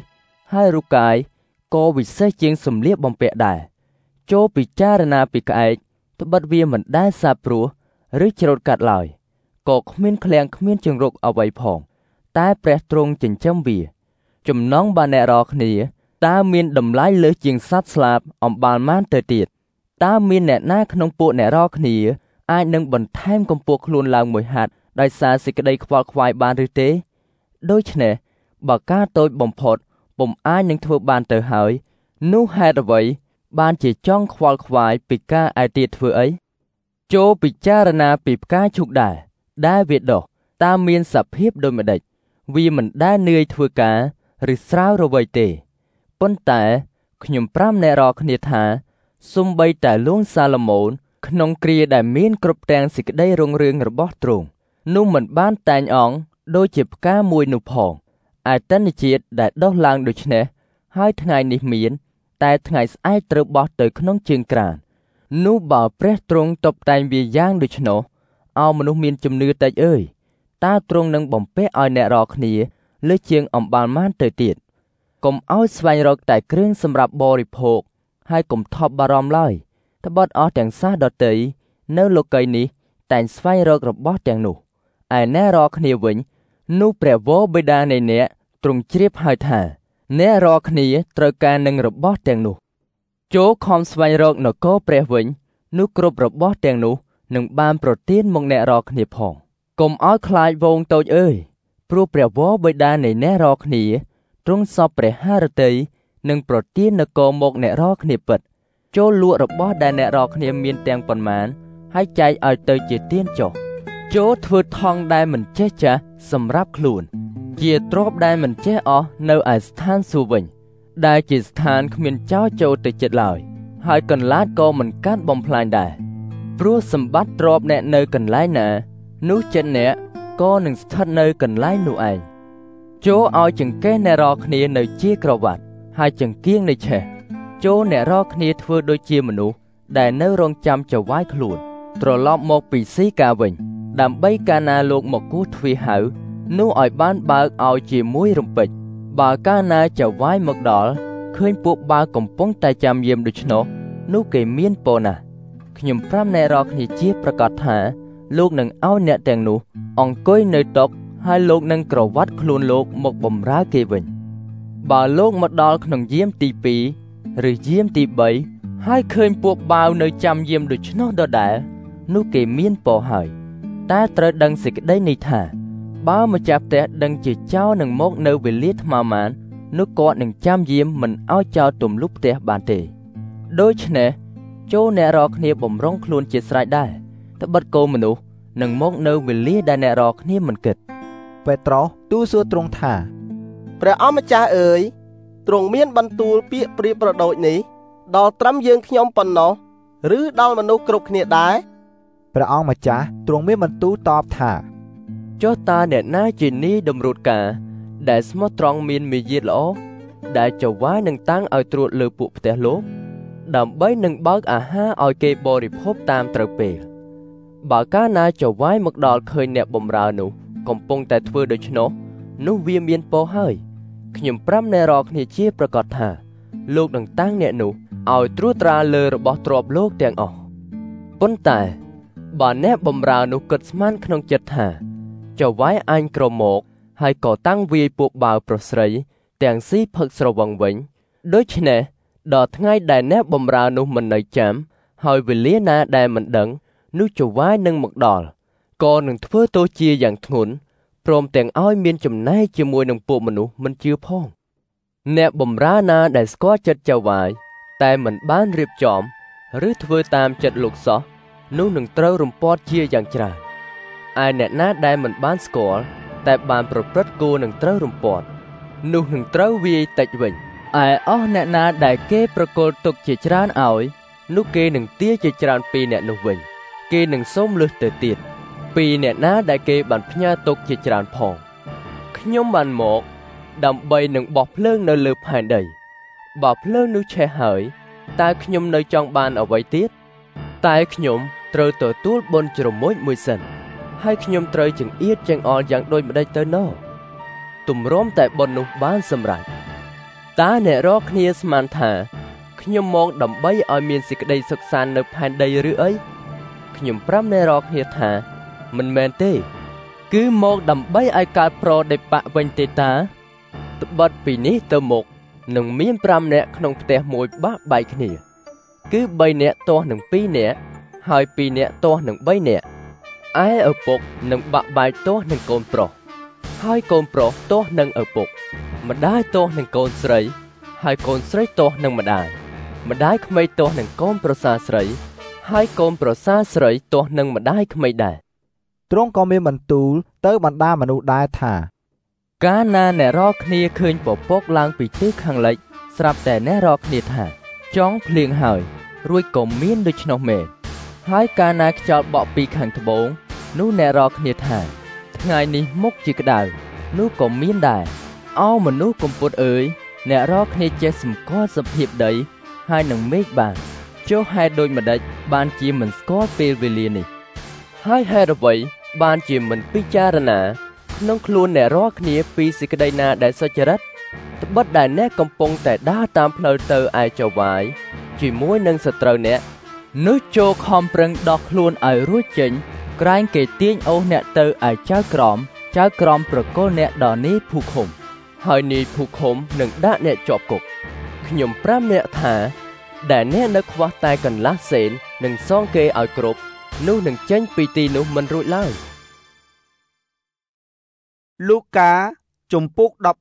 Speaker 15: ហើយរូបកាយក៏វិសេសជាងសម្លៀកបំពាក់ដែរចូលពិចារណាពីក្អែកត្បិតវាមិនដែលសាបព្រោះឬច្រូតកាត់ឡើយក៏គ្មានឃ្លាំងគ្មានជង្រុកអ្វីផងតែព្រះទ្រង់ចិញ្ចឹមវាចំណងបានអ្នករាល់គ្នាតើមានតម្លៃលើសជាងសត្វស្លាបអំបាលម៉ានទៅទៀតតើមានអ្នកណាក្នុងពួកអ្នករាល់គ្នាអាចនឹងបន្ថែមកម្ពស់ខ្លួនឡើងមួយហាត់ដោយសារសេចក្តីខ្វល់ខ្វាយបានឬទេដូច្នេះបើការតូចបំផុតពុំអាចនឹងធ្វើបានទៅហើយនោះហេតុអ្វីបានជាចង់ខ្វល់ខ្វាយពីការឯទៀតធ្វើអីចូលពិចារណាពីផ្កាឈូកដែលវាដុះតើមានសភាពដូចម្ដេចវាមិនដែលនឿយធ្វើការឬស្រាវរវៃទេប៉ុន្តែខ្ញុំប្រាំអ្នករាល់គ្នាថាសូម្បីតែលួងសាឡូមោនក្នុងគ្រាដែលមានគ្រប់ទាំងសេចក្តីរុងរឿងរបស់ទ្រង់នោះមិនបានតែងអង្គដូចជាផ្កាមួយនោះផងឯតនជាតិដែលដុះឡើងដូចនេះហើយថ្ងៃនេះមានតែថ្ងៃស្អែកត្រូវបោះទៅក្នុងជើងក្រាននោះបើព្រះទ្រង់តុបតែងវាយ៉ាងដូច្នោះអោមនុស្សមានជំនឿតិចអើយតើទ្រង់នឹងបំពាក់ឲ្យអ្នករាល់គ្នាលើជាងអំបាលម៉ានទៅទៀតកុំឲ្យស្វែងរកតែគ្រឿងសម្រាប់បរិភោគហើយកុំថប់បារម្ភឡើយត្បិតអស់ទាំងសាសដតីនៅលោកីយ៍នេះតែងស្វែងរករបស់ទាំងនោះឯអ្នករាល់គ្នាវិញនោះព្រះវរបិតានៃអ្នកទ្រង់ជ្រាបហើយថាអ្នករាល់គ្នាត្រូវការនឹងរបស់ទាំងនោះចូលខំស្វែងរកនគរព្រះវិញនោះគ្រប់របស់ទាំងនោះនឹងបានប្រទានមកអ្នករាល់គ្នាផងកុំឲ្យខ្លាចវងតូចអើយព្រោះព្រះវរបិតានៃអ្នករាល់គ្នាទ្រង់សពព្រះハរតីនឹងប្រទាននគរមកអ្នករាល់គ្នាពិតចូលលក់របស់ដែលអ្នករាល់គ្នាមានទាំងប៉ុន្មានហើយចែកឲ្យទៅជាទានចុះចូលធ្វើថង់ដែលមិនចេះចាស់សម្រាប់ខ្លួនជាទ្រព្យដែលមិនចេះអស់នៅឯស្ថានសួគ៌វិញដែលជាស្ថានគ្មានចោរចូលទៅចិត្តឡើយហើយកន្លាតក៏មិនកាត់បំផ្លាញដែរព្រោះសម្បត្តិទ្រព្យអ្នកនៅកន្លែងណានោះចិត្តអ្នកក៏នឹងស្ថិតនៅកន្លែងនោះឯងចូលឲ្យចង្កេះអ្នករាល់គ្នានៅជាក្រវ៉ាត់ហើយចង្គៀងនៅឆេះចូលអ្នករាល់គ្នាធ្វើដូចជាមនុស្សដែលនៅរងចាំចវាយខ្លួនត្រឡប់មកពីស៊ីការវិញដើម្បីកាលណាលោកមកគោះទ្វារហៅនោះឲ្យបានបើកឲ្យជាមួយរំពេចបើកាលណាចវាយមកដល់ឃើញពួកបើកកំពុងតែចាំយាមដូច្នោះនោះគេមានពរណាស់ខ្ញុំប្រាំអ្នករាល់គ្នាជាប្រកាសថាលោកនឹងឲ្យអ្នកទាំងនោះអង្គុយនៅតុហើយលោកនឹងក្រវ៉ាត់ខ្លួនលោកមកបម្រើគេវិញបើលោកមកដល់ក្នុងយាមទី2ឬយាមទី3ហើយឃើញពួកបាវនៅចាំយាមដូច្នោះដដែលនោះគេមានពរហើយតែត្រូវដឹងសេចក្តីនេះថាបើម្ចាស់ផ្ទះដឹងជាចោរនឹងមកនៅវេលាថ្មម៉ាននោះគាត់នឹងចាំយាមមិនឲ្យចោរទំលុបផ្ទះបានទេដូច្នេះចូលអ្នករាល់គ្នាបំរុងខ្លួនជាស្រេចដែរត្បិតកូនមនុស្សនឹងមកនៅវេលាដែលអ្នករាល់គ្នាមិនគិត
Speaker 2: ពេត្រុសទូលសួរទ្រង់ថា
Speaker 16: ព្រះអម្ចាស់អើយទ្រង់មានបន្ទូលពាក្យប្រៀបប្រដូចនេះដល់ត្រឹមយើងខ្ញុំប៉ុណ្ណោះឬដល់មនុស្សគ្រប់គ្នាដែរ
Speaker 2: ព្រះអង្គម្ចាស់ទ្រង់មានបន្ទូលតបថា
Speaker 15: ចុះតើអ្នកណាជានាយតម្រូតការដែលស្មោះត្រង់មានមាយាទល្អដែលចវាយនឹងតាំងឲ្យត្រួតលើពួកផ្ទះលោកដើម្បីនឹងបើកអាហារឲ្យគេបរិភោគតាមត្រូវពេលបើកាលណាចវាយមកដល់ឃើញអ្នកបម្រើនោះកំពុងតែធ្វើដូច្នោះនោះវាមានពរហើយខ្ញុំប្រាំអ្នករាល់គ្នាជាប្រកាសថាលោកនឹងតាំងអ្នកនោះឲ្យត្រួតត្រាលើរបស់ទ្រព្យលោកទាំងអស់ប៉ុន្តែបើអ្នកបម្រើនោះគិតស្មានក្នុងចិត្តថាចវាយអញក្រមកហើយក៏តាំងវាយពួកបាវប្រុសស្រីទាំងស៊ីផឹកស្រវឹងវិញដូច្នេះដល់ថ្ងៃដែលអ្នកបម្រើនោះមិននៅចាំហើយវេលាណាដែលមិនដឹងនោះចវាយនឹងមកដល់ក៏នឹងធ្វើទោសជាយ៉ាងធ្ងន់ព្រមទាំងឲ្យមានចំណែកជាមួយនឹងពួកមនុស្សមិនជឿផងអ្នកបម្រើណាដែលស្គាល់ចិត្តចវាយតែមិនបានរៀបចំឬធ្វើតាមចិត្តលោកសោះនោះនឹងត្រូវរំពាត់ជាយ៉ាងច្រើនឯអ្នកណាដែលមិនបានស្គាល់តែបានប្រព្រឹត្តគួរនឹងត្រូវរំពាត់នោះនឹងត្រូវវាយតិចវិញឯអស់អ្នកណាដែលគេប្រគល់ទុកជាច្រើនឲ្យនោះគេនឹងទាជាច្រើនពីអ្នកនោះវិញគេនឹងសូមលើសទៅទៀតពីអ្នកណាដែលគេបានផ្ញើទុកជាច្រើនផងខ្ញុំបានមកដើម្បីនឹងបោះភ្លើងនៅលើផែនដីបើភ្លើងនោះឆេះហើយតើខ្ញុំនៅចង់បានអ្វីទៀតតែខ្ញុំត្រូវទទួលបុណ្យជ្រមុជមួយសិនហើយខ្ញុំត្រូវចង្អៀតចង្អល់យ៉ាងដូចម្ដេចទៅណោះទម្រាំតែបុណ្យនោះបានសម្រេចតើអ្នករាល់គ្នាស្មានថាខ្ញុំមកដើម្បីឲ្យមានសេចក្តីសុខសាន្តនៅផែនដីឬអីខ្ញុំប្រាប់អ្នករាល់គ្នាថាមិនមែនទេគឺមកដើម្បីឲ្យកើតប្រដេបៈវិញទេតាត្បិតពីនេះទៅមុខនឹងមាន5នាក់ក្នុងផ្ទះមួយបាក់បែកគ្នាគឺ3នាក់ទាស់នឹង2នាក់ហើយ2នាក់ទាស់នឹង3នាក់ឯឪពុកនឹងបាក់បែកទាស់នឹងកូនប្រុសហើយកូនប្រុសទាស់នឹងឪពុកម្ដាយទាស់នឹងកូនស្រីហើយកូនស្រីទាស់នឹងម្ដាយម្ដាយក្មេកទាស់នឹងកូនប្រសាស្រីហើយកូនប្រសាស្រីទាស់នឹងម្ដាយក្មេកដែរ
Speaker 2: ទ្រង់ក៏មានបន្ទូលទៅបណ្ដាមនុស្សដែរថា
Speaker 15: កាលណាអ្នករាល់គ្នាឃើញពពកឡើងពីទិសខាងលិចស្រាប់តែអ្នករាល់គ្នាថាចង់ភ្លៀងហើយរួចក៏មានដូច្នោះមែនហើយកាលណាខ្យល់បក់ពីខាងត្បូងនោះអ្នករាល់គ្នាថាថ្ងៃនេះមុខជាក្តៅនោះក៏មានដែរអោមនុស្សកំពត់អើយអ្នករាល់គ្នាចេះសម្គាល់សភាពដីហើយនឹងមេឃបានចុះហេតុដូចម្ដេចបានជាមិនស្គាល់ពេលវេលានេះហើយហេតុអ្វីបានជាមិនពិចារណាក្នុងខ្លួនអ្នករាល់គ្នាពីសេចក្តីណាដែលសុចរិតត្បិតដែលអ្នកកំពុងតែដើរតាមផ្លូវទៅឯចៅវាយជាមួយនឹងសត្រូវអ្នកនោះចូលខំប្រឹងដោះខ្លួនឲ្យរួចចេញក្រែងគេទាញអូសអ្នកទៅឯចៅក្រមប្រគល់អ្នកដល់នាយភូខុមហើយនាយភូខុមនឹងដាក់អ្នកជាប់គុកខ្ញុំប្រាប់អ្នកថាដែលអ្នកនៅខ្វះតែកន្លះសេននឹងសងគេឲ្យគ្រប់នោះនឹងចេញពីទីនោះមិនរួចឡើយ
Speaker 1: លូកាជំពូក13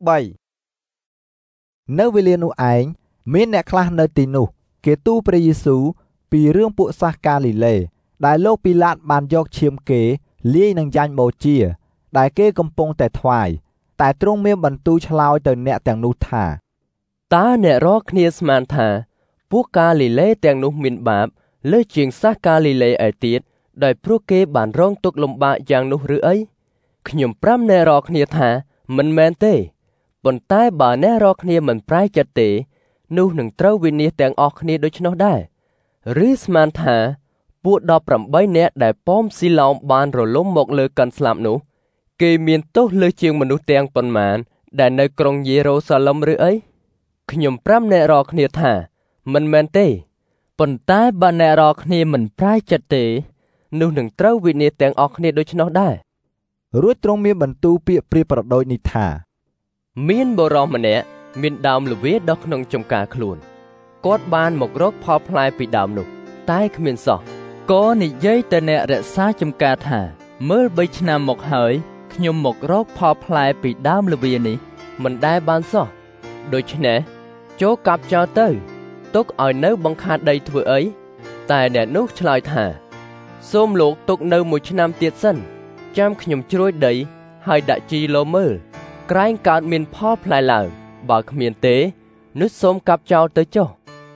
Speaker 2: នៅវេលានោះឯងមានអ្នកខ្លះនៅទីនោះគេទូលព្រះយេស៊ូវពីរឿងពួកសាសកាលីលេដែលលោកពីឡាតបានយកឈាមគេលាយនឹងយ៉ាញ់បូជាដែលគេកំពុងតែថ្វាយតែទ្រង់មានបន្ទូលឆ្លើយទៅអ្នកទាំងនោះថា
Speaker 15: តើអ្នករាល់គ្នាស្មានថាពួកកាលីលេទាំងនោះមានបាបលើសជាងសាសកាលីលេឯទៀតដោយព្រោះគេបានរងទុក្ខលំបាកយ៉ាងនោះឬអីខ្ញុំប្រាប់អ្នករាល់គ្នាថាមិនមែនទេប៉ុន្តែបើអ្នករាល់គ្នាមិនប្រែចិត្តទេនោះនឹងត្រូវវិនាសទាំងអស់គ្នាដូច្នោះដែរឬស្មានថាពួក18នាក់ដែលប៉មស៊ីឡោមបានរលំមកលើកាន់ស្លាប់នោះគេមានទោសលើសជាងមនុស្សទាំងប៉ុន្មានដែលនៅក្រុងយេរូសាឡឹមឬអីខ្ញុំប្រាប់អ្នករាល់គ្នាថាមិនមែនទេប៉ុន្តែបើអ្នករាល់គ្នាមិនប្រែចិត្តទេនោះនឹងត្រូវវិនាសទាំងអស់គ្នាដូច្នោះដែរ
Speaker 2: រួចទ្រង់មានបន្ទូលពាក្យប្រៀបប្រដូចនេះថា
Speaker 15: មានបុរសម្នាក់មានដើមល្វាដុះក្នុងចម្ការខ្លួនគាត់បានមករកផលផ្លែពីដើមនោះតែគ្មានសោះក៏និយាយទៅអ្នករក្សាចម្ការថាមើល3ឆ្នាំមកហើយខ្ញុំមករកផលផ្លែពីដើមល្វានេះមិនដែលបានសោះដូច្នេះចូលកាប់ចោលទៅទុកឲ្យនៅបង្ខាតដីធ្វើអីតែអ្នកនោះឆ្លើយថាសូមលោកទុកនៅ1ឆ្នាំទៀតសិនចាំខ្ញុំជ្រួយដីហើយដាក់ជីឡូមើលក្រែងកើតមានផលផ្លែឡើងបើគ្មានទេនោះសូមកាប់ចោលទៅចុះ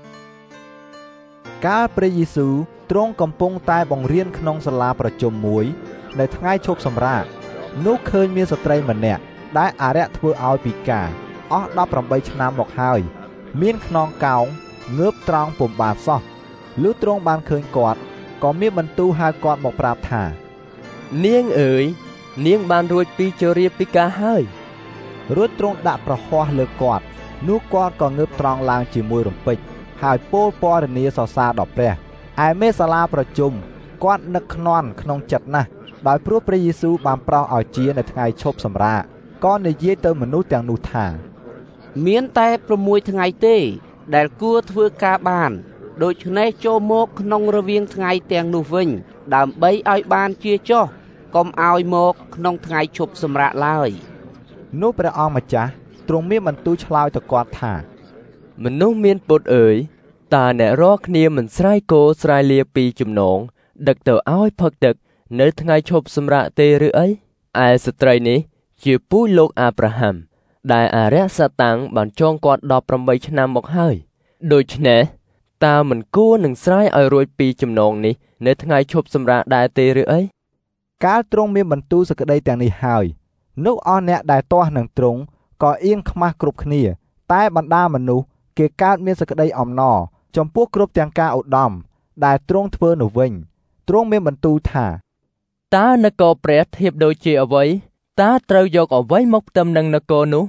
Speaker 2: កាលព្រះយេស៊ូវទ្រង់កំពុងតែបង្រៀនក្នុងសាលាប្រជុំមួយនៅថ្ងៃឈប់សម្រាកនោះឃើញមានស្ត្រីម្នាក់ដែលអារក្សធ្វើឲ្យពិការអស់18ឆ្នាំមកហើយមានខ្នងកោងងើបត្រង់ពុំបានសោះលុះទ្រង់បានឃើញគាត់ក៏មានបន្ទូលហៅគាត់មកប្រាប់ថា
Speaker 15: នាងអើយនាងបានរួចពីជរាពិការហើយ
Speaker 2: រួចទ្រង់ដាក់ប្រហ័សលើគាត់នោះគាត់ក៏ងើបត្រង់ឡើងជាមួយរំពេចហើយពោលពរនាសរសើរដល់ព្រះឯមេសាលាប្រជុំគាត់នឹកខ្នន់ក្នុងចិត្តណាស់ដោយព្រោះព្រះយេស៊ូវបានប្រោសឲ្យជានៅថ្ងៃឈប់សម្រាកក៏និយាយទៅមនុស្សទាំងនោះថា
Speaker 3: មានតែ6ថ្ងៃទេដែលគួរធ្វើការបានដូច្នេះចូលមកក្នុងរវាងថ្ងៃទាំងនោះវិញដើម្បីឲ្យបានជាចោះកុំឲ្យមកក្នុងថ្ងៃឈប់សម្រាកឡើយ
Speaker 2: នោះព្រះអង្គម្ចាស់ទ្រង់មានបន្ទូលឆ្លើយទៅគាត់ថា
Speaker 15: មនុស្សមានពុតអើយតើអ្នករាល់គ្នាមិនស្រ័យគោស្រ័យលាពីចំណងដឹកទៅឲ្យផឹកទឹកនៅថ្ងៃឈប់សម្រាកទេឬអីឯស្ត្រីនេះជាពូជលោកអាប់រ៉ាហាំដែលអារក្សសាតាំងបានចងគាត់18ឆ្នាំមកហើយដូច្នេះតើមិនគួរនឹងស្រ័យឲ្យរួចពីចំណងនេះនៅថ្ងៃឈប់សម្រាកដែរទេឬអី
Speaker 2: កាលទ្រង់មានបន្ទូលសេចក្តីទាំងនេះហើយនោះអស់អ្នកដែលទាស់នឹងទ្រង់ក៏អៀនខ្មាស់គ្រប់គ្នាតែបណ្ដាមនុស្សគេកើតមានសេចក្តីអំណរចំពោះគ្រប់ទាំងការឧត្តមដែលទ្រង់ធ្វើនោះវិញទ្រង់មានបន្ទូលថា
Speaker 15: តើនគរព្រះធៀបដូចជាអ្វីតើត្រូវយកអ្វីមកផ្ទឹមនឹងនគរនោះ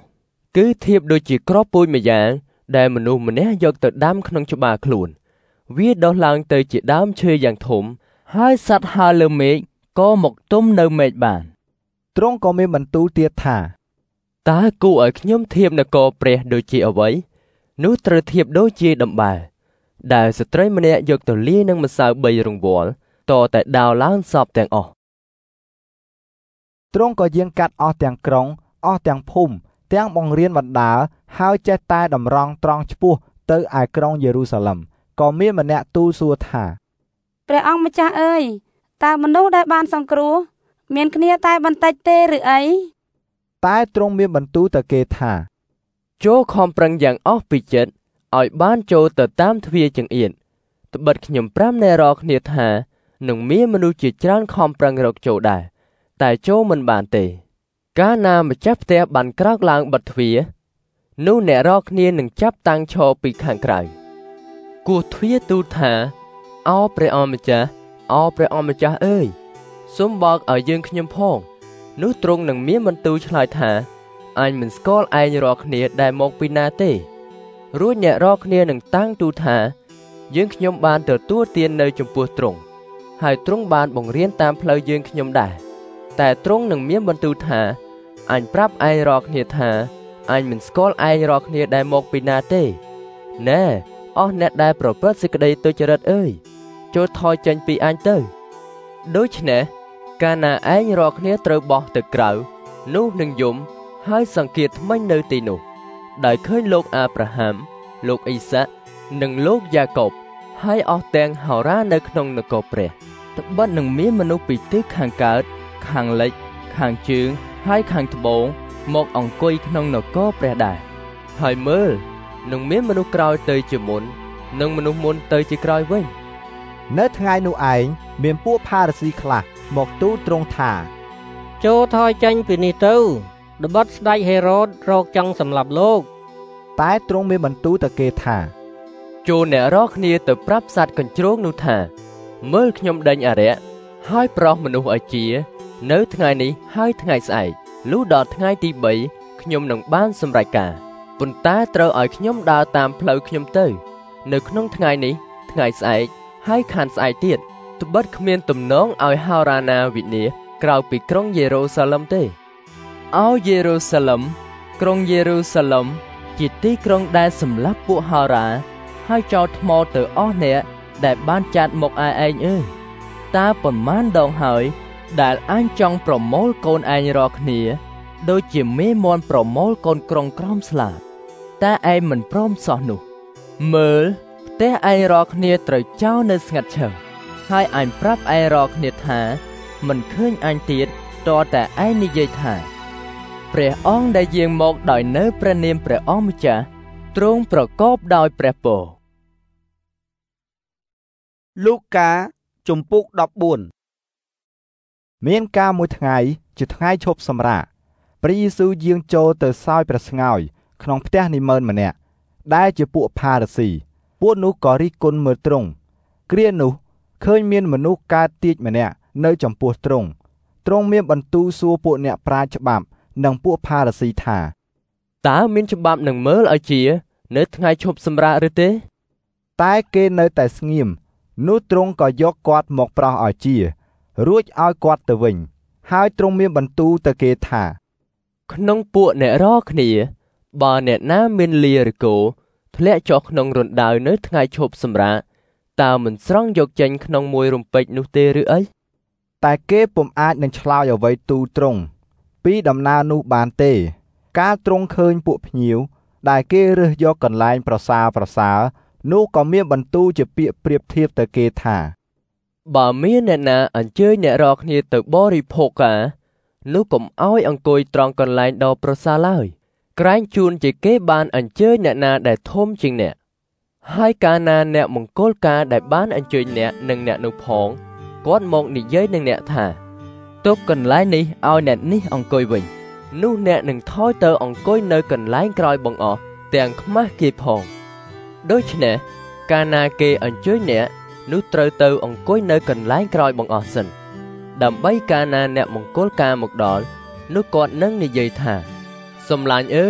Speaker 15: គឺធៀបដូចជាគ្រាប់ពូជម្យ៉ាងដែលមនុស្សម្នាក់យកទៅដាំក្នុងច្បារខ្លួនវាដុះឡើងទៅជាដើមឈើយ៉ាងធំហើយសត្វហើរលើមេឃក៏មកទុំនៅមេឃបាន
Speaker 2: ទ្រង់ក៏មានបន្ទូលទៀតថា
Speaker 15: តើគួរឲ្យខ្ញុំធៀបនគរព្រះដូចជាអ្វីនោះត្រូវធៀបដូចជាដំបែដែលស្ត្រីម្នាក់យកទៅលាយនឹងម្សៅ3រង្វាល់តតែដោវឡើងសពទាំងអស់
Speaker 2: ទ្រង់ក៏យាងកាត់អស់ទាំងក្រុងអស់ទាំងភូមិទាំងបង្រៀនបណ្ដាលហើយចេះតែតម្រង់ត្រង់ឆ្ពោះទៅឯក្រុងយេរូសាឡិមក៏មានម្នាក់ទូលសួរថា
Speaker 7: ព្រះអង្គម្ចាស់អើយតើមនុស្សដែលបានសង្គ្រោះមានគ្នាតែបន្តិចទេឬអី
Speaker 2: តែទ្រង់មានបន្ទូលទៅគេថា
Speaker 15: ចូលខំប្រឹងយ៉ាងអស់ពីចិត្តឲ្យបានចូលទៅតាមទ្វារចង្អៀតត្បិតខ្ញុំ5អ្នករកគ្នាថានឹងមានមនុស្សជាច្រើនខំប្រឹងរកចូលដែរតែចូលមិនបានទេកាលណាម្ចាស់ផ្ទះបានក្រោកឡើងបិទទ្វារនោះអ្នករកគ្នានឹងចាប់តាំងឈរពីខាងក្រៅគោះទ្វារទូលថាអោព្រះអម្ចាស់អោព្រះអម្ចាស់អើយសូមបើកឲ្យយើងខ្ញុំផងនោះទ្រង់នឹងមានបន្ទូលឆ្លើយថាអញមិនស្គាល់ឯងរាល់គ្នាដែលមកពីណាទេរួចអ្នករាល់គ្នានឹងតាំងទូលថាយើងខ្ញុំបានទទួលទាននៅចំពោះទ្រង់ហើយទ្រង់បានបង្រៀនតាមផ្លូវយើងខ្ញុំដែរតែទ្រង់នឹងមានបន្ទូលថាអញប្រាប់ឯងរាល់គ្នាថាអញមិនស្គាល់ឯងរាល់គ្នាដែលមកពីណាទេណែអស់អ្នកដែលប្រព្រឹត្តសេចក្តីទុច្ចរិតអើយចូលថយចេញពីអញទៅដូច្នេះកាលណាឯងរាល់គ្នាត្រូវបោះទៅក្រៅនោះនឹងយំហើយសង្កេតថ្មិញនៅទីនោះដោយឃើញលោកអាប់រ៉ាហាំលោកអ៊ីសាក់និងលោកយ៉ាកុបហើយអស់ទាំងហោរានៅក្នុងនគរព្រះត្បិតនឹងមានមនុស្សពីទិសខាងកើតខាងលិចខាងជើងហើយខាងត្បូងមកអង្គុយក្នុងនគរព្រះដែរហើយមើលនឹងមានមនុស្សក្រោយទៅជាមុននិងមនុស្សមុនទៅជាក្រោយវិញ
Speaker 2: នៅថ្ងៃនោះឯងមានពួកផារ៉ាស៊ីខ្លះមកទូលទ្រង់ថា
Speaker 4: ចូលថយចេញពីនេះទៅល្បិតស្ដេចហេរ៉ូតរកចង់សម្លាប់លោក
Speaker 2: តែទ្រង់មានបន្ទូលទៅគេថា
Speaker 15: ចូលអ្នករកគ្នាទៅប្រាប់សត្វកញ្ជ្រោងនោះថាមើលខ្ញុំដេញអរិយហើយប្រោសមនុស្សឲ្យជានៅថ្ងៃនេះហើយថ្ងៃស្អែកលុះដល់ថ្ងៃទី3ខ្ញុំនឹងបានសម្រេចការប៉ុន្តែត្រូវឲ្យខ្ញុំដើរតាមផ្លូវខ្ញុំទៅនៅក្នុងថ្ងៃនេះថ្ងៃស្អែកហើយខានស្អែកទៀតត្បិតគ្មានទំនងឲ្យហោរាណាវិនាសក្រៅពីក្រុងយេរូសាឡិមទេអោយេរូសាឡិមក្រុងយេរូសាឡិមជាទីក្រុងដែលសម្លាប់ពួកហោរាហើយចោលថ្មទៅអស់អ្នកដែលបានចាត់មកឯងអើយតើប៉ុន្មានដងហើយដែលអញចង់ប្រមូលកូនឯងរាល់គ្នាដូចជាមេមាន់ប្រមូលកូនក្រុងក្រោមស្លាបតែឯងមិនព្រមសោះនោះមើលផ្ទះឯងរាល់គ្នាត្រូវចោលនៅស្ងាត់ឈឹងហើយអញប្រាប់ឯងរាល់គ្នាថាមិនឃើញអញទៀតតតែឯងនិយាយថាព្រះអង្គដែលយាងមកដោយនៅព្រះនាមព្រះអង្គម្ចាស់ទ្រង់ប្រកបដោយព្រះពរ
Speaker 1: លូកាជំពូក14
Speaker 2: មានការមួយថ្ងៃជាថ្ងៃឈប់សម្រាកព្រះយេស៊ូវយាងចូលទៅសោយព្រះស្ងោយក្នុងផ្ទះនិមឺនម្នាក់ដែលជាពួកផារ៉ាស៊ីពួកនោះក៏រិះគន់មើលទ្រង់គ្រានោះឃើញមានមនុស្សកើតទាចម្នាក់នៅចំពោះទ្រង់មានបន្ទូលសួរពួកអ្នកប្រាជ្ញច្បាប់និងពួកផារ៉ាស៊ីថា
Speaker 15: តើមានច្បាប់នឹងមើលឲ្យជានៅថ្ងៃឈប់សម្រាកឬទេ
Speaker 2: តែគេនៅតែស្ងៀមនោះទ្រង់ក៏យកគាត់មកប្រោសឲ្យជារួចឲ្យគាត់ទៅវិញហើយទ្រង់មានបន្ទូលទៅគេថា
Speaker 15: ក្នុងពួកអ្នករកគ្នាបើអ្នកណាមានលាឬគោធ្លាក់ចុះក្នុងរណ្ដៅនៅថ្ងៃឈប់សម្រាកតើមិនស្រង់យកចេញក្នុងមួយរំពេចនោះទេឬអី
Speaker 2: តែគេពុំអាចនឹងឆ្លើយអ្វីទូលទ្រង់ពីដំណើរនោះបានទេកាលទ្រង់ឃើញពួកភ្ញៀវដែលគេរើសយកកន្លែងប្រសើរនោះក៏មានបន្ទូលជាពាក្យប្រៀបធៀបទៅគេថា
Speaker 15: បើមានអ្នកណាអញ្ជើញអ្នករកគ្នាទៅបរិភោគការនោះកុំឲ្យអង្គុយត្រង់កន្លែងដ៏ប្រសើរឡើយក្រែងជួនជាគេបានអញ្ជើញអ្នកណាដែលធំជាងអ្នកហើយកាលណាអ្នកមង្គលការដែលបានអញ្ជើញអ្នកនិងអ្នកនោះផងគាត់មកនិយាយនឹងអ្នកថាទុកកន្លែងនេះឲ្យអ្នកនេះអង្គុយវិញនោះអ្នកនឹងថយទៅអង្គុយនៅកន្លែងក្រោយបង្អស់ទាំងខ្មាស់គេផងដូច្នេះកាលណាគេអញ្ជើញអ្នកនោះត្រូវទៅអង្គុយនៅកន្លែងក្រោយបង្អស់សិនដើម្បីកាលណាអ្នកមង្គលការមកដល់នោះគាត់នឹងនិយាយថាសំឡាញ់អើយ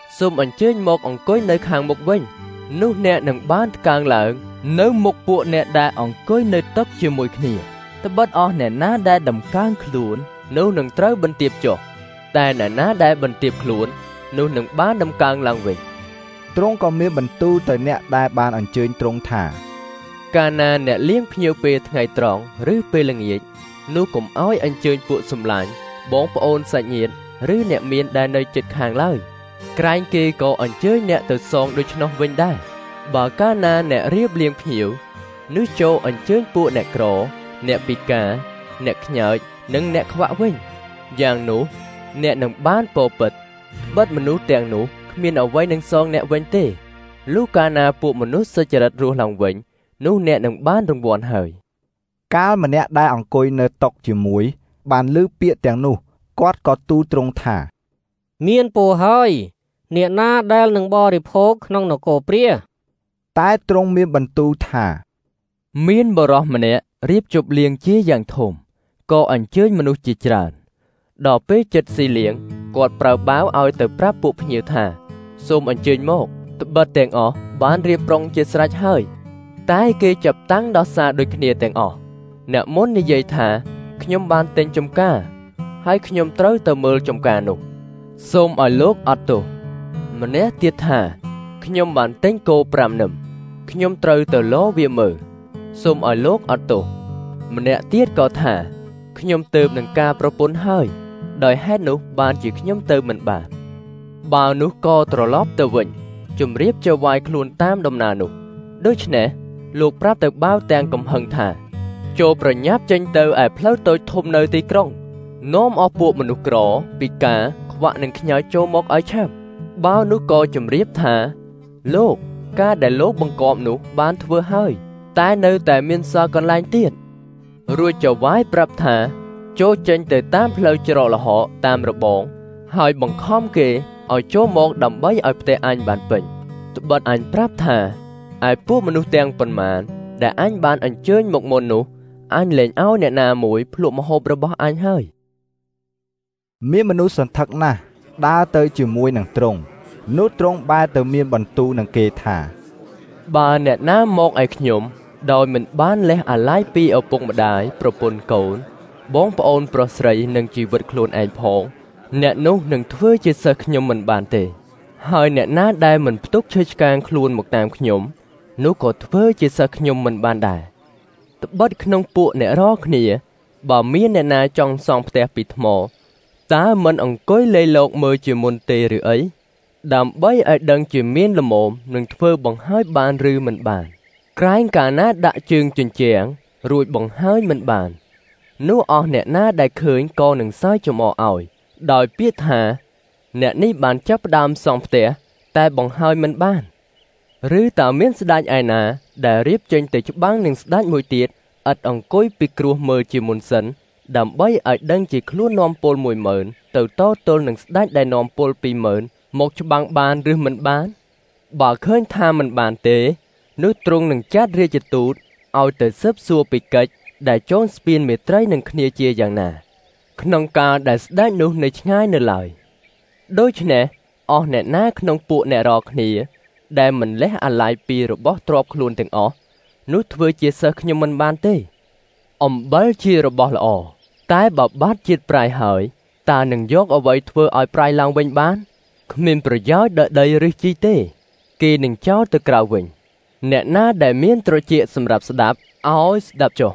Speaker 15: សូមអញ្ជើញមកអង្គុយនៅខាងមុខវិញនោះអ្នកនឹងបានកើងឡើងនៅមុខពួកអ្នកដែលអង្គុយនៅតុជាមួយគ្នាត្បិតអស់អ្នកណាដែលដំកើងខ្លួននោះនឹងត្រូវបន្ទាបចុះតែអ្នកណាដែលបន្ទាបខ្លួននោះនឹងបានដំកើងឡើងវិញ
Speaker 2: ទ្រង់ក៏មានបន្ទូលទៅអ្នកដែលបានអញ្ជើញទ្រង់ថា
Speaker 15: កាលណាអ្នកលៀងភ្ញៀវពេលថ្ងៃត្រង់ឬពេលល្ងាចនោះកុំឲ្យអញ្ជើញពួកសម្លាញ់បងប្អូនសាច់ញាតិឬអ្នកមានដែលនៅជិតខាងឡើយក្រែងគេក៏អញ្ជើញអ្នកទៅសងដូច្នោះវិញដែរបើកាលណាអ្នករៀបលៀងភ្ញៀវនោះចូលអញ្ជើញពួកអ្នកក្រអ្នកពិការអ្នកខ្ញើចនិងអ្នកខ្វាក់វិញយ៉ាងនោះអ្នកនឹងបានពពិតបិទមនុស្សទាំងនោះគ្មានអ្វីនឹងសងអ្នកវិញទេលុះកាលណាពួកមនុស្សសុចរិតរស់ឡើងវិញនោះអ្នកនឹងបានរង្វាន់ហើយ
Speaker 2: កាលម្នាក់ដែលអង្គុយនៅតុជាមួយបានឮពាក្យទាំងនោះគាត់ក៏ទូលទ្រង់ថា
Speaker 4: មានពរហើយអ្នកណាដែលនឹងបរិភោគក្នុងនគរព្រះ
Speaker 2: តែទ្រង់មានបន្ទូលថា
Speaker 15: មានបរិសម្នាក់រៀបជប់លៀងជាយ៉ាងធំក៏អញ្ជើញមនុស្សជាច្រើនដល់ពេលជិតស៊ីលៀងគាត់ប្រើបាវឲ្យទៅប្រាប់ពួកភ្ញៀវថាសូមអញ្ជើញមកត្បិតទាំងអស់បានរៀបប្រងជាស្រេចហើយតែគេចាប់តាំងដោះសារដូចគ្នាទាំងអស់អ្នកមុននិយាយថាខ្ញុំបានទិញចំការហើយខ្ញុំត្រូវទៅមើលចំការនោះសូមឲ្យលោកអត់ទោសម្នាក់ទៀតថាខ្ញុំបានទិញគោ5នឹមខ្ញុំត្រូវទៅលវាមើលសូមឲ្យលោកអត់ទោសម្នាក់ទៀតក៏ថាខ្ញុំទើបនឹងការប្រពន្ធហើយដោយហេតុនោះបានជាខ្ញុំទៅមិនបានបាវនោះក៏ត្រឡប់ទៅវិញជំរាបចៅវាយខ្លួនតាមដំណើរនោះដូច្នេះលោកប្រាប់ទៅបាវទាំងកំហឹងថាចូលប្រញាប់ចេញទៅឯផ្លូវតូចធំនៅទីក្រុងនាំអស់ពួកមនុស្សក្រពិការខ្វាក់នឹងខ្ញើចចូលមកឲ្យឆាប់បាវនោះក៏ជំរាបថាលោកការដែលលោកបង្គាប់នោះបានធ្វើហើយតែនៅតែមានសល់កន្លែងទៀតរួចចៅវាយប្រាប់ថាចូលចេញទៅតាមផ្លូវច្រកល្ហកតាមរបងហើយបង្ខំគេឲ្យចូលមកដើម្បីឲ្យផ្ទះអញបានពេញត្បិតអញប្រាប់ថាឯពួកមនុស្សទាំងប៉ុន្មានដែលអញបានអញ្ជើញមកមុននោះអញលែងឲ្យអ្នកណាមួយភ្លក់ម្ហូបរបស់អញហើយ
Speaker 2: មានមនុស្សសន្ធឹកណាស់ដើរទៅជាមួយនឹងទ្រង់នោះទ្រង់បែរទៅមានបន្ទូលនឹងគេថា
Speaker 15: បើអ្នកណាមកឲ្យខ្ញុំដោយមិនបានលះអាល័យពីឪពុកម្ដាយប្រពន្ធកូនបងប្អូនប្រុសស្រីនិងជីវិតខ្លួនឯងផងអ្នកនោះនឹងធ្វើជាសិស្សខ្ញុំមិនបានទេហើយអ្នកណាដែលមិនផ្ទុកឈើឆ្កាងខ្លួនមកតាមខ្ញុំនោះក៏ធ្វើជាសិស្សខ្ញុំមិនបានដែរត្បិតក្នុងពួកអ្នករាល់គ្នាបើមានអ្នកណាចង់សង់ផ្ទះពីថ្មតើមិនអង្គុយលេលោកមើលជាមុនទេឬអីដើម្បីឲ្យដឹងជាមានល្មមនឹងធ្វើបង្ហើយបានឬមិនបានក្រែងកាលណាដាក់ជើងជញ្ជាំងរួចបង្ហើយមិនបាននោះអស់អ្នកណាដែលឃើញក៏នឹងសើចចំអកឲ្យដោយពាក្យថាអ្នកនេះបានចាប់ផ្ដើមសង់ផ្ទះតែបង្ហើយមិនបានឬតើមានស្ដេចឯណាដែលរៀបចេញទៅច្បាំងនឹងស្ដេចមួយទៀតឥតអង្គុយពីគ្រោះមើលជាមុនសិនដើម្បីឲ្យដឹងជាខ្លួននាំពល 10000 ទៅតទល់នឹងស្ដេចដែលនាំពល 20000 មកច្បាំងបានឬមិនបានបើឃើញថាមិនបានទេនោះទ្រង់នឹងចាត់រាជទូតឲ្យទៅស៊ើបសួរពីកិច្ចដែលចងស្ពានមេត្រីនឹងគ្នាជាយ៉ាងណាក្នុងកាលដែលស្ដេចនោះនៅឆ្ងាយនៅឡើយដូច្នេះអស់អ្នកណាក្នុងពួកអ្នករាល់គ្នាដែលមិនលះអាល័យពីរបស់ទ្រព្យខ្លួនទាំងអស់នោះធ្វើជាសិស្សខ្ញុំមិនបានទេអំបិលជារបស់ល្អតែបើបាត់ជាតិប្រៃហើយតើនឹងយកអ្វីធ្វើឲ្យប្រៃឡើងវិញបានគ្មានប្រយោជន៍ដល់ដីឬជីទេគេនឹងចោលទៅក្រៅវិញអ្នកណាដែលមានត្រចៀកសម្រាប់ស្ដាប់ឲ្យស្ដាប់ចុះ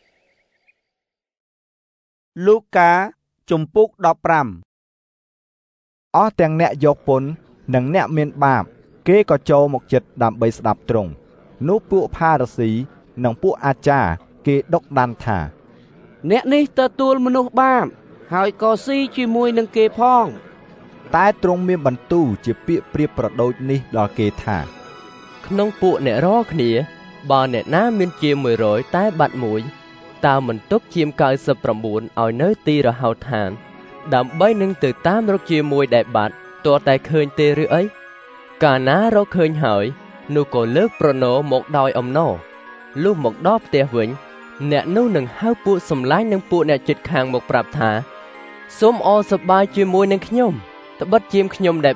Speaker 1: លូកាជំពូក15អស់
Speaker 2: ទាំងអ្នកយកពន្ធនិងអ្នកមានបាបគេក៏ចូលមកចិត្តដើម្បីស្ដាប់ទ្រង់នោះពួកផារ៉ាស៊ីនិងពួកអាចារ្យគេដុកដានថា
Speaker 3: អ្នកនេះទទួលមនុស្សបាបហើយក៏ស៊ីជាមួយនឹងគេផង
Speaker 2: តែទ្រង់មានបន្ទូលជាពាក្យប្រៀបប្រដូចនេះដល់គេថា
Speaker 15: ក្នុងពួកអ្នករាល់គ្នាបើអ្នកណាមានជា100តែបាត់មួយតើមិនទុកជាម99ឲ្យនៅទីរហោឋានដើម្បីនឹងទៅតាមរកជាមួយដែលបាត់ទាល់តែឃើញទេឬអីកាលណារកឃើញហើយនោះក៏លើកប្រណោមកដោយអំណរលុះមកដល់ផ្ទះវិញអ្នកនោះនឹងហៅពួកសម្លាញ់និងពួកអ្នកជិតខាងមកប្រាប់ថាសូមអរសប្បាយជាមួយនឹងខ្ញុំត្បិតជាមខ្ញុំដែលបាត់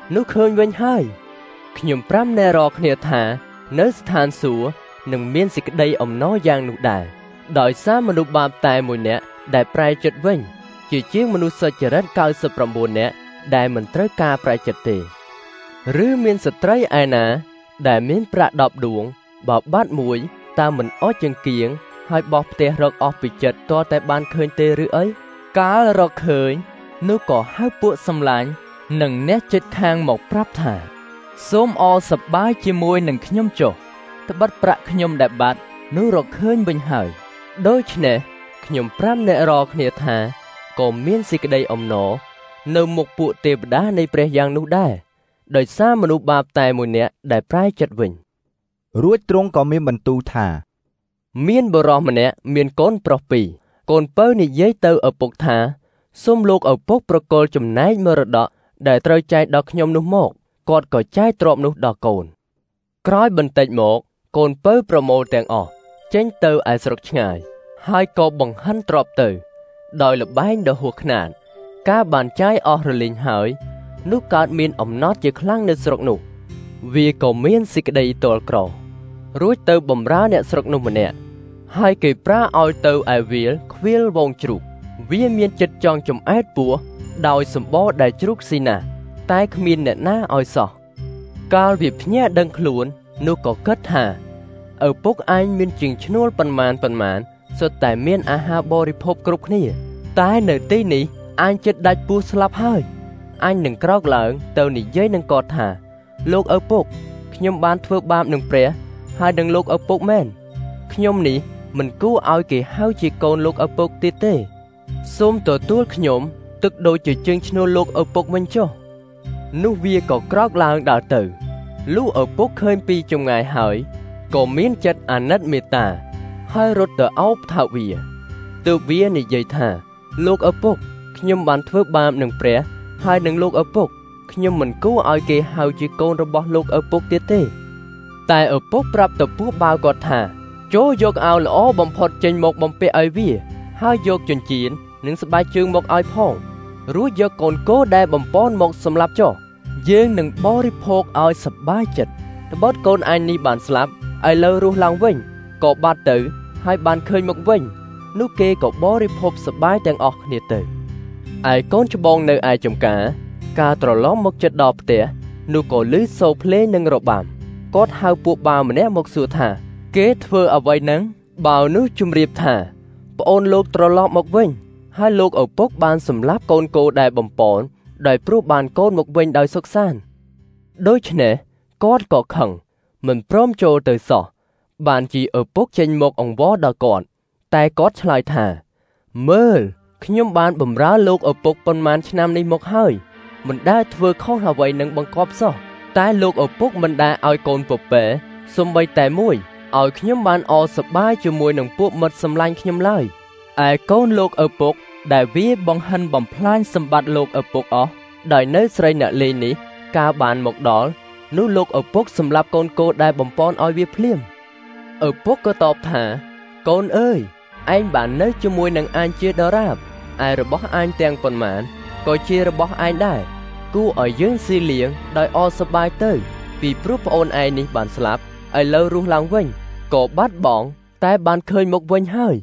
Speaker 15: នោះឃើញវិញហើយខ្ញុំប្រាំណែរកគ្នាថានៅស្ថានសួគ៌នឹងមានសេចក្តីអំណរយ៉ាងនោះដែរដោយសារមនុស្សបាបតែមួយនាក់ដែលប្រែចិត្តវិញជាជាងមនុស្សសុចរិត99នាក់ដែលមិនត្រូវការប្រែចិត្តទេឬមានស្ត្រីឯណាដែលមានប្រាក់10ដួងបើបាត់មួយតើមិនអស់ចង្គៀងហើយបោះផ្ទះរកអស់ពីចិត្តទាល់តែបានឃើញទេឬអីកាលរកឃើញនោះក៏ហៅពួកសម្លាញ់និងអ្នកជិតខាងមកប្រាប់ថាសូមអរសប្បាយជាមួយនឹងខ្ញុំចុះត្បិតប្រាក់ខ្ញុំដែលបាត់នោះរកឃើញវិញហើយដូច្នេះខ្ញុំប្រាប់អ្នករាល់គ្នាថាក៏មានសេចក្តីអំណរនៅមុខពួកទេវតានៃព្រះយ៉ាងនោះដែរដោយសារមនុស្សបាបតែមួយនាក់ដែលប្រែចិត្តវិញ
Speaker 2: រួចទ្រង់ក៏មានបន្ទូលថា
Speaker 15: មានបុរសម្នាក់មានកូនប្រុសពីរកូនពៅនិយាយទៅឪពុកថាសូមលោកឪពុកប្រគល់ចំណែកមរតកដែលត្រូវចែកដល់ខ្ញុំនោះមកគាត់ក៏ចែកទ្រព្យនោះដល់កូនក្រោយបន្តិចមកកូនពៅប្រមូលទាំងអស់ចេញទៅឯស្រុកឆ្ងាយហើយក៏បង្ហិនទ្រព្យទៅដោយល្បែងដ៏ហួសខ្នាតការបានចាយអស់រលីងហើយនោះកើតមានអំណត់ជាខ្លាំងនៅស្រុកនោះវាក៏មានសេចក្តីទល់ក្ររួចទៅបំរើអ្នកស្រុកនោះម្នាក់ហើយគេប្រាឲ្យទៅឯវាលខ្វៀលវងជ្រូកវាមានចិត្តចង់ចំអែតពោះដោយសម្បោដែលជ្រូកស៊ីណាស់តែគ្មានអ្នកណាឲ្យសោះកាលវាភ្ញាក់ដឹងខ្លួននោះក៏គិតថាឪពុកឯងមានជាងឈ្នួលប៉ុន្មានសុទ្ធតែមានអាហារបរិភោគគ្រប់គ្នាតែនៅទីនេះអញចិត្តដាច់ពោះស្លាប់ហើយអញនឹងក្រោកឡើងទៅនិយាយនឹងគាត់ថាលោកឪពុកខ្ញុំបានធ្វើបាបនឹងព្រះហើយនឹងលោកឪពុកមែនខ្ញុំនេះមិនគួរឲ្យគេហៅជាកូនលោកឪពុកទៀតទេសូមទទួលខ្ញុំទឹកដូចជាជើងឈ្នួលលោកឪពុកវិញចុះនោះវាក៏ក្រោកឡើងដើរទៅលុះឪពុកឃើញពីចម្ងាយហើយក៏មានចិត្តអាណិតមេត្តាហើយរត់ទៅអោបថើបវាទើបវានិយាយថាលោកឪពុកខ្ញុំបានធ្វើបាបនឹងព្រះហើយនឹងលោកឪពុកខ្ញុំមិនគួរឲ្យគេហៅជាកូនរបស់លោកឪពុកទៀតទេតែឪពុកប្រាប់ទៅពោះបាវគាត់ថាចូលយកអាវល្អបំផុតចេញមកបំពាក់ឲ្យវាហើយយកចិញ្ចៀននិងស្បែកជើងមកឲ្យផងរួចយកកូនគោដែលបំពន់មកសម្លាប់ចុះយើងនឹងបរិភោគឲ្យសប្បាយចិត្តត្បិតកូនឯងនេះបានស្លាប់ឥឡូវរស់ឡើងវិញក៏បាត់ទៅហើយបានឃើញមកវិញនោះគេក៏បរិភោគសប្បាយទាំងអស់គ្នាទៅឯកូនច្បងនៅឯចំការត្រឡប់មកចិត្តដល់ផ្ទះនោះក៏ឮសូរភ្លេងនិងរបាំគាត់ហៅពួកបាវម្នាក់មកសួរថាគេធ្វើអ្វីនឹងបាវនោះជម្រាបថាប្អូនលោកត្រឡប់មកវិញហើយលោកឪពុកបានសម្លាប់កូនគោដែលបំពន់ដោយព្រោះបានកូនមកវិញដោយសុខសាន្តដូច្នេះគាត់ក៏ខឹងមិនព្រមចូលទៅសោះបានជាឪពុកចេញមកអង្វរដល់គាត់តែគាត់ឆ្លើយថាមើលខ្ញុំបានបម្រើលោកឪពុកប៉ុន្មានឆ្នាំនេះមកហើយមិនដែលធ្វើខុសអ្វីនឹងបង្គាប់សោះតែលោកឪពុកមិនដែលឲ្យកូនពពែសូម្បីតែមួយឲ្យខ្ញុំបានអរសប្បាយជាមួយនឹងពួកមិត្តសម្លាញ់ខ្ញុំឡើយឯកូនលោកឪពុកដែលវាបង្ហិនបំផ្លាញសម្បត្តិលោកឪពុកអស់ដោយនៅស្រីអ្នកលេងនេះកាលបានមកដល់នោះលោកឪពុកសម្លាប់កូនគោដែលបំពន់ឲ្យវាភ្លាមឪពុកក៏តបថាកូនអើយឯងបាននៅជាមួយនឹងអញជាដរាបឯរបស់អញទាំងប៉ុន្មានក៏ជារបស់ឯងដែរគួរឲ្យយើងស៊ីលៀងដោយអរសប្បាយទៅពីព្រោះប្អូនឯងនេះបានស្លាប់ឥឡូវរស់ឡើងវិញក៏បាត់បង់តែបានឃើញមកវិញហើយ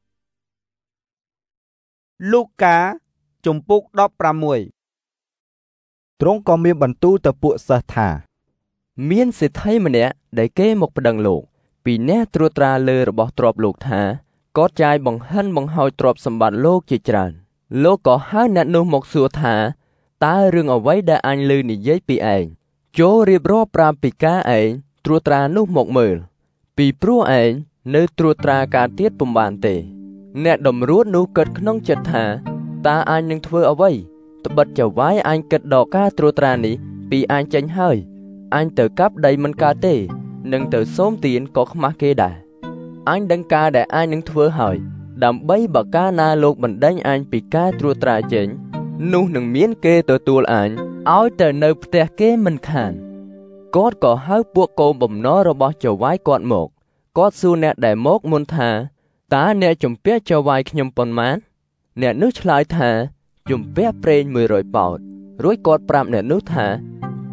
Speaker 1: លូកាជំពូក16
Speaker 2: ទ្រង់ក៏មានបន្ទូលទៅពួកសិស្សថា
Speaker 15: មានសេដ្ឋីម្នាក់ដែលគេមកប្តឹងលោកពីអ្នកត្រួតត្រាលើរបស់ទ្រព្យលោកថាគាត់ចាយបង្ហិនបង្ហោចទ្រព្យសម្បត្តិលោកជាច្រើនលោកក៏ហៅអ្នកនោះមកសួរថាតើរឿងអ្វីដែលអញឮនិយាយពីឯងចូលរៀបរាប់ប្រាប់ពីការឯងត្រួតត្រានោះមកមើលពីព្រោះឯងនៅត្រួតត្រាការទៀតពុំបានទេអ្នកដំរួតនោះគិតក្នុងចិត្តថាតើអញនឹងធ្វើអ្វីត្បិតចៅវាយអញគិតដល់ការត្រួតត្រានេះពីអញចេញហើយអញទៅកាប់ដីមិនកើតទេនឹងទៅសូមទានក៏ខ្មាស់គេដែរអញដឹងការដែលអញនឹងធ្វើហើយដើម្បីបើកាលណាលោកបណ្ដេញអញពីការត្រួតត្រាចេញនោះនឹងមានគេទទួលអញឲ្យទៅនៅផ្ទះគេមិនខានគាត់ក៏ហៅពួកកូនបំណុលរបស់ចៅវាយគាត់មកគាត់សួរអ្នកដែលមកមុនថាតើអ្នកជំពាក់ចៅវាយខ្ញុំប៉ុន្មានអ្នកនោះឆ្លើយថាជំពាក់ប្រេង100 ប៉ោតរួចគាត់ប្រាប់អ្នកនោះថា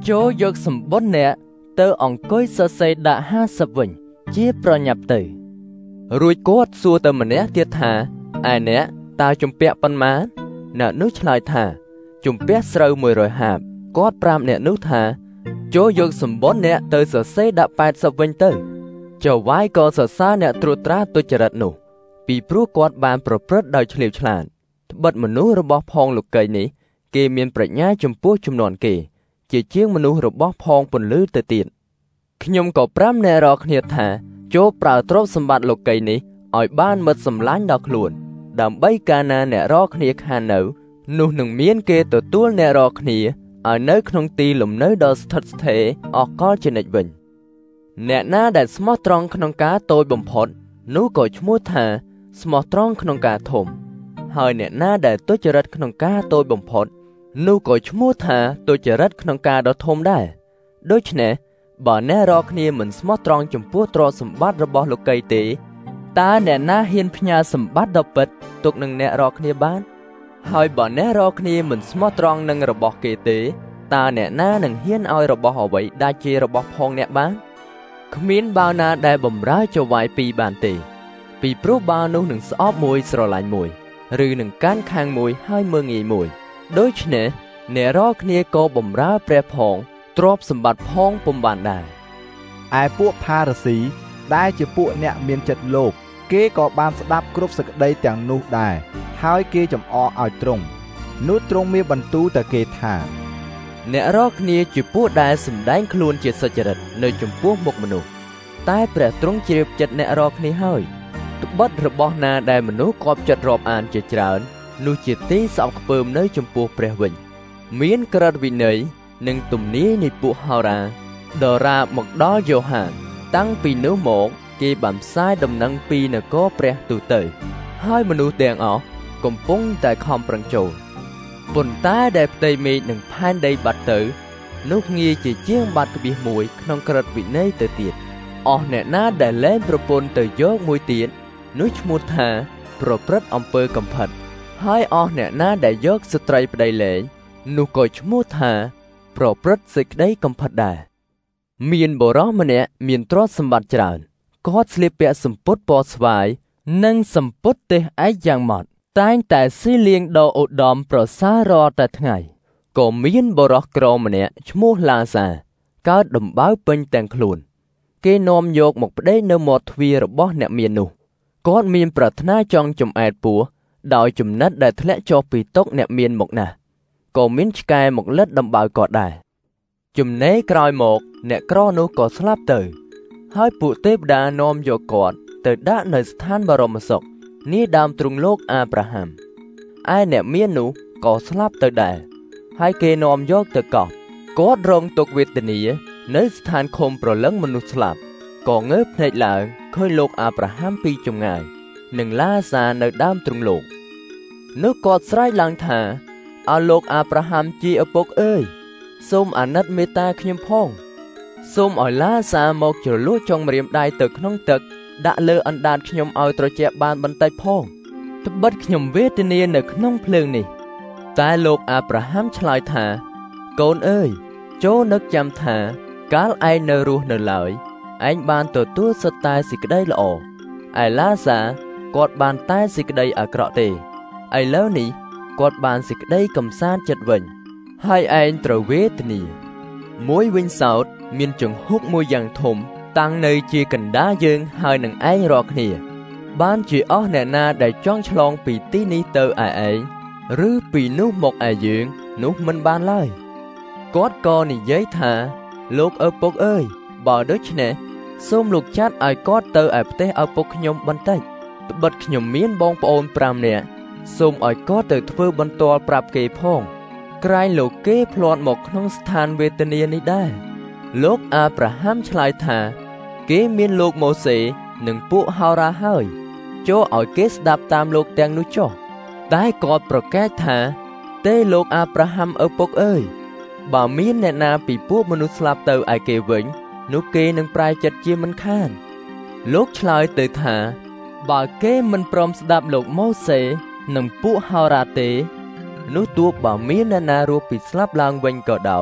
Speaker 15: ចូលយកសម្បុត្រអ្នកទៅអង្គុយសរសេរដាក់50វិញជាប្រញាប់ទៅរួចគាត់សួរទៅម្នាក់ទៀតថាឯអ្នកតើជំពាក់ប៉ុន្មានអ្នកនោះឆ្លើយថាជំពាក់ស្រូវ100ហាបគាត់ប្រាប់អ្នកនោះថាចូលយកសម្បុត្រអ្នកទៅសរសេរដាក់80វិញទៅចៅវាយក៏សរសើរអ្នកត្រួតត្រាទុច្ចរិតនោះពីព្រោះគាត់បានប្រព្រឹត្តដោយឆ្លៀវឆ្លាតត្បិតមនុស្សរបស់ផងលោកីនេះគេមានប្រាជ្ញាចំពោះជំនាន់គេជាជាងមនុស្សរបស់ផងពន្លឺទៅទៀតខ្ញុំក៏ប្រាំអ្នករាល់គ្នាថាចូលប្រើទ្រព្យសម្បត្តិលោកីនេះឲ្យបានមិត្តសម្លាញ់ដល់ខ្លួនដើម្បីកាលណាអ្នករាល់គ្នាខាននៅនោះនឹងមានគេទទួលអ្នករាល់គ្នាឲ្យនៅក្នុងទីលំនៅដ៏ស្ថិតស្ថេរអកលជានិច្ចវិញអ្នកណាដែលស្មោះត្រង់ក្នុងការតូចបំផុតនោះក៏ឈ្មោះថាស្មោះត្រង់ក្នុងការធំហើយអ្នកណាដែលទុច្ចរិតក្នុងការតូចបំផុតនោះក៏ឈ្មោះថាទុច្ចរិតក្នុងការដ៏ធំដែរដូច្នេះបើអ្នករាល់គ្នាមិនស្មោះត្រង់ចំពោះទ្រព្យសម្បត្តិរបស់លោកីទេតើអ្នកណាហ៊ានផ្ញើសម្បត្តិដ៏ពិតទុកនឹងអ្នករាល់គ្នាបានហើយបើអ្នករាល់គ្នាមិនស្មោះត្រង់នឹងរបស់គេទេតើអ្នកណានឹងហ៊ានឲ្យរបស់អ្វីដែលជារបស់ផងអ្នកបានគ្មានបាវណាដែលបំរើចៅវាយពីរបានទេពីព្រោះបាវនោះនឹងស្អប់មួយស្រឡាញ់មួយឬនឹងកាន់ខាងមួយហើយមើងងាយមួយដូច្នេះអ្នករាល់គ្នាក៏បំរើព្រះផងទ្រព្យសម្បត្តិផងពុំបានដែរ
Speaker 2: ឯពួកផារ៉ាស៊ីដែលជាពួកអ្នកមានចិត្តលោភគេក៏បានស្ដាប់គ្រប់សេចក្តីទាំងនោះដែរហើយគេចំអកឲ្យទ្រង់នោះទ្រង់មានបន្ទូលទៅគេថា
Speaker 15: អ្នករាល់គ្នាជាពួកដែលសម្ដែងខ្លួនជាសុចរិតនៅចំពោះមុខមនុស្សតែព្រះទ្រង់ជ្រាបចិត្តអ្នករាល់គ្នាហើយត្បិតរបស់ណាដែលមនុស្សគាប់ចិត្តរាប់អានជាច្រើននោះជាទីស្អប់ខ្ពើមនៅចំពោះព្រះវិញមានក្រឹតវិន័យនិងទំនាយនៃពួកហោរាដរាបមកដល់យ៉ូហានតាំងពីនោះមកគេបានផ្សាយដំណឹងពីនគរព្រះទូទៅហើយមនុស្សទាំងអស់កំពុងតែខំប្រឹងចូលប៉ុន្តែដែលផ្ទៃមេឃនិងផែនដីបាត់ទៅនោះងាយជាជាងបាត់ក្បៀសមួយក្នុងក្រឹតវិន័យទៅទៀតអស់អ្នកណាដែលលែងប្រពន្ធទៅយកមួយទៀតនោះឈ្មោះថាប្រព្រឹត្តអំពើកំផិតហើយអស់អ្នកណាដែលយកស្ត្រីប្តីលែងនោះក៏ឈ្មោះថាប្រព្រឹត្តសេចក្តីកំផិតដែរមានបុរសម្នាក់មានទ្រព្យសម្បត្តិច្រើនគាត់ស្លៀកពាក់សំពត់ពណ៌ស្វាយនិងសំពត់ទេសឯកយ៉ាងម៉ត់តែងតែស៊ីលៀងដ៏ឧត្តមប្រសើររាល់តែថ្ងៃក៏មានបុរសក្រម្នាក់ឈ្មោះឡាសាកើតដំបៅពេញទាំងខ្លួនគេនាំយកមកប្តេជ្ញានៅមាត់ទ្វាររបស់អ្នកមាននោះគាត់មានប្រាថ្នាចង់ចំអែតពោះដោយចំណិតដែលធ្លាក់ចុះពីតុអ្នកមានមកណាស់ក៏មានឆ្កែមកលិតដំបៅគាត់ដែរចំណេរក្រោយមកអ្នកក្រនោះក៏ស្លាប់ទៅហើយពួកទេវតានាំយកគាត់ទៅដាក់នៅស្ថានបរមសុខនាដើមទ្រូងលោកអាប់រ៉ាហាំឯអ្នកមាននោះក៏ស្លាប់ទៅដែរហើយគេនាំយកទៅកោសគាត់រងទុក្ខវេទនានៅស្ថានឃុំប្រលឹងមនុស្សស្លាប់ក៏ងើបភ្នែកឡើងឃើញលោកអាប់រ៉ាហាំពីចម្ងាយនិងឡាសានៅដើមទ្រូងលោកនោះគាត់ស្រែកឡើងថាឲ្យលោកអាប់រ៉ាហាំជាឪពុកអើយសូមអាណិតមេត្តាខ្ញុំផងសូមឲ្យឡាសាមកជ្រលក់ចុងម្រាមដៃទៅក្នុងទឹកដាក់លើអណ្ដាតខ្ញុំឲ្យត្រជាក់បានបន្តិចផងត្បិតខ្ញុំវេទនានៅក្នុងភ្លើងនេះតែលោកអាប់រ៉ាហាំឆ្លើយថាកូនអើយចូលនឹកចាំថាកាលឯងនៅរស់នៅឡើយឯងបានទទួលសុទ្ធតែសេចក្តីល្អឯឡាសាគាត់បានតែសេចក្តីអាក្រក់ទេឥឡូវនេះគាត់បានសេចក្តីកំសាន្តចិត្តវិញហើយឯងត្រូវវេទនាមួយវិញសោតមានចង្ហុកមួយយ៉ាងធំតាំងនៅជាកណ្ដាលយើងហើយនឹងឯងរាល់គ្នាបានជាអស់អ្នកណាដែលចង់ឆ្លងពីទីនេះទៅឯឯងឬពីនោះមកឯយើងនោះមិនបានឡើយគាត់ក៏និយាយថាលោកឪពុកអើយបើដូច្នេះសូមលោកចាត់ឲ្យគាត់ទៅឯផ្ទះឪពុកខ្ញុំបន្តិចត្បិតខ្ញុំមានបងប្អូន5នាក់សូមឲ្យគាត់ទៅធ្វើបន្ទាល់ប្រាប់គេផងក្រែងលោកគេភ្លាត់មកក្នុងស្ថានវេទនានេះដែរលោកអាប់រ៉ាហាំឆ្លើយថាគេមានលោកម៉ូសេនិងពួកហោរាហើយចូលឲ្យគេស្ដាប់តាមលោកទាំងនោះចុះតែគាត់ប្រកែកថាទេលោកអាប់រ៉ាហាំឪពុកអើយបើមានអ្នកណាពីពួកមនុស្សស្លាប់ទៅឯគេវិញនោះគេនឹងប្រែចិត្តជាមិនខានលោកឆ្លើយទៅថាបើគេមិនព្រមស្ដាប់លោកម៉ូសេនិងពួកហោរាទេនោះទោះបើមានអ្នកណារស់ពីស្លាប់ឡើងវិញក៏ដោយ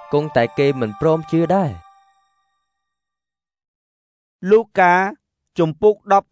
Speaker 15: គង់តែគេមិនព្រមជឿដែរ
Speaker 1: លូកាជំពូក17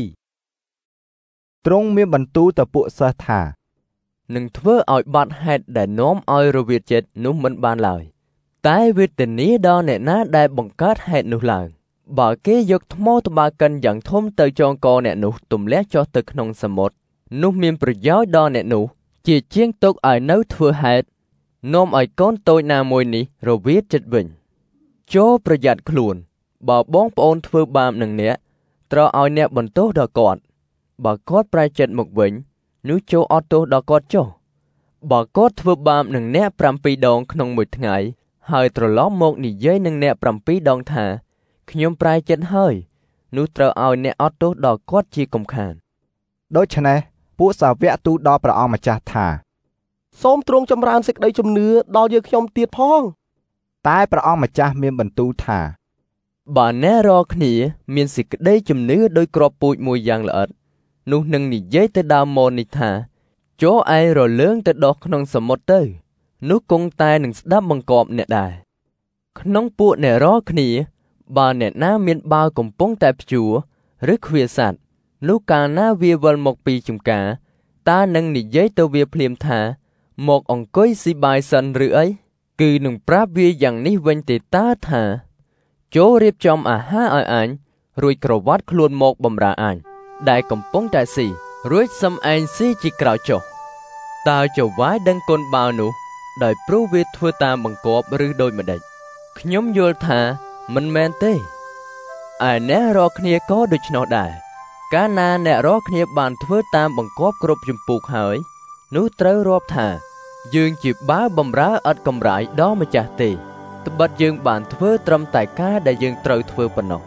Speaker 2: ទ្រង់មានបន្ទូលទៅពួកសិស្សថា
Speaker 15: នឹងធ្វើឲ្យបាត់ហេតុដែលនាំឲ្យរវិតចិត្តនោះមិនបានឡើយតែវេទនាដល់អ្នកណាដែលបង្កើតហេតុនោះឡើងបើគេយកថ្មត្បាល់កិនយ៉ាងធំទៅចងកអ្នកនោះទម្លាក់ចុះទៅក្នុងសមុទ្រនោះមានប្រយោជន៍ដល់អ្នកនោះជាជាងទុកឲ្យនៅធ្វើហេតុនាំឲ្យកូនតូចណាមួយនេះរវិតចិត្តវិញចូលប្រយ័ត្នខ្លួនបើបងប្អូនធ្វើបាបនឹងអ្នកត្រូវឲ្យអ្នកបន្ទោសដល់គាត់បើគាត់ប្រែចិត្តមកវិញនោះចូលអត់ទោសដល់គាត់ចុះបើគាត់ធ្វើបាបនឹងអ្នក7 ដងក្នុងមួយថ្ងៃហើយត្រឡប់មកនិយាយនឹងអ្នក7 ដងថាខ្ញុំប្រែចិត្តហើយនោះត្រូវឲ្យអ្នកអត់ទោសដល់គាត់ជាកំខាន
Speaker 2: ដូច្នេះពួកសាវកទូលដល់ព្រះអង្គម្ចាស់ថា
Speaker 16: សូមទ្រង់ចម្រើនសេចក្តីជំនឿដល់យើងខ្ញុំទៀតផង
Speaker 2: តែព្រះអង្គម្ចាស់មានបន្ទូលថា
Speaker 15: បើអ្នករាល់គ្នាមានសេចក្តីជំនឿដោយគ្រាប់ពូជមួយយ៉ាងល្អិតនោះនឹងនិយាយទៅដើមមននេះថាចូលឯងរលើងទៅដោះក្នុងសមុទ្រទៅនោះគង់តែនឹងស្ដាប់បង្គាប់អ្នកដែរក្នុងពួកអ្នករាល់គ្នាបើអ្នកណាមានបាវកំពុងតែព្យួរឬខ្វៀលសัตว์នោះកាលណាវាវិលមកពីចំការតើនឹងនិយាយទៅវាភ្លាមថាមកអង្គុយស៊ីបាយសិនឬអីគឺនឹងប្រាប់វាយ៉ាងនេះវិញទេតើថាចូលរៀបចំអាហារឲ្យអញរួចក្រវ៉ាត់ខ្លួនមកបម្រើអញដែលកំពុងតែស៊ីរួចសឹមឯងស៊ីជាក្រោយចុះតើចៅវាយដឹងគុណបាវនោះដោយព្រោះវាធ្វើតាមបង្គាប់ឬដូចម្ដេចខ្ញុំយល់ថាមិនមែនទេឯអ្នករាល់គ្នាក៏ដូច្នោះដែរកាលណាអ្នករាល់គ្នាបានធ្វើតាមបង្គាប់គ្រប់ចម្ពោះហើយនោះត្រូវរាប់ថាយើងជាបាវបម្រើឥតកម្រៃដល់ម្ចាស់ទេត្បិតយើងបានធ្វើត្រឹមតែការដែលយើងត្រូវធ្វើប៉ុណ្ណោះ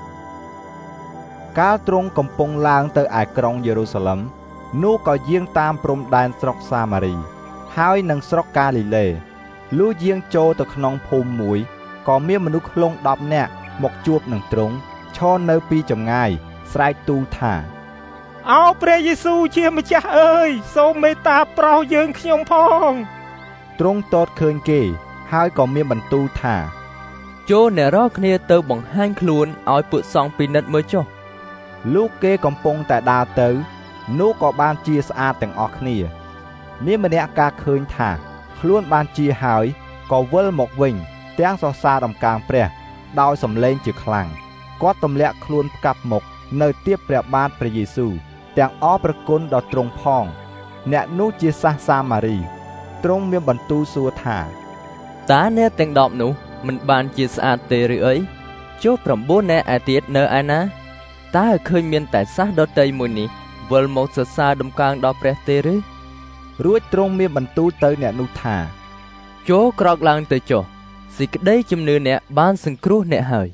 Speaker 2: កាលទ្រង់កំពុងឡើងទៅឯក្រុងយេរូសាឡឹមនោះក៏យាងតាមព្រំដែនស្រុកសាម៉ារីហើយនឹងស្រុកកាលីលេលុះយាងចូលទៅក្នុងភូមិមួយក៏មានមនុស្សឃ្លុង10 នាក់មកជួបនឹងទ្រង់ឈរនៅពីចម្ងាយស្រែកទូលថា
Speaker 17: អោព្រះយេស៊ូវជាម្ចាស់អើយសូមមេត្តាប្រោសយើងខ្ញុំផង
Speaker 2: ទ្រង់ទតឃើញគេហើយក៏មានបន្ទូលថា
Speaker 15: ចូលអ្នករាល់គ្នាទៅបង្ហាញខ្លួនឲ្យពួកសង្ឃពិនិត្យមើលចុះ
Speaker 2: លុះគេកំពុងតែដើរទៅនោះក៏បានជាស្អាតទាំងអស់គ្នាមានម្នាក់ការឃើញថាខ្លួនបានជាហើយក៏វិលមកវិញទាំងសរសើរដំកើងព្រះដោយសំឡេងជាខ្លាំងគាត់ទម្លាក់ខ្លួនផ្កាប់មុខនៅទៀបព្រះបាទព្រះយេស៊ូវទាំងអរព្រគុណដល់ទ្រង់ផងអ្នកនោះជាសាសសាម៉ារីទ្រង់មានបន្ទូលសួរថា
Speaker 15: តើអ្នកទាំង10នោះមិនបានជាស្អាតទេឬអីចុះ9 អ្នកឯទៀតនៅឯណាតើឃើញមានតែសាសដតីមួយនេះវិលមកសរសើរដំកើងដល់ព្រះទេឬ
Speaker 2: រួចទ្រង់មានបន្ទូលទៅអ្នកនោះថា
Speaker 15: ចូលក្រោកឡើងទៅចុះសេចក្តីជំនឿអ្នកបានសង្គ្រោះអ្នកហើយ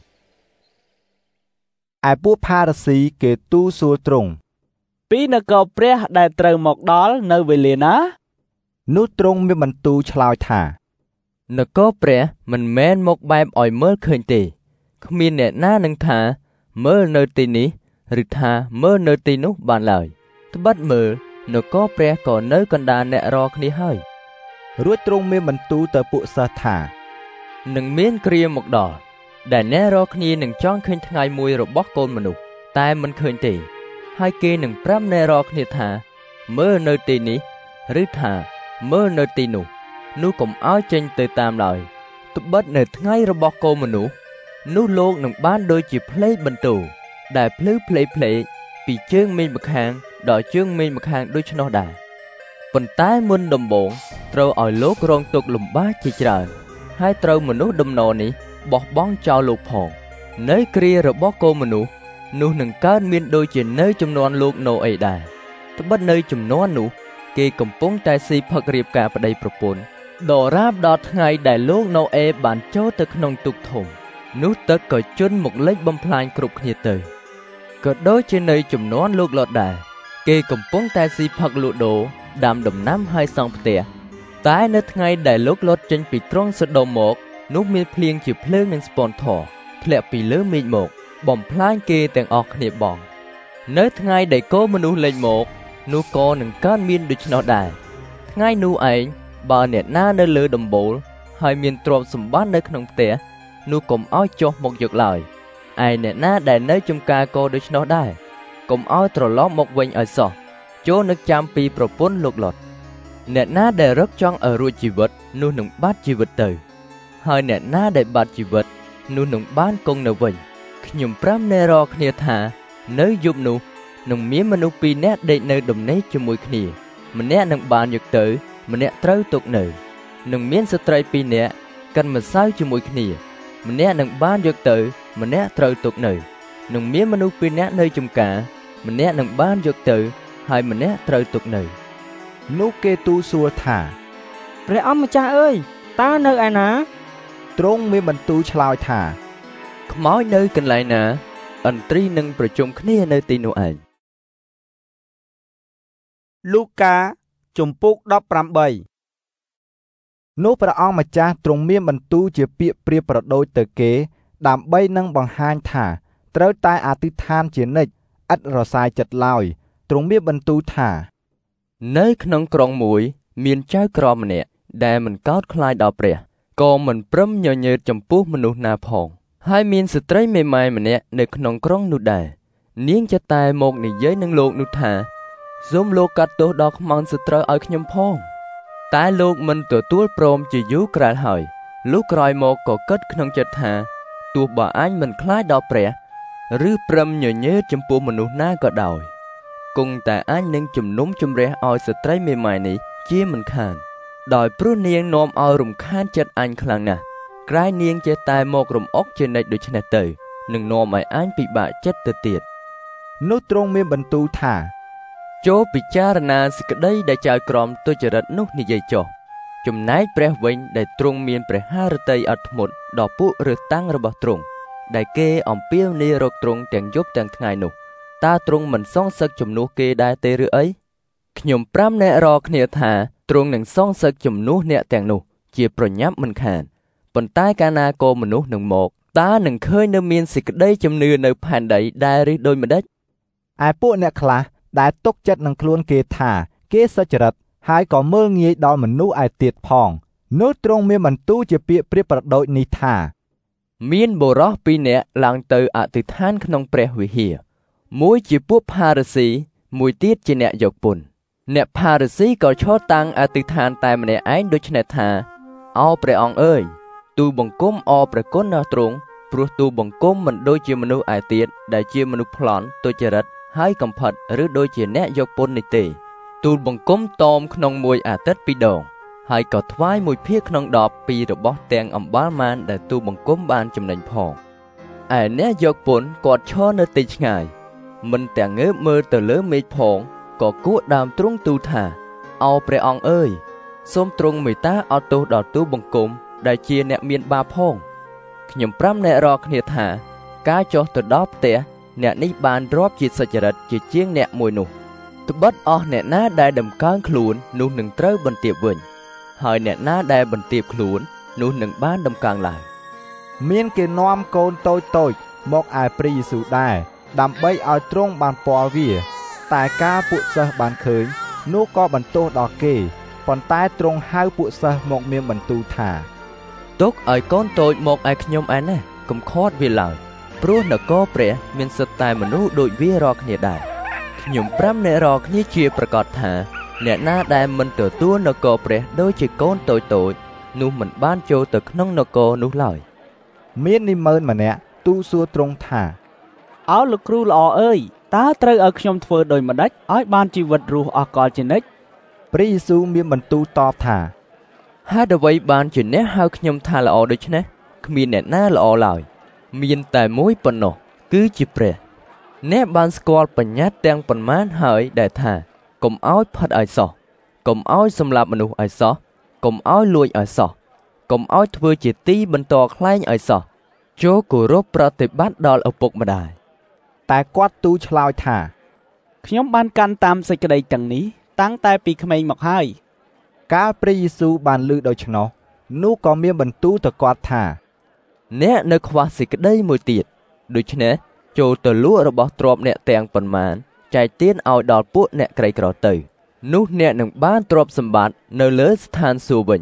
Speaker 2: ឯពួកផារ៉ាស៊ីគេទូលសួរទ្រង់
Speaker 1: ពីនគរព្រះដែលត្រូវមកដល់នៅវេលាណា
Speaker 2: នោះទ្រង់មានបន្ទូលឆ្លើយថា
Speaker 15: នគរព្រះមិនមែនមកបែបឲ្យមើលឃើញទេគ្មានអ្នកណានឹងថាមើលនៅទីនេះឬថាមើលនៅទីនោះបានឡើយត្បិតមើលនគរព្រះក៏នៅកណ្ដាលអ្នករាល់គ្នាហើយ
Speaker 2: រួចទ្រង់មានបន្ទូលទៅពួកសិស្សថា
Speaker 15: នឹងមានគ្រាមកដល់ដែលអ្នករាល់គ្នានឹងចង់ឃើញថ្ងៃមួយរបស់កូនមនុស្សតែមិនឃើញទេហើយគេនឹងប្រាប់អ្នករាល់គ្នាថាមើលនៅទីនេះឬថាមើលនៅទីនោះនោះកុំឲ្យចេញទៅតាមឡើយត្បិតនៅថ្ងៃរបស់កូនមនុស្សនោះលោកនឹងបានដូចជាផ្លេកបន្ទោដែលភ្លឺផ្លេកពីជើងមេឃម្ខាងដល់ជើងមេឃម្ខាងដូច្នោះដែរប៉ុន្តែមុនដំបូងត្រូវឲ្យលោករងទុក្ខលំបាកជាច្រើនហើយត្រូវមនុស្សដំណរនេះបោះបង់ចោលលោកផងនៅគ្រារបស់កូនមនុស្សនោះនឹងកើតមានដូចជានៅចំនួនលោកណូអេដែរត្បិតនៅចំនួននោះគេកំពុងតែស៊ីផឹករៀបការប្តីប្រពន្ធដរាបដល់ថ្ងៃដែលលោកណូអេបានចូលទៅក្នុងទូកធំនោះទឹកក៏ជន់មកលិចបំផ្លាញគ្រប់គ្នាទៅក៏ដូចជានៅចំនួនលោកលូតដែរគេកំពុងតែស៊ីផឹកលក់ដូរដាំដំណាំហើយសង់ផ្ទះតែនៅថ្ងៃដែលលោកលូតចេញពីក្រុងសូដូមមកនោះមានភ្លៀងជាភ្លើងនិងស្ពនធរធ្លាក់ពីលើមេឃមកបំផ្លាញគេទាំងអស់គ្នាបងនៅថ្ងៃដែលកូនមនុស្សលែងមកនោះក៏នឹងកើតមានដូច្នោះដែរថ្ងៃនោះឯងបើអ្នកណានៅលើដំបូលហើយមានទ្រព្យសម្បត្តិនៅក្នុងផ្ទះនោះកុំឲ្យចុះមកយកឡើយឯអ្នកណាដែលនៅចំការក៏ដូច្នោះដែរកុំឲ្យត្រឡប់មកវិញឲ្យសោះចូលនឹកចាំពីប្រពន្ធលោកឡុតអ្នកណាដែលរកចង់ឲ្យរួចជីវិតនោះនឹងបាត់ជីវិតទៅហើយអ្នកណាដែលបាត់ជីវិតនោះនឹងបានគង់នៅវិញខ្ញុំប្រាំណែរកគ្នាថានៅយប់នោះនឹងមានមនុស្សពីរនាក់ដេកនៅដំណេកជាមួយគ្នាម្នាក់នឹងបានយកទៅម្នាក់ត្រូវទុកនៅនឹងមានស្ត្រីពីរនាក់កាន់ម្សៅជាមួយគ្នាម្នាក់នឹងបានយកទៅម្នាក់ត្រូវទុកនៅនឹងមានមនុស្សពីរនាក់នៅចំការម្នាក់នឹងបានយកទៅហើយម្នាក់ត្រូវទុកនៅ
Speaker 2: នោះគេទូលសួរថា
Speaker 21: ព្រះអង្គម្ចាស់អើយតើនៅឯណា
Speaker 2: ទ្រង់មានបន្ទូលឆ្លើយថា
Speaker 15: ខ្មោចនៅកន្លែងណាឥន្ទ្រីនឹងប្រជុំគ្នានៅទីនោះឯង
Speaker 1: លូកាជំពូក18
Speaker 2: នោះព្រះអង្គម្ចាស់ទ្រង់មានបន្ទូលជាពាក្យប្រៀបប្រដូចទៅគេដើម្បីនឹងបង្ហាញថាត្រូវតែអធិដ្ឋានជានិច្ចឥតរសាយចិត្តឡើយទ្រង់មានបន្ទូលថា
Speaker 15: នៅក្នុងក្រុងមួយមានចៅក្រម្នាក់ដែលមិនកោតខ្លាចដល់ព្រះក៏មិនព្រមញញើតចំពោះមនុស្សណាផងហើយមានស្ត្រីមេម៉ាយម្នាក់នៅក្នុងក្រុងនោះដែរនាងចិត្តតែមកនិយាយនឹងលោកនោះថាសូមលោកកាត់ទោសដល់ខ្មោចសត្រូវឲ្យខ្ញុំផងតែលោកមិនទទួលព្រមជាយូរក្រែលហើយលុះក្រោយមកក៏គិតក្នុងចិត្តថាទោះបើអញមិនខ្លាចដល់ព្រះឬព្រមញញើតចំពោះមនុស្សណាក៏ដោយគង់តែអញនឹងជំនុំជម្រះឲ្យស្ត្រីមេម៉ាយនេះជាមិនខានដោយព្រោះនាងនាំឲ្យរំខានចិត្តអញខ្លាំងណាស់ក្រែងនាងចេះតែមករំអុកជានិច្ចដូច្នេះទៅនឹងនាំឲ្យអញពិបាកចិត្តទៅទៀត
Speaker 2: នោះទ្រង់មានបន្ទូលថា
Speaker 15: ចូលពិចារណាសេចក្តីដែលចៅក្រមទុច្ចរិតនោះនិយាយចុះចំណែកព្រះវិញដែលទ្រង់មានព្រះハរតីអត់ធ្មត់ដល់ពួករើសតាំងរបស់ទ្រង់ដែលគេអំពាវនាវរកទ្រង់ទាំងយប់ទាំងថ្ងៃនោះតើទ្រង់មិនសងសឹកជំនួសគេដែរទេឬអីខ្ញុំប្រាំអ្នករកគ្នាថាទ្រង់នឹងសងសឹកជំនួសអ្នកទាំងនោះជាប្រញាប់មិនខានប៉ុន្តែកាលណាក៏មនុស្សនឹងមកតើនឹងឃើញនៅមានសេចក្តីជំនឿនៅផែនដីដែរឬដូចម្ដេច
Speaker 2: ឯពួកអ្នកខ្លះដែលទុកចិត្តនឹងខ្លួនគេថាគេសុចរិតហើយក៏មើលងាយដល់មនុស្សឯទៀតផងនោះទ្រង់មានបន្ទូលជាពាក្យប្រៀបប្រដូចនេះថា
Speaker 15: មានបុរសពីរនាក់ឡើងទៅអធិដ្ឋានក្នុងព្រះវិហារមួយជាពួកផារ៉ាស៊ីមួយទៀតជាអ្នកយកពន្ធអ្នកផារ៉ាស៊ីក៏ឈរតាំងអធិដ្ឋានតែម្នាក់ឯងដូច្នេះថាអោព្រះអង្គអើយទូលបង្គំអរព្រះគុណដល់ទ្រង់ព្រោះទូលបង្គំមិនដូចជាមនុស្សឯទៀតដែលជាមនុស្សប្លន់ទុច្ចរិតហើយកំផិតឬដូចជាអ្នកយកពន្ធនេះទេទូលបង្គំតមក្នុងមួយអាទិត្យ2ដងហើយក៏ថ្វាយ1ភាគក្នុង10ពីរបស់ទាំងអំបិលម៉ានដែលទូលបង្គំបានចំណេញផងឯអ្នកយកពន្ធគាត់ឈរនៅទីឆ្ងាយមិនទាំងងើបមើលទៅលើមេឃផងក៏គួរដើមទ្រង់ទូលថាអោព្រះអង្គអើយសូមទ្រង់មេត្តាអត់ទោសដល់ទូលបង្គំដែលជាអ្នកមានបាបផងខ្ញុំប្រាំអ្នករកគ្នាថាការចុះទៅដល់ផ្ទះអ្នកនេះបានរាប់ជាសុចរិតជាជាងអ្នកមួយនោះត្បិតអស់អ្នកណាដែលដំកើងខ្លួននោះនឹងត្រូវបន្ទាបវិញហើយអ្នកណាដែលបន្ទាបខ្លួននោះនឹងបានដំកើងឡើង
Speaker 2: មានគេនាំកូនតូចមកឯព្រះយេស៊ូវដែរដើម្បីឲ្យទ្រង់បានពាល់វាតែការពួកសិស្សបានឃើញនោះក៏បន្ទោសដល់គេប៉ុន្តែទ្រង់ហៅពួកសិស្សមកមានបន្ទូលថា
Speaker 15: ទុកឲ្យកូនតូចមកឯខ្ញុំឯណេះកុំខាត់វាឡើយព្រោះនគរព្រះមានសិទ្ធតែមនុស្សដូចវារាល់គ្នាដែរខ្ញុំប្រាំអ្នករាល់គ្នាជាប្រកាសថាអ្នកណាដែលមិនទទួលនគរព្រះដូចជាកូនតូចនោះមិនបានចូលទៅក្នុងនគរនោះឡើយ
Speaker 2: មាននិមឺនម្នាក់ទូលសួរទ្រង់ថា
Speaker 21: អោលោកគ្រូល្អអើយតើត្រូវឲ្យខ្ញុំធ្វើដូចម្ដេចឲ្យបានជីវិតរស់អស់កលជានិច្ច
Speaker 2: ព្រះយេស៊ូវមានបន្ទូលតបថា
Speaker 15: ហេតុអ្វីបានជាអ្នកហៅខ្ញុំថាល្អដូច្នេះគ្មានអ្នកណាល្អឡើយមានតែមួយប៉ុណ្ណោះគឺជាព្រះអ្នកបានស្គាល់បញ្ញត្តិទាំងប៉ុន្មានហើយដែលថាកុំឲ្យផិតឲ្យសោះកុំឲ្យសម្លាប់មនុស្សឲ្យសោះកុំឲ្យលួចឲ្យសោះកុំឲ្យធ្វើជាទីបន្តខ្លែងឲ្យសោះចូលគោរពប្រតិបត្តិដល់ឪពុកម្ដាយ
Speaker 2: តែគាត់ទូលឆ្លើយថា
Speaker 21: ខ្ញុំបានកាន់តាមសេចក្តីទាំងនេះតាំងតែពីក្មេងមកហើយ
Speaker 2: កាលព្រះយេស៊ូវបានឮដូច្នោះនោះក៏មានបន្ទូលទៅគាត់ថា
Speaker 15: អ្នកនៅខ្វះសេចក្តីមួយទៀតដូច្នេះចូលទៅលក់របស់ទ្រព្យអ្នកទាំងប៉ុន្មានចែកទានឲ្យដល់ពួកអ្នកក្រីក្រទៅនោះអ្នកនឹងបានទ្រព្យសម្បត្តិនៅលើស្ថានសួគ៌វិញ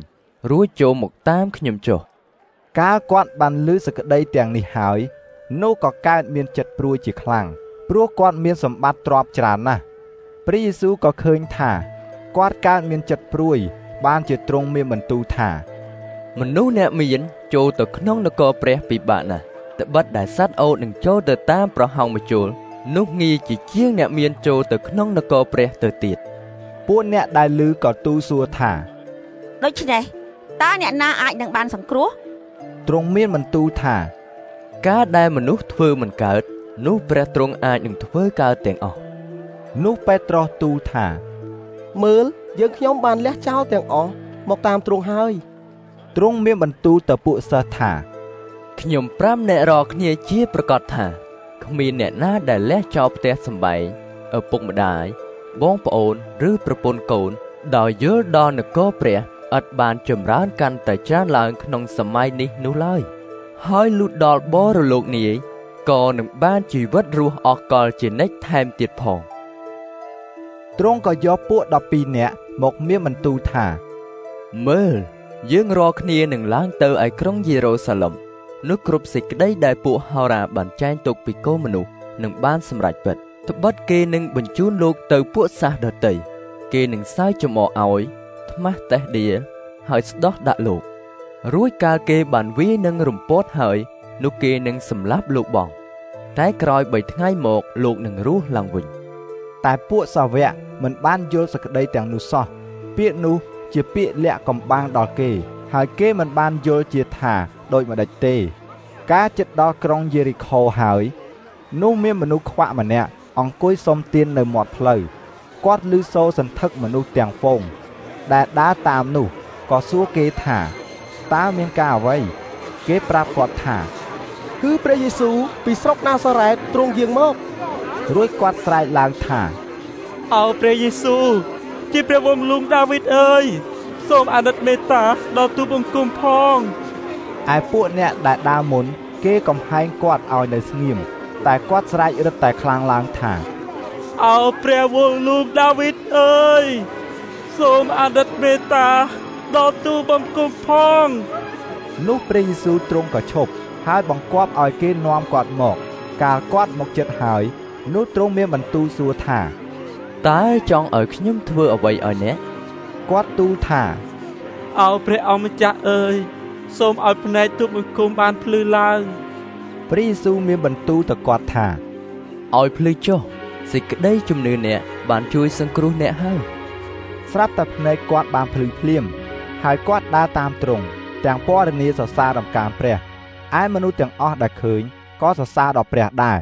Speaker 15: រួចចូលមកតាមខ្ញុំចុះ
Speaker 2: កាលគាត់បានឮសេចក្តីទាំងនេះហើយនោះក៏កើតមានចិត្តព្រួយជាខ្លាំងព្រោះគាត់មានសម្បត្តិទ្រព្យច្រើនណាស់ព្រះយេស៊ូវក៏ឃើញថាគាត់កើតមានចិត្តព្រួយបានជាទ្រង់មានបន្ទូលថា
Speaker 15: មនុស្សអ្នកមានចូលទៅក្នុងនគរព្រះពិបាកណាស់ត្បិតដែលសត្វអូតនឹងចូលទៅតាមប្រហោងម្ជុលនោះងាយជាងអ្នកមានចូលទៅក្នុងនគរព្រះទៅទៀត
Speaker 2: ពួកអ្នកដែលឮក៏ទូលសួរថា
Speaker 5: ដូច្នេះតើអ្នកណាអាចនឹងបានសង្គ្រោះ
Speaker 2: ទ្រង់មានបន្ទូលថា
Speaker 15: ការដែលមនុស្សធ្វើមិនកើតនោះព្រះទ្រង់អាចនឹងធ្វើកើតទាំងអស់
Speaker 2: នោះពេត្រុសទូលថា
Speaker 16: មើលយើងខ្ញុំបានលះចោលទាំងអស់មកតាមទ្រង់ហើយ
Speaker 2: ទ្រង់មានបន្ទូលទៅពួកសិស្សថា
Speaker 15: ខ្ញុំ5អ្នករាល់គ្នាជាប្រកាសថាគ្មានអ្នកណាដែលលះចោលផ្ទះសម្បែងឪពុកម្ដាយបងប្អូនឬប្រពន្ធកូនដោយយល់ដល់នគរព្រះឥតបានចម្រើនកាន់តែច្រើនឡើងក្នុងសម័យនេះនោះឡើយហើយលុះដល់បរលោកនាយក៏នឹងបានជីវិតរស់អស់កលជានិច្ចថែមទៀតផង
Speaker 2: ទ្រង់ក៏យកពួក12នាក់មកមានបន្ទូលថា
Speaker 15: មើលយើងរាល់គ្នានឹងឡើងទៅឯក្រុងយេរូសាឡិមនោះគ្រប់សេចក្តីដែលពួកហោរាបានចែងទុកពីកូនមនុស្សនឹងបានសម្រេចពិតត្បិតគេនឹងបញ្ជូនលោកទៅពួកសាសដទៃគេនឹងសើចចំអកឲ្យថ្មាស់តេះដៀហើយស្ដោះដាក់លោករួចកាលគេបានវាយនឹងរំពាត់ហើយនោះគេនឹងសម្លាប់លោកបងតែក្រោយ3ថ្ងៃមកលោកនឹងរស់ឡើងវិញ
Speaker 2: តែពួកសាវកមិនបានយល់សេចក្តីទាំងនោះសោះពាក្យនោះជាពាក្យលាក់កំបាំងដល់គេហើយគេមិនបានយល់ជាថាដូចម្ដេចទេការជិតដល់ក្រុងយេរីខូហើយនោះមានមនុស្សខ្វាក់ម្នាក់អង្គុយសុំទាននៅមាត់ផ្លូវគាត់ឮសូរសន្ធឹកមនុស្សទាំងហ្វូងដែលដើរតាមនោះក៏សួរគេថាតើមានការអ្វីគេប្រាប់គាត់ថា
Speaker 16: គឺព្រះយេស៊ូវពីស្រុកណាសារ៉េតទ្រង់យាងមក
Speaker 2: រួចគាត់ស្រែកឡើងថា
Speaker 18: អោព្រះយេស៊ូវជាព្រះវង្សលូងដាវីតអើយសូមអាណិតមេត្តាដល់ទូលបង្គំផង
Speaker 2: ឯពួកអ្នកដែលដើរមុនគេកំហែងគាត់ឲ្យនៅស្ងៀមតែគាត់ស្រែករឹតតែខ្លាំងឡើងថា
Speaker 18: អោព្រះវង្សលូងដាវីតអើយសូមអាណិតមេត្តាដល់ទូលបង្គំផង
Speaker 2: នោះព្រះយេស៊ូវទ្រង់ក៏ឈប់ហើយបង្គាប់ឲ្យគេនាំគាត់មកកាលគាត់មកជិតហើយនោះទ្រង់មានបន្ទូលសួរថា
Speaker 15: តើចង់ឲ្យខ្ញុំធ្វើអ្វីឲ្យអ្នក
Speaker 2: គាត់ទូលថា
Speaker 18: អោព្រះអម្ចាស់អើយសូមឲ្យភ្នែកទូលបង្គំបានភ្លឺឡើង
Speaker 2: ព្រះយេស៊ូវមានបន្ទូលទៅគាត់ថា
Speaker 15: ឲ្យភ្លឺចុះសេចក្តីជំនឿអ្នកបានជួយសង្គ្រោះអ្នកហើយ
Speaker 2: ស្រាប់តែភ្នែកគាត់បានភ្លឺភ្លាមហើយគាត់ដើរតាមទ្រង់ទាំងពរនីសរសើរដំណការព្រះឯមនុស្សទាំងអស់ដែលឃើញក៏សរសើរដល់ព្រះដែរ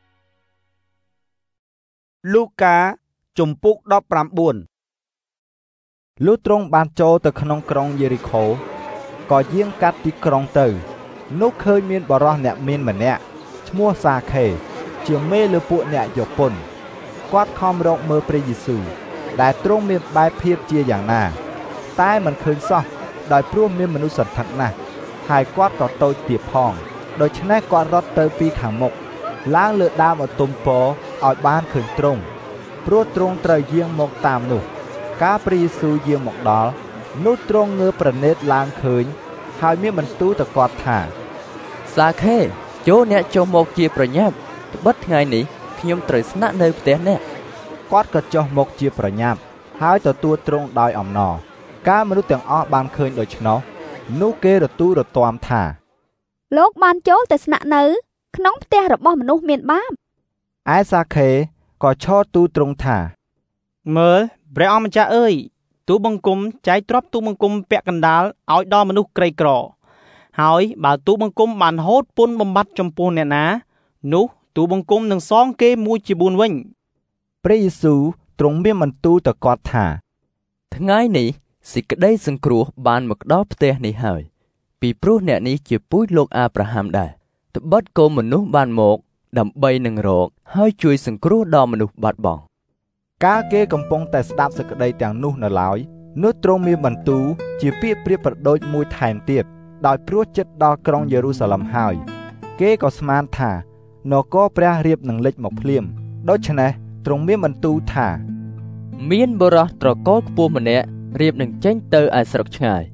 Speaker 1: លូកាជំពូក19
Speaker 2: លុះទ្រង់បានចូលទៅក្នុងក្រុងយេរីខូក៏យាងកាត់ទីក្រុងទៅនោះឃើញមានបរិសុទ្ធអ្នកមានម្នាក់ឈ្មោះសាខេជាមេលើពួកអ្នកយកពន្ធគាត់ខំរកមើលព្រះយេស៊ូវដែលទ្រង់មានបែបភាពជាយ៉ាងណាតែមិនឃើញសោះដោយព្រោះមានមនុស្សសន្ធឹកណាស់ហើយគាត់ក៏តូចទាបផងដូច្នេះគាត់រត់ទៅពីខាងមុខឡើងលើដើមអទុំពរឲ្យបានឃើញទ្រង់ព្រោះទ្រង់ត្រូវយាងមកតាមនោះកាលព្រះយេស៊ូវយាងមកដល់នោះទ្រង់ងើបប្រណេតឡើងឃើញហើយមានបន្ទូលទៅគាត់ថា
Speaker 15: សាខេចូលអ្នកចុះមកជាប្រញាប់ត្បិតថ្ងៃនេះខ្ញុំត្រូវស្នាក់នៅផ្ទះអ្នក
Speaker 2: គាត់ក៏ចុះមកជាប្រញាប់ហើយទទួលទ្រង់ដោយអំណរកាលមនុស្សទាំងអស់បានឃើញដូច្នោះនោះគេរទូលរទាំថា
Speaker 6: លោកបានចូលទៅស្នាក់នៅក្នុងផ្ទះរបស់មនុស្សមានបាប
Speaker 2: ឯសាខេក៏ឈរទូលទ្រង់ថា
Speaker 10: មើលព្រះអម្ចាស់អើយទូលបង្គំចែកទ្រព្យទូលបង្គំពាក់កណ្ដាលឲ្យដល់មនុស្សក្រីក្រហើយបើទូលបង្គំបានហូតពន្ធបំបត្តិចំពោះអ្នកណានោះទូលបង្គំនឹងសងគេ1/4វិញ
Speaker 2: ព្រះយេស៊ូវទ្រង់មានបន្ទូលទៅគាត់ថា
Speaker 15: ថ្ងៃនេះសេចក្តីសង្គ្រោះបានមកដល់ផ្ទះនេះហើយពីព្រោះអ្នកនេះជាពូជលោកអាប់រ៉ាហាំដែរត្បិតកូនមនុស្សបានមកដើម្បីនឹងរកហើយជួយសង្គ្រោះដល់មនុស្សបាត់បង់
Speaker 2: កាលគេកំពុងតែស្ដាប់សេចក្តីទាំងនោះនៅឡើយនោះទ្រង់មានបន្ទូលជាពាក្យប្រៀបប្រដូចមួយថែមទៀតដោយព្រោះចិត្តដល់ក្រុងយេរូសាឡិមហើយគេក៏ស្មានថានគរព្រះរៀបនឹងលេចមកភ្លាមដូច្នេះទ្រង់មានបន្ទូលថា
Speaker 15: មានបុរសត្រកូលខ្ពស់ម្នាក់រៀបនឹងចេញទៅឯស្រុកឆ្ងាយ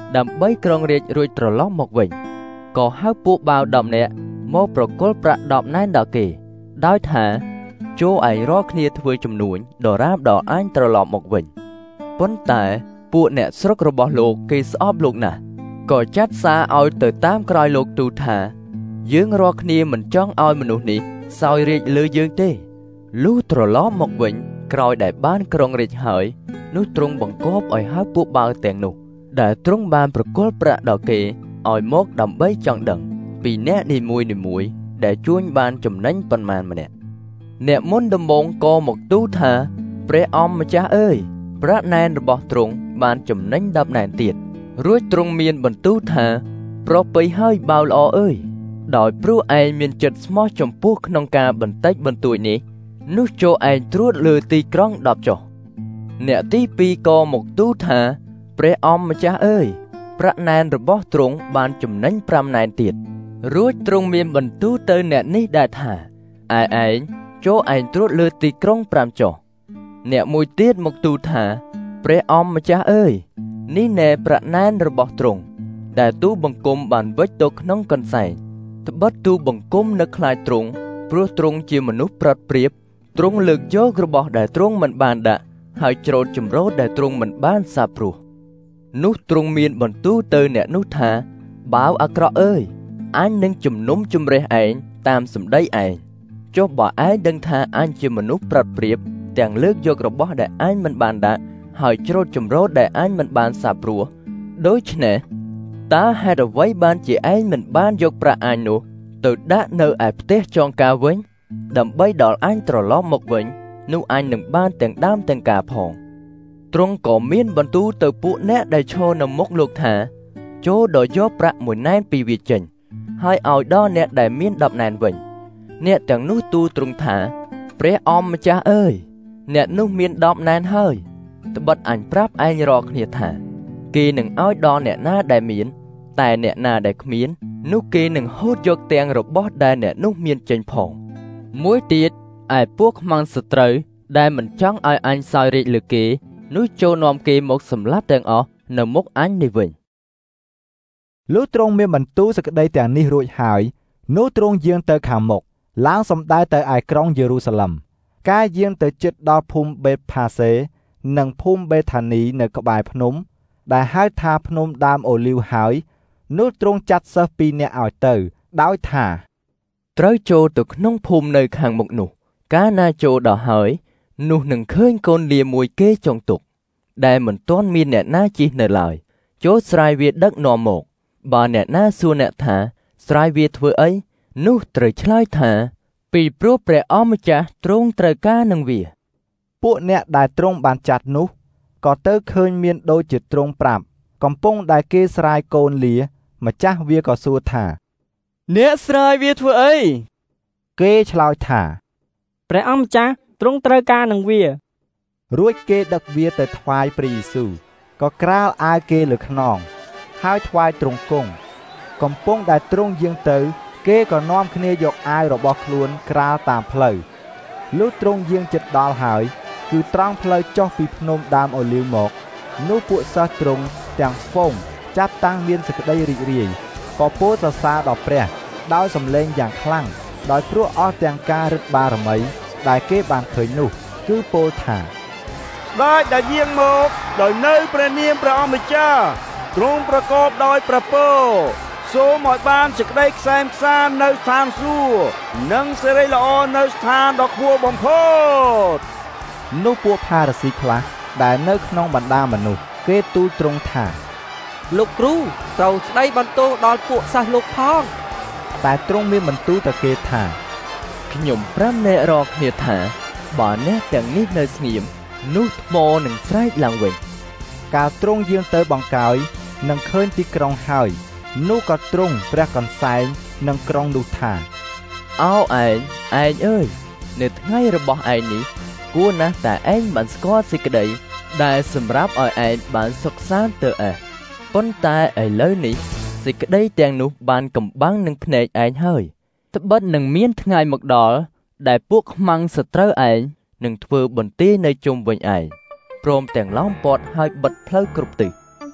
Speaker 15: ដើម្បីក្រុងរាជរួចត្រឡប់មកវិញក៏ហៅពួកបាវ10នាក់មកប្រគល់ប្រាក់10ណែនដល់គេដោយថាចូលឯងរាល់គ្នាធ្វើចំនួនដរាបដល់អញត្រឡប់មកវិញប៉ុន្តែពួកអ្នកស្រុករបស់លោកគេស្អប់លោកណាស់ក៏ចាត់សារឲ្យទៅតាមក្រោយលោកទូថាយើងរាល់គ្នាមិនចង់ឲ្យមនុស្សនេះសោយរាជលើយើងទេលុះត្រឡប់មកវិញក្រោយដែលបានក្រុងរាជហើយនោះទ្រង់បង្គាប់ឲ្យហៅពួកបាវទាំងនោះដែលទ្រង់បានប្រគល់ប្រាក់ដល់គេឲ្យមកដើម្បីចង់ដឹងពីអ្នកនីមួយៗដែលជួញបានចំណេញប៉ុន្មានម្នាក់អ្នកមុនដំបូងក៏មកទូលថាព្រះអង្គម្ចាស់អើយប្រាក់ណែនរបស់ទ្រង់បានចំណេញ10ណែនទៀតរួចទ្រង់មានបន្ទូលថាប្រពៃហើយបាវល្អអើយដោយព្រោះឯងមានចិត្តស្មោះចំពោះក្នុងការបន្តិចបន្តួចនេះនោះចូលឯងត្រួតលើទីក្រុង10ចុះអ្នកទី2ក៏មកទូលថាព្រះអង្គម្ចាស់អើយប្រាក់ណែនរបស់ទ្រង់បានចំណេញ5ណែនទៀតរួចទ្រង់មានបន្ទូលទៅអ្នកនេះដែរថាឯងចូលឯងត្រួតលើទីក្រុង5ចុះអ្នកមួយទៀតមកទូលថាព្រះអង្គម្ចាស់អើយនេះណែប្រាក់ណែនរបស់ទ្រង់ដែលទូបង្គំបានវិចទៅក្នុងកន្សែងត្បិតទូបង្គំនៅខ្លាចទ្រង់ព្រោះទ្រង់ជាមនុស្សប្រត់ព្រាបទ្រង់លើកយករបស់ដែលទ្រង់មិនបានដាក់ហើយច្រូតចម្រោតដែលទ្រង់មិនបានសាបព្រោះនោះទ្រង់មានបន្ទូលទៅអ្នកនោះថាបាវអាក្រក់អើយអញនឹងជំនុំជម្រះឯងតាមសម្ដីឯងចុះបើឯងដឹងថាអញជាមនុស្សប្រត់ព្រាបទាំងលើកយករបស់ដែលអញមិនបានដាក់ហើយច្រូតចម្រោតដែលអញមិនបានសាបព្រោះដូច្នេះតើហេតុអ្វីបានជាឯងមិនបានយកប្រាក់អញនោះទៅដាក់នៅឯផ្ទះចងការវិញដើម្បីដល់អញត្រឡប់មកវិញនោះអញនឹងបានទាំងដើមទាំងការផងទ្រង់ក៏មានបន្ទូលទៅពួកអ្នកដែលឈរនៅមុខលោកថាចូលដល់យកប្រាក់1ណែនពីវាចេញហើយឲ្យដល់អ្នកដែលមាន10ណែនវិញអ្នកទាំងនោះទូលទ្រង់ថាព្រះអង្គម្ចាស់អើយអ្នកនោះមាន10ណែនហើយត្បិតអញប្រាប់ឯងរាល់គ្នាថាគេនឹងឲ្យដល់អ្នកណាដែលមានតែអ្នកណាដែលគ្មាននោះគេនឹងហូតយកទាំងរបស់ដែលអ្នកនោះមានចេញផងមួយទៀតឯពួកខ្មាំងសត្រូវដែលមិនចង់ឲ្យអញសោយរាជលើគេនោះចូលនាំគេមកសម្លាប់ទាំងអស់នៅមុខអញនេះវិញ
Speaker 2: លុះទ្រង់មានបន្ទូលសេចក្តីទាំងនេះរួចហើយនោះទ្រង់យាងទៅខាងមុខឡើងសម្ដៅទៅឯក្រុងយេរូសាឡិមកាលយាងទៅជិតដល់ភូមិបេតផាសេនិងភូមិបេថានីនៅក្បែរភ្នំដែលហៅថាភ្នំដើមអូលីវហើយនោះទ្រង់ចាត់សិស្ស2នាក់ឲ្យទៅដោយថា
Speaker 15: ត្រូវចូលទៅក្នុងភូមិនៅខាងមុខនោះកាលណាចូលដល់ហើយនោះនឹងឃើញកូនលាមួយគេចុងទុកដែលមិនទាន់មានអ្នកណាជិះនៅឡើយចូលស្រាយវាដឹកនាំមកបើអ្នកណាសួរអ្នកថាស្រាយវាធ្វើអីនោះត្រូវឆ្លើយថាពីព្រោះព្រះអម្ចាស់ទ្រង់ត្រូវការនឹងវា
Speaker 2: ពួកអ្នកដែលទ្រង់បានចាត់នោះក៏ទៅឃើញមានដូចជាទ្រង់ប្រាប់កំពុងដែលគេស្រាយកូនលាម្ចាស់វាក៏សួរថា
Speaker 19: អ្នកស្រាយវាធ្វើអី
Speaker 2: គេឆ្លើយថា
Speaker 21: ព្រះអង្គម្ចាស់ទ្រង់ត្រូវការនឹងវា
Speaker 2: រួចគេដឹកវាទៅថ្វាយព្រះយេស៊ូវក៏ក្រាលអាវគេលើខ្នងហើយថ្វាយទ្រង់គង់កំពុងដែលទ្រង់យាងទៅគេក៏នាំគ្នាយកអាវរបស់ខ្លួនក្រាលតាមផ្លូវលុះទ្រង់យាងជិតដល់ហើយគឺត្រង់ផ្លូវចុះពីភ្នំដើមអូលីវមកនោះពួកសិស្សទ្រង់ទាំងហ្វូងចាប់តាំងមានសេចក្តីរីករាយក៏ពោលសរសើរដល់ព្រះដោយសំឡេងយ៉ាងខ្លាំងដោយព្រោះអស់ទាំងការរឹតបារមីដែលគេបានឃើញនោះគឺពោលថា
Speaker 9: ស្ដេចដែលយាងមកដោយនៅព្រះនាមព្រះអម្ចាស់ទ្រង់ប្រកបដោយព្រះពរសូមឲ្យបានសេចក្តីក្សែមក្សាននៅស្ថានសួគ៌និងសិរីល្អនៅស្ថានដ៏ខ្ពស់បំផុត
Speaker 2: នោះពួកផារ៉ាស៊ីខ្លះដែលនៅក្នុងបណ្ដាមនុស្សគេទូលទ្រង់ថា
Speaker 12: លោកគ្រូត្រូវស្ដីបន្ទោសដល់ពួកសិស្សលោកផង
Speaker 2: តែទ្រង់មានបន្ទូលទៅគេថា
Speaker 15: ខ្ញុំ5នាក់រកគ្នាថាបើអ្នកទាំងនេះនៅស្ងៀមនោះថ្មនឹងស្រែកឡើងវិញ
Speaker 2: កាលទ្រង់យាងទៅបង្កើយនឹងឃើញទីក្រុងហើយនោះក៏ទ្រង់ព្រះកន្សែងនឹងក្រុងនោះថា
Speaker 15: អោឯងអើយនៅថ្ងៃរបស់ឯងនេះគួរណាស់តែឯងបានស្គាល់សេចក្តីដែលសម្រាប់ឲ្យឯងបានសុខសាន្តទៅប៉ុន្តែឥឡូវនេះសេចក្តីទាំងនោះបានកំបាំងនឹងភ្នែកឯងហើយត្បិតនឹងមានថ្ងៃមកដល់ដែលពួកខ្មាំងសត្រូវឯងនឹងធ្វើបន្ទាយនៅជុំវិញឯងព្រមទាំងឡោមព័ទ្ធឲ្យបិទផ្លូវគ្រប់ទិស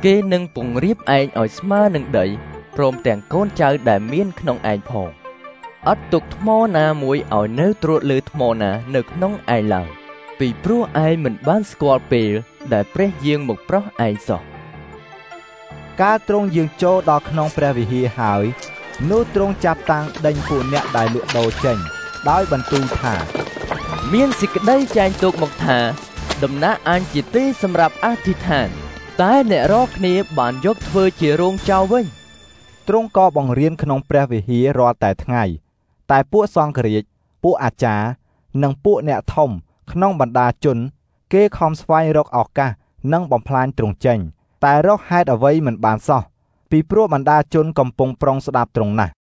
Speaker 15: គេនឹងពង្រៀបឯងឲ្យស្មើនឹងដីព្រមទាំងកូនចៅដែលមានក្នុងឯងផងអត់ទុកថ្មណាមួយឲ្យនៅត្រួតលើថ្មណានៅក្នុងឯងឡើយពីព្រោះឯងមិនបានស្គាល់ពេលដែលព្រះយាងមកប្រោះឯងសោះ
Speaker 2: កាលទ្រង់យាងចូលដល់ក្នុងព្រះវិហារហើយនោះទ្រង់ចាប់តាំងដេញពួកអ្នកដែលលក់ដូរចេញដោយបន្ទូលថា
Speaker 15: មានសេចក្តីចែងទុកមកថាដំណាក់អញជាទីសម្រាប់អធិដ្ឋានតែអ្នករាល់គ្នាបានយកធ្វើជារោងចោលវិញ
Speaker 2: ទ្រង់ក៏បង្រៀនក្នុងព្រះវិហាររាល់តែថ្ងៃតែពួកសង្ឃរាជពួកអាចារ្យនិងពួកអ្នកធំក្នុងបណ្ដាជនគេខំស្វែងរកឱកាសនិងបំផ្លាញទ្រង់ចេញតែរកហេតុអ្វីមិនបានសោះពីព្រោះបណ្ដាជនកំពុងប្រុងស្ដាប់ទ្រង់ណាស់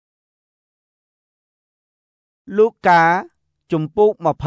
Speaker 1: លូកាជំពូក20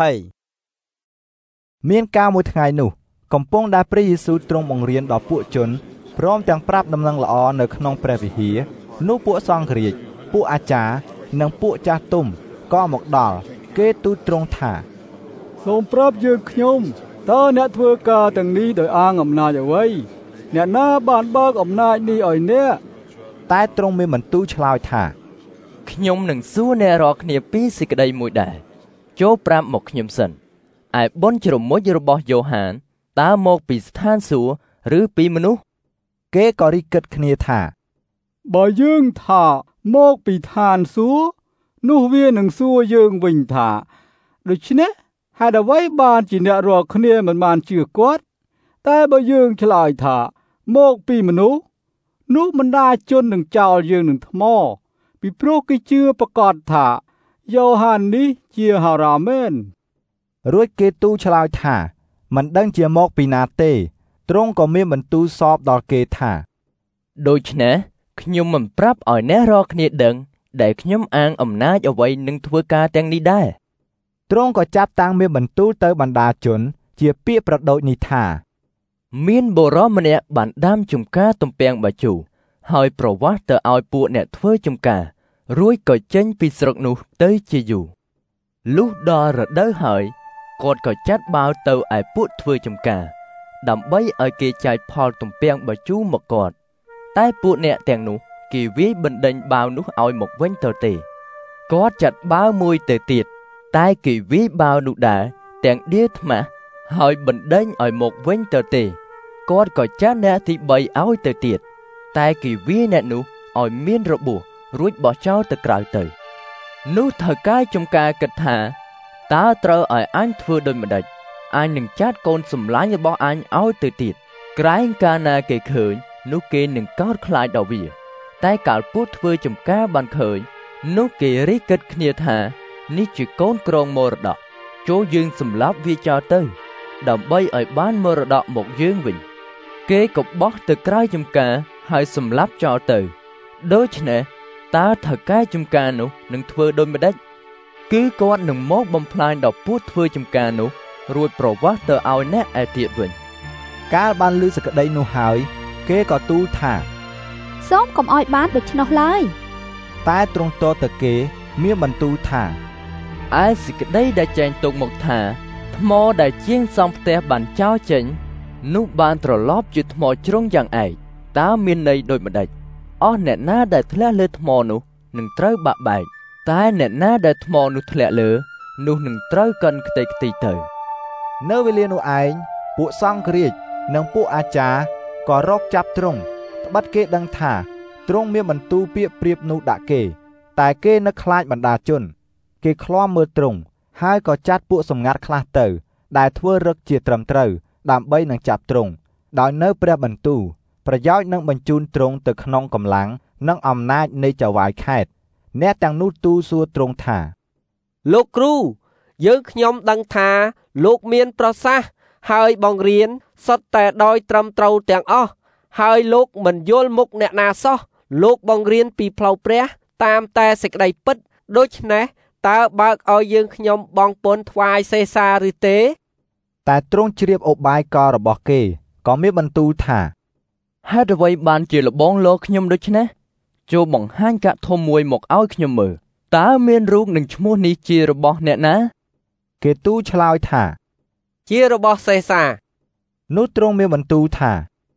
Speaker 2: មានការមួយថ្ងៃនោះកំពុងដែលព្រះយេស៊ូវទ្រង់បង្រៀនដល់ពួកជនព្រមទាំងប្រាប់ដំណឹងល្អនៅក្នុងព្រះវិហារនោះពួកសង្ឃរាជពួកអាចារ្យនិងពួកចាស់ទុំក៏មកដល់គេទូលទ្រង់ថា
Speaker 13: សូមប្រាប់យើងខ្ញុំតើអ្នកធ្វើការទាំងនេះដោយអាងអំណាចអ្វីអ្នកណាបានបើកអំណាចនេះឲ្យអ្នក
Speaker 2: តែទ្រង់មានបន្ទូលឆ្លើយថា
Speaker 15: ខ្ញុំនឹងសួរអ្នករាល់គ្នាពីសេចក្តីមួយដែរចូលប្រាប់មកខ្ញុំសិនឯបុណ្យជ្រមុជរបស់យ៉ូហានតើមកពីស្ថានសួគ៌ឬពីមនុស្ស
Speaker 2: គេក៏រីកគិតគ្នាថា
Speaker 13: បើយើងថាមកពីឋានសួគ៌នោះវានឹងសួរយើងវិញថាដូច្នេះហេតុអ្វីបានជាអ្នករាល់គ្នាមិនបានជឿគាត់តែបើយើងឆ្លើយថាមកពីមនុស្សនោះបណ្ដាជននឹងចោលយើងនឹងថ្មពីព្រោះគេជឿប្រកាសថាយ៉ូហាននេះជាហារ៉ាមែន
Speaker 2: រួចគេទូលឆ្លើយថាមិនដឹងជាមកពីណាទេទ្រង់ក៏មានបន្ទូលសពដល់គេថា
Speaker 15: ដូច្នេះខ្ញុំមិនប្រាប់ឲ្យអ្នករាល់គ្នាដឹងដែលខ្ញុំអាងអំណាចអ្វីនឹងធ្វើការទាំងនេះដែរ
Speaker 2: ទ្រង់ក៏ចាប់តាំងមានបន្ទូលទៅបណ្ដាជនជាពាក្យប្រដូចនេះថា
Speaker 15: មានបុរសម្នាក់បានដាំចម្ការទំពាំងបាជូហើយប្រវាស់ទៅឲ្យពួកអ្នកធ្វើចម្ការរួចក៏ចេញពីស្រុកនោះទៅជាយូរលុះដល់រដូវហើយគាត់ក៏ចាត់បាវទៅឯពួកធ្វើចម្ការដើម្បីឲ្យគេចែកផលទំពាំងបាជូមកគាត់តែពួកអ្នកទាំងនោះគេវាយបណ្ដេញបាវនោះឲ្យមកវិញទៅទេគាត់ចាត់បាវមួយទៅទៀតតែគេវាយបាវនោះដែរទាំងដៀលថ្មាស់ហើយបណ្ដេញឲ្យមកវិញទៅទេគាត់ក៏ចាត់អ្នកទី3ឲ្យទៅទៀតតែគេវាយអ្នកនោះឲ្យមានរបួសរួចបោះចោលទៅក្រៅទៅនោះថៅកែចម្ការគិតថាតើត្រូវឲ្យអញធ្វើដូចម្ដេចអញនឹងចាត់កូនសម្លាញ់របស់អញឲ្យទៅទៀតក្រែងកាលណាគេឃើញនោះគេនឹងកោតខ្លាចដល់វាតែកាលពួកធ្វើចម្ការបានឃើញនោះគេរិះគិតគ្នាថានេះជាកូនក្រងមរតកចូលយើងសម្លាប់វាចោលទៅដើម្បីឲ្យបានមរតកមកយើងវិញគេក៏បោះទៅក្រៅចម្ការហើយសម្លាប់ចោលទៅដូច្នេះតើថៅកែចម្ការនោះនឹងធ្វើដូចម្ដេចគឺគាត់នឹងមកបំផ្លាញដល់ពួកធ្វើចម្ការនោះរួចប្រវាស់ទៅឲ្យអ្នកឯទៀតវិញ
Speaker 2: កាលបានឮសេចក្តីនោះហើយគេក៏ទូលថា
Speaker 6: សូមកុំឲ្យបានដូច្នោះឡើយ
Speaker 2: តែទ្រង់ទតទៅគេមានបន្ទូលថា
Speaker 15: ឯសេចក្តីដែលចែងទុកមកថាថ្មដែលជាងសំផ្ទះបានចោលចេញនោះបានត្រឡប់ជាថ្មជ្រុងយ៉ាងឯកតើមានន័យដូចម្ដេចអស់អ្នកណាដែលធ្លាក់លើថ្មនោះនឹងត្រូវបាក់បែកតែអ្នកណាដែលថ្មនោះធ្លាក់លើនោះនឹងត្រូវកិនខ្ទេចខ្ទីទៅ
Speaker 2: នៅវេលានោះឯងពួកសង្ឃរាជនិងពួកអាចារ្យក៏រកចាប់ទ្រង់ត្បិតគេដឹងថាទ្រង់មានបន្ទូលពាក្យប្រៀបនោះដាក់គេតែគេនឹកខ្លាចបណ្ដាជនគេឃ្លាំមើលទ្រង់ហើយក៏ចាត់ពួកសម្ងាត់ខ្លះទៅដែលធ្វើរឹកជាត្រឹមត្រូវដើម្បីនឹងចាប់ទ្រង់ដោយនៅព្រះបន្ទូលប្រយោជន៍នឹងបញ្ជូនទ្រង់ទៅក្នុងកម្លាំងនិងអំណាចនៃចៅហ្វាយខេត្តអ្នកទាំងនោះទូលសួរទ្រង់ថា
Speaker 12: លោកគ្រូយើងខ្ញុំដឹងថាលោកមានប្រសាសន៍ហើយបង្រៀនសុទ្ធតែដោយត្រឹមត្រូវទាំងអស់ហើយលោកមិនយល់មុខអ្នកណាសោះលោកបង្រៀនពីផ្លូវព្រះតាមតែសេចក្តីពិតដូច្នេះតើបើកឲ្យយើងខ្ញុំបង់ពន្ធថ្វាយសេសាឬទេ
Speaker 2: តែទ្រង់ជ្រាបឧបាយកលរបស់គេក៏មានបន្ទូលថា
Speaker 15: ហេតុអ្វីបានជាលបងលោកខ្ញុំដូច្នេះចូលបង្ហាញកាក់ធំមួយមកឲ្យខ្ញុំមើលតើមានរូបនិងឈ្មោះនេះជារបស់អ្នកណា
Speaker 2: គេទូលឆ្លើយថា
Speaker 12: ជារបស់សេសា
Speaker 2: នោះទ្រង់មានបន្ទូលថា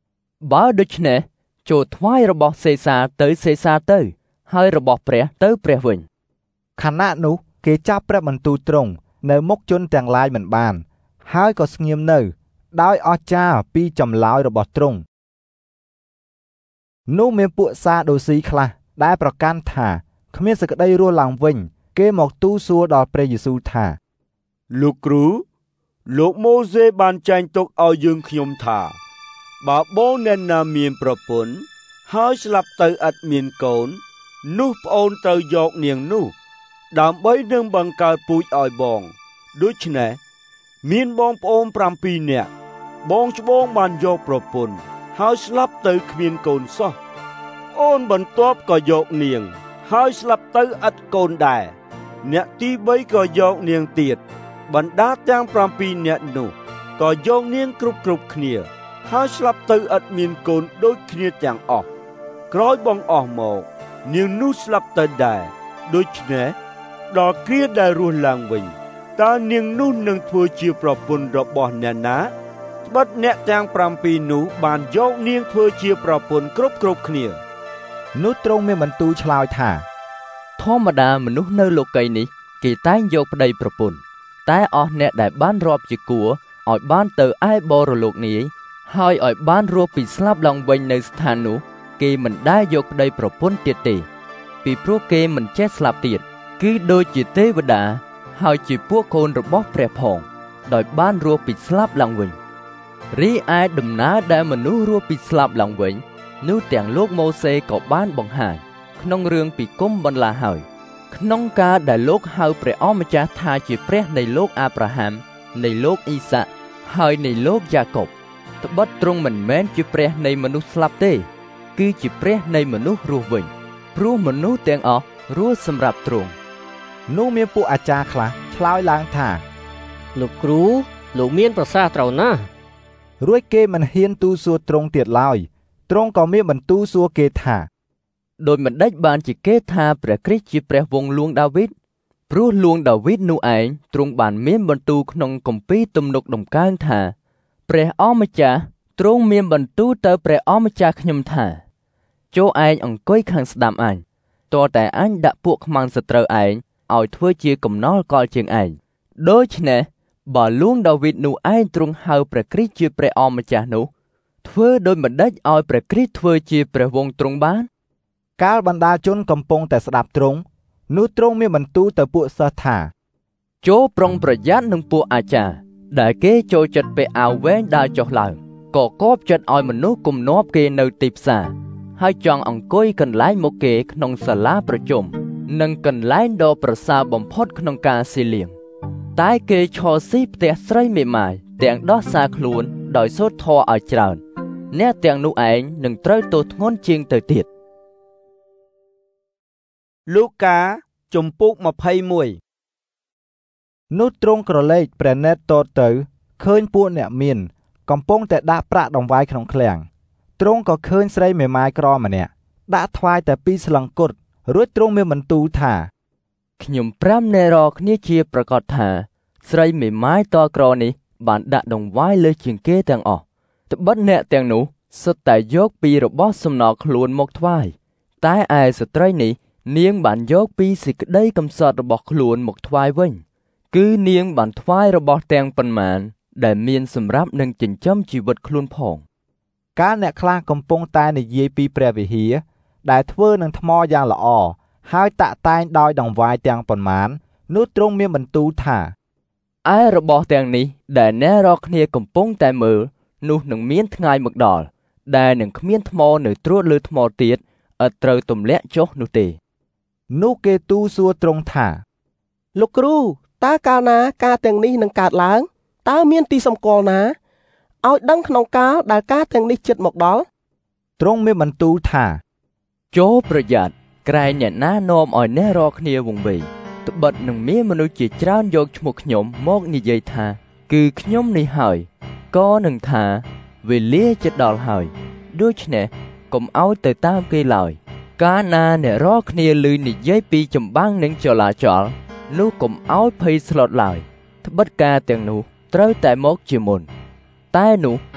Speaker 15: បើដូច្នេះចូលថ្វាយរបស់សេសាទៅសេសាទៅហើយរបស់ព្រះទៅព្រះវិញ
Speaker 2: ខណៈនោះគេចាប់ព្រះបន្ទូលទ្រង់នៅមុខជនទាំងឡាយមិនបានហើយក៏ស្ងៀមនៅដោយអស្ចារ្យពីចម្លើយរបស់ទ្រង់នោះមានពួកសាដូស៊ីខ្លះដែលប្រកាន់ថាគ្មានសេចក្តីរស់ឡើងវិញគេមកទូលសួរដល់ព្រះយេស៊ូវថា
Speaker 9: លោកគ្រូលោកម៉ូសេបានចែងទុកឲ្យយើងខ្ញុំថាបើបងអ្នកណាមានប្រពន្ធហើយស្លាប់ទៅឥតមានកូននោះប្អូនត្រូវយកនាងនោះដើម្បីនឹងបង្កើតពូជឲ្យបងដូច្នេះមានបងប្អូន7នាក់បងច្បងបានយកប្រពន្ធហើយស្លាប់ទៅគ្មានកូនសោះអូនបន្ទាប់ក៏យកនាងហើយស្លាប់ទៅឥតកូនដែរអ្នកទី3ក៏យកនាងទៀតបណ្ដាទាំង7នាក់នោះក៏យកនាងគ្រប់គ្នាហើយស្លាប់ទៅឥតមានកូនដូចគ្នាទាំងអស់ក្រោយបងអស់មកនាងនោះស្លាប់ទៅដែរដូច្នេះដល់គ្រាដែលរស់ឡើងវិញតើនាងនោះនឹងធ្វើជាប្រពន្ធរបស់អ្នកណាត្បិតអ្នកទាំង7នោះបានយកនាងធ្វើជាប្រពន្ធគ្រប់គ្នា
Speaker 2: នោះទ្រង់មានបន្ទូលឆ្លើយថា
Speaker 15: ធម្មតាមនុស្សនៅលោកីយ៍នេះគេតែងយកប្តីប្រពន្ធតែអស់អ្នកដែលបានរាប់ជាគួរឲ្យបានទៅឯបរលោកនាយហើយឲ្យបានរស់ពីស្លាប់ឡើងវិញនៅស្ថាននោះគេមិនដែលយកប្តីប្រពន្ធទៀតទេពីព្រោះគេមិនចេះស្លាប់ទៀតគឺដូចជាទេវតាហើយជាពួកកូនរបស់ព្រះផងដោយបានរស់ពីស្លាប់ឡើងវិញរីឯដំណើរដែលមនុស្សរស់ពីស្លាប់ឡើងវិញនោះទាំងលោកម៉ូសេក៏បានបង្ហាញក្នុងរឿងពីគុំបន្លាហើយក្នុងការដែលលោកហៅព្រះអម្ចាស់ថាជាព្រះនៃលោកអាប់រ៉ាហាំនៃលោកអ៊ីសាក់ហើយនៃលោកយ៉ាកុបត្បិតទ្រង់មិនមែនជាព្រះនៃមនុស្សស្លាប់ទេគឺជាព្រះនៃមនុស្សរស់វិញព្រោះមនុស្សទាំងអស់រស់សម្រាប់ទ្រង់
Speaker 2: នោះមានពួកអាចារ្យខ្លះឆ្លើយឡើងថា
Speaker 4: លោកគ្រូលោកមានប្រសាសន៍ត្រូវណាស់
Speaker 2: រួចគេមិនហ៊ានទូលសួរទ្រង់ទៀតឡើយទ្រង់ក៏មានបន្ទូលសួរគេថា
Speaker 15: ដោយមិនដេចបានជាគេថាព្រះគ្រីស្ទជាព្រះវង្សលួងដាវីតព្រោះលួងដាវីតនោះឯងទ្រង់បានមានបន្ទូលក្នុងគម្ពីរទំនុកដំកើងថាព្រះអម្ចាស់ទ្រង់មានបន្ទូលទៅព្រះអម្ចាស់ខ្ញុំថាចូលឯងអង្គុយខាងស្ដាំអញតើតែអញដាក់ពួកខ្មាំងសត្រូវឯងឲ្យធ្វើជាកំណល់កលជាងឯងដូច្នេះបើលួងដាវីតនោះឯងទ្រង់ហៅព្រះគ្រីស្ទជាព្រះអម្ចាស់នោះធ្វើដោយមិនដេចឲ្យព្រះគ្រីស្ទធ្វើជាព្រះវង្សទ្រង់បាន
Speaker 2: កាលបណ្ដាជនកំពុងតែស្ដាប់ទ្រង់នោះទ្រង់មានបន្ទូលទៅពួកសិស្សថា
Speaker 15: ចូលប្រុងប្រយ័ត្ននឹងពួកអាចារ្យដែលគេចូលចិត្តពាក់អាវវែងដើរចុះឡើងក៏គប់ចិត្តឲ្យមនុស្សគំនាប់គេនៅទីផ្សារហើយចង់អង្គុយកន្លែងមកគេក្នុងសាលាប្រជុំនិងកន្លែងដ៏ប្រសើរបំផុតក្នុងការស៊ីលៀងតែគេឈរស៊ីផ្ទះស្រីមេម៉ាយទាំងដោះសារខ្លួនដោយសូត្រធម៌ឲ្យច្រើនអ្នកទាំងនោះឯងនឹងត្រូវទោសធ្ងន់ជាងទៅទៀត
Speaker 1: លូកាជំពូក21
Speaker 2: នោះទ្រង់ក្រឡេកព្រះនេត្រទតទៅឃើញពួកអ្នកមានកំពុងតែដាក់ប្រាក់ដង្វាយក្នុងឃ្លាំងទ្រង់ក៏ឃើញស្រីមេម៉ាយក្រម្នាក់ដាក់ថ្វាយតែ2ស្លឹងគត់រួចទ្រង់មានបន្ទូលថា
Speaker 15: ខ្ញុំ5អ្នករកគ្នាជាប្រកាសថាស្រីមេម៉ាយតក្រនេះបានដាក់ដង្វាយលើជាងគេទាំងអស់ត្បិតអ្នកទាំងនោះសុទ្ធតែយកពីរបស់សំណល់ខ្លួនមកថ្វាយតែឯស្ត្រីនេះនាងបានយកពីសេចក្តីកំសត់របស់ខ្លួនមកថ្វាយវិញគឺនាងបានថ្វាយរបស់ទាំងប៉ុន្មានដែលមានសម្រាប់នឹងចិញ្ចឹមជីវិតខ្លួនផង
Speaker 2: កាលអ្នកខ្លះកំពុងតែនិយាយពីព្រះវិហារដែលធ្វើនឹងថ្មយ៉ាងល្អហើយតាក់តែងដោយដង្វាយទាំងប៉ុន្មាននោះទ្រង់មានបន្ទូលថា
Speaker 15: ឯរបស់ទាំងនេះដែលអ្នករកគ្នាកំពុងតែមើលនោះនឹងមានថ្ងៃមកដល់ដែលនឹងគ្មានថ្មនៅត្រួតលើថ្មទៀតឥតត្រូវទម្លាក់ចុះនោះទេ
Speaker 2: នោះគេទូលសួរទ្រង់ថា
Speaker 16: លោកគ្រូតើកាលណាការទាំងនេះនឹងកើតឡើងតើមានទីសម្គាល់ណាឲ្យដឹងក្នុងកាលដែលការទាំងនេះជិតមកដល់
Speaker 2: ទ្រង់មានបន្ទូលថា
Speaker 15: ចូលប្រយ័ត្នក្រែងអ្នកណានាំឲ្យអ្នករកគ្នាវង្វេងត្បិតនឹងមានមនុស្សជាច្រើនយកឈ្មោះខ្ញុំមកនិយាយថាគឺខ្ញុំនេះហើយក៏នឹងថាវេលាជិតដល់ហើយដូច្នេះកុំឲ្យទៅតាមគេឡើយកាលណាអ្នករកគ្នាឮនិយាយពីចម្បាំងនឹងចលាចលនោះកុំឲ្យភ័យស្លុតឡើយត្បិតការទាំងនោះត្រូវតែមកជាមុនតែនោះ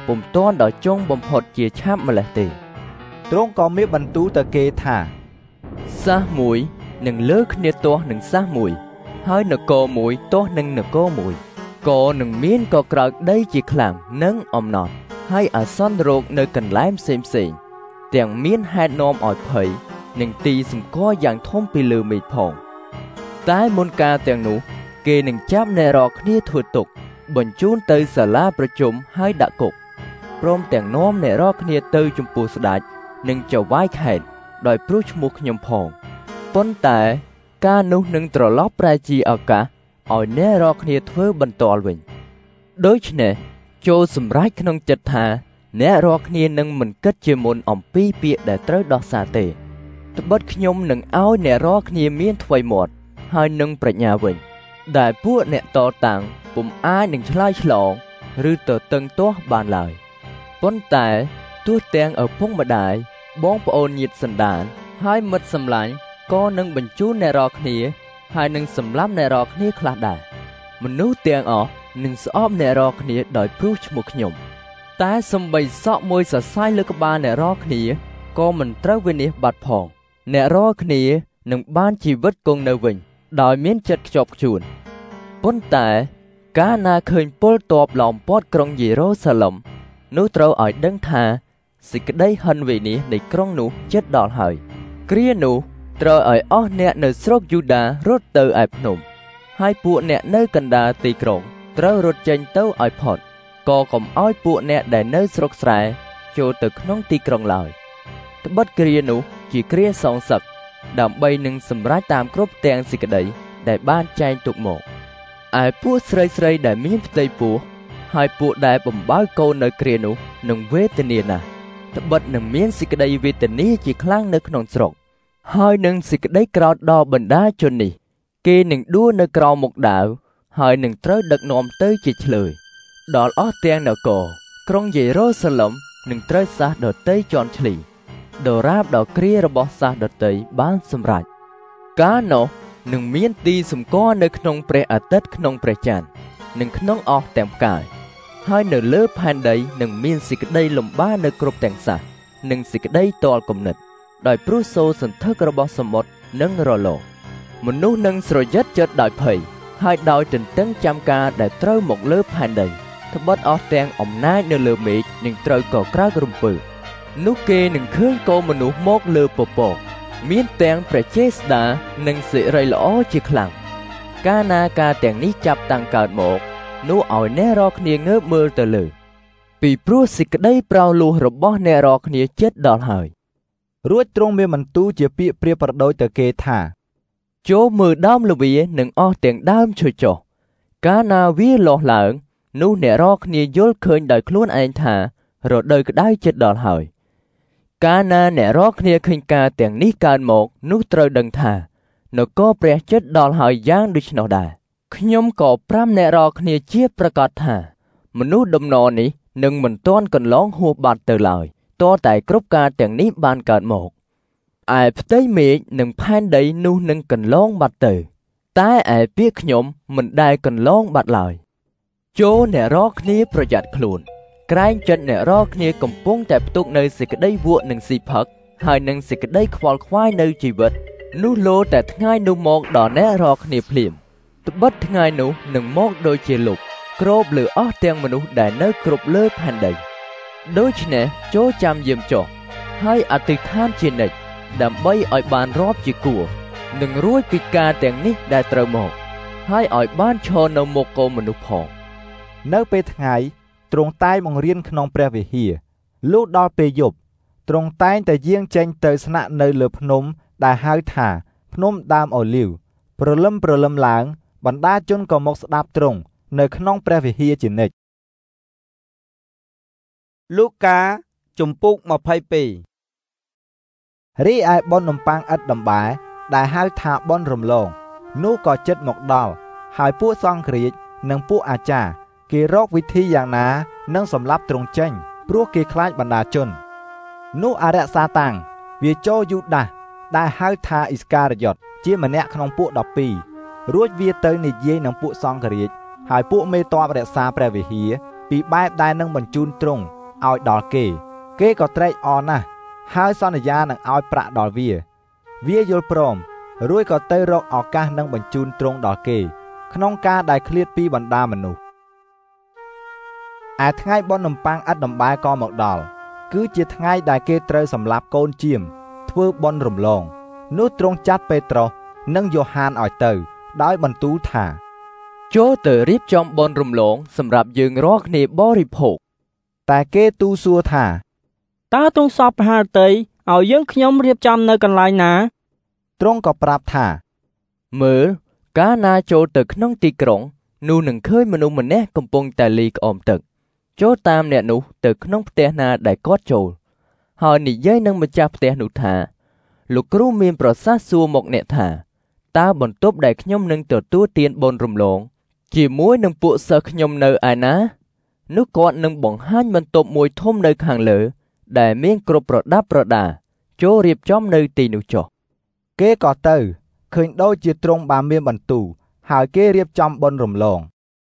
Speaker 15: ពុំទាន់ដល់ចុងបំផុតជាឆាប់ម្លេះទេ
Speaker 2: ទ្រង់ក៏មានបន្ទូលទៅគេថា
Speaker 15: សាសមួយនឹងលើគ្នាទាស់នឹងសាសមួយហើយនគរមួយទាស់នឹងនគរមួយក៏នឹងមានកក្រោកដីជាខ្លាំងនិងអំណត់ហើយអាសន្នរោគនៅកន្លែងផ្សេងទាំងមានហេតុនាំឲ្យភ័យនិងទីសម្គាល់យ៉ាងធំពីលើមេឃផងតែមុនការទាំងនោះគេនឹងចាប់អ្នករាល់គ្នាធ្វើទុកបញ្ជូនទៅសាលាប្រជុំហើយដាក់គុកព្រមទាំងនាំអ្នករាល់គ្នាទៅចំពោះស្ដេចនិងចៅហ្វាយខេត្តដោយព្រោះឈ្មោះខ្ញុំផងប៉ុន្តែការនោះនឹងត្រឡប់ប្រែជាឱកាសឲ្យអ្នករាល់គ្នាធ្វើបន្តវិញដូច្នេះចូលសម្រេចក្នុងចិត្តថាអ្នករាល់គ្នានឹងមិនគិតជាមុនអំពីពាក្យដែលត្រូវដោះសារទេត្បិតខ្ញុំនឹងឲ្យអ្នករាល់គ្នាមានថ្វីមាត់ហើយនឹងប្រាជ្ញាវិញដែលពួកអ្នកតតាំងពុំអាចនឹងឆ្លើយឆ្លងឬទៅតឹងទាស់បានឡើយប៉ុន្តែទោះទាំងឪពុកម្ដាយបងប្អូនញាតិសន្តានហើយមិត្តសម្លាញ់ក៏នឹងបញ្ជូនអ្នករាល់គ្នាហើយនឹងសម្លាប់អ្នករាល់គ្នាខ្លះដែរមនុស្សទាំងអស់នឹងស្អប់អ្នករាល់គ្នាដោយព្រោះឈ្មោះខ្ញុំតែសំបីសក់មួយសរសៃលើក្បាលអ្នករាល់គ្នាក៏មិនត្រូវវិនិច្ឆ័យបាត់ផងអ្នករាល់គ្នានឹងបានជីវិតគង់នៅវិញដោយមានចិត្តខ្ជាប់ខ្ជួនប៉ុន្តែកាលណាឃើញពលទ័ពឡោមព័ទ្ធក្រុងយេរូសាឡិមនោះត្រូវឲ្យដឹងថាសេចក្តីហិនវិនាសនៃក្រុងនោះជិតដល់ហើយគ្រានោះត្រូវឲ្យអស់អ្នកនៅស្រុកយូដារត់ទៅឯភ្នំហើយពួកអ្នកនៅកណ្ដាលទីក្រុងត្រូវរត់ចេញទៅឲ្យផុតក៏កុំឲ្យពួកអ្នកដែលនៅស្រុកស្រែចូលទៅក្នុងទីក្រុងឡើយត្បិតគ្រានោះជាគ្រាសងសឹកដើម្បីនឹងសម្រេចតាមគ្រប់ទាំងសេចក្តីដែលបានចែងទុកមកឯពួកស្រីដែលមានផ្ទៃពោះហើយពួកដែលបំបើកូននៅគ្រានោះនឹងវេទនាណាស់ត្បិតនឹងមានសេចក្តីវេទនាជាខ្លាំងនៅក្នុងស្រុកហើយនឹងសេចក្តីក្រោធដល់បណ្ដាជននេះគេនឹងដួលនៅក្រោមមុខដាវហើយនឹងត្រូវដឹកនាំទៅជាឆ្លើយដល់អស់ទាំងនគរក្រុងយេរូសាឡិមនឹងត្រូវសាសដតីជន់ឈ្លីដរាបដល់គ្រារបស់សាសដតីបានសម្រេចកាលនោះនឹងមានទីសម្គាល់នៅក្នុងព្រះអាទិត្យក្នុងព្រះច័ន្ទនិងក្នុងអស់ទាំងផ្កាយហើយនៅលើផែនដីនឹងមានសេចក្តីលំបាកនៅគ្រប់ទាំងសាសនិងសេចក្តីទាល់គំនិតដោយព្រោះសូរសន្ធឹករបស់សមុទ្រនិងរលកមនុស្សនឹងស្រយិតចិត្តដោយភ័យហើយដោយទន្ទឹងចាំការដែលត្រូវមកលើផែនដីត្បិតអស់ទាំងអំណាចនៅលើមេឃនឹងត្រូវកក្រើករំពើនោះគេនឹងឃើញកូនមនុស្សមកលើពពកមានទាំងព្រះចេស្តានិងសិរីល្អជាខ្លាំងកាលណាការទាំងនេះចាប់តាំងកើតមកនោះឲ្យអ្នករាល់គ្នាងើបមើលទៅលើពីព្រោះសេចក្តីប្រោសលោះរបស់អ្នករាល់គ្នាជិតដល់ហើយ
Speaker 2: រួចទ្រង់មានបន្ទូលជាពាក្យប្រៀបប្រដូចទៅគេថា
Speaker 15: ចូលមើលដើមល្វានិងអស់ទាំងដើមឈើចុះកាលណាវាលាស់ឡើងនោះអ្នករាល់គ្នាយល់ឃើញដោយខ្លួនឯងថារដូវក្តៅជិតដល់ហើយកាលណាអ្នករាល់គ្នាឃើញការទាំងនេះកើតមកនោះត្រូវដឹងថានគរព្រះជិតដល់ហើយយ៉ាងដូច្នោះដែរខ្ញុំក៏ប្រាប់អ្នករាល់គ្នាជាប្រកាសថាមនុស្សដំណរនេះនឹងមិនទាន់កន្លងហួសបាត់ទៅឡើយតតែគ្រប់ការទាំងនេះបានកើតមកឯផ្ទៃមេឃនិងផែនដីនោះនឹងកន្លងបាត់ទៅតែឯពាក្យខ្ញុំមិនដែលកន្លងបាត់ឡើយចូលអ្នករាល់គ្នាប្រយ័ត្នខ្លួនក្រែងចិត្តអ្នករាល់គ្នាកំពុងតែផ្ទុកនៅសេចក្តីវក់និងស៊ីផឹកហើយនឹងសេចក្តីខ្វល់ខ្វាយនៅជីវិតនោះលោតែថ្ងៃនោះមកដល់អ្នករាល់គ្នាភ្លាមត្បិតថ្ងៃនោះនឹងមកដូចជាលុបគ្របលើអស់ទាំងមនុស្សដែលនៅគ្រប់លើផែនដីដូច្នេះចូលចាំយាមចុះហើយអធិដ្ឋានជានិច្ចដើម្បីឲ្យបានរាប់ជាគួរនឹងរួចពីការទាំងនេះដែលត្រូវមកហើយឲ្យបានឈរនៅមុខកូនមនុស្សផង
Speaker 2: នៅពេលថ្ងៃទ្រង់តែងបង្រៀនក្នុងព្រះវិហារលុះដល់ពេលយប់ទ្រង់តែងតែយាងចេញទៅស្នាក់នៅលើភ្នំដែលហៅថាភ្នំដើមអូលីវព្រលឹមឡើងបណ្ដាជនក៏មកស្ដាប់ទ្រង់នៅក្នុងព្រះវិហារជានិច្ច
Speaker 1: លូកាជំពូក22
Speaker 2: រីឯបុណ្យនំប៉័ងឥតដំបែដែលហៅថាបុណ្យរំលងនោះក៏ជិតមកដល់ហើយពួកសង្ឃរាជនិងពួកអាចារ្យគេរកវិធីយ៉ាងណានឹងសម្លាប់ទ្រង់ចេញព្រោះគេខ្លាចបណ្ដាជននោះអរិយសាតាំងវាចូលយូដាសដែលហៅថាអ៊ីស្ការយ៉ុតជាម្នាក់ក្នុងពួក12រួចវាទៅនិយាយនឹងពួកសង្ឃរាជហើយពួកមេទ័ពរក្សាព្រះវិហារពីបែបដែលនឹងបញ្ជូនទ្រង់ឲ្យដល់គេក៏ត្រេកអរណាស់ហើយសន្យានឹងឲ្យប្រាក់ដល់វាយល់ព្រមរួចក៏ទៅរកឱកាសនឹងបញ្ជូនទ្រង់ដល់គេក្នុងការដែលឃ្លាតពីបណ្ដាមនុស្សឯថ្ងៃបុណ្យនំប៉័ងឥតដំបែក៏មកដល់គឺជាថ្ងៃដែលគេត្រូវសម្លាប់កូនជាមធ្វើបុណ្យរំលងនោះទ្រង់ចាត់ពេត្រុសនិងយ៉ូហានឲ្យទៅដោយបន្ទូលថា
Speaker 15: ចូលទៅរៀបចំបុណ្យរំលងសម្រាប់យើងរាល់គ្នាបរិភោគ
Speaker 2: តែគេទូសួរថា
Speaker 21: តើទ្រង់សពប្រហារតីឲ្យយើងខ្ញុំរៀបចំនៅកន្លែងណា
Speaker 2: ទ្រង់ក៏ប្រាប់ថា
Speaker 15: មើលកាលណាចូលទៅក្នុងទីក្រុងនោះនឹងឃើញមនុស្សម្នាក់កំពុងតែលីក្អមទឹកចូលតាមអ្នកនោះទៅក្នុងផ្ទះណាដែលគាត់ចូលហើយនិយាយនឹងម្ចាស់ផ្ទះនោះថាលោកគ្រូមានប្រសាសន៍សួរមកអ្នកថាតើបន្ទប់ដែលខ្ញុំនឹងទទួលទានបុណ្យរំលងជាមួយនឹងពួកសិស្សខ្ញុំនៅឯណានោះគាត់នឹងបង្ហាញបន្ទប់មួយធំនៅខាងលើដែលមានគ្រប់ប្រដាប់ប្រដាចូលរៀបចំនៅទីនោះចុះ
Speaker 2: គេក៏ទៅឃើញដូចជាទ្រង់បានមានបន្ទូលហើយគេរៀបចំបុណ្យរំលង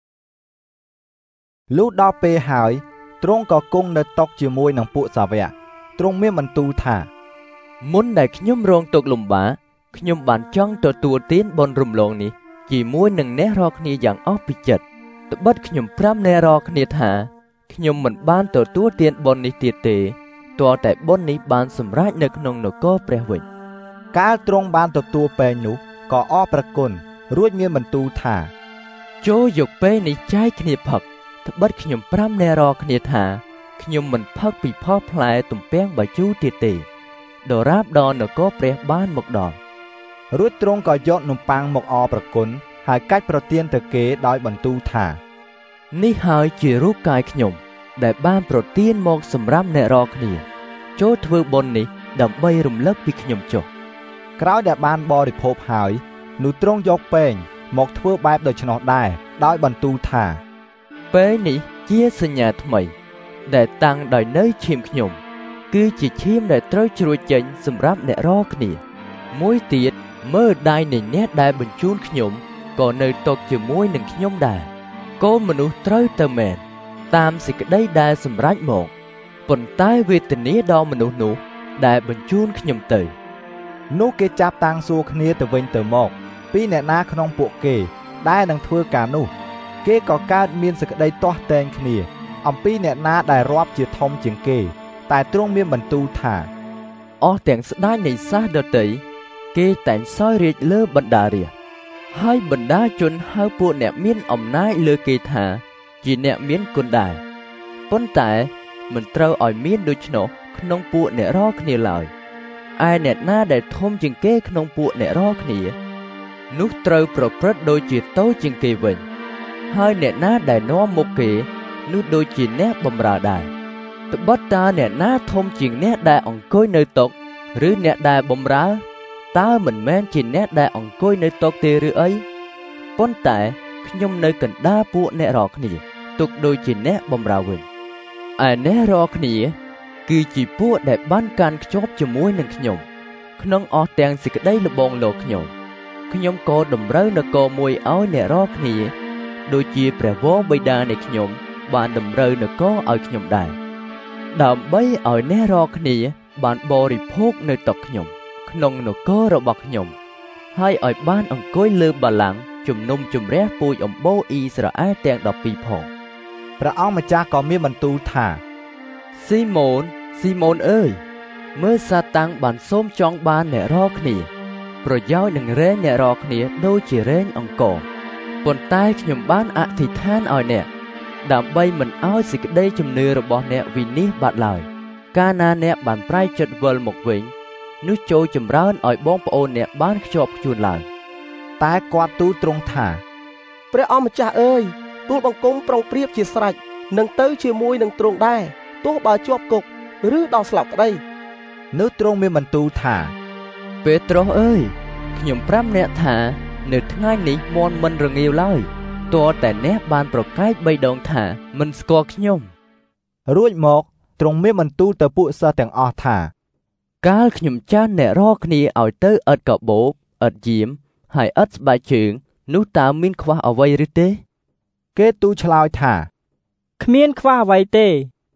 Speaker 2: លុះដល់ពេលហើយទ្រង់ក៏គង់នៅតុជាមួយនឹងពួកសាវកទ្រង់មានបន្ទូលថា
Speaker 15: មុនដែលខ្ញុំរងទុក្ខលំបាកខ្ញុំបានចង់ទទួលទានបុណ្យរំលងនេះជាមួយនឹងអ្នករាល់គ្នាយ៉ាងអស់ពីចិត្តត្បិតខ្ញុំប្រាប់អ្នករាល់គ្នាថាខ្ញុំមិនបានទទួលទានបុណ្យនេះទៀតទេទាល់តែបុណ្យនេះបានសម្រេចនៅក្នុងនគរព្រះវិញ
Speaker 2: កាលទ្រង់បានទទួលពែងនោះក៏អរព្រះគុណរួចមានបន្ទូលថា
Speaker 15: ចូលយកពែងនេះចែកគ្នាផឹកត្បិតខ្ញុំប្រាប់អ្នករាល់គ្នាថាខ្ញុំមិនផឹកពីផលផ្លែទំពាំងបាយជូរទៀតទេដរាបដល់នគរព្រះបានមកដល់
Speaker 2: រួចទ្រង់ក៏យកនំប៉័ងមកអរព្រះគុណហើយកាច់ប្រទានទៅគេដោយបន្ទូលថា
Speaker 15: នេះហើយជារូបកាយខ្ញុំដែលបានប្រទានមកសម្រាប់អ្នករាល់គ្នាចូលធ្វើបុណ្យនេះដើម្បីរំលឹកពីខ្ញុំចុះ
Speaker 2: ក្រោយដែលបានបរិភោគហើយនោះទ្រង់យកពែងមកធ្វើបែបដូច្នោះដែរដោយបន្ទូលថា
Speaker 15: ពែងនេះជាសញ្ញាថ្មីដែលតាំងដោយនៅឈាមខ្ញុំគឺជាឈាមដែលត្រូវជ្រួចចេញសម្រាប់អ្នករាល់គ្នាមួយទៀតមើលដៃនៃអ្នកដែលបញ្ជូនខ្ញុំក៏នៅតុជាមួយនឹងខ្ញុំដែរកូនមនុស្សត្រូវទៅមែនតាមសេចក្តីដែលសម្រេចមកប៉ុន្តែវេទនាដល់មនុស្សនោះដែលបញ្ជូនខ្ញុំទៅ
Speaker 2: នោះគេចាប់តាំងសួរគ្នាទៅវិញទៅមកពីអ្នកណាក្នុងពួកគេដែលនឹងធ្វើការនោះគេក៏កើតមានសេចក្តីទាស់ទែងគ្នាអំពីអ្នកណាដែលរាប់ជាធំជាងគេតែទ្រង់មានបន្ទូលថា
Speaker 15: អស់ទាំងស្ដេចនៃសាសដតីគេតែងសោយរាជលើបណ្ដារាជហើយបណ្ដាជនហៅពួកអ្នកមានអំណាចលើគេថាជាអ្នកមានគុណដែរប៉ុន្តែមិនត្រូវឲ្យមានដូច្នោះក្នុងពួកអ្នករាល់គ្នាឡើយឯអ្នកណាដែលធំជាងគេក្នុងពួកអ្នករាល់គ្នានោះត្រូវប្រព្រឹត្តដូចជាតូចជាងគេវិញហើយអ្នកណាដែលនាំមុខគេនោះដូចជាអ្នកបម្រើដែរត្បិតតើអ្នកណាធំជាងអ្នកដែលអង្គុយនៅតុឬអ្នកដែលបម្រើតើមិនមែនជាអ្នកដែលអង្គុយនៅតុទេឬអីប៉ុន្តែខ្ញុំនៅកណ្ដាលពួកអ្នករាល់គ្នាទុកដូចជាអ្នកបម្រើវិញឯអ្នករាល់គ្នាគឺជាពួកដែលបានកាន់ខ្ជាប់ជាមួយនឹងខ្ញុំក្នុងអស់ទាំងសេចក្តីល្បងលោកខ្ញុំក៏តម្រូវនគរមួយឲ្យអ្នករាល់គ្នាដូចជាព្រះវរបិតានៃខ្ញុំបានតម្រូវនគរឲ្យខ្ញុំដែរដើម្បីឲ្យអ្នករាល់គ្នាបានបរិភោគនៅតុខ្ញុំក្នុងនគររបស់ខ្ញុំហើយឲ្យបានអង្គុយលើបល្ល័ង្កជំនុំជម្រះពូជអម្បូរអ៊ីស្រាអែលទាំង12ផង
Speaker 2: ព្រះអង្គម្ចាស់ក៏មានបន្ទូលថា
Speaker 15: ស៊ីម៉ូនអើយមើលសាតាំងបានសូមចង់បានអ្នករាល់គ្នាប្រយោជន៍នឹងរែងអ្នករាល់គ្នាដូចជារែងអង្គរប៉ុន្តែខ្ញុំបានអធិដ្ឋានឲ្យអ្នកដើម្បីមិនឲ្យសេចក្តីជំនឿរបស់អ្នកវិនិច្ឆ័យបាត់ឡើយកាលណាអ្នកបានប្រែចិត្តវិលមកវិញនោះចូលចម្រើនឲ្យបងប្អូនអ្នកបានខ្ជាប់ខ្ជួនឡើង
Speaker 2: តែគាត់ទូលទ្រង់ថា
Speaker 16: ព្រះអង្គម្ចាស់អើយទូលបង្គំប្រុងប្រៀបជាស្រេចនឹងទៅជាមួយនឹងទ្រង់ដែរទោះបើជាប់គុកឬដល់ស្លាប់ក្តី
Speaker 2: នោះទ្រង់មានបន្ទូលថា
Speaker 15: ពេត្រុសអើយខ្ញុំប្រាប់អ្នកថានៅថ្ងៃនេះមន់មិនរងាវឡើយទាល់តែអ្នកបានប្រកែក3ដងថាមិនស្គាល់ខ្ញុំ
Speaker 2: រួចមកទ្រង់មានបន្ទូលទៅពួកសិស្សទាំងអស់ថា
Speaker 15: កាលខ្ញុំចាស់អ្នករាល់គ្នាឲ្យទៅឥតកាបូបឥតយាមហើយឥតស្បែកជើងនោះតើមានខ្វះអ្វីឬទេ
Speaker 2: គេទូលឆ្លើយថា
Speaker 21: គ្មានខ្វះអ្វីទេ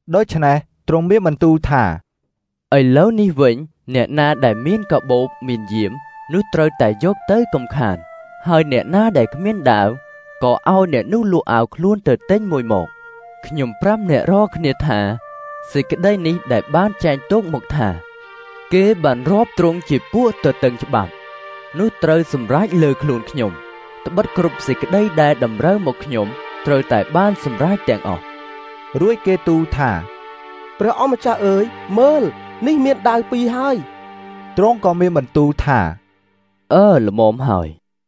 Speaker 2: ដូច្នេះទ្រង់មានបន្ទូលថា
Speaker 15: ឥឡូវនេះវិញអ្នកណាដែលមានកាបូបមានយាមនោះត្រូវតែយកទៅកំខានហើយអ្នកណាដែលគ្មានដាវក៏ឲ្យអ្នកនោះលក់អាវខ្លួនទៅទិញមួយមកខ្ញុំប្រាប់អ្នករាល់គ្នាថាសេចក្តីនេះដែលបានចែងទុកមកថាគេបានរាប់ទ្រង់ជាពួកទទឹងច្បាប់នោះត្រូវសម្រេចលើខ្លួនខ្ញុំត្បិតគ្រប់សេចក្តីដែលតម្រូវមកខ្ញុំត្រូវតែបានសម្រេចទាំងអស់
Speaker 2: រួចគេទូលថា
Speaker 16: ព្រះអម្ចាស់អើយមើលនេះមានដាវ2ហើយ
Speaker 2: ទ្រង់ក៏មានបន្ទូលថា
Speaker 15: ល្មមហើយ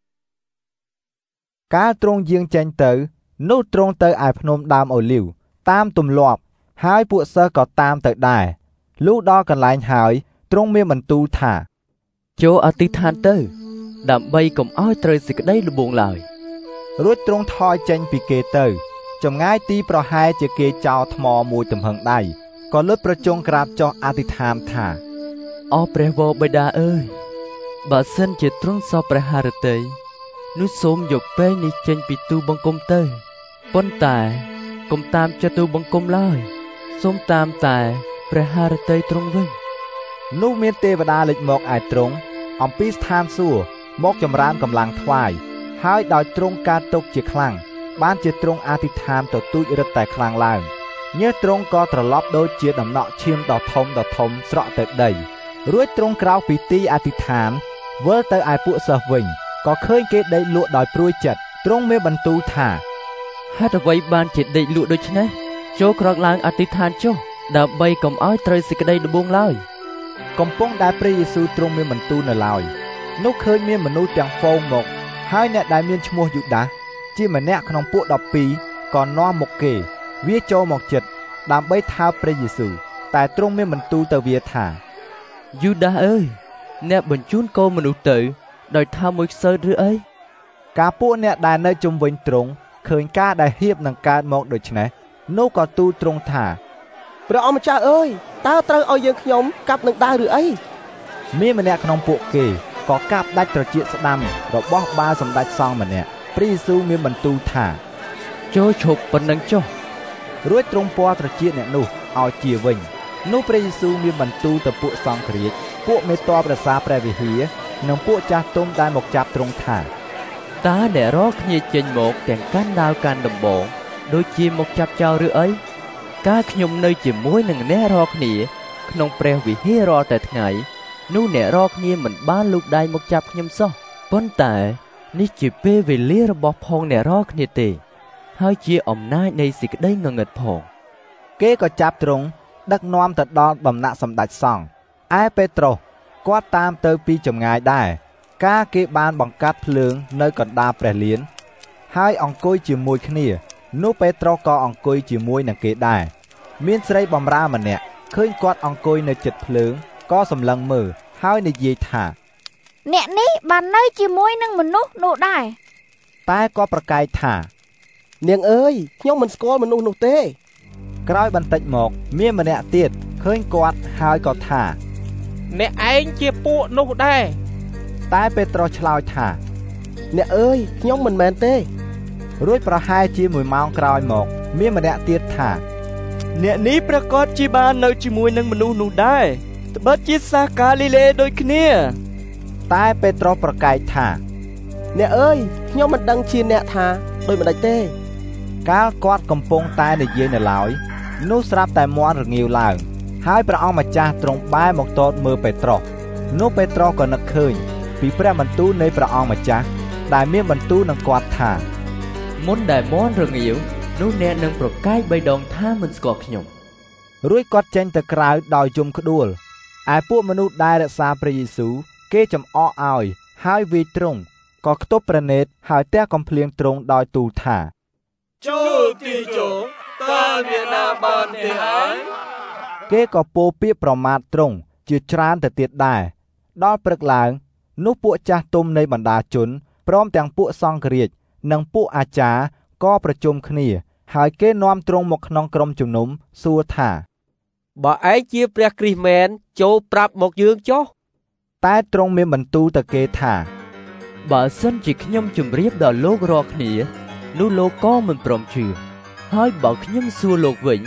Speaker 2: កាលទ្រង់យាងចេញទៅនោះទ្រង់ទៅឯភ្នំដើមអូលីវតាមទម្លាប់ហើយពួកសិស្សក៏តាមទៅដែរលុះដល់កន្លែងហើយទ្រង់មានបន្ទូលថា
Speaker 15: ចូលអធិដ្ឋានទៅដើម្បីកុំឲ្យត្រូវសេចក្តីល្បងឡើយ
Speaker 2: រួចទ្រង់ថយចេញពីគេទៅចម្ងាយទីប្រហែលជាគេចោលថ្មមួយទំហឹងដៃក៏លុតប្រជង់ក្រាបចុះអធិដ្ឋានថា
Speaker 15: អោព្រះវរបិតាអើយបើសិនជាទ្រង់សពព្រះハរតីនោះសូមយកពែងនេះចេញពីទូបង្គំទៅប៉ុន្តែកុំតាមចិត្តទូបង្គំឡើយសូមតាមតែព្រះハរតីទ្រង់វិញ
Speaker 2: នោះមានទេវតាលេចមកឯទ្រង់អំពីស្ថានសួគ៌មកចម្រើនកម្លាំងថ្វាយហើយដោយទ្រង់កើតទុកជាខ្លាំងបានជាទ្រង់អធិដ្ឋានទទូចរឹតតែខ្លាំងឡើងញើសទ្រង់ក៏ត្រឡប់ដូចជាដំណក់ឈាមដ៏ធំស្រក់ទៅដីរួចទ្រង់ក្រោកពីទីអធិដ្ឋានវិលទៅឯពួកសិស្សវិញក៏ឃើញគេដេកលក់ដោយព្រួយចិត្តទ្រង់មានបន្ទូលថា
Speaker 15: ហេតុអ្វីបានជាដេកលក់ដូច្នេះចូលក្រោកឡើងអធិដ្ឋានចុះដើម្បីកុំឲ្យត្រូវសេចក្តីល្បងឡើយ
Speaker 2: កំពុងដែលព្រះយេស៊ូវទ្រង់មានបន្ទូលនៅឡើយនោះឃើញមានមនុស្សទាំងហ្វូងមកហើយអ្នកដែលមានឈ្មោះយូដាសជាម្នាក់ក្នុងពួក12ក៏នាំមកគេវាចូលមកជិតដើម្បីថើបព្រះយេស៊ូវតែទ្រង់មានបន្ទូលទៅវាថា
Speaker 15: យូដាសអើយអ្នកបញ្ជូនកូនមនុស្សទៅដោយថាមួយខ្សើតឬអី
Speaker 2: ការពួកអ្នកដែលនៅជុំវិញទ្រង់ឃើញការដែលហៀបនឹងកើតមកដូច្នេះនោះក៏ទូលទ្រង់ថា
Speaker 16: ព្រះអម្ចាស់អើយតើត្រូវឲ្យយើងខ្ញុំកាប់នឹងដាវឬអី
Speaker 2: មានម្នាក់ក្នុងពួកគេក៏កាប់ដាច់ត្រចៀកស្ដាំរបស់បាល់សម្ដេចសង្ឃម្នាក់ព្រះយេស៊ូវមានបន្ទូលថា
Speaker 15: ចូលឈប់ប៉ុណ្ណឹងចុះ
Speaker 2: រួចទ្រង់ពាល់ត្រចៀកអ្នកនោះឲ្យជាវិញនោះព្រះយេស៊ូវមានបន្ទូលទៅពួកសង្ឃរាជពួកមេតបរក្សាព្រះវិហារនិងពួកចាស់ទុំដែលមកចាប់ទ្រង់ថា
Speaker 15: តើអ្នករាល់គ្នាចេញមកទាំងកាន់ដាវកាន់ដំបងដូចជាមកចាប់ចោលឬអីកាលខ្ញុំនៅជាមួយនឹងអ្នករាល់គ្នាក្នុងព្រះវិហាររាល់តែថ្ងៃនោះអ្នករាល់គ្នាមិនបានលូកដៃមកចាប់ខ្ញុំសោះប៉ុន្តែនេះជាពេលវេលារបស់ផងអ្នករាល់គ្នាទេហើយជាអំណាចនៃសេចក្តីងងឹតផង
Speaker 2: គេក៏ចាប់ទ្រង់ដឹកនាំទៅដល់បំណាក់សម្ដេចសង្ឃឯពេត្រុសគាត់តាមទៅពីចម្ងាយដែរការគេបានបង្កាត់ភ្លើងនៅកណ្ដាលព្រះលានហើយអង្គុយជាមួយគ្នានោះពេត្រុសក៏អង្គុយជាមួយនឹងគេដែរមានស្រីបម្រើម្នាក់ឃើញគាត់អង្គុយនៅជិតភ្លើងក៏សម្លឹងមើលហើយនិយាយថា
Speaker 6: អ្នកនេះបាននៅជាមួយនឹងមនុស្សនោះដែរ
Speaker 2: តែក៏ប្រកែកថា
Speaker 16: នាងអើយខ្ញុំមិនស្គាល់មនុស្សនោះទេ
Speaker 2: ក្រោយបន្តិចមកមានម្នាក់ទៀតឃើញគាត់ហើយក៏ថា
Speaker 17: អ្នកឯងជាពួកនោះដែរ
Speaker 2: តែពេត្រុសឆ្លើយថា
Speaker 16: អ្នកអើយខ្ញុំមិនមែនទេ
Speaker 2: រួចប្រហែលជា1ម៉ោងក្រោយមកមានម្នាក់ទៀតថា
Speaker 19: អ្នកនេះប្រកាសជាបាននៅជាមួយនឹងមនុស្សនោះដែរត្បិតជាសាសកាលីលេដូចគ្នា
Speaker 2: តែពេត្រុសប្រកែកថា
Speaker 16: អ្នកអើយខ្ញុំមិនដឹងជាអ្នកថាដូចម្ដេចទេ
Speaker 2: កាលគាត់កំពុងតែនិយាយនៅឡើយនោះស្រាប់តែមាន់រងាវឡើងហើយព្រះអង្គម្ចាស់ទ្រង់បែរមកទតមើលពេត្រុសនោះពេត្រុសក៏នឹកឃើញពីព្រះបន្ទូលនៃព្រះអង្គម្ចាស់ដែលមានបន្ទូលនឹងគាត់ថា
Speaker 15: មុនដែលមាន់រងាវនោះអ្នកនឹងប្រកែក3ដងថាមិនស្គាល់ខ្ញុំ
Speaker 2: រួចគាត់ចេញទៅក្រៅដោយយំក្ដួលឯពួកមនុស្សដែលរក្សាព្រះយេស៊ូវគេចំអកឲ្យហើយវាយទ្រង់ក៏ខ្ទប់ព្រះនេត្រហើយទះកំភ្លៀងទ្រង់ដោយទូលថា
Speaker 9: ចូលទីចូលតើអ្នកណាបានទេហើយ
Speaker 2: គេក៏ពោលពាក្យប្រមាថទ្រង់ជាច្រើនទៅទៀតដែរដល់ព្រឹកឡើងនោះពួកចាស់ទុំនៃបណ្ដាជនព្រមទាំងពួកសង្ឃរាជនិងពួកអាចារ្យក៏ប្រជុំគ្នាហើយគេនាំទ្រង់មកក្នុងក្រុមជំនុំសួរថា
Speaker 12: បើឯងជាព្រះគ្រីស្ទមែនចូលប្រាប់មកយើងចុះ
Speaker 2: តែទ្រង់មានបន្ទូលទៅគេថា
Speaker 15: បើសិនជាខ្ញុំជម្រាបដល់លោករាល់គ្នានោះលោកក៏មិនព្រមជឿហើយបើខ្ញុំសួរលោកវិញ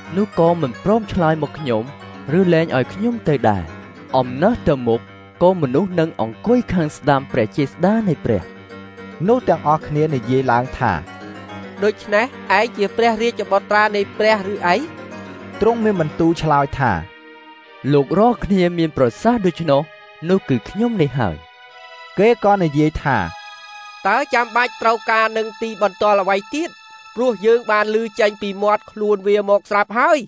Speaker 15: នោះក៏មិនព្រមឆ្លើយមកខ្ញុំឬលែងឲ្យខ្ញុំទៅដែរអំណោះទៅមុខក៏មនុស្សនឹងអង្គុយខាងស្ដាំព្រះជាស្ដានៃព្រះ
Speaker 2: នោះទាំងអស់គ្នានិយាយឡើងថា
Speaker 12: ដូច្នេះឯងជាព្រះរាជបុត្រានៃព្រះឬអី
Speaker 2: ទ្រង់មានបន្ទូលឆ្លើយថា
Speaker 15: លោករកគ្នាមានប្រសាសន៍ដូច្នោះនោះគឺខ្ញុំនេះហើយ
Speaker 2: គេក៏និយាយថា
Speaker 12: តើចាំបាច់ត្រូវការនឹងទីបន្ទាល់អ្វីទៀតព្រោះយើងបានឮចេញពីមាត់ខ្លួនវាមកស្រាប់ហើយ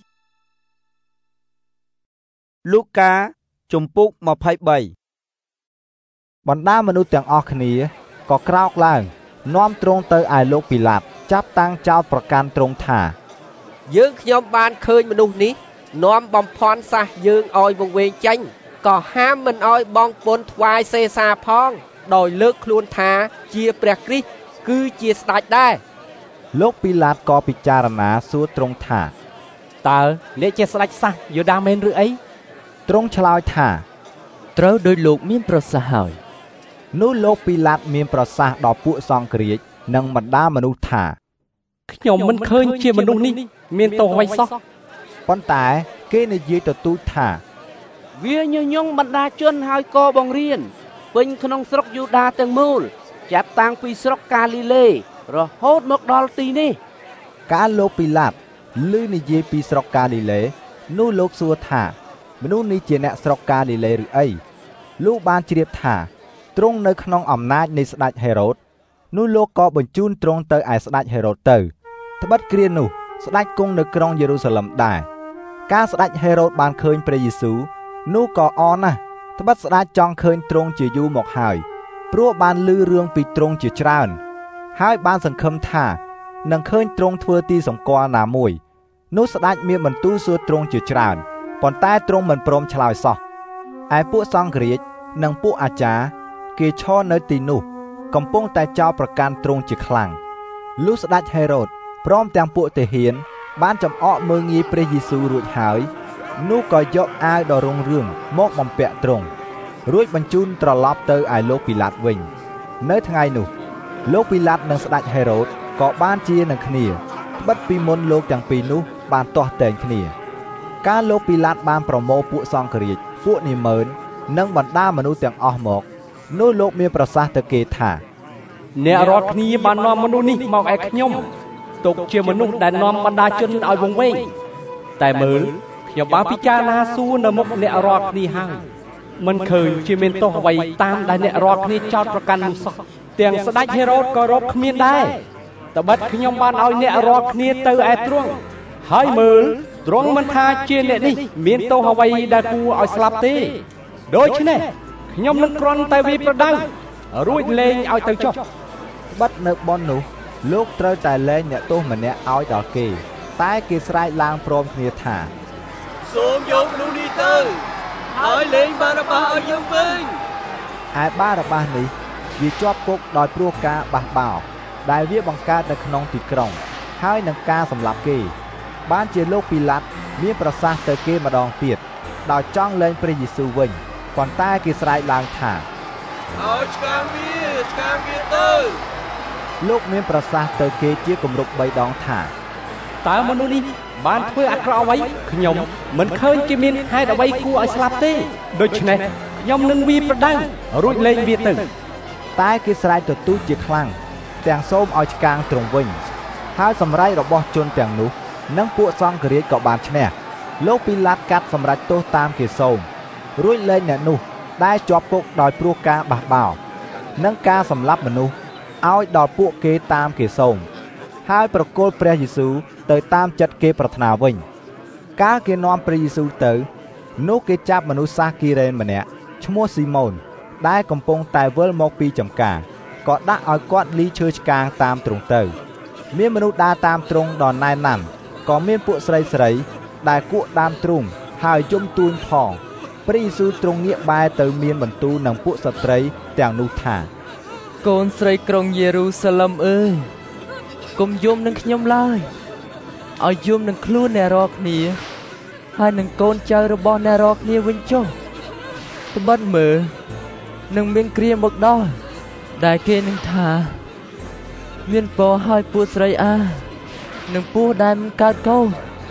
Speaker 1: លូកាជំពូក23
Speaker 2: បណ្ដាមនុស្សទាំងអស់គ្នាក៏ក្រោកឡើងនាំទ្រង់ទៅឯលោកពីឡាតចាប់តាំងចោទប្រកាន់ទ្រង់ថា
Speaker 12: យើងខ្ញុំបានឃើញមនុស្សនេះនាំបំផន់សះយើងឲ្យវង្វេងចេញក៏ហាមមិនឲ្យបង់ពន្ធថ្វាយសេសាផងដោយលើកខ្លួនថាជាព្រះគ្រីស្ទគឺជាស្ដេចដែរ
Speaker 2: លោកពីឡាតក៏ពិចារណាសួរទ្រង់ថា
Speaker 20: តើអ្នកជាស្ដេចសាសយូដាមែនឬអី
Speaker 2: ទ្រង់ឆ្លើយថា
Speaker 15: ត្រូវដោយលោកមានប្រសាសន៍ហើយ
Speaker 2: នោះលោកពីឡាតមានប្រសាសន៍ដល់ពួកសង្ឃរាជនិងបណ្ដាមនុស្សថា
Speaker 20: ខ្ញុំមិនឃើញជាមនុស្សនេះមានទោសអ្វីសោះ
Speaker 2: ប៉ុន្តែគេនិយាយទទូចថា
Speaker 3: វាញុះញង់បណ្ដាជនហើយក៏បង្រៀនពេញក្នុងស្រុកយូដាទាំងមូលចាប់តាំងពីស្រុកកាលីលេរហូតមកដល់ទីនេះ
Speaker 2: កាលលោកពីឡាតឮនិយាយពីស្រុកកាលីលេនោះលោកសួរថាមនុស្សនេះជាអ្នកស្រុកកាលីលេឬអីលោកបានជ្រាបថាទ្រង់នៅក្នុងអំណាចនៃស្ដេចហេរ៉ូតនោះលោកក៏បញ្ជូនទ្រង់ទៅឯស្ដេចហេរ៉ូតទៅត្បិតគ្រានោះស្ដេចគង់នៅក្រុងយេរូសាឡឹមដែរការស្ដេចហេរ៉ូតបានឃើញព្រះយេស៊ូវនោះក៏អរណាស់ត្បិតស្ដេចចង់ឃើញទ្រង់ជាយូរមកហើយព្រោះបានឮរឿងពីទ្រង់ជាច្រើនហើយបានសង្ឃឹមថានឹងឃើញទ្រង់ធ្វើទីសម្គាល់ណាមួយនោះស្ដេចមានបន្ទូលសួរទ្រង់ជាច្រើនប៉ុន្តែទ្រង់មិនព្រមឆ្លើយសោះឯពួកសង្ឃរាជនិងពួកអាចារ្យគេឈរនៅទីនោះកំពុងតែចោទប្រកាន់ទ្រង់ជាខ្លាំងលុះស្ដេចហេរ៉ូតព្រមទាំងពួកទាហានបានចំអកមើលងាយព្រះយេស៊ូវរួចហើយនោះក៏យកអាវដ៏រុងរឿងមកបំពាក់ទ្រង់រួចបញ្ជូនត្រឡប់ទៅឯលោកពីឡាតវិញនៅថ្ងៃនោះលោកពីឡាតនិងស្ដេចហេរ៉ូតក៏បានជានឹងគ្នាត្បិតពីមុនលោកទាំងពីរនោះបានទាស់ទែងគ្នាកាលលោកពីឡាតបានប្រមូលពួកសង្ឃរាជពួកនាម៉ឺននិងបណ្ដាមនុស្សទាំងអស់មកនោះលោកមានប្រសាសន៍ទៅគេថា
Speaker 20: អ្នករាល់គ្នាបាននាំមនុស្សនេះមកឯខ្ញុំទុកជាមនុស្សដែលនាំបណ្ដាជនឲ្យវង្វេងតែមើលខ្ញុំបានពិចារណាសួរនៅមុខអ្នករាល់គ្នាហើយមិនឃើញជាមានទោសអ្វីតាមដែលអ្នករាល់គ្នាចោទប្រកាន់នោះសោះទាំងស្ដេចហេរ៉ូតក៏រកគ្មានដែរត្បិតខ្ញុំបានឲ្យអ្នករាល់គ្នាទៅឯទ្រង់ហើយមើលទ្រង់មិនថាជាអ្នកនេះមានទោសអ្វីដែលគួរឲ្យស្លាប់ទេដូច្នេះខ្ញុំនឹងគ្រាន់តែវាប្រដៅរួចលែងឲ្យទៅចុះ
Speaker 2: ត្បិតនៅប៉ុននោះលោកត្រូវតែលែងអ្នកទោសម្នាក់ឲ្យដល់គេតែគេស្រែកឡើងព្រមគ្នាថា
Speaker 14: សូមយកមនុស្សនេះទៅហើយលែងបារបាឲ្យយើងវិញ
Speaker 2: ឯបារបានេះវាជាប់គុកដោយព្រោះការបះបោរដែលវាបង្កើតនៅក្នុងទីក្រុងហើយនឹងការសម្លាប់គេបានជាលោកពីឡាតមានប្រសាសន៍ទៅគេម្ដងទៀតដោយចង់លែងព្រះយេស៊ូវវិញប៉ុន្តែគេស្រែកឡើងថា
Speaker 14: ឲ្យឆ្កាងវាទៅ
Speaker 2: លោកមានប្រសាសន៍ទៅគេជាគម្រប់3ដងថា
Speaker 20: តើមនុស្សនេះបានធ្វើអាក្រក់អ្វីខ្ញុំមិនឃើញជាមានហេតុអ្វីគួរឲ្យស្លាប់ទេដូច្នេះខ្ញុំនឹងវាប្រដៅរួចលែងវាទៅ
Speaker 2: តែគេស្រែកទទូចជាខ្លាំងទាំងសូមឲ្យឆ្កាងទ្រង់វិញហើយសម្រេចរបស់ជនទាំងនោះនិងពួកសង្ឃរាជក៏បានឈ្នះលោកពីឡាតកាត់សម្រេចទោសតាមគេសូមរួចលែងអ្នកនោះដែលជាប់គុកដោយព្រោះការបះបោរនិងការសម្លាប់មនុស្សឲ្យដល់ពួកគេតាមគេសូមហើយប្រគល់ព្រះយេស៊ូវទៅតាមចិត្តគេប្រាថ្នាវិញកាលគេនាំព្រះយេស៊ូវទៅនោះគេចាប់មនុស្សសាសគីរ៉េនម្នាក់ឈ្មោះស៊ីម៉ូនដែលកំពុងតែវិលមកពីចំការក៏ដាក់ឲ្យគាត់លីឈើឆ្កាងតាមទ្រង់ទៅមានមនុស្សដើរតាមទ្រង់ដល់ណែនណាន់ក៏មានពួកស្រីដែលគក់ដាមទ្រូងហើយយំទួញផងព្រះយេស៊ូវទ្រង់ងាកបែរទៅមានបន្ទូលនឹងពួកស្ត្រីទាំងនោះថា
Speaker 15: កូនស្រីក្រុងយេរូសាឡឹមអើយកុំយំនឹងខ្ញុំឡើយឲ្យយំនឹងខ្លួនអ្នករាល់គ្នាហើយនឹងកូនចៅរបស់អ្នករាល់គ្នាវិញចុះត្បិតមើលនឹងមានគ្រាមកដល់ដែលគេនឹងថាមានពរឲ្យពួកស្រីនឹងពោះដែលមិនកើតកូន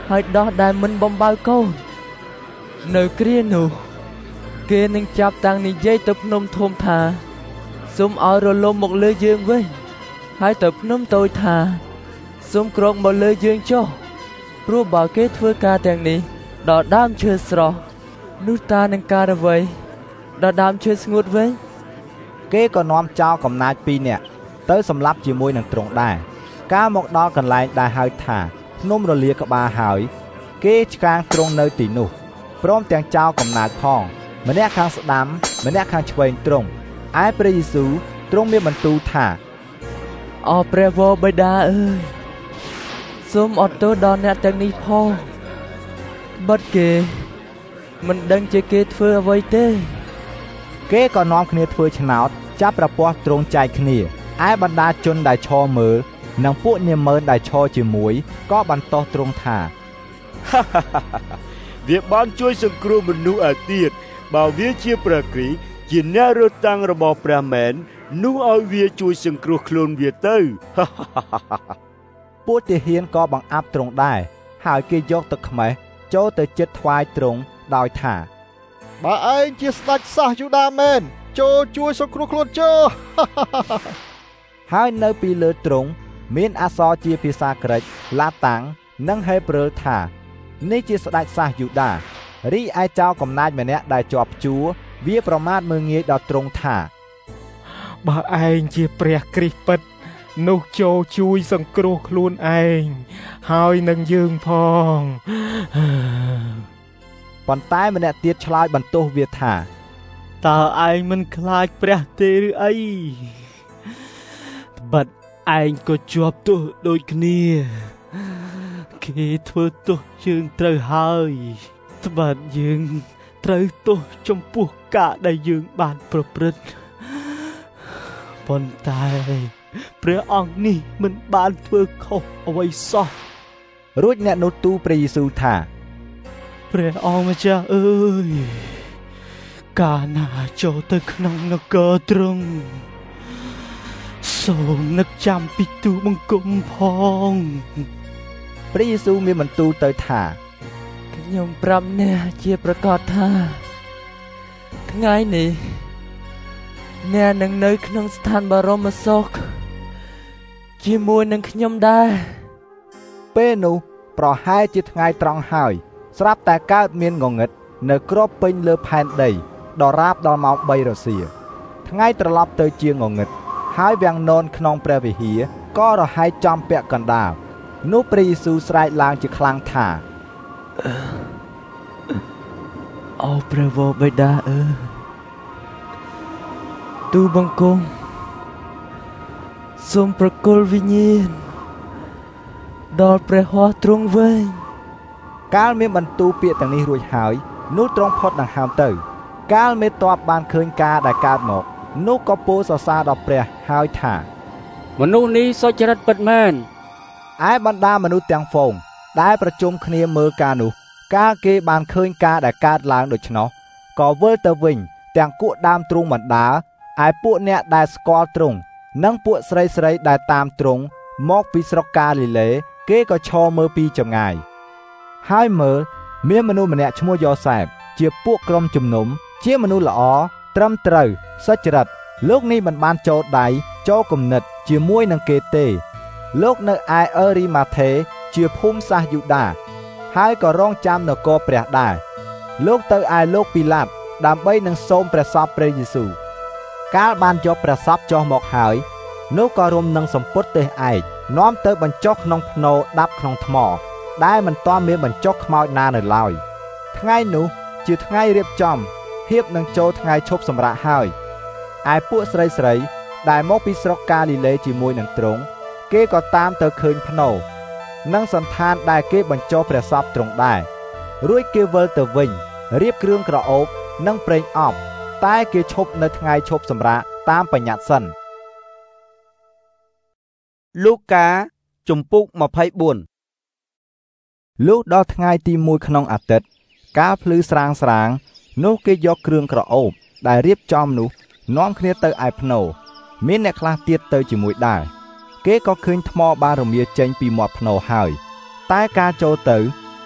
Speaker 15: ហើយដោះដែលមិនបំបើកូននៅគ្រានោះគេនឹងចាប់តាំងនិយាយទៅភ្នំធំថាសូមឲ្យរលំមកលើយើងវិញហើយទៅភ្នំតូចថាសូមក្រោកមកលើយើងចុះព្រោះបើគេធ្វើការទាំងនេះដល់ដើមឈើស្រស់នោះតើនឹងការអ្វីដល់ដើមឈើស្ងួតវិញ
Speaker 2: គេក៏នាំចោលកំណាច2នាក់ទៅសម្លាប់ជាមួយនឹងទ្រង់ដែរកាលមកដល់កន្លែងដែលហៅថាភ្នំរលាក្បាលហើយគេឆ្កាងទ្រង់នៅទីនោះព្រមទាំងចោលកំណាចផងម្នាក់ខាងស្ដាំម្នាក់ខាងឆ្វេងទ្រង់ឯព្រះយេស៊ូវទ្រង់មានបន្ទូលថា
Speaker 15: អោព្រះវរបិតាអើយសូមអត់ទោសដល់អ្នកទាំងនេះផងបិទគេមិនដឹងជាគេធ្វើអ្វីទេ
Speaker 2: គេក៏នាំគ្នាធ្វើឆ្នោតចាប់ប្រព័ន្ធទ្រង់ចែកគ្នាឯបណ្ដាជនដែលឈរមើលនិងពួកនាម៉ឺនដែលឈរជាមួយក៏បន្តោសទ្រង់ថា
Speaker 9: វាបានជួយសង្គ្រោះមនុស្សឲ្យទៀតបើវាជាព្រះគ្រីស្ទជាអ្នករត់តាំងរបស់ព្រះមែននោះឲ្យវាជួយសង្គ្រោះខ្លួនវាទៅ
Speaker 2: ពួកទាហានក៏បង្អាប់ទ្រង់ដែរហើយគេយកទឹកខ្មេះចូលទៅជិតថ្វាយទ្រង់ដោយថា
Speaker 11: បើឯងជាស្ដេចសាសយូដាមែនចូលជួយសង្គ្រោះខ្លួនចុះ
Speaker 2: ហើយនៅពីលើទ្រង់មានអក្សរជាភាសាក្រិកឡាតាំងនិងហេព្រើរថានេះជាស្ដេចសាសយូដារីឯចៅកំណាចម្នាក់ដែលជាប់ជួរវាប្រមាថមើលងាយដល់ទ្រង់ថា
Speaker 17: បើឯងជាព្រះគ្រីស្ទពិតនោះចូលជួយសង្គ្រោះខ្លួនឯងហើយនឹងយើងផង
Speaker 2: ប៉ុន្តែម្នាក់ទៀតឆ្លើយបន្ទោសវាថា
Speaker 10: តើឯងមិនខ្លាចព្រះទេឬអីត្បិតឯងក៏ជាប់ទោសដូចគ្នាគេធ្វើទោសយើងត្រូវហើយត្បិតយើងត្រូវទោសចំពោះការដែលយើងបានប្រព្រឹត្តប៉ុន្តែព្រះអង្គនេះមិនបានធ្វើខុសអ្វីសោះ
Speaker 2: រួចអ្នកនោះទូលព្រះយេស៊ូវថា
Speaker 10: ព្រះអង្គម្ចាស់អើយកាលណាចូលទៅក្នុងនគរទ្រង់សូមនឹកចាំពីទូលបង្គំផង
Speaker 2: ព្រះយេស៊ូវមានបន្ទូលទៅថា
Speaker 15: ខ្ញុំប្រាប់អ្នកជាប្រកាសថាថ្ងៃនេះអ្នកនឹងនៅក្នុងស្ថានបរមសុខជាមួយនឹងខ្ញុំដែរ
Speaker 2: ពេលនោះប្រហែលជាថ្ងៃត្រង់ហើយស្រាប់តែកើតមានងងឹតនៅគ្របពេញលើផែនដីដរាបដល់ម៉ោង3រសៀលថ្ងៃត្រឡប់ទៅជាងងឹតហើយវាំងននក្នុងព្រះវិហារក៏រហែកចំពាក់កណ្ដាលនោះព្រះយេស៊ូវស្រែកឡើងជាខ្លាំងថា
Speaker 15: អូព្រះវរបិតាអើយទូលបង្គំសូមប្រគល់វិញ្ញាណដល់ព្រះហស្ថទ្រង់វិញ
Speaker 2: កាលមានបន្ទូលពាក្យទាំងនេះរួចហើយនោះទ្រង់ផុតដង្ហើមទៅកាលមេទ័ពបានឃើញការដែលកើតមកនោះក៏ពោលសរសើរដល់ព្រះហើយថា
Speaker 21: មនុស្សនេះសុចរិតពិតមែន
Speaker 2: ឯបណ្ដាមនុស្សទាំងហ្វូងដែលប្រជុំគ្នាមើលការនោះកាលគេបានឃើញការដែលកើតឡើងដូច្នោះក៏វិលទៅវិញទាំងគួកដើមទ្រូងបណ្ដាឯពួកអ្នកដែលស្គាល់ទ្រង់និងពួកស្រីស្រីដែលតាមទ្រង់មកពីស្រុកកាលីលេគេក៏ឈរមើលពីចម្ងាយហើយមើលមានមនុស្សម្នាក់ឈ្មោះយ៉ូសែបជាពួកក្រុមជំនុំជាមនុស្សល្អត្រឹមត្រូវសុចរិតលោកនេះមិនបានចូលដៃចូលគំនិតជាមួយនឹងគេទេលោកនៅឯអឺរីម៉ាថេជាភូមិសាសយូដាហើយក៏រងចាំនគរព្រះដែរលោកទៅឯលោកពីឡាតដើម្បីនឹងសូមព្រះសពព្រះយេស៊ូវកាលបានយកព្រះសពចុះមកហើយនោះក៏រុំនឹងសម្ពុតទេឯកនាំទៅបញ្ចុះក្នុងភ្នោដាប់ក្នុងថ្មដែលមិនទាន់មានបញ្ចុះខ្មោចណានៅឡើយថ្ងៃនោះជាថ្ងៃរៀបចំហៀបនឹងចូលថ្ងៃឈប់សម្រាកហើយឯពួកស្រីស្រីដែលមកពីស្រុកកាលីលេជាមួយនឹងទ្រង់គេក៏តាមទៅឃើញភ្នោនិងសន្តានដែលគេបញ្ចុះព្រះសពទ្រង់ដែររួចគេវិលទៅវិញរៀបគ្រឿងក្រអូបនិងប្រេងអប់តែគេឈប់នៅថ្ងៃឈប់សម្រាកតាមបញ្ញត្តិសិន
Speaker 1: លូកាជំពូក24
Speaker 2: លុះដល់ថ្ងៃទី1ក្នុងអាទិត្យកាលភ្លឺស្រាងនោះគេយកគ្រឿងក្រអូបដែលរៀបចំនោះនាំគ្នាទៅឯភ្នោមានអ្នកខ្លះទៀតទៅជាមួយដែរគេក៏ឃើញថ្មបានរមៀលចេញពីមាត់ភ្នោហើយតែការចូលទៅ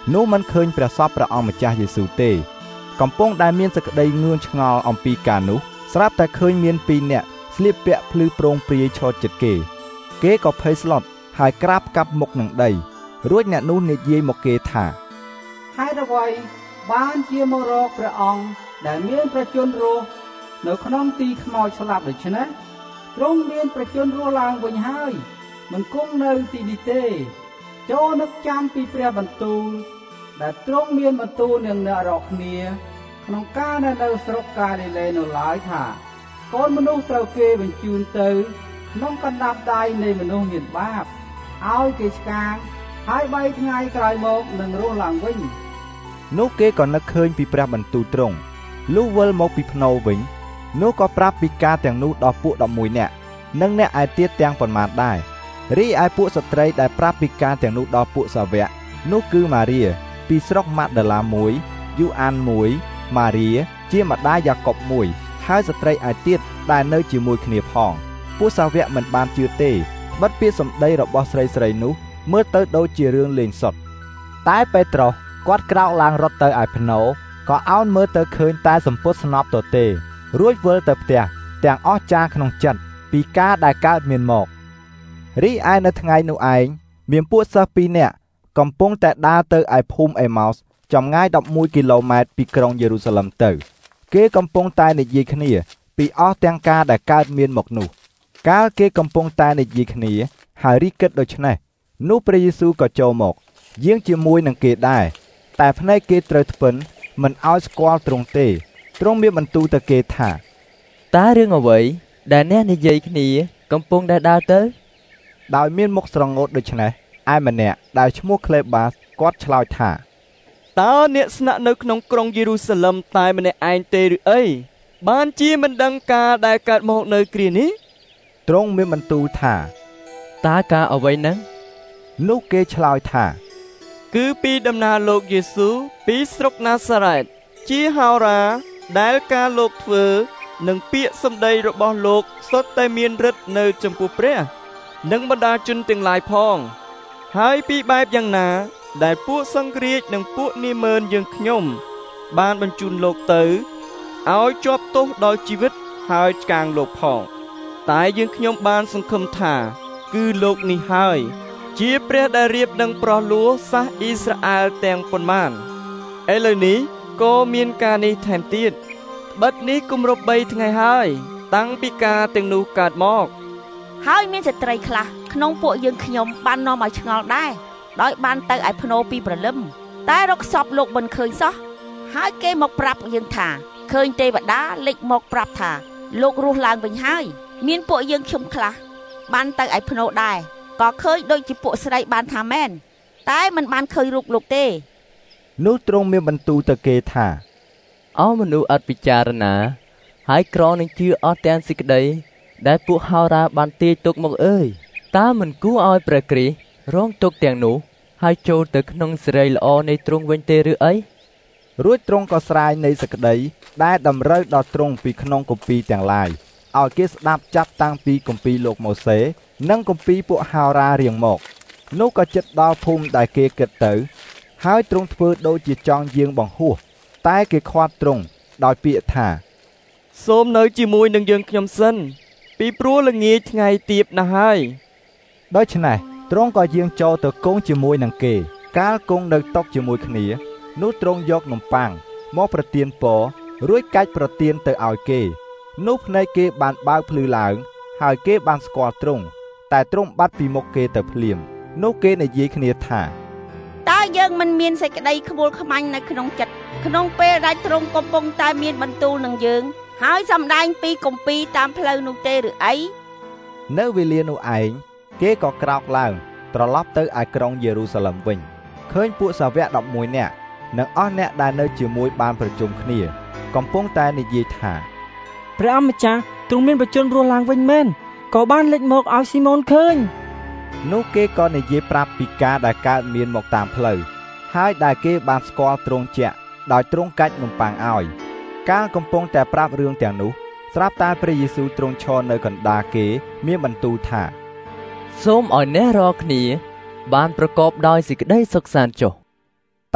Speaker 2: នោះមិនឃើញព្រះសពព្រះអង្គម្ចាស់យេស៊ូវទេកំពុងដែលមានសេចក្តីងឿងឆ្ងល់អំពីការនោះស្រាប់តែឃើញមាន2នាក់ស្លៀកពាក់ភ្លឺប្រងព្រាយឈរជិតគេក៏ភ័យស្លុតហើយក្រាបកាប់មុខនឹងដីរួចអ្នកនោះនិយាយមកគេថា
Speaker 13: ហេតុអ្វីបានជាមករកព្រះអង្គដែលមានប្រជញ្ញរស់នៅក្នុងទីខ្មោចស្លាប់ដូច្នេះទ្រង់មានប្រជញ្ញរស់ឡើងវិញហើយមិនគង់នៅទីនេះទេចូលនឹកចាំពីព្រះបន្ទូលដែលទ្រង់មានបន្ទូលនឹងអ្នករាល់គ្នាក្នុងការនៅស្រុកកាលីលេនៅឡើយថាកូនមនុស្សត្រូវគេបញ្ជូនទៅក្នុងកណ្ដាប់ដៃនៃមនុស្សមានបាបឲ្យគេឆ្កាងហើយ3ថ្ងៃក្រោយមកនឹងរស់ឡើងវិញ
Speaker 2: នោះគេក៏នឹកឃើញពីព្រះបន្ទូលទ្រង់លុះវិលមកពីភ្នោវិញនោះក៏ប្រាប់ពីការទាំងនោះដល់ពួក11នាក់និងអ្នកឯទៀតទាំងប៉ុន្មានដែររីឯពួកស្ត្រីដែលប្រាប់ពីការទាំងនោះដល់ពួកសាវកនោះគឺម៉ារីពីស្រុកម៉ាដាឡាមួយយូអានមួយម៉ារីជាម្ដាយយ៉ាកុបមួយហើយស្ត្រីឯទៀតដែលនៅជាមួយគ្នាផងពួកសាវកមិនបានជឿទេបិទពាក្យសម្ដីរបស់ស្រីនោះមើលទៅដូចជារឿងលេងសុទ្ធតែពេត្រុសគាត់ក្រោកឡើងរត់ទៅឯភ្នោក៏អោនមើលទៅឃើញតែសម្ពុតស្នប់ទទេរួចវិលទៅផ្ទះទាំងអស់ចាក្នុងចិត្តពីការដែលកើតមានមករីឯនៅថ្ងៃនោះឯងមានពួកសិស្ស2នាក់កំពុងតែដើរទៅឯភូមិអេម៉ោសចម្ងាយ11គីឡូម៉ែត្រពីក្រុងយេរូសាឡឹមទៅគេកំពុងតែនិយាយគ្នាពីអស់ទាំងការដែលកើតមានមកនោះកាលគេកំពុងតែនិយាយគ្នាហើយរីគិតដូច្នេះនោះព្រះយេស៊ូវក៏ចូលមកយាងជាមួយនឹងគេដែរតែភ្នែកគេត្រូវថ្ពិនមិនឲ្យស្គាល់ទ្រង់ទេទ្រង់មានបន្ទូលទៅគេថា
Speaker 15: តើរឿងអ្វីដែលអ្នកនិយាយគ្នាកំពុងតែដើរទៅ
Speaker 2: ដោយមានមុខស្រងោតដូច្នេះឯម្នាក់ដែលឈ្មោះក្លេបាសគាត់ឆ្លើយថា
Speaker 19: តើអ្នកស្នាក់នៅក្នុងក្រុងយេរូសាឡឹមតែម្នាក់ឯងទេឬអីបានជាមិនដឹងការដែលកើតមកនៅគ្រានេះ
Speaker 2: ទ្រង់មានបន្ទូលថា
Speaker 15: តើការអ្វីហ្នឹង
Speaker 2: នោះគេឆ្លើយថា
Speaker 19: គឺពីដំណើរលោកយេស៊ូវពីស្រុកណាសារ៉េតជាហោរាដែលការលោកធ្វើនិងពាក្យសម្ដីរបស់លោកសុទ្ធតែមានឫទ្ធិនៅចំពោះព្រះនិងបណ្ដាជនទាំងឡាយផងហើយពីបែបយ៉ាងណាដែលពួកសង្ឃរាជនិងពួកនាម៉ឺនយើងខ្ញុំបានបញ្ជូនលោកទៅឲ្យជាប់ទោសដល់ជីវិតហើយឆ្កាងលោកផងតែយើងខ្ញុំបានសង្ឃឹមថាគឺលោកនេះហើយជាព្រះដែលរៀបនឹងប្រោះលួសាសអ៊ីស្រាអែលទាំងប៉ុន្មានឥឡូវនេះក៏មានការនេះថែមទៀតបិទនេះគម្រប់3ថ្ងៃហើយតាំងពីការទាំងនោះកើតមក
Speaker 5: ហើយមានស្ត្រីខ្លះក្នុងពួកយើងខ្ញុំបាននាំឲ្យឆ្ងល់ដែរដោយបានទៅឯភ្នោពីព្រលឹមតែរកសពលោកមិនឃើញសោះហើយគេមកប្រាប់យើងថាឃើញទេវតាលេចមកប្រាប់ថាលោករស់ឡើងវិញហើយមានពួកយើងខ្ញុំខ្លះបានទៅឯភ្នោដែរក៏ឃើញដូចជាពួកស្រីបានថាមែនតែមិនបានឃើញរូបលោកទេ
Speaker 2: នោះទ្រង់មានបន្ទូលទៅគេថា
Speaker 15: អស់មនុស្សអត់ពិចារណាហើយក្រនឹងជឿអស់ទាំងសេចក្តីដែលពួកហោរាបានទាយទុកមកអើយតើមិនគួរឲ្យព្រះគ្រីស្ទរងទុក្ខទាំងនោះហើយចូលទៅក្នុងសេរីល្អនៃទ្រង់វិញទេឬអី
Speaker 2: រួចទ្រង់ក៏ស្រាយនៃសេចក្តីដែលតម្រូវដល់ទ្រង់ពីក្នុងគម្ពីរទាំងឡាយឲ្យគេស្ដាប់ចាប់តាំងពីគម្ពីរលោកម៉ូសេនិងគម្ពីរពួកហោរារៀងមកនោះក៏ជិតដល់ភូមិដែលគេគិតទៅហើយទ្រង់ធ្វើដូចជាចង់យាងបង្ហោះតែគេខាត់ទ្រង់ដោយពាក្យថា
Speaker 19: សូមនៅជាមួយនឹងយើងខ្ញុំសិនពីព្រោះល្ងាចថ្ងៃទៀបណាស់ហើយ
Speaker 2: ដូច្នេះទ្រង់ក៏យាងចូលទៅគង់ជាមួយនឹងគេកាលគង់នៅតុជាមួយគ្នានោះទ្រង់យកនំប៉័ងមកប្រទានពររួចកាច់ប្រទានទៅឲ្យគេនោះភ្នែកគេបានបើកភ្លឺឡើងហើយគេបានស្គាល់ទ្រង់តែទ្រង់បាត់ពីមុខគេទៅភ្លាមនោះគេនិយាយគ្នាថា
Speaker 5: តើយើងមិនមានសេចក្តីខ្មួលខ្មាញ់នៅក្នុងចិត្តក្នុងពេលដែលទ្រង់កំពុងតែមានបន្ទូលនឹងយើងហើយសម្ដែងពីគម្ពីរតាមផ្លូវនោះទេឬអី
Speaker 2: នៅវេលានោះឯងគេក៏ក្រោកឡើងត្រឡប់ទៅឯក្រុងយេរូសាឡឹមវិញឃើញពួកសាវក11នាក់និងអស់អ្នកដែលនៅជាមួយបានប្រជុំគ្នាកំពុងតែនិយាយថា
Speaker 21: ព្រះអម្ចាស់ទ្រង់មានបជនរស់ឡើងវិញមែនក៏បានលេចមកឲ្យស៊ីម៉ូនឃើញ
Speaker 2: នោះគេក៏និយាយប្រាប់ពីការដែលកើតមានមកតាមផ្លូវហើយដែលគេបានស្គាល់ទ្រង់ជាក់ដោយទ្រង់កាច់នំប៉័ងឲ្យកាលកំពុងតែប្រាប់រឿងទាំងនោះស្រាប់តែព្រះយេស៊ូវទ្រង់ឈរនៅកណ្ដាលគេមានបន្ទូលថា
Speaker 15: សូមឲ្យអ្នករាល់គ្នាបានប្រកបដោយសេចក្តីសុខសាន្តចុះ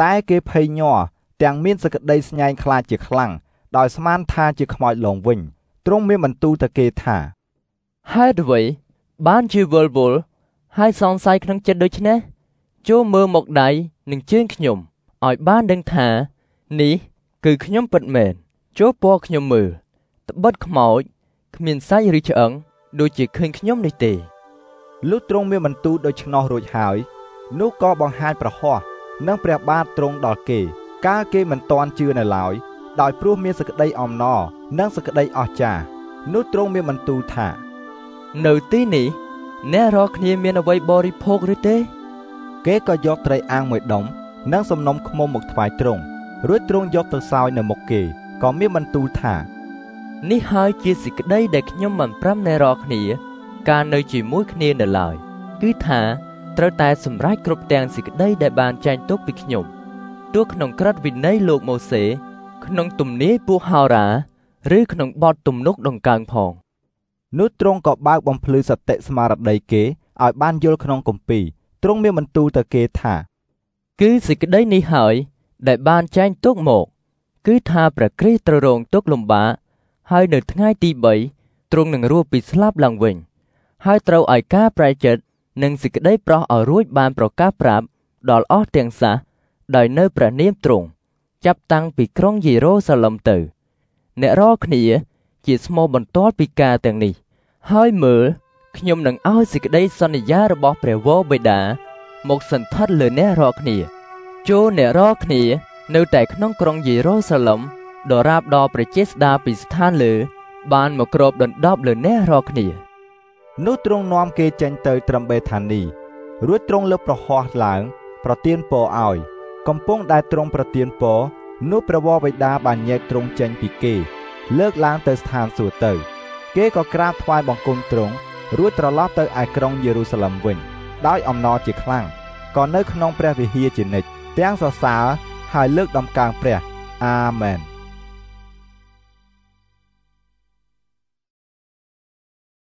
Speaker 2: តែគេភ័យញ័រទាំងមានសក្តីស្ញែងខ្លាចជាខ្លាំងដោយស្មានថាជាខ្មោចលងវិញទ្រង់មានបន្ទូលទៅគេថា
Speaker 15: ហេតុអ្វីបានជាវល់វល់ហើយសង្ស័យក្នុងចិត្តដូច្នេះចូលមើលមកដៃនិងជើងខ្ញុំឲ្យបានដឹងថានេះគឺខ្ញុំពិតមែនចូលពណ៌ខ្ញុំមើលត្បិតខ្មោចគ្មានសាច់ឬឆ្អឹងដូចជាឃើញខ្ញុំនេះទេ
Speaker 2: លុះទ្រង់មានបន្ទូលដូច្នោះរួចហើយនោះក៏បង្ហាញប្រហោះនិងព្រះបាទទ្រង់ដល់គេកាលគេមិនទាន់ជឿនៅឡើយដោយព្រោះមានសេចក្តីអំណរនិងសេចក្តីអស្ចារ្យនោះទ្រង់មានបន្ទូលថា
Speaker 15: នៅទីនេះអ្នករាល់គ្នាមានអ្វីបរិភោគឬទេ
Speaker 2: គេក៏យកត្រីអាំងមួយដុំនិងសំណុំឃ្មុំមកថ្វាយទ្រង់រួចទ្រង់យកទៅសោយនៅមុខគេក៏មានបន្ទូលថា
Speaker 15: នេះហើយជាសេចក្តីដែលខ្ញុំបានប្រាប់អ្នករាល់គ្នាកាលនៅជាមួយគ្នានៅឡើយគឺថាត្រូវតែសម្រេចគ្រប់ទាំងសេចក្តីដែលបានចែងទុកពីខ្ញុំទោះក្នុងក្រឹត្យវិន័យលោកម៉ូសេក្នុងទំនាយពួកហោរាឬក្នុងបទទំនុកដង្កើងផង
Speaker 2: នោះទ្រង់ក៏បើកបំភ្លឺសតិស្មារតីគេឲ្យបានយល់ក្នុងគម្ពីរទ្រង់មានបន្ទូលទៅគេថា
Speaker 15: គឺសេចក្តីនេះហើយដែលបានចែងទុកមកគឺថាព្រះគ្រីស្ទត្រូវរងទុក្ខលំបាកហើយនៅថ្ងៃទី3ទ្រង់នឹងរស់ពីស្លាប់ឡើងវិញហើយត្រូវឲ្យការប្រែចិត្តនិងសេចក្តីប្រោសឲ្យរួចបានប្រកាសប្រាប់ដល់អស់ទាំងសះដោយនៅព្រះនាមទ្រង់ចាប់តាំងពីក្រុងយេរូសាឡឹមទៅអ្នករាល់គ្នាជាស្មោបន្ទាល់ពីការទាំងនេះហើយមើលខ្ញុំនឹងឲ្យសេចក្តីសន្យារបស់ព្រះវរបិតាមកសន្ធិដ្ឋលើអ្នករាល់គ្នាចូលអ្នករាល់គ្នានៅតែក្នុងក្រុងយេរូសាឡឹមដរាបដល់ព្រះចេស្តាពីស្ថានលើបានមកគ្របដណ្ដប់លើអ្នករាល់គ្នា
Speaker 2: នោះទ្រង់នាំគេចេញទៅត្រឹមបេថានីរួចទ្រង់លើកប្រហោះឡើងប្រទានពរឲ្យកំពុងដែលទ្រង់ប្រទានពរនោះព្រះវរបិតាបានញែកទ្រង់ចេញពីគេលើកឡើងទៅស្ថានសួគ៌ទៅគេក៏ក្រាបថ្វាយបង្គំទ្រង់រួចត្រឡប់ទៅឯក្រុងយេរូសាឡឹមវិញដោយអំណរជាខ្លាំងក៏នៅក្នុងព្រះវិហារជានិច្ចទាំងសរសើរហើយលើកដំកើងព្រះអាមែន